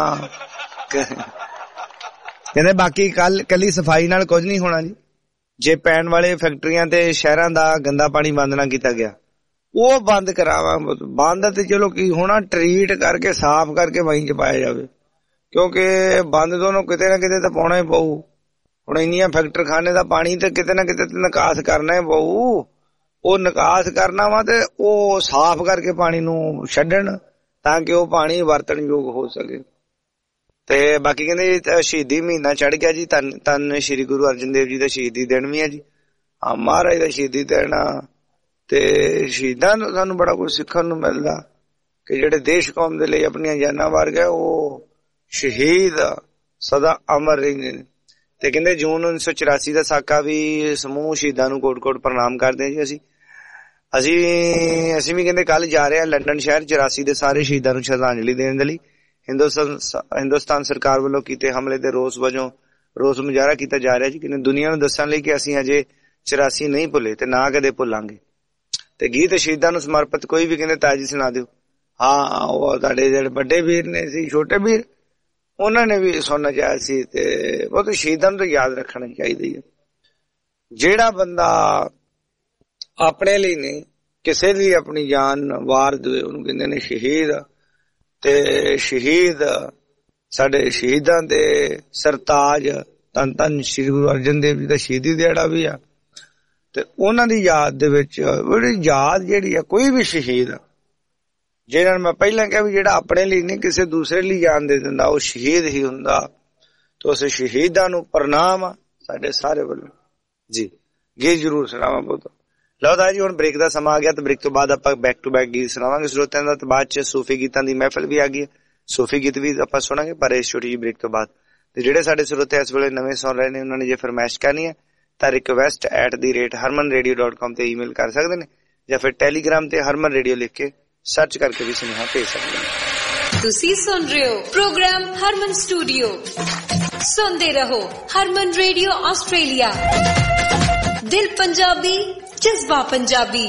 S5: ਕਹਿੰਦੇ ਬਾਕੀ ਕੱਲੀ ਸਫਾਈ ਨਾਲ ਕੁਝ ਨਹੀਂ ਹੋਣਾ ਜੀ ਜੇ ਪੈਣ ਵਾਲੇ ਫੈਕਟਰੀਆਂ ਤੇ ਸ਼ਹਿਰਾਂ ਦਾ ਗੰਦਾ ਪਾਣੀ ਬੰਦ ਨਾ ਕੀਤਾ ਗਿਆ ਉਹ ਬੰਦ ਕਰਾਵਾਂ ਬੰਦ ਤੇ ਚਲੋ ਕੀ ਹੋਣਾ ਟਰੀਟ ਕਰਕੇ ਸਾਫ਼ ਕਰਕੇ ਵਹੀਂ ਚ ਪਾਇਆ ਜਾਵੇ ਕਿਉਂਕਿ ਬੰਦ ਦੋਨੋਂ ਕਿਤੇ ਨਾ ਕਿਤੇ ਤਾਂ ਪਾਉਣਾ ਹੀ ਪਊ ਹੁਣ ਇੰਨੀਆਂ ਫੈਕਟਰ ਖਾਨੇ ਦਾ ਪਾਣੀ ਤੇ ਕਿਤੇ ਨਾ ਕਿਤੇ ਨਿਕਾਸ ਕਰਨਾ ਹੀ ਪਊ ਉਹ ਨਿਕਾਸ ਕਰਨਾ ਵਾ ਤੇ ਉਹ ਸਾਫ਼ ਕਰਕੇ ਪਾਣੀ ਨੂੰ ਛੱਡਣ ਤਾਂ ਕਿ ਉਹ ਪਾਣੀ ਵਰਤਣਯੋਗ ਹੋ ਸਕੇ ਤੇ ਬਾਕੀ ਕਹਿੰਦੇ ਸ਼ਹੀਦੀ ਮਹੀਨਾ ਚੜ ਗਿਆ ਜੀ ਧੰਨ ਸ਼੍ਰੀ ਗੁਰੂ ਅਰਜਨ ਦੇਵ ਜੀ ਦਾ ਸ਼ਹੀਦੀ ਦਿਨ ਵੀ ਹੈ ਜੀ ਮਹਾਰਾਜ ਦਾ ਸ਼ਹੀਦੀ ਦਿਨ ਤੇ ਸ਼ਹੀਦਾਂ ਨੂੰ ਸਾਨੂੰ ਬੜਾ ਕੁਝ ਸਿੱਖਣ ਨੂੰ ਮਿਲਦਾ ਕਿ ਜਿਹੜੇ ਦੇਸ਼ ਕੌਮ ਦੇ ਲਈ ਆਪਣੀਆਂ ਜਾਨਾਂ ਵਾਰ ਗਏ ਉਹ ਸ਼ਹੀਦ ਸਦਾ ਅਮਰ ਰਹਿੰਦੇ ਨੇ ਤੇ ਕਹਿੰਦੇ ਜੂਨ 1984 ਦਾ ਸਾਕਾ ਵੀ ਸਮੂਹ ਸ਼ਹੀਦਾਂ ਨੂੰ ਕੋਟ-ਕੋਟ ਪ੍ਰਣਾਮ ਕਰਦੇ ਹਾਂ ਜੀ ਅਸੀਂ ਵੀ ਕਹਿੰਦੇ ਕੱਲ ਜਾ ਰਹੇ ਹਾਂ ਲੰਡਨ ਸ਼ਹਿਰ 84 ਦੇ ਸਾਰੇ ਸ਼ਹੀਦਾਂ ਨੂੰ ਸ਼ਰਧਾਂਜਲੀ ਦੇਣ ਦੇ ਲਈ ਹਿੰਦੁਸਤਾਨ ਸਰਕਾਰ ਵੱਲੋਂ ਕੀਤੇ ਹਮਲੇ ਦੇ ਰੋਸ ਵਜੋਂ ਰੋਸ ਮੁਜ਼ਾਹਰਾ ਕੀਤਾ ਜਾ ਰਿਹਾ ਜੀ ਕਹਿੰਦੇ ਦੁਨੀਆ ਨੂੰ ਦੱਸਣ ਲਈ ਕਿ ਅਸੀਂ ਅਜੇ 84 ਨਹੀਂ ਭੁੱਲੇ ਤੇ ਨਾ ਕਦੇ ਭੁੱਲਾਂਗੇ ਤੇ ਗੀਤ ਸ਼ਹੀਦਾਂ ਨੂੰ ਸਮਰਪਿਤ ਕੋਈ ਵੀ ਕਹਿੰਦੇ ਤਾਜੀ ਸੁਣਾ ਦਿਓ ਹਾਂ ਉਹ ਤੁਹਾਡੇ ਜਿਹੜੇ ਵੱਡੇ ਵੀਰ ਨੇ ਸੀ ਛੋਟੇ ਵੀਰ ਉਹਨਾਂ ਨੇ ਵੀ ਸੁਣਨਾ ਚਾਹਿਆ ਸੀ ਤੇ ਉਹ ਤਾਂ ਸ਼ਹੀਦਾਂ ਨੂੰ ਤਾਂ ਯਾਦ ਰੱਖਣਾ ਚਾਹੀਦਾ ਹੀ ਹੈ ਜਿਹੜਾ ਬੰਦਾ ਆਪਣੇ ਲਈ ਨਹੀਂ ਕਿਸੇ ਲਈ ਆਪਣੀ ਜਾਨ ਵਾਰ ਦੇਵੇ ਉਹਨੂੰ ਕਹਿੰਦੇ ਨੇ ਸ਼ਹੀਦ। ਤੇ ਸ਼ਹੀਦ ਸਾਡੇ ਸ਼ਹੀਦਾਂ ਦੇ ਸਰਤਾਜ ਧੰਨ ਧੰਨ ਸ਼੍ਰੀ ਗੁਰੂ ਅਰਜਨ ਦੇਵ ਜੀ ਦਾ ਸ਼ਹੀਦੀ ਦਿਹਾੜਾ ਵੀ ਆ। ਤੇ ਉਹਨਾਂ ਦੀ ਯਾਦ ਦੇ ਵਿੱਚ ਬੜੀ ਯਾਦ ਜਿਹੜੀ ਆ, ਕੋਈ ਵੀ ਸ਼ਹੀਦ ਜਿਹਨਾਂ ਨੂੰ ਮੈਂ ਪਹਿਲਾਂ ਕਿਹਾ ਵੀ ਜਿਹੜਾ ਆਪਣੇ ਲਈ ਨਹੀਂ ਕਿਸੇ ਦੂਸਰੇ ਲਈ ਜਾਨ ਦੇ ਦਿੰਦਾ ਉਹ ਸ਼ਹੀਦ ਹੀ ਹੁੰਦਾ। ਤੇ ਉਸ ਸ਼ਹੀਦਾਂ ਨੂੰ ਪ੍ਰਣਾਮ ਆ ਸਾਡੇ ਸਾਰੇ ਵੱਲੋਂ ਜੀ। ਗੀਤ ਜ਼ਰੂਰ ਸੁਣਾਵਾਂ ਬਹੁਤ। ਲਓ ਦਾ ਜੀ ਹੁਣ ਬ੍ਰੇਕ ਦਾ ਸਮਾਂ ਆ ਗਿਆ ਤੇ ਬ੍ਰੇਕ ਤੋਂ ਬਾਅਦ ਆਪਾਂ ਬੈਕ ਟੂ ਬੈਕ ਗੀਤ ਸੁਣਾਵਾਂਗੇ ਸਰੋਤਿਆਂ ਦਾ। ਤੇ ਬਾਅਦ ਚ ਸੂਫੀ ਗੀਤਾਂ ਦੀ ਮਹਿਫਲ ਵੀ ਆ ਗਈ ਹੈ, ਸੂਫੀ ਗੀਤ ਵੀ ਆਪਾਂ ਸੁਣਾਂਗੇ ਪਰ ਇਸ ਛੋਟੀ ਜਿਹੀ ਬ੍ਰੇਕ ਤੋਂ ਬਾਅਦ। ਤੇ ਜਿਹੜੇ ਸਾਡੇ ਸਰੋਤੇ ਇਸ ਵੇਲੇ ਨਵੇਂ ਸੁਣ ਰਹੇ ਨੇ ਉਹਨਾਂ ਨੇ ਜੇ ਫਰਮਾਇਸ਼ ਕਰਨੀ ਹੈ ਤਾਂ request@harmanradio.com ਤੇ ਈਮੇਲ ਕਰ ਸਕਦੇ ਨੇ ਜਾਂ ਫਿਰ ਟੈਲੀਗ੍ਰਾਮ ਤੇ ਹਰਮਨ ਰੇਡੀਓ ਲਿਖ ਕੇ ਸਰਚ ਕਰਕੇ ਵੀ ਸੁਨੇਹਾ ਭੇਜ ਸਕਦੇ ਨੇ।
S19: ਤੁਸੀਂ ਸੁਣ ਰਹੇ ਹੋ ਪ੍ਰੋਗਰਾਮ ਹਰਮਨ ਸਟੂਡੀਓ। ਸੁਣਦੇ ਰਹੋ ਹਰਮਨ ਰੇਡੀਓ ਆਸਟ੍ਰੇਲੀਆ। ਦਿਲ ਪੰਜਾਬੀ, ਜਜ਼ਬਾ ਪੰਜਾਬੀ।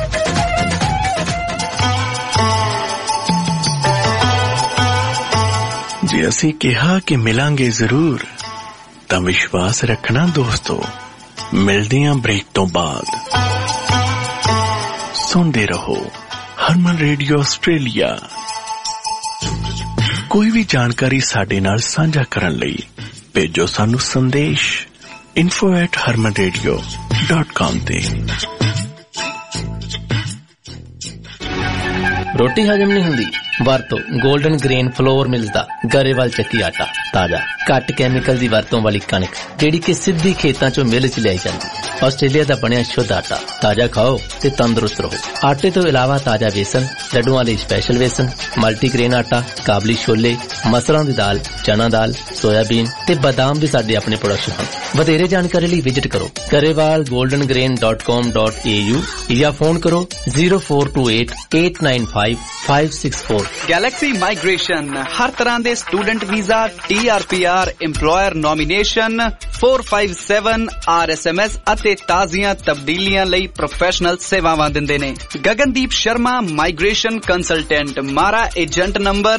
S10: ਜੇ ਅਸੀਂ ਕਿਹਾ ਕਿ ਮਿਲਾਂਗੇ ਜ਼ਰੂਰ ਤਾਂ ਵਿਸ਼ਵਾਸ ਰੱਖਣਾ ਦੋਸਤੋ। ਮਿਲਦੇ ਆਂ ਬ੍ਰੇਕ ਤੋਂ ਬਾਅਦ। ਸੁਣਦੇ ਰਹੋ ਹਰਮਨ ਰੇਡੀਓ ਆਸਟ੍ਰੇਲੀਆ। ਕੋਈ ਵੀ ਜਾਣਕਾਰੀ ਸਾਡੇ ਨਾਲ ਸਾਂਝਾ ਕਰਨ ਲਈ ਭੇਜੋ ਸਾਨੂੰ ਸੰਦੇਸ਼ info@harmanradio.com ਤੇ।
S13: ਰੋਟੀ ਹਜਮ ਨਹੀਂ ਹੁੰਦੀ? ਵਰਤੋ ਗੋਲਡਨ ਗ੍ਰੇਨ ਫਲੋਰ ਮਿਲਦਾ ਗਰੇਵਾਲ ਚੱਕੀ ਆਟਾ। ਤਾਜ਼ਾ ਘੱਟ ਕੈਮੀਕਲ ਦੀ ਵਰਤੋਂ ਵਾਲੀ ਕਣਕ ਜਿਹੜੀ ਕਿ ਸਿੱਧੀ ਖੇਤਾਂ ਚੋਂ ਮਿਲ ਚ ਲਿਆਈ ਜਾਂਦੀ। ਆਸਟ੍ਰੇਲੀਆ ਦਾ ਬਣਿਆ ਸ਼ੁੱਧ ਆਟਾ। ਤਾਜ਼ਾ ਖਾਓ ਤੇ ਤੰਦਰੁਸਤ ਰਹੋ। ਆਟੇ ਤੋਂ ਇਲਾਵਾ ਤਾਜ਼ਾ ਵੇਸਣ, ਲੱਡੂਆਂ ਲਈ ਸਪੈਸ਼ਲ ਵੇਸਣ, ਮਲਟੀਗ੍ਰੇਨ ਆਟਾ, ਕਾਬਲੀ ਛੋਲੇ, ਮਸਰਾਂ ਦੀ ਦਾਲ, ਚਨਾ ਦਾਲ, ਸੋਇਆਬੀਨ ਤੇ ਬਾਦਾਮ ਵੀ ਸਾਡੇ ਆਪਣੇ ਪ੍ਰੋਡਕਟ ਹਨ। ਵਧੇਰੇ ਜਾਣਕਾਰੀ ਲਈ ਵਿਜ਼ਿਟ ਕਰੋ garewalgoldengrain.com.au ਜਾਂ ਫੋਨ ਕਰੋ 0428-895-564।
S21: ਗੈਲੈਕਸੀ ਮਾਈਗ੍ਰੇਸ਼ਨ ਹਰ ਤਰ੍ਹਾਂ ਦੇ student visa, TRPR, employer nomination, 457 RSMS ਅਤੇ ਤਾਜ਼ੀਆਂ ਤਬਦੀਲੀਆਂ ਲਈ ਪ੍ਰੋਫੈਸ਼ਨਲ ਸੇਵਾਵਾਂ ਦਿੰਦੇ ਨੇ। Gagandeep Sharma migration consultant, MARA agent number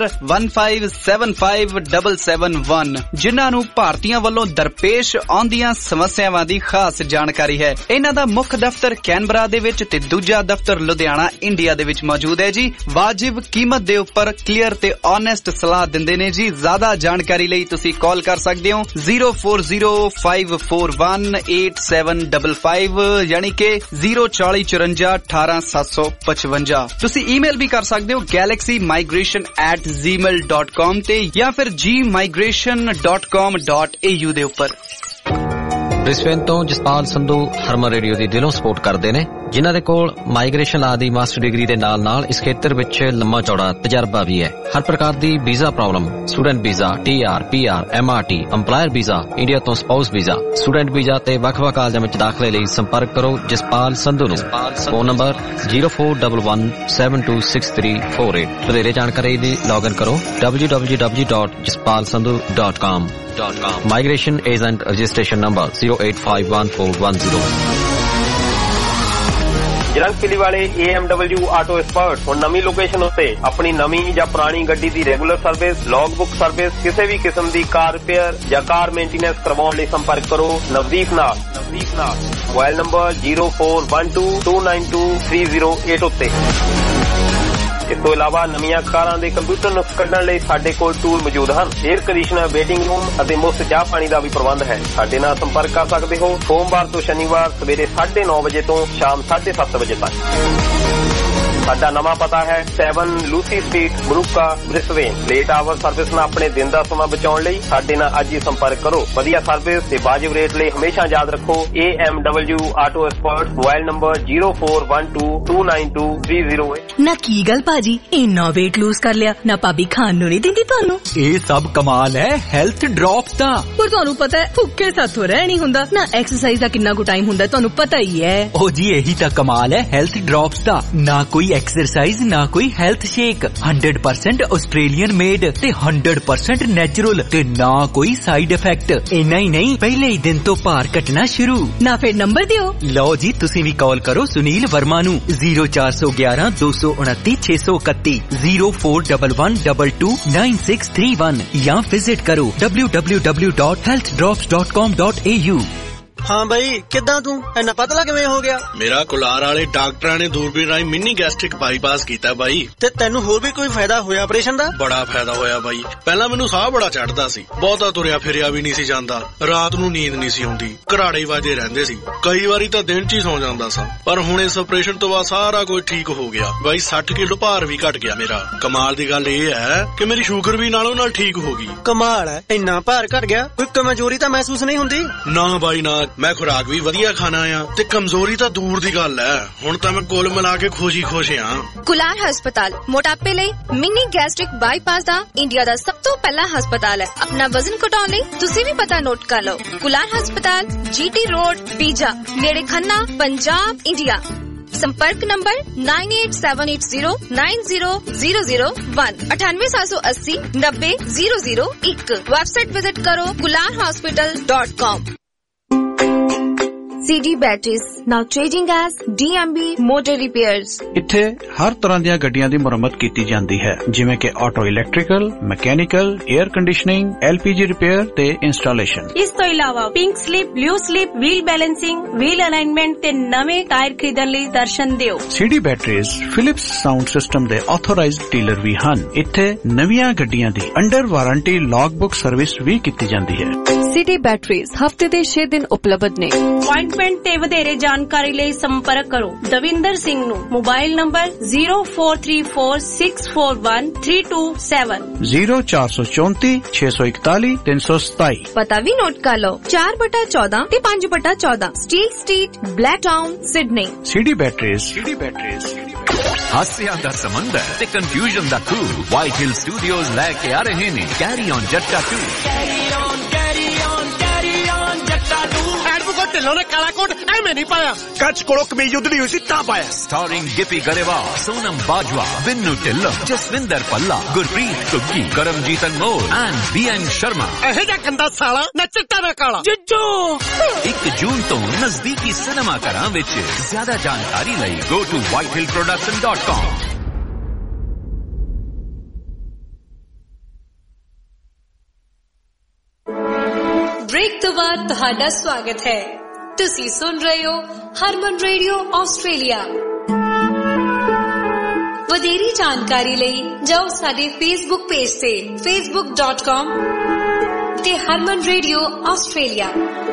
S21: 1575771, ਜਿਨ੍ਹਾਂ ਨੂੰ ਭਾਰਤੀਆਂ ਵੱਲੋਂ ਦਰਪੇਸ਼ ਆਉਂਦੀਆਂ ਸਮੱਸਿਆਵਾਂ ਦੀ ਖਾਸ ਜਾਣਕਾਰੀ ਹੈ। ਇਹਨਾਂ ਦਾ ਮੁੱਖ ਦਫ਼ਤਰ ਕੈਨਬਰਾ ਦੇ ਵਿੱਚ ਤੇ ਦੂਜਾ ਦਫ਼ਤਰ ਲੁਧਿਆਣਾ ਇੰਡੀਆ ਦੇ ਵਿੱਚ ਮੌਜੂਦ ਹੈ ਜੀ। ਵਾਜਿਬ ਕੀਮਤ ਦੇ ਉੱਪਰ ਕਲੀਅਰ ਤੇ ਓਨੈਸਟ ਸਲਾਹ ਦਿੰਦੇ ਨੇ ਜੀ। ਜ਼ਿਆਦਾ ਜਾਣਕਾਰੀ ਲਈ ਤੁਸੀਂ ਕਾਲ ਕਰ ਸਕਦੇ ਹੋ 0405418755 ਯਾਨੀ ਕਿ 04054187755। ਤੁਸੀਂ ਈਮੇਲ ਵੀ ਕਰ ਸਕਦੇ ਹੋ galaxymigration@gmail.com ਤੇ ਜਾਂ ਫਿਰ gmigration.com.au ਦੇ ਉੱਪਰ।
S22: ਬ੍ਰਿਸਬੇਨ ਤੋਂ ਜਸਪਾਲ ਸੰਧੂ ਹਰਮਨ ਰੇਡੀਓ ਦੀ ਦਿਲੋਂ ਸਪੋਰਟ ਕਰਦੇ ਨੇ, ਜਿਨ੍ਹਾਂ ਦੇ ਕੋਲ ਮਾਈਗ੍ਰੇਸ਼ਨ ਲਾ ਦੀ ਮਾਸਟਰ ਡਿਗਰੀ ਦੇ ਨਾਲ ਇਸ ਖੇਤਰ ਵਿੱਚ ਲੰਮਾ ਚੌੜਾ ਤਜਰਬਾ ਵੀ ਹੈ। ਹਰ ਪ੍ਰਕਾਰ ਦੀ visa problem, student visa, TR, PR, MRT, EMPLOYER visa, India ਤੋਂ ਸਪਾਊਸ ਵੀਜ਼ਾ, ਸਟੂਡੈਂਟ ਵੀਜ਼ਾ ਤੇ ਵੱਖ-ਵੱਖ ਕਾਲਜਾਂ ਵਿੱਚ ਦਾਖਲੇ ਲਈ ਸੰਪਰਕ ਕਰੋ ਜਸਪਾਲ ਸੰਧੂ ਨੂੰ। Phone number 0411726348। ਵਧੇਰੇ ਜਾਣਕਾਰੀ ਲਈ ਲੌਗਇਨ ਕਰੋ www.jaspalsandhu.com। Migration Agent Registration Number 0851410।
S23: ਜਰੰਗਪਿਲੀ ਵਾਲੇ AMW ਆਟੋ ਐਕਸਪਰਟ ਹੁਣ ਨਵੀਂ ਲੋਕੇਸ਼ਨ ਉੱਤੇ ਆਪਣੀ ਨਵੀਂ ਜਾਂ ਪੁਰਾਣੀ ਗੱਡੀ ਦੀ regular service, log book service, ਕਿਸੇ ਵੀ ਕਿਸਮ ਦੀ ਕਾਰ ਰਿਪੇਅਰ ਜਾਂ ਕਾਰ ਮੇਨਟੇਨੈਂਸ ਕਰਵਾਉਣ ਲਈ ਸੰਪਰਕ ਕਰੋ ਨਵਦੀਪ ਨਾਲ। ਮੋਬਾਈਲ ਨੰਬਰ 0412292308 ਉੱਤੇ। ਇਸ ਤੋਂ ਇਲਾਵਾ ਨਵੀਆਂ ਕਾਰਾਂ ਦੇ ਕੰਪਿਊਟਰ ਨੁਕਸ ਕੱਢਣ ਲਈ ਸਾਡੇ ਕੋਲ ਟੂਲ ਮੌਜੂਦ ਹਨ। 에ਅਰ ਕੰਡੀਸ਼ਨਰ, ਵੇਟਿੰਗ ਰੂਮ ਅਤੇ ਮੁਫਤ ਚਾਹ ਪਾਣੀ ਦਾ ਵੀ ਪ੍ਰਬੰਧ ਹੈ। ਸਾਡੇ ਨਾਲ ਸੰਪਰਕ ਕਰ ਸਕਦੇ ਹੋ ਸੋਮਵਾਰ ਤੋਂ ਸ਼ਨੀਵਾਰ ਸਵੇਰੇ 9:30 ਵਜੇ ਤੋਂ ਸ਼ਾਮ 7:30 ਵਜੇ ਤੱਕ। ਸਾਡਾ ਨਵਾਂ ਪਤਾ ਹੈ 7 ਲੂਸੀ ਸਟਰੀਟ, ਬਰੂਕਾ, ਬ੍ਰਿਸਬੇਨ। ਲੇਟ ਆਵਰ ਸਰਵਿਸ ਨਾਲ ਆਪਣੇ ਦਿਨ ਦਾ ਸਮਾਂ ਬਚਾਉਣ ਲਈ ਸਾਡੇ ਨਾਲ ਅੱਜ ਹੀ ਸੰਪਰਕ ਕਰੋ। ਵਧੀਆ ਸਰਵਿਸ ਤੇ ਵਾਜਿਬ ਰੇਟ ਲਈ ਹਮੇਸ਼ਾ ਯਾਦ ਰੱਖੋ AMW auto expert. Mobile number 0412292308।
S16: ਨਾ ਕੀ ਗੱਲ ਭਾਜੀ, ਇੰਨਾ weight lose ਕਰ ਲਿਆ ਨਾ ਭਾਬੀ ਖਾਣ ਨੂੰ ਨਹੀਂ ਦਿੰਦੀ ਤੁਹਾਨੂੰ?
S17: ਇਹ ਸਭ ਕਮਾਲ ਹੈ ਹੈਲਥ ਡ੍ਰੌਪਸ ਦਾ।
S16: ਪਰ ਤੁਹਾਨੂੰ ਪਤਾ ਹੈ ਭੁੱਖੇ ਸਾਥੋਂ ਰਹਿ ਨਹੀਂ ਹੁੰਦਾ ਨਾ। ਐਕਸਰਸਾਈਜ਼ ਦਾ ਕਿੰਨਾ ਕੁ ਟਾਈਮ ਹੁੰਦਾ ਤੁਹਾਨੂੰ ਪਤਾ ਹੀ ਹੈ।
S17: ਉਹ ਜੀ ਇਹੀ ਤਾਂ ਕਮਾਲ ਹੈ ਹੈਲਥ ਡ੍ਰੌਪਸ ਦਾ। ਨਾ ਕੋਈ ਐਕਸਰਸਾਈਜ਼ ਨਾ ਕੋਈ ਹੈਲਥ ਸ਼ੇਕ, 100% ਆਸਟ੍ਰੇਲੀਅਨ ਮੇਡ ਤੇ 100% ਨੈਚੁਰਲ ਤੇ ਨਾ ਕੋਈ ਸਾਈਡ ਇਫੈਕਟ। ਇੰਨਾ ਹੀ ਨਹੀਂ, ਪਹਿਲੇ ਹੀ ਦਿਨ ਤੋਂ ਭਾਰ ਘਟਣਾ ਸ਼ੁਰੂ।
S16: ਨਾ ਫਿਰ ਨੰਬਰ ਦਿਓ।
S17: ਲਓ ਜੀ ਤੁਸੀਂ ਵੀ ਕਾਲ ਕਰੋ ਸੁਨੀਲ ਵਰਮਾ ਨੂੰ 0411-229-631 0411229631 ਜਾਂ ਵਿਜ਼ਿਟ ਕਰੋ www.healthdrops.com.au।
S4: हाँ भाई किदा तू इन्ना पतला किवें हो गया?
S10: मेरा कुलार वाले डॉक्टरां ने दूरबीन राही मिनी गैस्ट्रिक बाईपास कीता भाई।
S4: ते तैनू होर भी कोई फायदा होया ऑपरेशन दा?
S10: बड़ा फायदा होया भाई। पहला मैनू साह बड़ा चढ़दा सी, बहुता तुरिया फिरिया भी नहीं सी जांदा, रात नू नींद नहीं सी आउंदी, घराड़े वाजे रहंदे सी, कई वारी तां दिन च ही सौ जांदा सा। पर हुण इस ऑपरेशन तो बाद सारा कुछ ठीक हो गया भाई। 60 किलो भार भी घट गया मेरा। कमाल दी गल इह है कि मेरी शुगर भी नालों नाल ठीक हो गई।
S4: कमाल है, इन्ना भार घट गया, कोई कमजोरी तां महसूस नहीं हुंदी?
S10: ना भाई ना, मैं खुराक भी ਵਧੀਆ ਖਾਣਾ ਆ ਤੇ ਕਮਜ਼ੋਰੀ ਤਾਂ ਦੂਰ ਦੀ ਗੱਲ ਹੈ। ਹੁਣ ਤਾਂ ਮੈਂ ਕੁੱਲ ਮਿਲਾ ਕੇ ਖੁਸ਼ੀ ਹਾਂ।
S7: ਕੁਲਾਰ ਹਸਪਤਾਲ ਮੋਟਾਪੇ ਲਈ ਮਿਨੀ ਗੈਸਟ੍ਰਿਕ ਬਾਈਪਾਸ ਦਾ ਇੰਡੀਆ ਦਾ ਸਭ ਤੋਂ ਪਹਿਲਾ ਹਸਪਤਾਲ ਹੈ। ਆਪਣਾ ਵਜ਼ਨ ਘਟਾਉਣ ਲਈ ਤੁਸੀਂ ਵੀ ਪਤਾ ਨੋਟ ਕਰ ਲਓ। ਕੁਲਾਰ ਹਸਪਤਾਲ GT ਰੋਡ ਪੀਜਾ ਨੇੜੇ ਖੰਨਾ ਪੰਜਾਬ ਇੰਡੀਆ। संपर्क नंबर 9878090001 9878090001। वेबसाइट विजिट करो kularhospital.com। CD Batteries now changing as DMB Motor Repairs।
S6: ਇੱਥੇ ਹਰ ਤਰ੍ਹਾਂ ਦੀਆਂ ਗੱਡੀਆਂ ਦੀ ਮੁਰੰਮਤ ਕੀਤੀ ਜਾਂਦੀ ਹੈ, ਜਿਵੇਂ ਕਿ auto electrical, mechanical, air conditioning, LPG repair ਤੇ ਇੰਸਟਾਲੇਸ਼ਨ।
S8: ਇਸ ਤੋਂ ਇਲਾਵਾ pink slip, blue slip, wheel balancing, wheel alignment ਤੇ ਨਵੇਂ ਟਾਇਰ ਖਰੀਦਣ ਲਈ ਦਰਸ਼ਨ ਦਿਓ। CD Batteries Philips sound system ਦੇ ਆਥੋਰਾਈਜ਼ਡ ਡੀਲਰ ਵੀ ਹਨ। ਇੱਥੇ ਨਵੀਆਂ ਗੱਡੀਆਂ ਦੀ ਅੰਡਰ ਵਾਰੰਟੀ ਲੌਗਬੁੱਕ ਸਰਵਿਸ ਵੀ ਕੀਤੀ ਜਾਂਦੀ ਹੈ।
S12: CD Batteries ਹਫਤੇ ਦੇ 6 ਦਿਨ ਉਪਲਬਧ ਨੇ।
S8: अपॉइंटमेंट ते वधेरे जानकारी ਲਈ संपर्क करो दविंदर सिंह ਨੂੰ। Mobile number 0434641327
S6: 0434 641 327।
S7: पता भी नोट कर लो 4/14 ਤੇ 5/14 steel street Blacktown Sydney.
S6: CD Batteries।
S14: ਹਾਸਿਆਂ ਦਾ ਸਮੁੰਦਰ ਤੇ ਕਨਫਿਊਜ਼ਨ ਦਾ ਖੂ ਵਾਈਟ ਹਿਲ ਸਟੂਡੀਓਜ਼ ਲੈ ਕੇ ਆ ਰਹੇ ਨੇ ਕੈਰੀ ਔਨ ਜੱਟਾ 2।
S15: ਢਿੱਲੋਂ ਨੇ ਕਾਲਾ ਕੋਟ ਐਵੇਂ ਨਹੀਂ ਪਾਇਆ, ਕੱਚ ਕੋਲੋਂ ਕਮੀਜ਼ ਉਧੜੀ ਹੋਈ ਸੀ ਤਾਂ ਪਾਇਆ।
S14: ਸਟਾਰਿੰਗ ਗਿੱਪੀ ਗਰੇਵਾਲ, ਸੋਨਮ ਬਾਜਵਾ, ਬਿੰਨੂ ਢਿੱਲੋਂ, ਜਸਵਿੰਦਰ ਪੱਲਾ, ਗੁਰਪ੍ਰੀਤ ਤੁੱਗੀ, ਕਰਮਜੀਤ ਅਨਮੋਲ ਐਂਡ BN ਸ਼ਰਮਾ।
S15: ਇਹੋ ਜਿਹਾ ਗੰਦਾ ਸਾਲਾ ਨਾ ਚਿੱਟਾ ਨਾ ਕਾਲਾ। ਜਿੱਜੂ
S14: 1 ਜੂਨ ਤੋਂ ਨਜ਼ਦੀਕੀ ਸਿਨੇਮਾ ਘਰਾਂ ਵਿੱਚ। ਜ਼ਿਆਦਾ ਜਾਣਕਾਰੀ ਲਈ go to whitehillproduction.com।
S19: ब्रेक तो बाद ਤੁਹਾਡਾ ਸਵਾਗਤ ਹੈ। ਤੁਸੀਂ ਸੁਣ ਰਹੇ ਹੋ ਹਰਮਨ ਰੇਡੀਓ ਆਸਟ੍ਰੇਲੀਆ। ਵਧੇਰੀ ਜਾਣਕਾਰੀ ਲਈ ਜਾਓ ਸਾਡੇ ਫੇਸਬੁੱਕ ਪੇਜ ਤੇ facebook.com ਤੇ ਹਰਮਨ ਰੇਡੀਓ ਆਸਟ੍ਰੇਲੀਆ।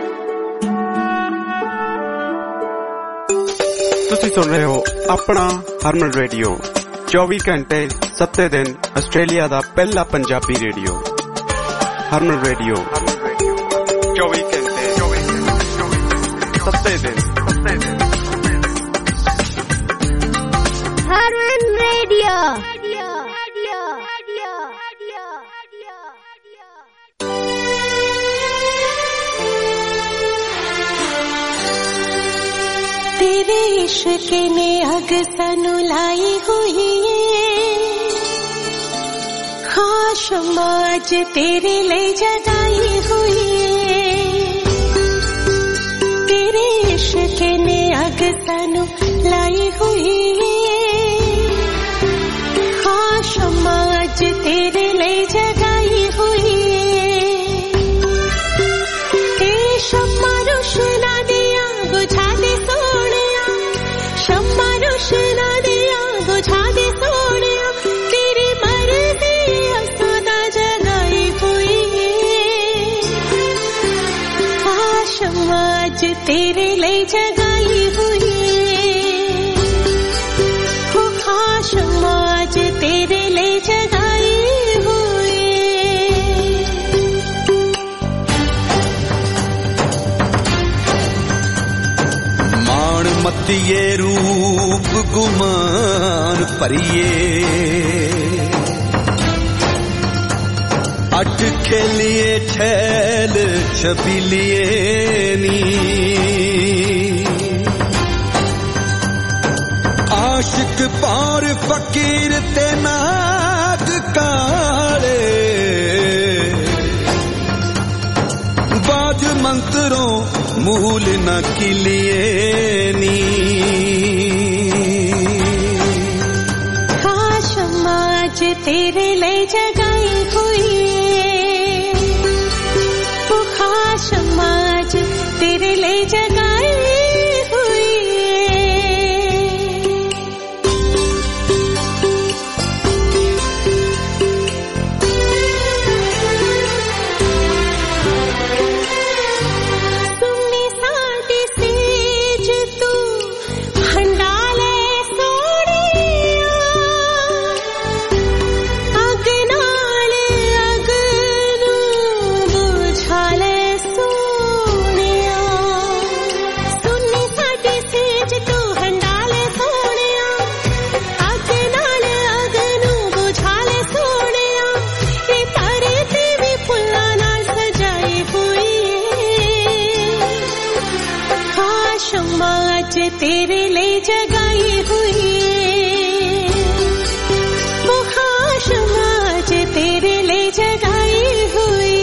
S1: ਤੁਸੀਂ ਸੁਣ ਰਹੇ ਹੋ ਆਪਣਾ ਹਰਮਨ ਰੇਡੀਓ 24 ਘੰਟੇ 7 ਦਿਨ ਆਸਟ੍ਰੇਲੀਆ ਦਾ ਪਹਿਲਾ ਪੰਜਾਬੀ ਰੇਡੀਓ। ਹਰਮਨ ਰੇਡੀਓ 24 ਘੰਟੇ 7 ਦਿਨ।
S24: ਹਰਮਨ ਰੇਡੀਓ।
S9: तेरे इश्क ने अग सानू लाई हुई खाश माज तेरे ले जगाई हुई। तेरे इश्क ने अग सानू लाई हुई खाश माज तेरे ले जगाई हुई। शम्मा रोशना दिया बुझा दे सोनिया, शम्मा रोशना दिया बुझा दे सोनिया। तेरी मर्जी असदा जगाई हुई खाश माज तेरे ले जगाई हुई खाश माज तेरे ले जगाई हुई।
S2: मतिये रूप गुमान परिये अट खेलिए छैल छबिलिए नी आशिक पार फकीर ते नाग काले बाज मंत्रों मूल न किलिए नी
S9: खाश माज तेरे ले जगाई हुई खाश माज तेरे ले आज तेरे लिए जगाई हुई वो खास आज तेरे लिए जगाई हुई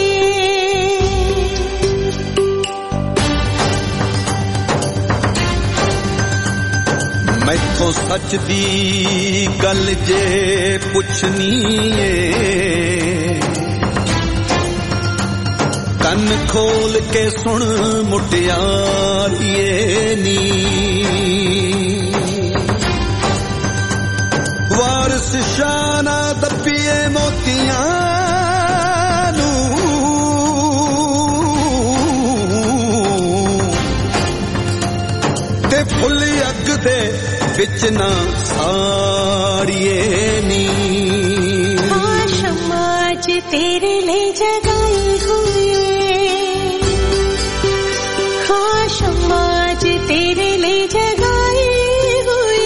S2: मैथों सच दी गल जे पुछनी है कन खोल के सुन मुटियारिए नी वारस शाना दबिए मोतियां नू ते फुल्ली अग दे विच ना साड़िए नी
S9: आज तेरे लिए जगाई हुई आज तेरे लिए जगाई हुई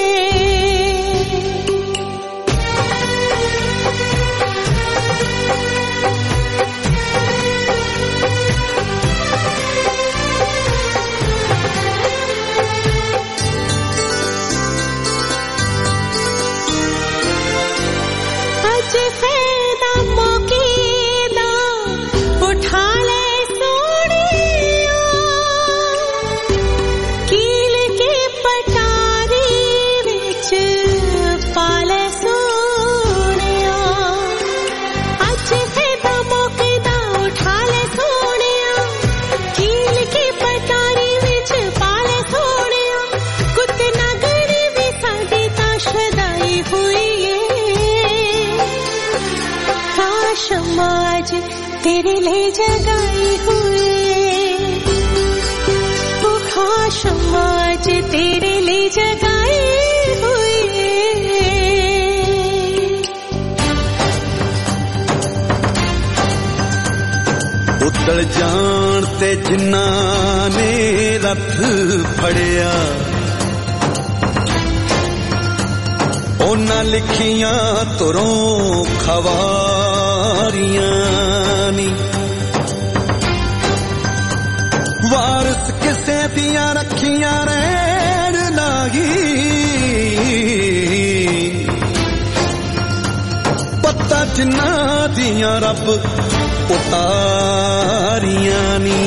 S9: आज फायदा मौके दा उठा ले आज तेरे लिए जगाई हुई वो खास आज तेरे लिए जगाई हुई
S2: उतल जान ते जिन्ना ने रथ फड़िया ओना लिखियां तुरों खवारियां नी वारस किसे दियां रखियां रहन नागी पत्ता जिन्ना दियां रब उतारियां नी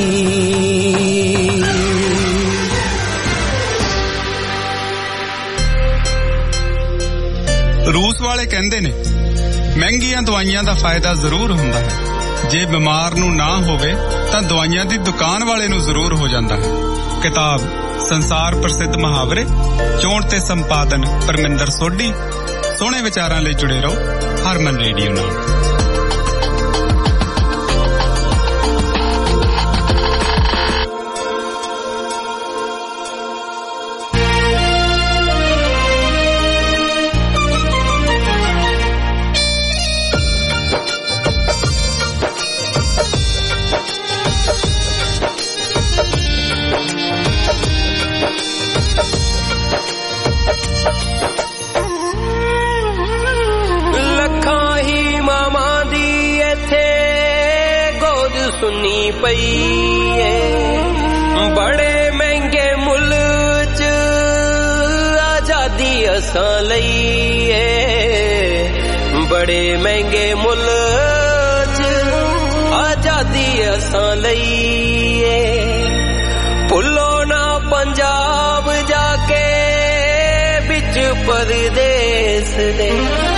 S1: रूस वाले कहंदे ने महंगियां दवाइयां दा फायदा जरूर हुंदा है जे बीमार नू ना होवे तां दवाइयां दी दुकान वाले नू जरूर हो जांदा है। किताब संसार प्रसिद्ध मुहावरे चोण ते संपादन परमिंदर सोढी। सोहणे विचारां लई जुड़े रहो हरमन रेडियो नाल।
S23: सुनी पई बड़े महंगे मुल्क च आजादी असां लई बड़े महंगे मुल्क च आजादी असां लई भुल्लो ना पंजाब जाके बिच परदेस दे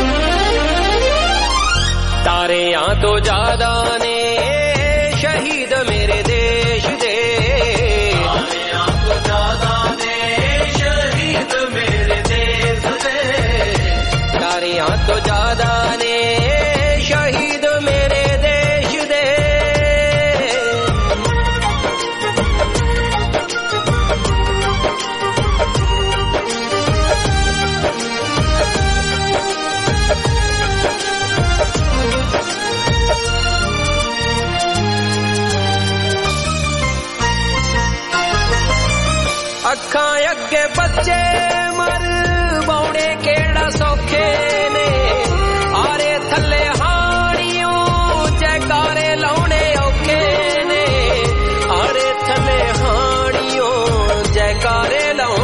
S23: तारियां तो ज्यादा ने शहीद मेरे देश दे शहीद मेरे देश दे तारियां तो ज्यादा ने शहीद मेरे देश दे अखां अगे बच्चे मर बौड़े केड़ा सौखे ने आरे थले हाड़ियों जयकारे लाउने औखे ने आरे थले हाड़ियों जयकारे लाउने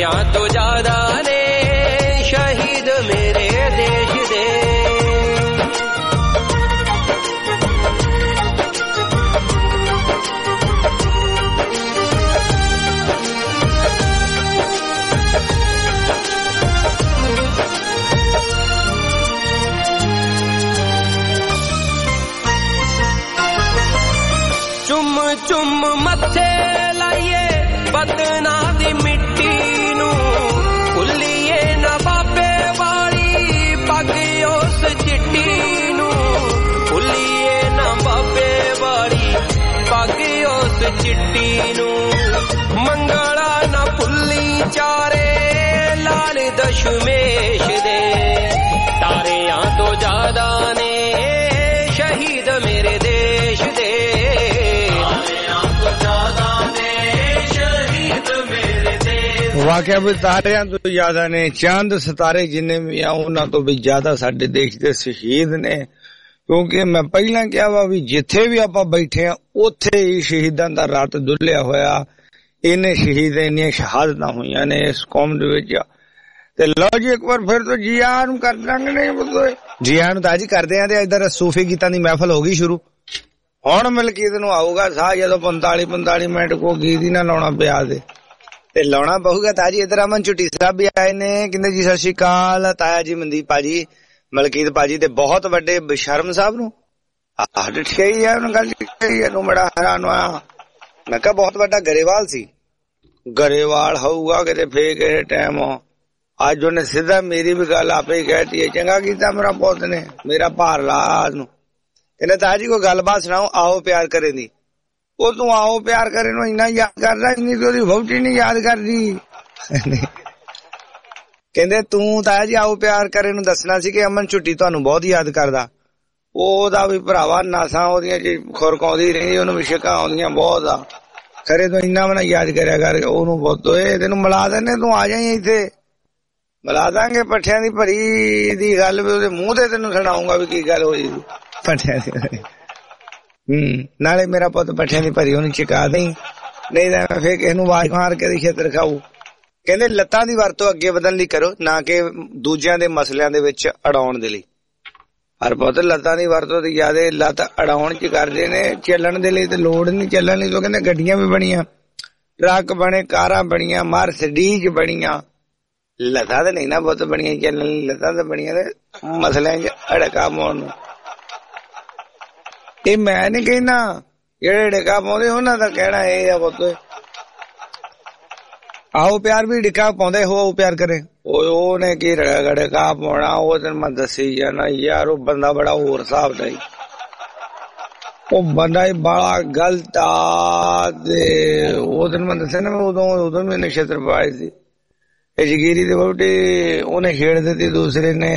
S3: ਸਾਰਿਆਂ ਤੋਂ ਜ਼ਿਆਦਾ ਨੇ ਸ਼ਹੀਦ ਮੇਰੇ ਦੇਸ਼ ਦੇ। ਚੁੰਮ ਚੁੰਮ ਮੱਥੇ ਲਾਈਏ ਬਦਨਾਂ ਦੀ ਮਿੱਟੀ ਨੂੰ, ਭੁੱਲੀਏ ਨਾ ਬਾਬੇ ਵਾਲੀ ਪੱਗ ਉਸ ਚਿੱਟੀ ਨੂੰ, ਭੁੱਲੀਏ ਨਾ ਬਾਬੇ ਵਾਲੀ ਪੱਗ ਉਸ ਚਿੱਟੀ ਨੂੰ। ਮੰਗਲਾ ਨਾ ਭੁੱਲੀ ਚਾਰੇ ਲਾਲ ਦਸ਼ਮੇਸ਼ ਦੇ, ਤਾਰਿਆਂ ਤੋਂ ਜ਼ਿਆਦਾ ਨੇ ਸ਼ਹੀਦ ਮੇਰੇ ਦੇਸ਼ ਦੇ।
S5: ਵਾਕਿਆ ਵੀ ਤਾਰਿਆਂ ਤੋਂ ਜ਼ਿਆਦਾ ਨੇ, ਚੰਦ ਸਿਤਾਰੇ ਜਿੰਨੇ ਵੀ ਆ ਉਹਨਾਂ ਤੋਂ ਵੀ ਜ਼ਿਆਦਾ ਸਾਡੇ ਦੇਸ਼ ਦੇ ਸ਼ਹੀਦ ਨੇ। ਕਿਉਂਕਿ ਮੈਂ ਪਹਿਲਾਂ ਕਿਹਾ ਵਾ ਵੀ ਜਿੱਥੇ ਵੀ ਆਪਾਂ ਬੈਠੇ ਆ ਉੱਥੇ ਹੀ ਸ਼ਹੀਦਾਂ ਦਾ ਰਾਤ ਡੁੱਲਿਆ ਹੋਇਆ। ਇੰਨੇ ਸ਼ਹੀਦ ਇੰਨੀਆਂ ਸ਼ਹਾਦਤਾਂ ਹੋਈਆਂ ਨੇ ਇਸ ਕੌਮ ਦੇ ਵਿੱਚ। ਤੇ ਲਓ ਜੀ ਇੱਕ ਵਾਰ ਫਿਰ ਤੋਂ ਜੀ ਆਇਆਂ ਨੂੰ ਕਰ ਦਾਂਗੇ। ਨਹੀਂ ਬੋਲੋ ਜੀ ਆਇਆਂ ਨੂੰ ਤਾਂ ਅੱਜ ਕਰਦੇ ਆ। ਤੇ ਇੱਧਰ ਸੂਫੀ ਗੀਤਾਂ ਦੀ ਮਹਿਫਲ ਹੋ ਗਈ ਸ਼ੁਰੂ। ਹੁਣ ਮਲਕੀਤ ਨੂੰ ਆਊਗਾ ਸਾਹ ਜਦੋਂ 45 ਮਿੰਟ ਕੋ ਗੀਤ ਹੀ ਨਾ ਲਾਉਣਾ ਪਿਆ ਤੇ ਲਾਉਣਾ ਪਊਗਾ। ਤਾਜੀ ਇੱਧਰ ਅਮਨ ਝੁੱਟੀ ਸਾਹਿਬ ਵੀ ਆਏ ਨੇ, ਕਹਿੰਦੇ ਜੀ ਸਤਿ ਸ਼੍ਰੀ ਅਕਾਲ ਤਾਇਆ ਜੀ, ਮਨਦੀਪ ਭਾਜੀ, ਮਲਕੀਤ ਭਾਜੀ ਤੇ ਬਹੁਤ ਵੱਡੇ ਬਸ਼ਰਮ ਸਾਹਿਬ ਨੂੰ ਠੀਕ ਹੀ ਹੈ। ਉਹਨੂੰ ਗੱਲ ਨੂੰ ਬੜਾ ਹੈਰਾਨ ਹੋਇਆ। ਮੈਂ ਕਿਹਾ ਬਹੁਤ ਵੱਡਾ ਗਰੇਵਾਲ ਸੀ, ਗਰੇਵਾਲ ਹੋਊਗਾ ਕਿਤੇ ਫੇਰ ਕਿਸੇ ਟਾਈਮ। ਅੱਜ ਉਹਨੇ ਸਿੱਧਾ ਮੇਰੀ ਵੀ ਗੱਲ ਆਪੇ ਹੀ ਕਹਿਤੀ ਹੈ। ਚੰਗਾ ਕੀਤਾ ਮੇਰਾ ਪੁੱਤ ਨੇ, ਮੇਰਾ ਭਾਰ ਲਾ ਨੂੰ। ਕਹਿੰਦੇ ਤਾਜੀ ਕੋਈ ਗੱਲਬਾਤ ਸੁਣਾਓ, ਆਓ ਪਿਆਰ ਕਰੇ ਦੀ। ਉਹ ਤੂੰ ਆਓ ਪਿਆਰ ਕਰੇ ਨੂੰ ਇੰਨਾ ਯਾਦ ਕਰਦਾ, ਇੰਨੀ ਤੇ ਉਹਦੀ ਵਹੁਟੀ ਨੀ ਯਾਦ ਕਰਦੀ। ਕਹਿੰਦੇ ਤੂੰ ਤਾਇਆ ਜੀ ਆਓ ਪਿਆਰ ਕਰੇ ਨੂੰ ਦੱਸਣਾ ਸੀ ਕਿ ਅਮਨ ਝੁੱਟੀ ਤੁਹਾਨੂੰ ਬਹੁਤ ਯਾਦ ਕਰਦਾ। ਉਹਦਾ ਵੀ ਭਰਾਵਾ ਨਾਸਾਂ ਉਹਦੀਆਂ ਖੁਰਕ ਆਉਂਦੀ ਰਹਿੰਦੀ, ਉਹਨੂੰ ਵੀ ਛਿੱਕਾਂ ਆਉਂਦੀਆਂ ਬਹੁਤ ਆ। ਖਰੇ ਤੂੰ ਇੰਨਾ ਵੀ ਨਾ ਯਾਦ ਕਰਿਆ ਕਰ ਉਹਨੂੰ। ਬਹੁਤ ਓਏ ਤੈਨੂੰ ਮਿਲਾ ਦਿੰਦੇ, ਤੂੰ ਆ ਜਾਈ ਇੱਥੇ ਮਿਲਾ ਦਾਂਗੇ। ਪੱਠਿਆਂ ਦੀ ਭਰੀ ਦੀ ਗੱਲ ਵੀ ਉਹਦੇ ਮੂੰਹ ਤੇ ਤੈਨੂੰ ਸੁਣਾਉਂਗਾ ਵੀ ਕੀ ਗੱਲ ਹੋਈ ਪੱਠਿਆਂ ਦੀ। ਨਾਲੇ ਮੇਰਾ ਪੁੱਤ ਪੱਠਿਆਂ ਦੀ ਭਰੀ ਉਹਨੂੰ ਚਿਕਾ ਦੇਈ, ਨਹੀਂ ਤਾਂ ਫੇਰ ਕਿਸੇ ਨੂੰ ਆਵਾਜ਼ ਮਾਰ ਕੇ ਦੀ ਖੇਤਰ ਖਾਊ। ਕਹਿੰਦੇ ਲੱਤਾਂ ਦੀ ਵਰਤੋਂ ਅੱਗੇ ਵਧਣ ਲਈ ਕਰੋ, ਨਾ ਕਿ ਦੂਜਿਆਂ ਦੇ ਮਸਲਿਆਂ ਦੇ ਵਿੱਚ ਅੜਾਉਣ ਦੇ ਲਈ। ਹਰ ਪੁੱਤ ਲੱਤਾਂ ਦੀ ਵਰਤੋਂ ਦੀ ਜ਼ਿਆਦਾ ਲੱਤ ਅੜਾਉਣ ਚ ਕਰਦੇ ਨੇ, ਚੱਲਣ ਦੇ ਲਈ ਤੇ ਲੋੜ ਨਹੀਂ। ਚੱਲਣ ਲਈ ਤਾਂ ਕਹਿੰਦੇ ਗੱਡੀਆਂ ਵੀ ਬਣੀਆਂ, ਟਰੱਕ ਬਣੇ, ਕਾਰਾਂ ਬਣੀਆਂ, ਮਰਸਡੀਜ਼ ਬਣੀਆਂ, ਲੱਤਾਂ ਤਾਂ ਨਹੀਂ ਨਾ ਪੁੱਤ ਬਣੀਆਂ ਚੱਲਣ ਲਈ। ਲੱਤਾਂ ਤਾਂ ਬਣੀਆਂ ਤੇ ਮਸਲਿਆਂ ਚ ਅੜਕਾ ਪਾਉਣ ਨੂੰ। ਇਹ ਮੈਂ ਨੀ ਕਹਿਣਾ, ਜਿਹੜੇ ਡਿੱਕਾ ਪਾਉਂਦੇ ਉਹਨਾਂ ਦਾ ਕਹਿਣਾ ਇਹ ਆ ਪੁੱਤ। ਆਓ ਪਿਆਰ ਵੀ ਡਿੱਕਾ ਪਾਉਂਦੇ ਹੋ ਪਿਆਰ ਕਰੇ। ਉਹਨੇ ਕੀ ਡਿੱਕਾ ਪਾਉਣਾ, ਉਹ ਤੈਨੂੰ ਮੈਂ ਦੱਸੀ ਜਾਣਾ ਯਾਰ। ਉਹ ਬੰਦਾ ਬੜਾ ਹੋਰ ਹਿਸਾਬ ਦਾ ਹੀ, ਉਹ ਬੰਦਾ ਹੀ ਬੜਾ ਗਲਤ ਆ। ਤੇ ਉਹ ਤੈਨੂੰ ਮੈਂ ਦੱਸਿਆ ਨਾ, ਉਦੋਂ ਵੀ ਨਛੱਤਰ ਪਾਏ ਸੀ। ਇਹ ਜਗੀਰੀ ਦੇ ਵਹੁਟੀ ਉਹਨੇ ਛੇੜ ਦਿੱਤੀ, ਦੂਸਰੇ ਨੇ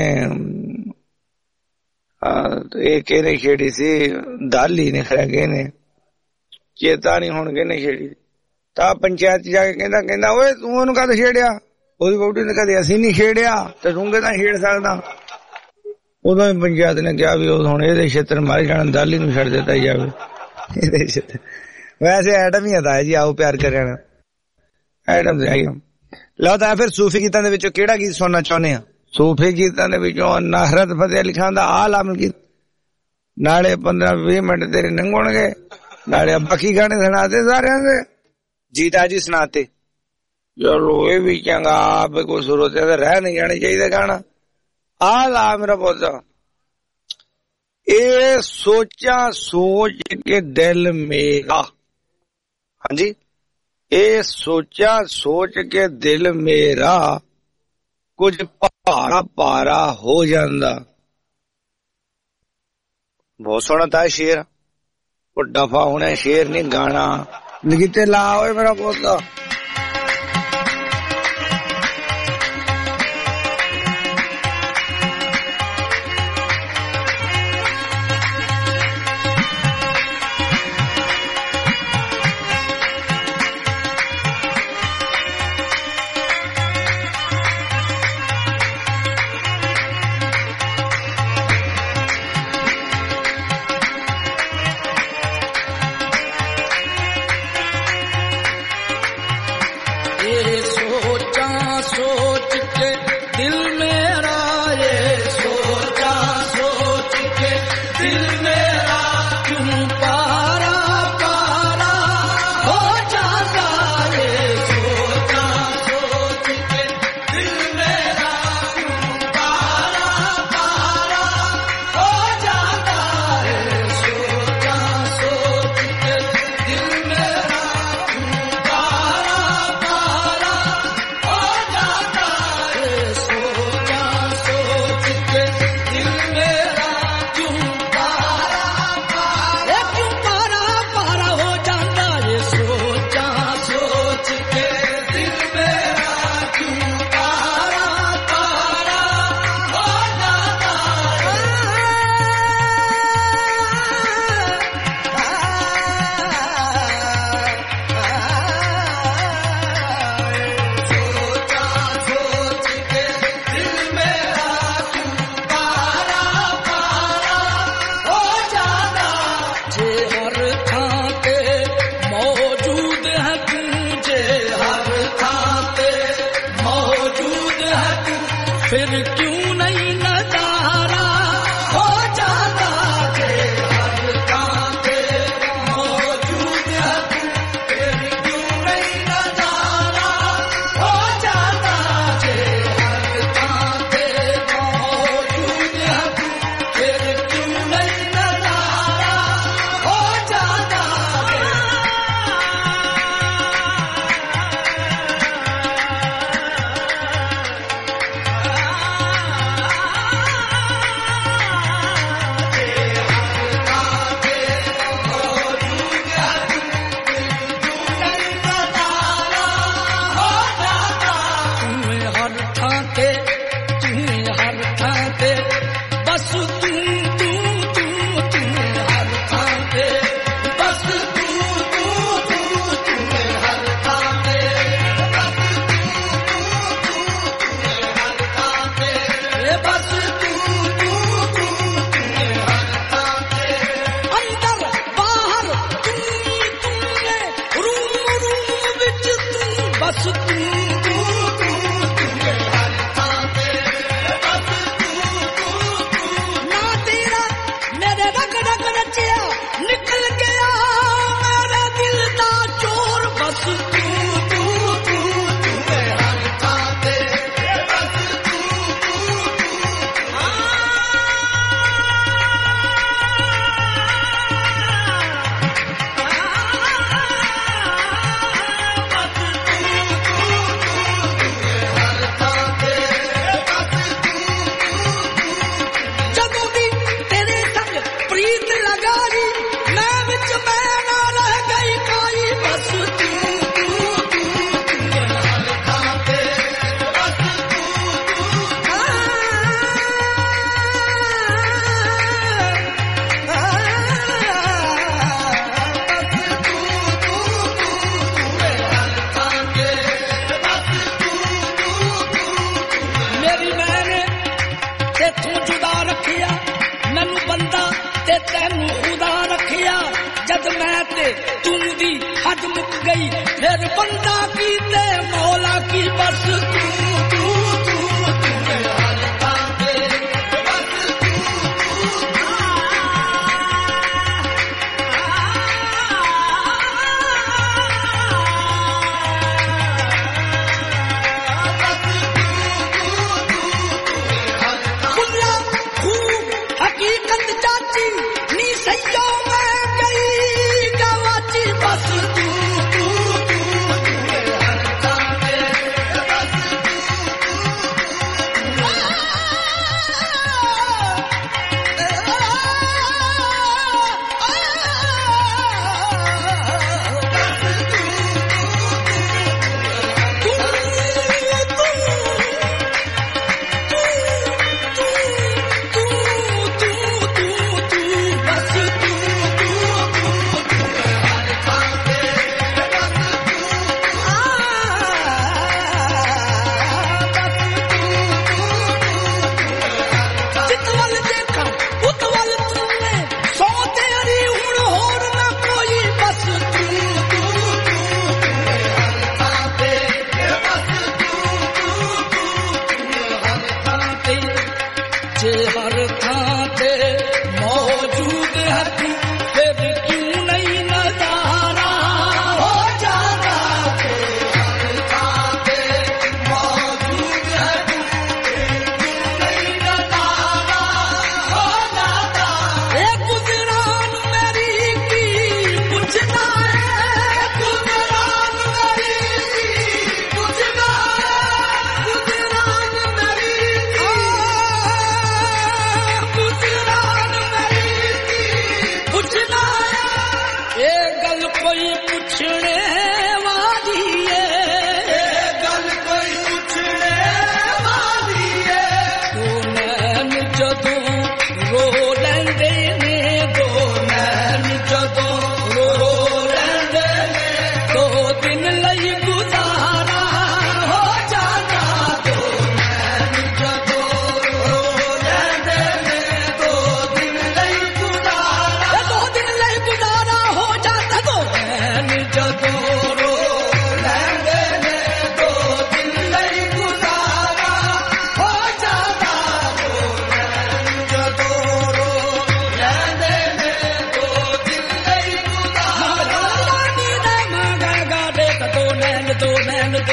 S5: ਇਹ ਕਿਹਨੇ ਛੇੜੀ ਸੀ, ਦਾਲੀ ਨੇ ਖਰਾ ਗਏ ਨੇ, ਚੇਤਾ ਨੀ ਹੁਣ ਕਿਹਨੇ ਛੇੜੀ। ਤਾਂ ਪੰਚਾਇਤ ਜਾ ਕੇ ਕਹਿੰਦਾ ਓਏ ਤੂੰ ਉਹਨੂੰ ਕਦ ਛੇੜਿਆ? ਉਹਦੀ ਵਹੁਟੀ ਨੇ ਕਦੇ ਅਸੀਂ ਨੀ ਛੇੜਿਆ ਤੇ ਤੂੰ ਕਿਦਾਂ ਛੇੜ ਸਕਦਾ? ਉਦੋਂ ਹੀ ਪੰਚਾਇਤ ਨੇ ਕਿਹਾ ਵੀ ਉਹ ਹੁਣ ਇਹਦੇ ਛੇਤਰ ਮਾਰੇ ਜਾਣ, ਦਾਲੀ ਨੂੰ ਛੱਡ ਦਿੱਤਾ ਜਾਵੇ ਇਹਦੇ ਛੇਤਰ। ਵੈਸੇ ਐਟਮ ਹੀ ਆਦਾ ਜੀ, ਆਓ ਪਿਆਰ ਕਰਿਆ ਐਟਮ ਦੇ ਆਈ। ਲਓ ਤਾਂ ਫਿਰ ਸੂਫੀ ਗੀਤਾਂ ਦੇ ਵਿੱਚੋਂ ਕਿਹੜਾ ਗੀਤ ਸੁਣਨਾ ਚਾਹੁੰਦੇ ਆ? ਸੂਫੀ ਗੀਤਾਂ ਦੇ ਵਿੱਚੋਂ ਨਹਰਤ ਫਤਿਹ ਅਲੀ ਖਾਨ ਦਾ ਆਲਮ ਗੀਤ। ਨਾਲੇ 15-20 ਮਿੰਟ ਤੇਰੇ ਲੰਘਣਗੇ, ਨਾਲੇ ਬਾਕੀ ਗਾਣੇ ਸੁਣਾਤੇ ਸਾਰਿਆਂ ਦੇ। ਜੀਤਾ ਜੀ ਸੁਣਾਤੇ, ਚਲੋ ਇਹ ਵੀ ਚੰਗਾ। ਆਪ ਕੋਈ ਸੁਰਤ ਰਹਿ ਨਹੀਂ ਜਾਣੀ ਚਾਹੀਦਾ ਗਾਣਾ। ਆ ਲਾ ਮੇਰਾ ਪੁੱਤ, ਇਹ ਸੋਚਾਂ ਸੋਚ ਕੇ ਦਿਲ ਮੇਰਾ, ਹਾਂਜੀ, ਇਹ ਸੋਚਾਂ ਸੋਚ ਕੇ ਦਿਲ ਮੇਰਾ ਕੁਝ ਭਾਰਾ ਭਾਰਾ ਹੋ ਜਾਂਦਾ। ਬਹੁਤ ਸੋਹਣਾ ਤਾਂ ਸ਼ੇਰ, ਉਹ ਦਫਾ ਹੋਣਾ ਸ਼ੇਰ ਨਹੀਂ ਗਾਣਾ। ਲਿਖਤੇ ਲਾ ਓਏ ਮੇਰਾ ਪੁੱਤ।
S2: फिर क्यों नहीं नजारा हो जाता है हर काम पे मौजूद है फिर क्यों नहीं नजारा हो जाता है हर काम पे मौजूद है फिर क्यों नहीं नजारा हो जाता है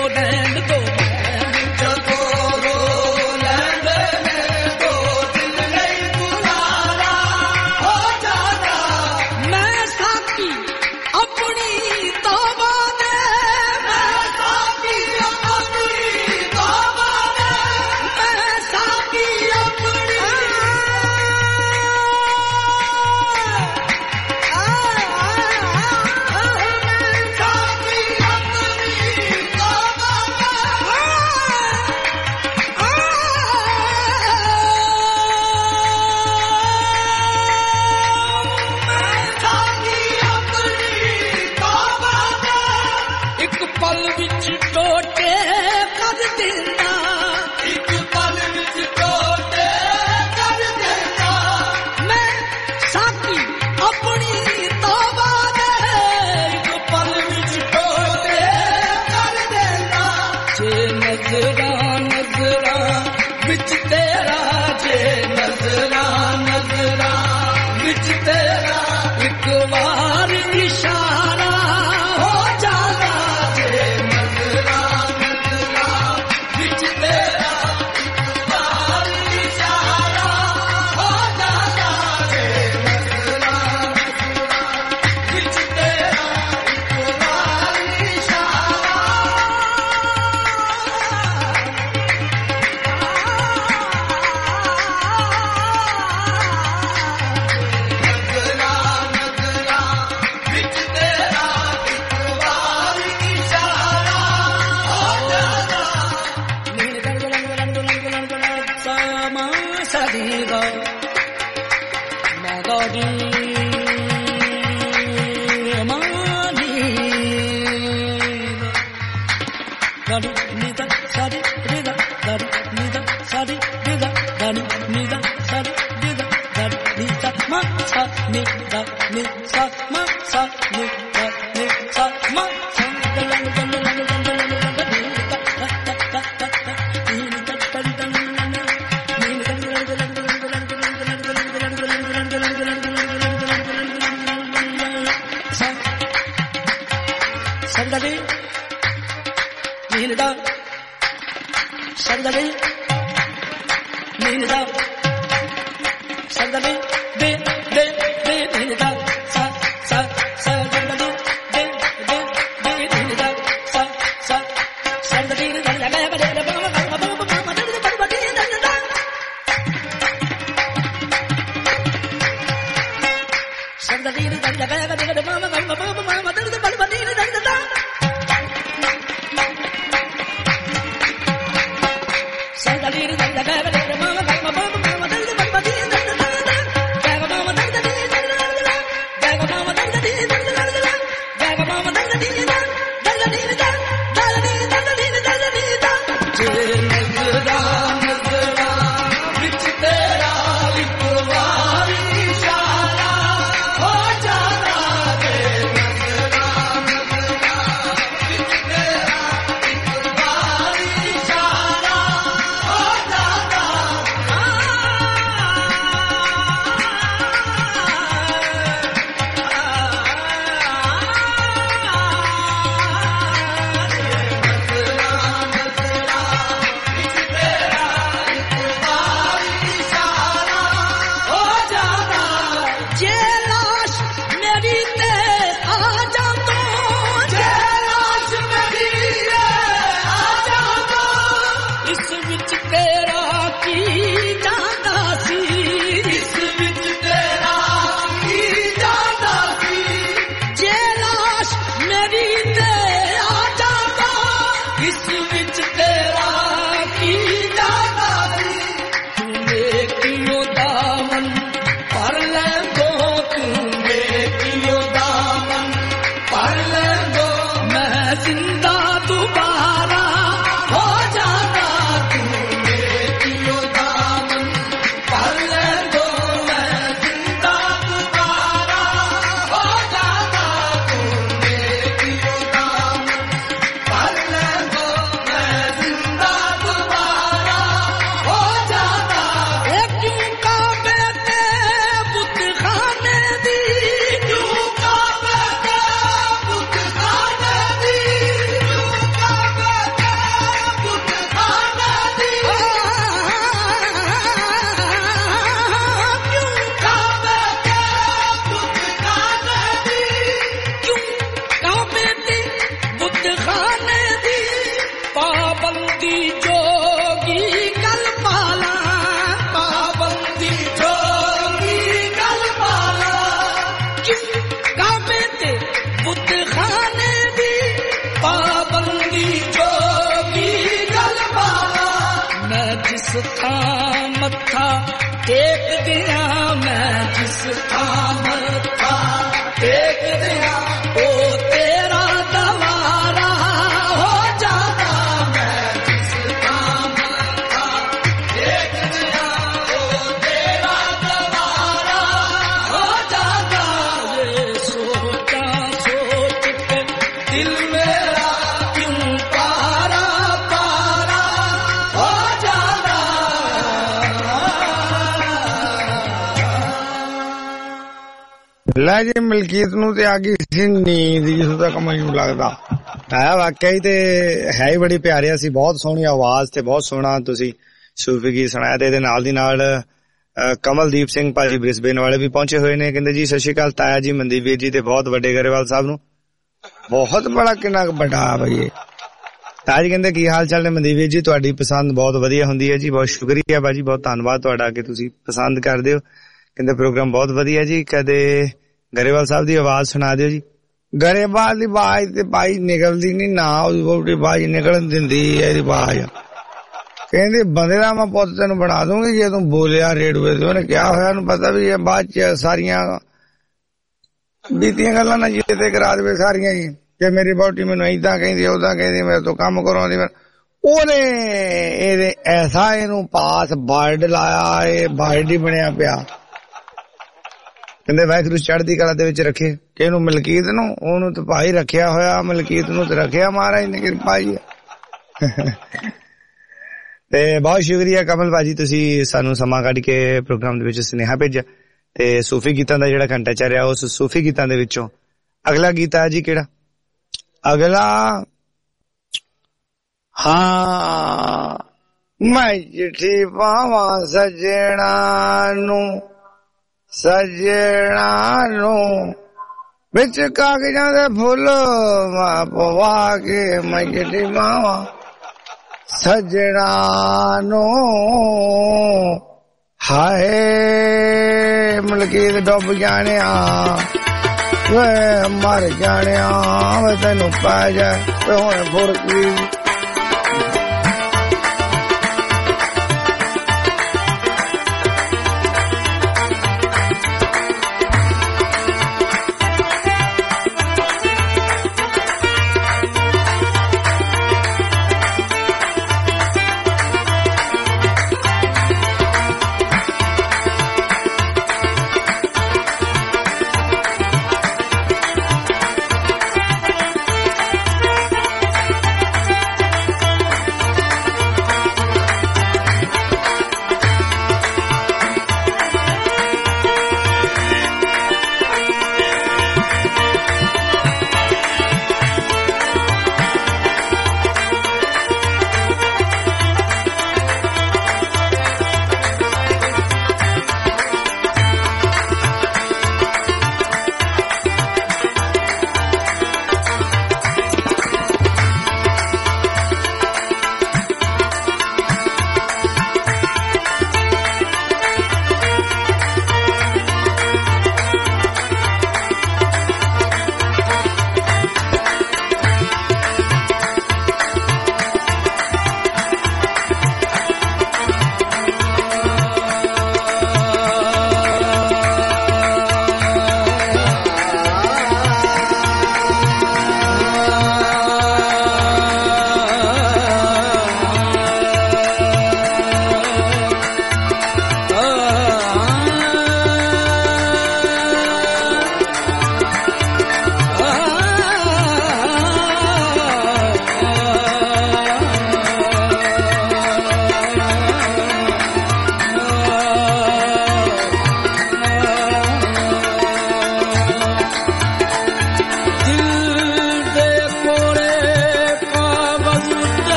S11: जिंदा
S2: पाबंदी जोगी गल पाला पाबंदी जोगी गल पाला काबे ते बुत खाने दी पाबंदी जोगी गल पाला मैं जिस थां मत्था टेक दिया मैं जिस थां मत्था टेक दिया ओ तेरा दवारा हो जाता मैं जिस थां मत्था टेक दिया ओ तेरा दवारा हो जाता ये सोचा सोच के दिल मेरा क्यों पारा पारा हो जाता
S5: ਲੈ ਜੀ ਮਲਕੀਤ ਨੂੰ ਤੇ ਆ ਗਈ ਸੀ ਨੀਂਦ ਜਿਸ ਤੱਕ ਮੈਨੂੰ ਲੱਗਦਾ ਹੈ ਵਾਕਿਆ ਹੀ ਤੇ ਹੈ ਹੀ ਬੜੀ ਪਿਆਰੀ ਸੀ ਬਹੁਤ ਸੋਹਣੀ ਆਵਾਜ਼ ਤੇ ਬਹੁਤ ਸੋਹਣਾ ਤੁਸੀਂ ਸੂਫੀ ਗੀਤ ਸੁਣਾਇਆ ਤੇ ਇਹਦੇ ਨਾਲ ਦੀ ਨਾਲ ਕਮਲਦੀਪ ਸਿੰਘ ਭਾਜੀ ਬ੍ਰਿਸਬੇਨ ਵਾਲੇ ਵੀ ਪਹੁੰਚੇ ਹੋਏ ਨੇ ਕਹਿੰਦੇ ਜੀ ਸਤਿ ਸ਼੍ਰੀ ਅਕਾਲ ਤਾਇਆ ਜੀ ਮਨਦੀਪ ਵੀਰ ਜੀ ਤੇ ਬਹੁਤ ਵੱਡੇ ਗਰੇਵਾਲ ਸਾਹਿਬ ਨੂੰ ਬਹੁਤ ਬੜਾ ਕਿੰਨਾ ਵੱਡਾ ਬਈ ਤਾਜ ਕਹਿੰਦੇ ਕੀ ਹਾਲ ਚਾਲ ਨੇ ਮਨਦੀਪ ਵੀਰ ਜੀ ਤੁਹਾਡੀ ਪਸੰਦ ਬਹੁਤ ਵਧੀਆ ਹੁੰਦੀ ਹੈ ਜੀ ਬਹੁਤ ਸ਼ੁਕਰੀਆ ਬਾਜੀ ਬਹੁਤ ਧੰਨਵਾਦ ਤੁਹਾਡਾ ਕਿ ਤੁਸੀਂ ਪਸੰਦ ਕਰਦੇ ਹੋ ਕਹਿੰਦੇ ਪ੍ਰੋਗਰਾਮ ਬਹੁਤ ਵਧੀਆ ਜੀ ਕਦੇ ਗਰੇਵਾਲ ਸਾਹਿਬ ਦੀ ਆਵਾਜ਼ ਸੁਣਾ ਦਿਓ ਜੀ ਗਰੇਵਾਲ ਦੀ ਆਵਾਜ਼ ਤੇ ਭਾਈ ਨਿਕਲਦੀ ਨਹੀਂ ਨਾ ਉਹਦੀ ਬੋਟੀ ਆਵਾਜ਼ ਨਿਕਲਣ ਦਿੰਦੀ ਇਹਦੀ ਆਵਾਜ਼ ਕਹਿੰਦੇ ਬੰਦੇ ਦਾ ਮੈਂ ਪੁੱਤ ਤੈਨੂੰ ਬਣਾ ਦੂੰਗੀ ਜੇ ਤੂੰ ਬੋਲਿਆ ਰੇਡੂਏ ਤੇ ਉਹਨੇ ਕਿਹਾ ਹੋਇਆ ਉਹਨੂੰ ਪਤਾ ਵੀ ਇਹ ਬਾਅਦ ਚ ਸਾਰੀਆਂ ਬੀਤੀਆਂ ਗੱਲਾਂ ਨਾ ਜਿੱਤੇ ਕਰਾ ਦੇਵੇ ਸਾਰੀਆਂ ਹੀ ਕਿ ਮੇਰੀ ਬੋਟੀ ਮੈਨੂੰ ਏਦਾਂ ਕਹਿੰਦੀ ਉਦਾਂ ਕਹਿੰਦੀ ਮੇਰੇ ਤੋਂ ਕੰਮ ਕਰਾਉਂਦੀ ਉਹਨੇ ਇਹਦੇ ਐਸਾ ਇਹਨੂੰ ਪਾਸ ਬਰਡ ਲਾਇਆ ਇਹ ਬਰਡ ਹੀ ਬਣਿਆ ਪਿਆ ਕਹਿੰਦੇ ਵਾਹਿਗੁਰੂ ਚੜ੍ਹਦੀ ਕਲਾ ਦੇ ਵਿੱਚ ਰੱਖੇ ਕਿ ਇਹਨੂੰ ਮਲਕੀਤ ਨੂੰ ਉਹਨੂੰ ਤਾਂ ਭਾਈ ਰੱਖਿਆ ਹੋਇਆ ਮਲਕੀਤ ਨੂੰ ਤੇ ਰੱਖਿਆ ਮਹਾਰਾਜ ਨੇ ਕਿਰਪਾ ਹੀ ਤੇ ਬਹੁਤ ਸ਼ੁਕਰੀਆ ਕਮਲ ਭਾਜੀ ਤੁਸੀਂ ਸਾਨੂੰ ਸਮਾਂ ਕੱਢ ਕੇ ਪ੍ਰੋਗਰਾਮ ਦੇ ਵਿੱਚ ਸੁਨੇਹਾ ਭੇਜਿਆ ਤੇ ਸੂਫੀ ਗੀਤਾਂ ਦਾ ਜਿਹੜਾ ਘੰਟਾ ਚੱਲ ਰਿਹਾ ਉਸ ਸੂਫੀ ਗੀਤਾਂ ਦੇ ਵਿੱਚੋਂ ਅਗਲਾ ਗੀਤ ਆ ਜੀ ਕਿਹੜਾ ਅਗਲਾ ਹਾਂ ਮੈਂ ਚਿੱਠੀ ਪਾਵਾਂ ਸਜਣਾ ਨੂੰ ਵਿੱਚ ਕਾਗਜ਼ਾਂ ਦੇ ਫੁੱਲ ਪਵਾ ਕੇ ਮੈਂ ਚਿੱਠੀ ਪਾਵਾਂ ਸਜਣਾ ਨੂੰ ਹਾਏ ਮਲਕੀਤ ਡੁੱਬ ਜਾਣਿਆ ਵੇ ਮਰ ਜਾਣਿਆ ਵੇ ਤੈਨੂੰ ਪੈ ਜਾ ਤੇ ਹੁਣ ਫੁਰਕੀ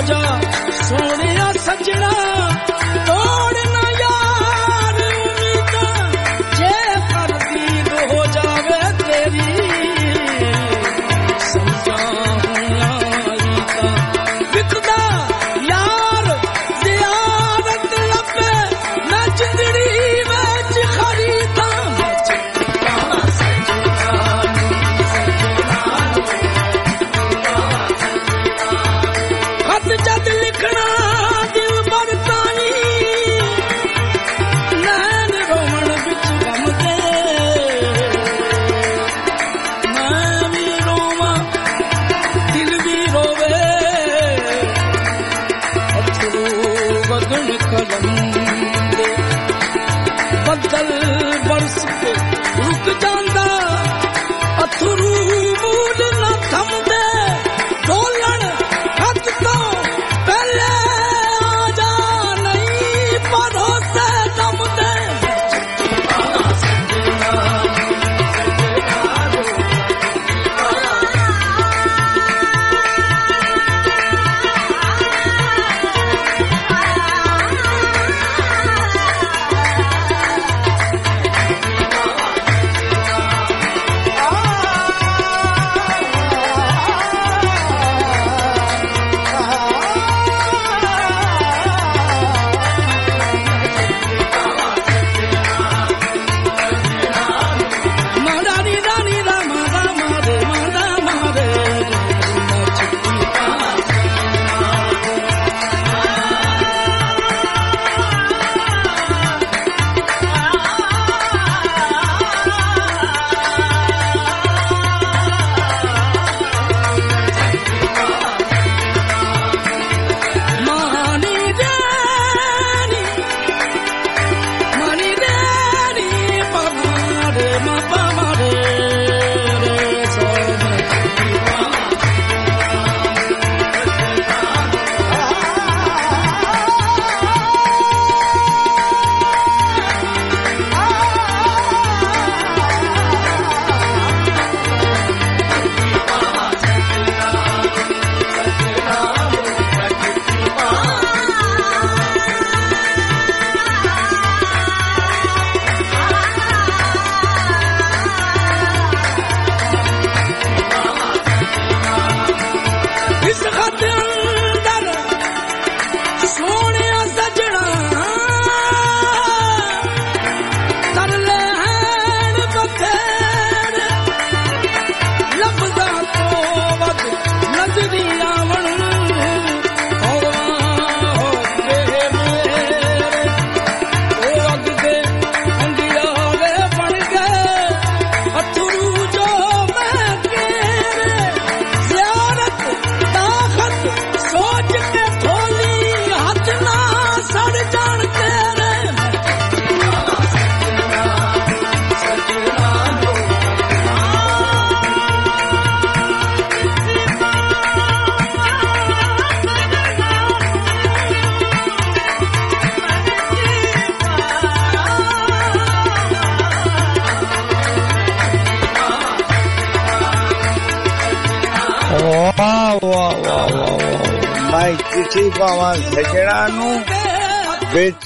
S2: आजा सोनिया सजना तोड़ना यार उम्मीदा जे कर दीद हो जावे तेरी समझा विकदा यार जियारत लपे मैं जिंदड़ी विच खरीदा खत जद लिखना दिल बरतानी नैन रोवण बिच गम दे मैं भी रोवां दिल भी रोवे अथरू वगण कलम दे बदल बरस के रुक जांदा अथरू मूल न थमदे डोलन हथ तो पहले आजा नहीं भरोसे दम दे
S5: ਮੈਂ ਚਿੱਠੀ ਪਾਵਾਂ ਸਜਣਾ ਨੂੰ ਵਿੱਚ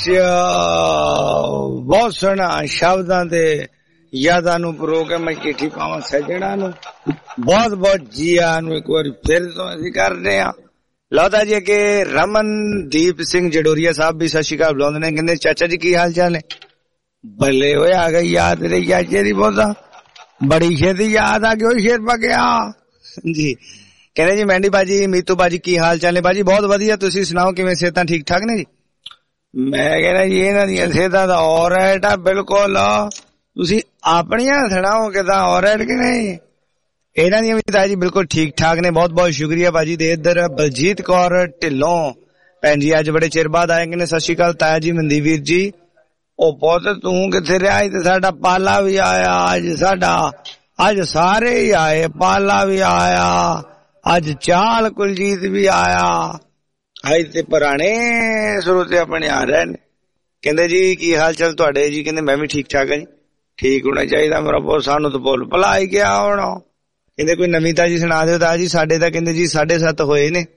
S5: ਬਹੁਤ ਸੋਹਣਾ ਸ਼ਬਦਾਂ ਤੇ ਯਾਦਾਂ ਨੂੰ ਪਰੋ ਕੇ ਮੈਂ ਚਿੱਠੀ ਪਾਵਾਂ ਸਜਣਾ ਨੂੰ ਬਹੁਤ ਬਹੁਤ ਜੀਆਂ ਨੂੰ ਇੱਕ ਵਾਰ ਫਿਰ ਤੋਂ ਅਸੀਂ ਕਰਦੇ ਹਾਂ। ਲੌਦਾ ਜੀ ਕਿ ਰਮਨਦੀਪ ਸਿੰਘ ਜਡੋਰੀਆ ਸਾਹਿਬ ਵੀ ਸਤਿ ਸ਼੍ਰੀ ਅਕਾਲ ਬੁਲਾਉਂਦੇ ਨੇ, ਕਹਿੰਦੇ ਚਾਚਾ ਜੀ ਕੀ ਹਾਲ ਚਾਲ ਨੇ? ਬੱਲੇ ਹੋਏ ਆ ਗਈ ਯਾਦ ਰਹੀ ਚਾਚੇ ਦੀ ਬਹੁਤਾ ਬੜੀ ਛੇਤੀ ਯਾਦ ਆ ਗਈ ਸ਼ੇਰ ਪਾ ਗਿਆ ਜੀ। ਕਹਿੰਦੇ ਜੀ ਮਹਿੰਦੀ ਬਾਜੀ ਮੀਤੂ ਬਾਜੀ ਕੀ ਹਾਲ ਚਾਲ ਨੇ? ਬਾਜੀ ਬਹੁਤ ਵਧੀਆ, ਤੁਸੀਂ ਸੁਣਾਓ ਕਿਵੇਂ ਸਿਹਤਾਂ ਠੀਕ ਠਾਕ ਨੇ ਜੀ? ਮੈਂ ਕਹਿੰਦਾ ਜੀ ਇਹਨਾਂ ਦੀਆਂ ਸਿਹਤਾਂ ਤਾਂ ਔਰੈਟ ਆ ਬਿਲਕੁਲ, ਤੁਸੀਂ ਆਪਣੀਆਂ ਸੁਣਾਓ ਕਿਦਾਂ ਔਰੈਟ ਕਿ ਨਹੀਂ? ਇਹਨਾਂ ਦੀਆਂ ਵੀ ਤਾਂ ਜੀ ਬਿਲਕੁਲ ਠੀਕ ਠਾਕ ਨੇ। ਬਹੁਤ ਬਹੁਤ ਸ਼ੁਕਰੀਆ ਬਾਜੀ ਦੇ। ਇੱਧਰ ਬਲਜੀਤ ਕੌਰ ਢਿੱਲੋਂ ਭੈਣ ਜੀ ਅੱਜ ਬੜੇ ਚਿਰ ਬਾਅਦ ਆਏ, ਕਹਿੰਦੇ ਸਤਿ ਸ਼੍ਰੀ ਅਕਾਲ ਤਾਇਆ ਜੀ ਮਨਦੀਪ ਵੀਰ ਜੀ। ਉਹ ਪੁੱਤ ਤੂੰ ਕਿੱਥੇ ਰਿਹਾ? ਤੇ ਸਾਡਾ ਪਾਲਾ ਵੀ ਆਇਆ ਅੱਜ, ਸਾਡਾ ਅੱਜ ਸਾਰੇ ਹੀ ਆਏ, ਪਾਲਾ ਵੀ ਆਇਆ ਅੱਜ, ਚਾਲ ਕੁਲਜੀਤ ਵੀ ਆਇਆ ਅੱਜ, ਤੇ ਪੁਰਾਣੇ ਸਰੋਤੇ ਆਪਣੇ ਆ ਰਹੇ ਨੇ। ਕਹਿੰਦੇ ਜੀ ਕੀ ਹਾਲ ਚਾਲ ਤੁਹਾਡੇ ਜੀ? ਕਹਿੰਦੇ ਮੈਂ ਵੀ ਠੀਕ ਠਾਕ ਆ ਜੀ। ਠੀਕ ਹੋਣਾ ਚਾਹੀਦਾ ਮੇਰਾ ਬਹੁਤ, ਸਾਨੂੰ ਤਾਂ ਭੁੱਲ ਭੁਲਾ ਹੀ ਗਿਆ ਹੁਣ। ਕਹਿੰਦੇ ਕੋਈ ਨਵੀਂ ਤਾਜੀ ਸੁਣਾ ਦਿਓ ਤਾਂ ਜੀ। ਸਾਡੇ ਤਾਂ ਕਹਿੰਦੇ ਜੀ 7:30 ਹੋਏ ਨੇ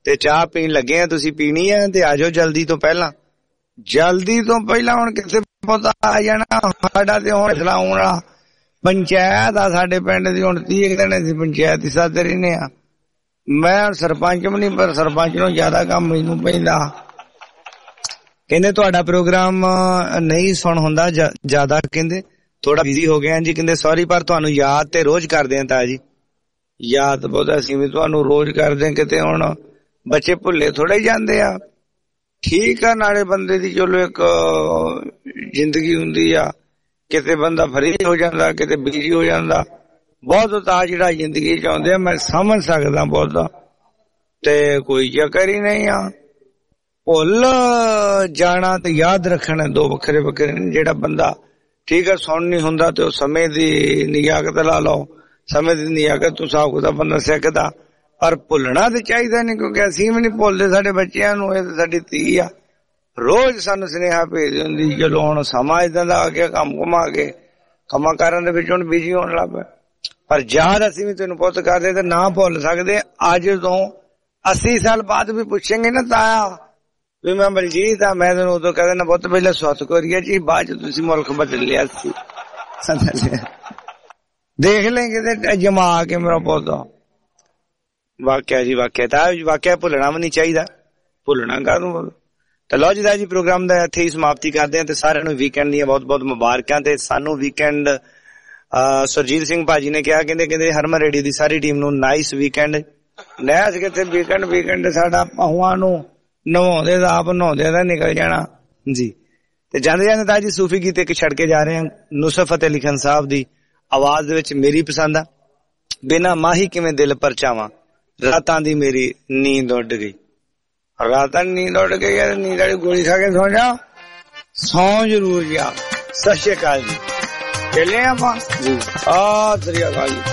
S5: ਤੇ ਚਾਹ ਪੀਣ ਲੱਗੇ ਆ, ਤੁਸੀਂ ਪੀਣੀ ਆ ਤੇ ਆਜੋ ਜਲਦੀ ਤੋਂ ਪਹਿਲਾਂ ਹੁਣ ਕਿਸੇ ਪਤਾ ਆ ਜਾਣਾ ਸਾਡਾ ਤੇ ਹੁਣ ਸਲਾਉਣ ਵਾਲਾ ਪੰਚਾਇਤ ਆ ਸਾਡੇ ਪਿੰਡ ਦੀ, ਹੁਣ 30 ਦਿਨ ਅਸੀਂ ਪੰਚਾਇਤ ਦੀ ਸੱਦ ਰਹਿੰਦੇ ਆ। ਮੈਂ ਸਰਪੰਚ ਵੀ ਨਹੀਂ, ਪਰ ਸਰਪੰਚ ਨੂੰ ਜ਼ਿਆਦਾ ਕੰਮ ਮੈਨੂੰ ਪੈਂਦਾ। ਕਹਿੰਦੇ ਤੁਹਾਡਾ ਪ੍ਰੋਗਰਾਮ ਨਹੀਂ ਸੁਣ ਹੁੰਦਾ ਜ਼ਿਆਦਾ, ਕਹਿੰਦੇ ਥੋੜਾ ਬਿਜ਼ੀ ਹੋ ਗਏ ਜੀ, ਕਹਿੰਦੇ ਸੌਰੀ ਪਰ ਤੁਹਾਨੂੰ ਯਾਦ ਤੇ ਰੋਜ਼ ਕਰਦੇ ਆ ਤਾਇਆ ਜੀ, ਯਾਦ ਬਹੁਤ ਅਸੀਂ ਵੀ ਤੁਹਾਨੂੰ ਰੋਜ਼ ਕਰਦੇ ਆ। ਕਿਤੇ ਹੁਣ ਬੱਚੇ ਭੁੱਲੇ ਥੋੜੇ ਜਾਂਦੇ ਆ, ਠੀਕ ਆ। ਨਾਲੇ ਬੰਦੇ ਦੀ ਚਲੋ ਇੱਕ ਜ਼ਿੰਦਗੀ ਹੁੰਦੀ ਆ, ਕਿਤੇ ਬੰਦਾ ਫਰੀ ਹੋ ਜਾਂਦਾ, ਕਿਤੇ ਬਿਜੀ ਹੋ ਜਾਂਦਾ। ਬਹੁਤ ਉਤਾਰ ਜਿਹੜਾ ਜ਼ਿੰਦਗੀ ਚ ਆਉਂਦੇ ਆ, ਮੈਂ ਸਮਝ ਸਕਦਾ ਬਹੁਤ, ਤੇ ਕੋਈ ਚੱਕਰ ਹੀ ਨਹੀਂ ਆ। ਭੁੱਲ ਜਾਣਾ ਤੇ ਯਾਦ ਰੱਖਣਾ ਦੋ ਵੱਖਰੇ ਵੱਖਰੇ ਨੇ। ਜਿਹੜਾ ਬੰਦਾ ਠੀਕ ਆ ਸੁਣ ਨਹੀਂ ਹੁੰਦਾ ਤੇ ਉਹ ਸਮੇਂ ਦੀ ਨਿਯਾਕਤ ਲਾ ਲਓ, ਸਮੇਂ ਦੀ ਨਿਯਾਕਤ ਤੋਂ ਸਾਬ ਦਾ ਬੰਦਾ ਸਿੱਖਦਾ, ਪਰ ਭੁੱਲਣਾ ਤੇ ਚਾਹੀਦਾ ਨਹੀਂ, ਕਿਉਂਕਿ ਅਸੀਂ ਵੀ ਨਹੀਂ ਭੁੱਲਦੇ ਸਾਡੇ ਬੱਚਿਆਂ ਨੂੰ। ਇਹ ਤਾਂ ਸਾਡੀ ਧੀ ਆ, ਰੋਜ਼ ਸਾਨੂੰ ਸੁਨੇਹਾ ਭੇਜਦੀ ਹੁੰਦੀ। ਚਲੋ ਹੁਣ ਸਮਾਂ ਏਦਾਂ ਦਾ ਆ ਗਿਆ, ਕੰਮ ਘੁਮਾ ਕੇ ਕੰਮਾਂ ਕਾਰਾਂ ਦੇ ਵਿੱਚ ਹੁਣ ਬਿਜੀ ਹੋਣ ਲੱਗ ਪਿਆ, ਪਰ ਯਾਦ ਅਸੀਂ ਵੀ ਤੈਨੂੰ ਪੁੱਤ ਕਰਦੇ ਤੇ ਨਾ ਭੁੱਲ ਸਕਦੇ। ਅੱਜ ਤੋਂ 80 ਸਾਲ ਬਾਅਦ ਵੀ ਪੁੱਛेंगे ਨਾ ਤਾਇਆ ਵੀ ਮੈਂ ਬਲਜੀਤ ਆ, ਮੈਂ ਤੈਨੂੰ ਉਦੋਂ ਕਹਿੰਦਾ ਨਾ ਪੁੱਤ ਪਹਿਲਾਂ ਸੌਤ ਕੋਰੀਆ ਜੀ, ਬਾਅਦ ਚ ਤੁਸੀਂ ਮੁਲਕ ਬਦਲ ਲਿਆ ਸੀ। ਦੇਖ ਲੈਂਗੇ ਤੇ ਜਮਾ ਕੇ ਮੇਰਾ ਪੁੱਤ। ਵਾਕਿਆ ਜੀ ਵਾਕਿਆ ਤਾਂ ਵਾਕਿਆ ਭੁੱਲਣਾ ਵੀ ਨਹੀਂ ਚਾਹੀਦਾ, ਭੁੱਲਣਾ ਕਾਹਨੂੰ। ਤੇ ਲਓ ਜੀ ਦਾ ਜੀ ਪ੍ਰੋਗਰਾਮ ਦਾ ਇੱਥੇ ਹੀ ਸਮਾਪਤੀ ਕਰਦੇ ਆ ਤੇ ਸਾਰਿਆਂ ਨੂੰ ਵੀਕਐਂਡ ਦੀਆਂ ਬਹੁਤ ਬਹੁਤ ਮੁਬਾਰਕਾਂ। ਤੇ ਸਾਨੂੰ ਵੀਕਐਂਡ ਸੁਰਜੀਤ ਸਿੰਘ ਭਾਜੀ ਨੇ ਕਿਹਾ, ਕਹਿੰਦੇ ਹਰਮਨ ਰੇਡੀਓ ਦੀ ਸਾਰੀ ਟੀਮ ਨੂੰ ਨਾਈਸ ਵੀਕਐਂਡ। ਨੈਸ ਕਿਤੇ ਵੀਕਐਂਡ ਸਾਡਾ ਪਹੁਆਂ ਨੂੰ ਨਹਾਉਂਦੇ ਦਾ ਆਪ ਨਹਾਉਂਦੇ ਦਾ ਨਿਕਲ ਜਾਣਾ ਜੀ। ਤੇ ਜਾਂਦੇ ਜਾਂਦੇ ਤਾਂ ਜੀ ਸੂਫੀ ਗੀਤ ਇੱਕ ਛੱਡ ਕੇ ਜਾ ਰਹੇ ਹਾਂ, ਨੁਸਰਤ ਫਤਿਹ ਅਲੀ ਖਾਨ ਸਾਹਿਬ ਦੀ ਆਵਾਜ਼ ਦੇ ਵਿੱਚ ਮੇਰੀ ਪਸੰਦ ਆ। ਬਿਨਾਂ ਮਾਹੀ ਕਿਵੇਂ ਦਿਲ ਪਰਚਾਵਾਂ, ਰਾਤਾਂ ਦੀ ਮੇਰੀ ਨੀਂਦ ਉੱਡ ਗਈ। ਰਾਤਾਂ ਨੀਂਦ ਉੱਡ ਗਈ ਯਾਰ, ਨੀਂਦ ਵਾਲੀ ਗੋਲੀ ਖਾ ਕੇ ਸੌ ਜਾ, ਸੌ ਜ਼ਰੂਰ ਜਾ। ਸਤਿ ਸ਼੍ਰੀ ਅਕਾਲ ਜੀ, ਚੱਲੇ ਆਪਾਂ ਜੀ। ਸਤਿ ਸ਼੍ਰੀ ਅਕਾਲ ਜੀ।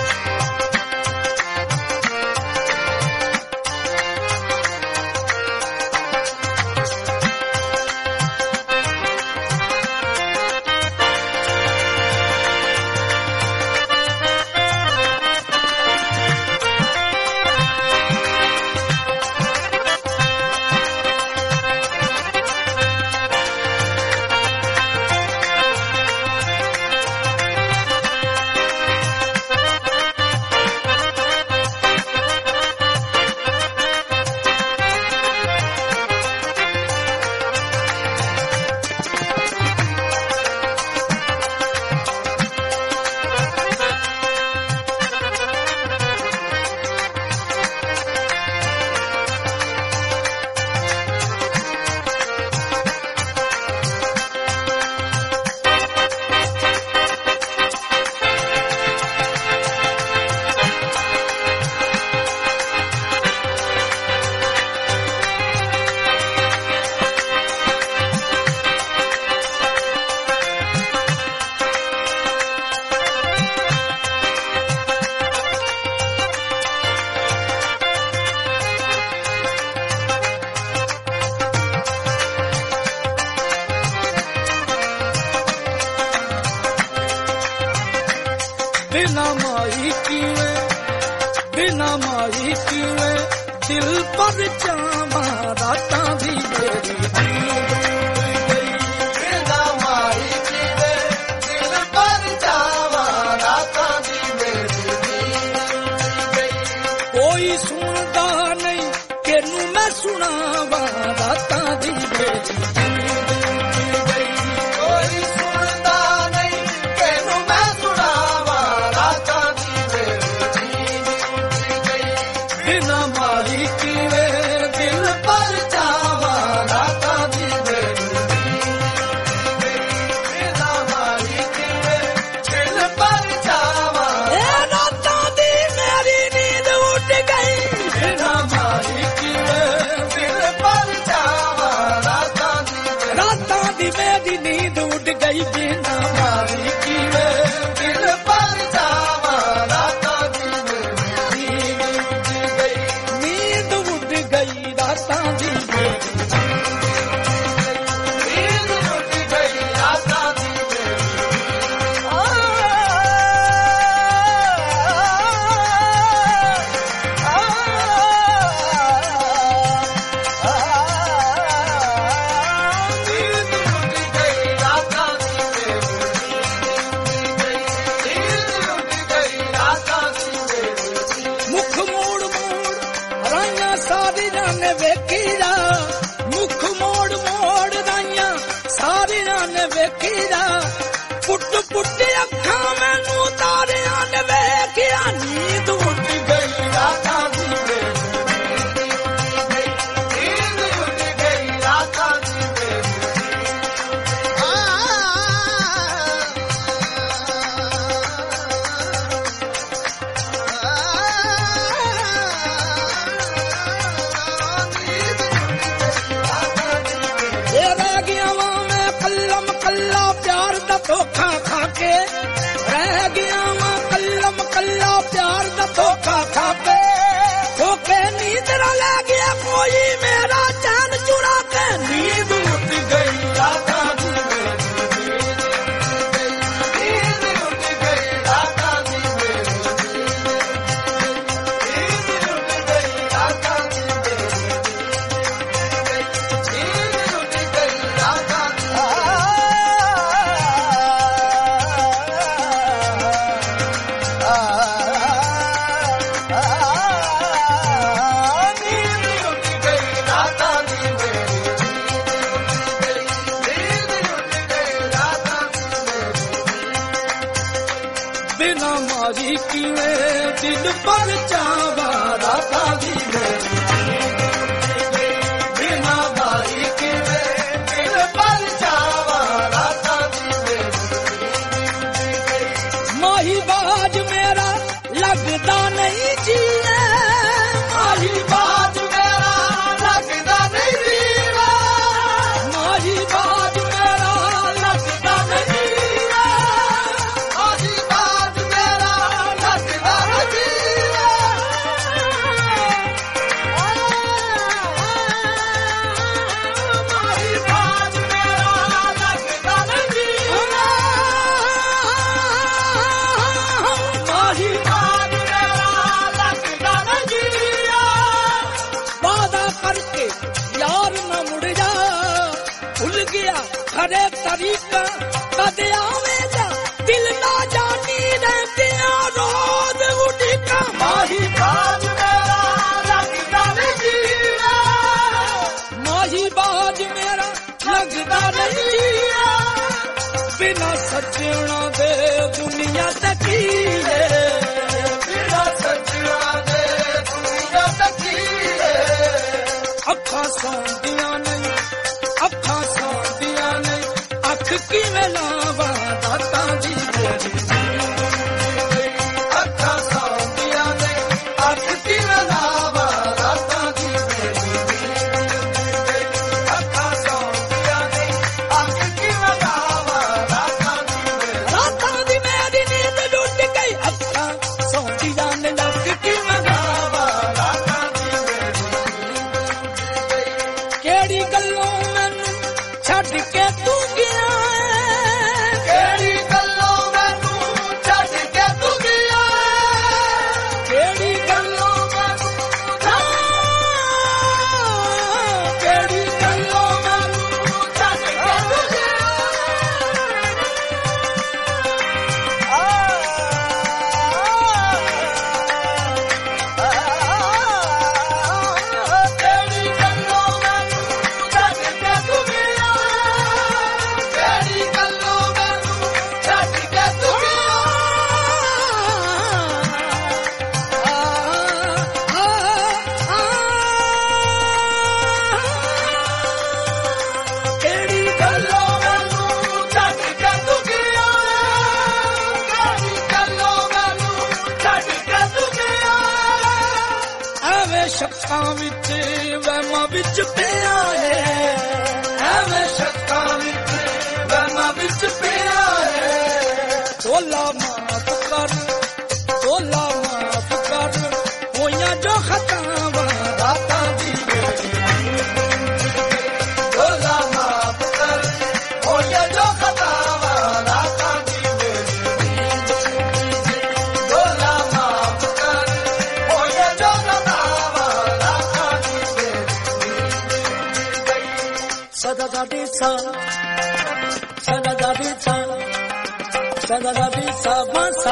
S2: ਵੇਖੀਦਾ ਮੁਖ ਮੋੜ ਮੋੜ ਦਾਈਆਂ ਸਾਰਿਆਂ ਨੇ ਵੇਖੀਦਾ ਪੁੱਟ ਪੁੱਟ ਅੱਖਾਂ ਮੈਨੂੰ ਤਾਰਿਆਂ ਨੇ ਵੇਖਿਆ ਨੀਂਦ ਉੱਡ ਗਈ ਰਾਤਾਂ ਦੀ ਧੋਖਾ ਖਾ ਕੇ ਰਹਿ ਗਿਆ ਮੈਂ ਕੱਲਮ ਕੱਲਾ ਪਿਆਰ ਦਾ ਧੋਖਾ ਖਾ ਕੇ ਧੋਖੇ ਨੀਂਦਰਾ ਲੈ ਗਿਆ ਕੋਈ ਮੇਰਾ ਚੈਨ ਚੁਰਾ ਕੇ ਨੀਂਦ ਉੱਡ ਗਈ ਰਾਤਾਂ ਦੀ ਨੀਂਦ ਉੱਡ ਗਈ ਰਾਤਾਂ ਦੀ ਨੀਂਦ ਉੱਡ ਗਈ ਰਾਤਾਂ ਦੀ ਨੀਂਦ ਉੱਡ ਗਈ ਰਾਤਾਂ ਦੀ ਬਿਨਾ ਮਾਰੀ ਕਿਵੇਂ ਦਿਲ ਪਰ ਚਾਵਾ ਰਾਤਾਂ ਦੀ ਬਿਨਾ ਮਾਰੀ ਕਿਵੇਂ ਦਿਲ ਪਰ ਚਾਵਾ ਰਾਤਾਂ ਦੀ ਮਾਹੀ ਬਾਜ ਮੇਰਾ ਲੱਗਦਾ ਨਹੀਂ ਜੀਏ ਮਾਹੀ ਬਾਜ ਮੇਰਾ ਲੱਗਦਾ ਨਹੀਂ ਜੀਏ ਮਾਹੀ ਬਾਜ ਮੇਰਾ ਲੱਗਦਾ ਨਹੀਂ हरे तरीका कद आवेगा दिल ना जानी रहतिया रोज उठिका माही बाज मेरा लगदा नहीं माही बाज मेरा लगदा नहीं बिना सजना दे दुनिया तकी बिना सजना दे दुनिया तकी अखा सौंदियां नहीं अखा सौंदियां नहीं अख किवें लावां दातां दी अखा सौंदियां नहीं अख किवें लावां दातां दी अखा सौंदियां नहीं अख किवें लावां दातां दी मेरी नींद टूट गई अखा सौंदियां ने लग किवें लावां दातां दी केड़ी गल्लों मैनू छड्ड के तू गया केड़ी गल्लों मैनू छड्ड के तू गया केड़ी गल्लों मैनू केड़ी गल्लों मैनू छड्ड के तू गया केड़ी गल्लों मैनू छड्ड के तू गया केड़ी गल्लों मैनू छड्ड के तू गया केड़ी गल्लों मैनू छड्ड के तू गया केड़ी गल्लों मैनू छड्ड के तू गया ਐਵੇਂ ਸ਼ੱਕਾਂ ਵਿੱਚ ਵਹਿਮਾਂ ਵਿੱਚ ਪਿਆ ਹੈ ਐਵੇਂ ਸ਼ੱਕਾਂ ਵਿੱਚ ਵਹਿਮਾਂ ਵਿੱਚ ਪਿਆ ਹੈ ਢੋਲਾ ਮਾਫ ਕਰ ਹੋਈਆਂ ਜੋ ਖਤਾਵਾਂ ਰਾਤਾਂ ਦੀ ਢੋਲਾ ਮਾਫ ਕਰ ਹੋਈਆਂ ਜੋ ਖਤਾਵਾਂ ਰਾਤਾਂ ਦੀ ਢੋਲਾ ਮਾਫ ਕਰ ਹੋਈਆਂ ਜੋ ਖਤਾਵਾਂ ਰਾਤਾਂ ਦੀ ਸਦਾ ਦਾ ਦੇ ਸਾ ਸਦਾ ਦਾ ਦੇ ਸਾ ਸਦਾ ਦਾ ਦੇ ਸਾ ਮਾਸਾ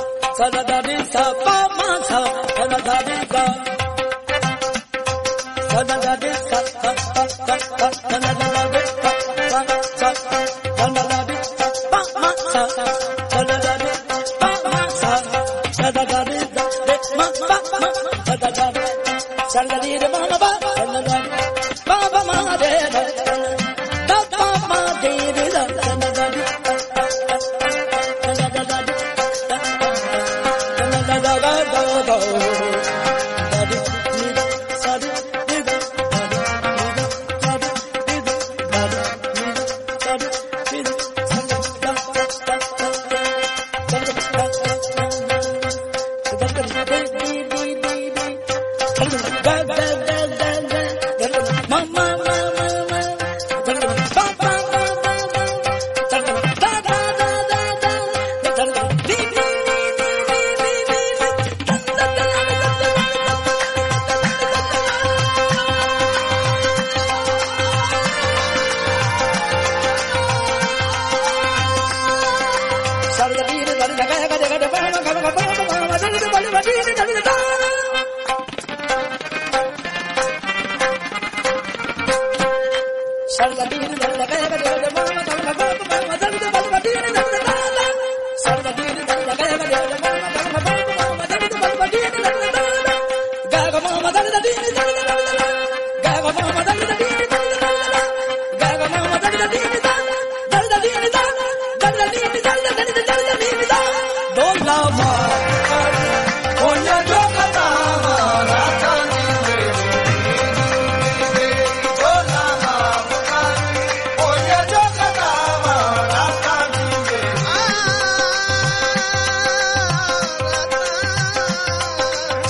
S2: ਸਦਾ ਦਾ ਦੇ ਸਾ ਪਾ ਮਾਸਾ ਸਦਾ ਦਾ ਦੇ ਸਾ
S11: Gaga mama,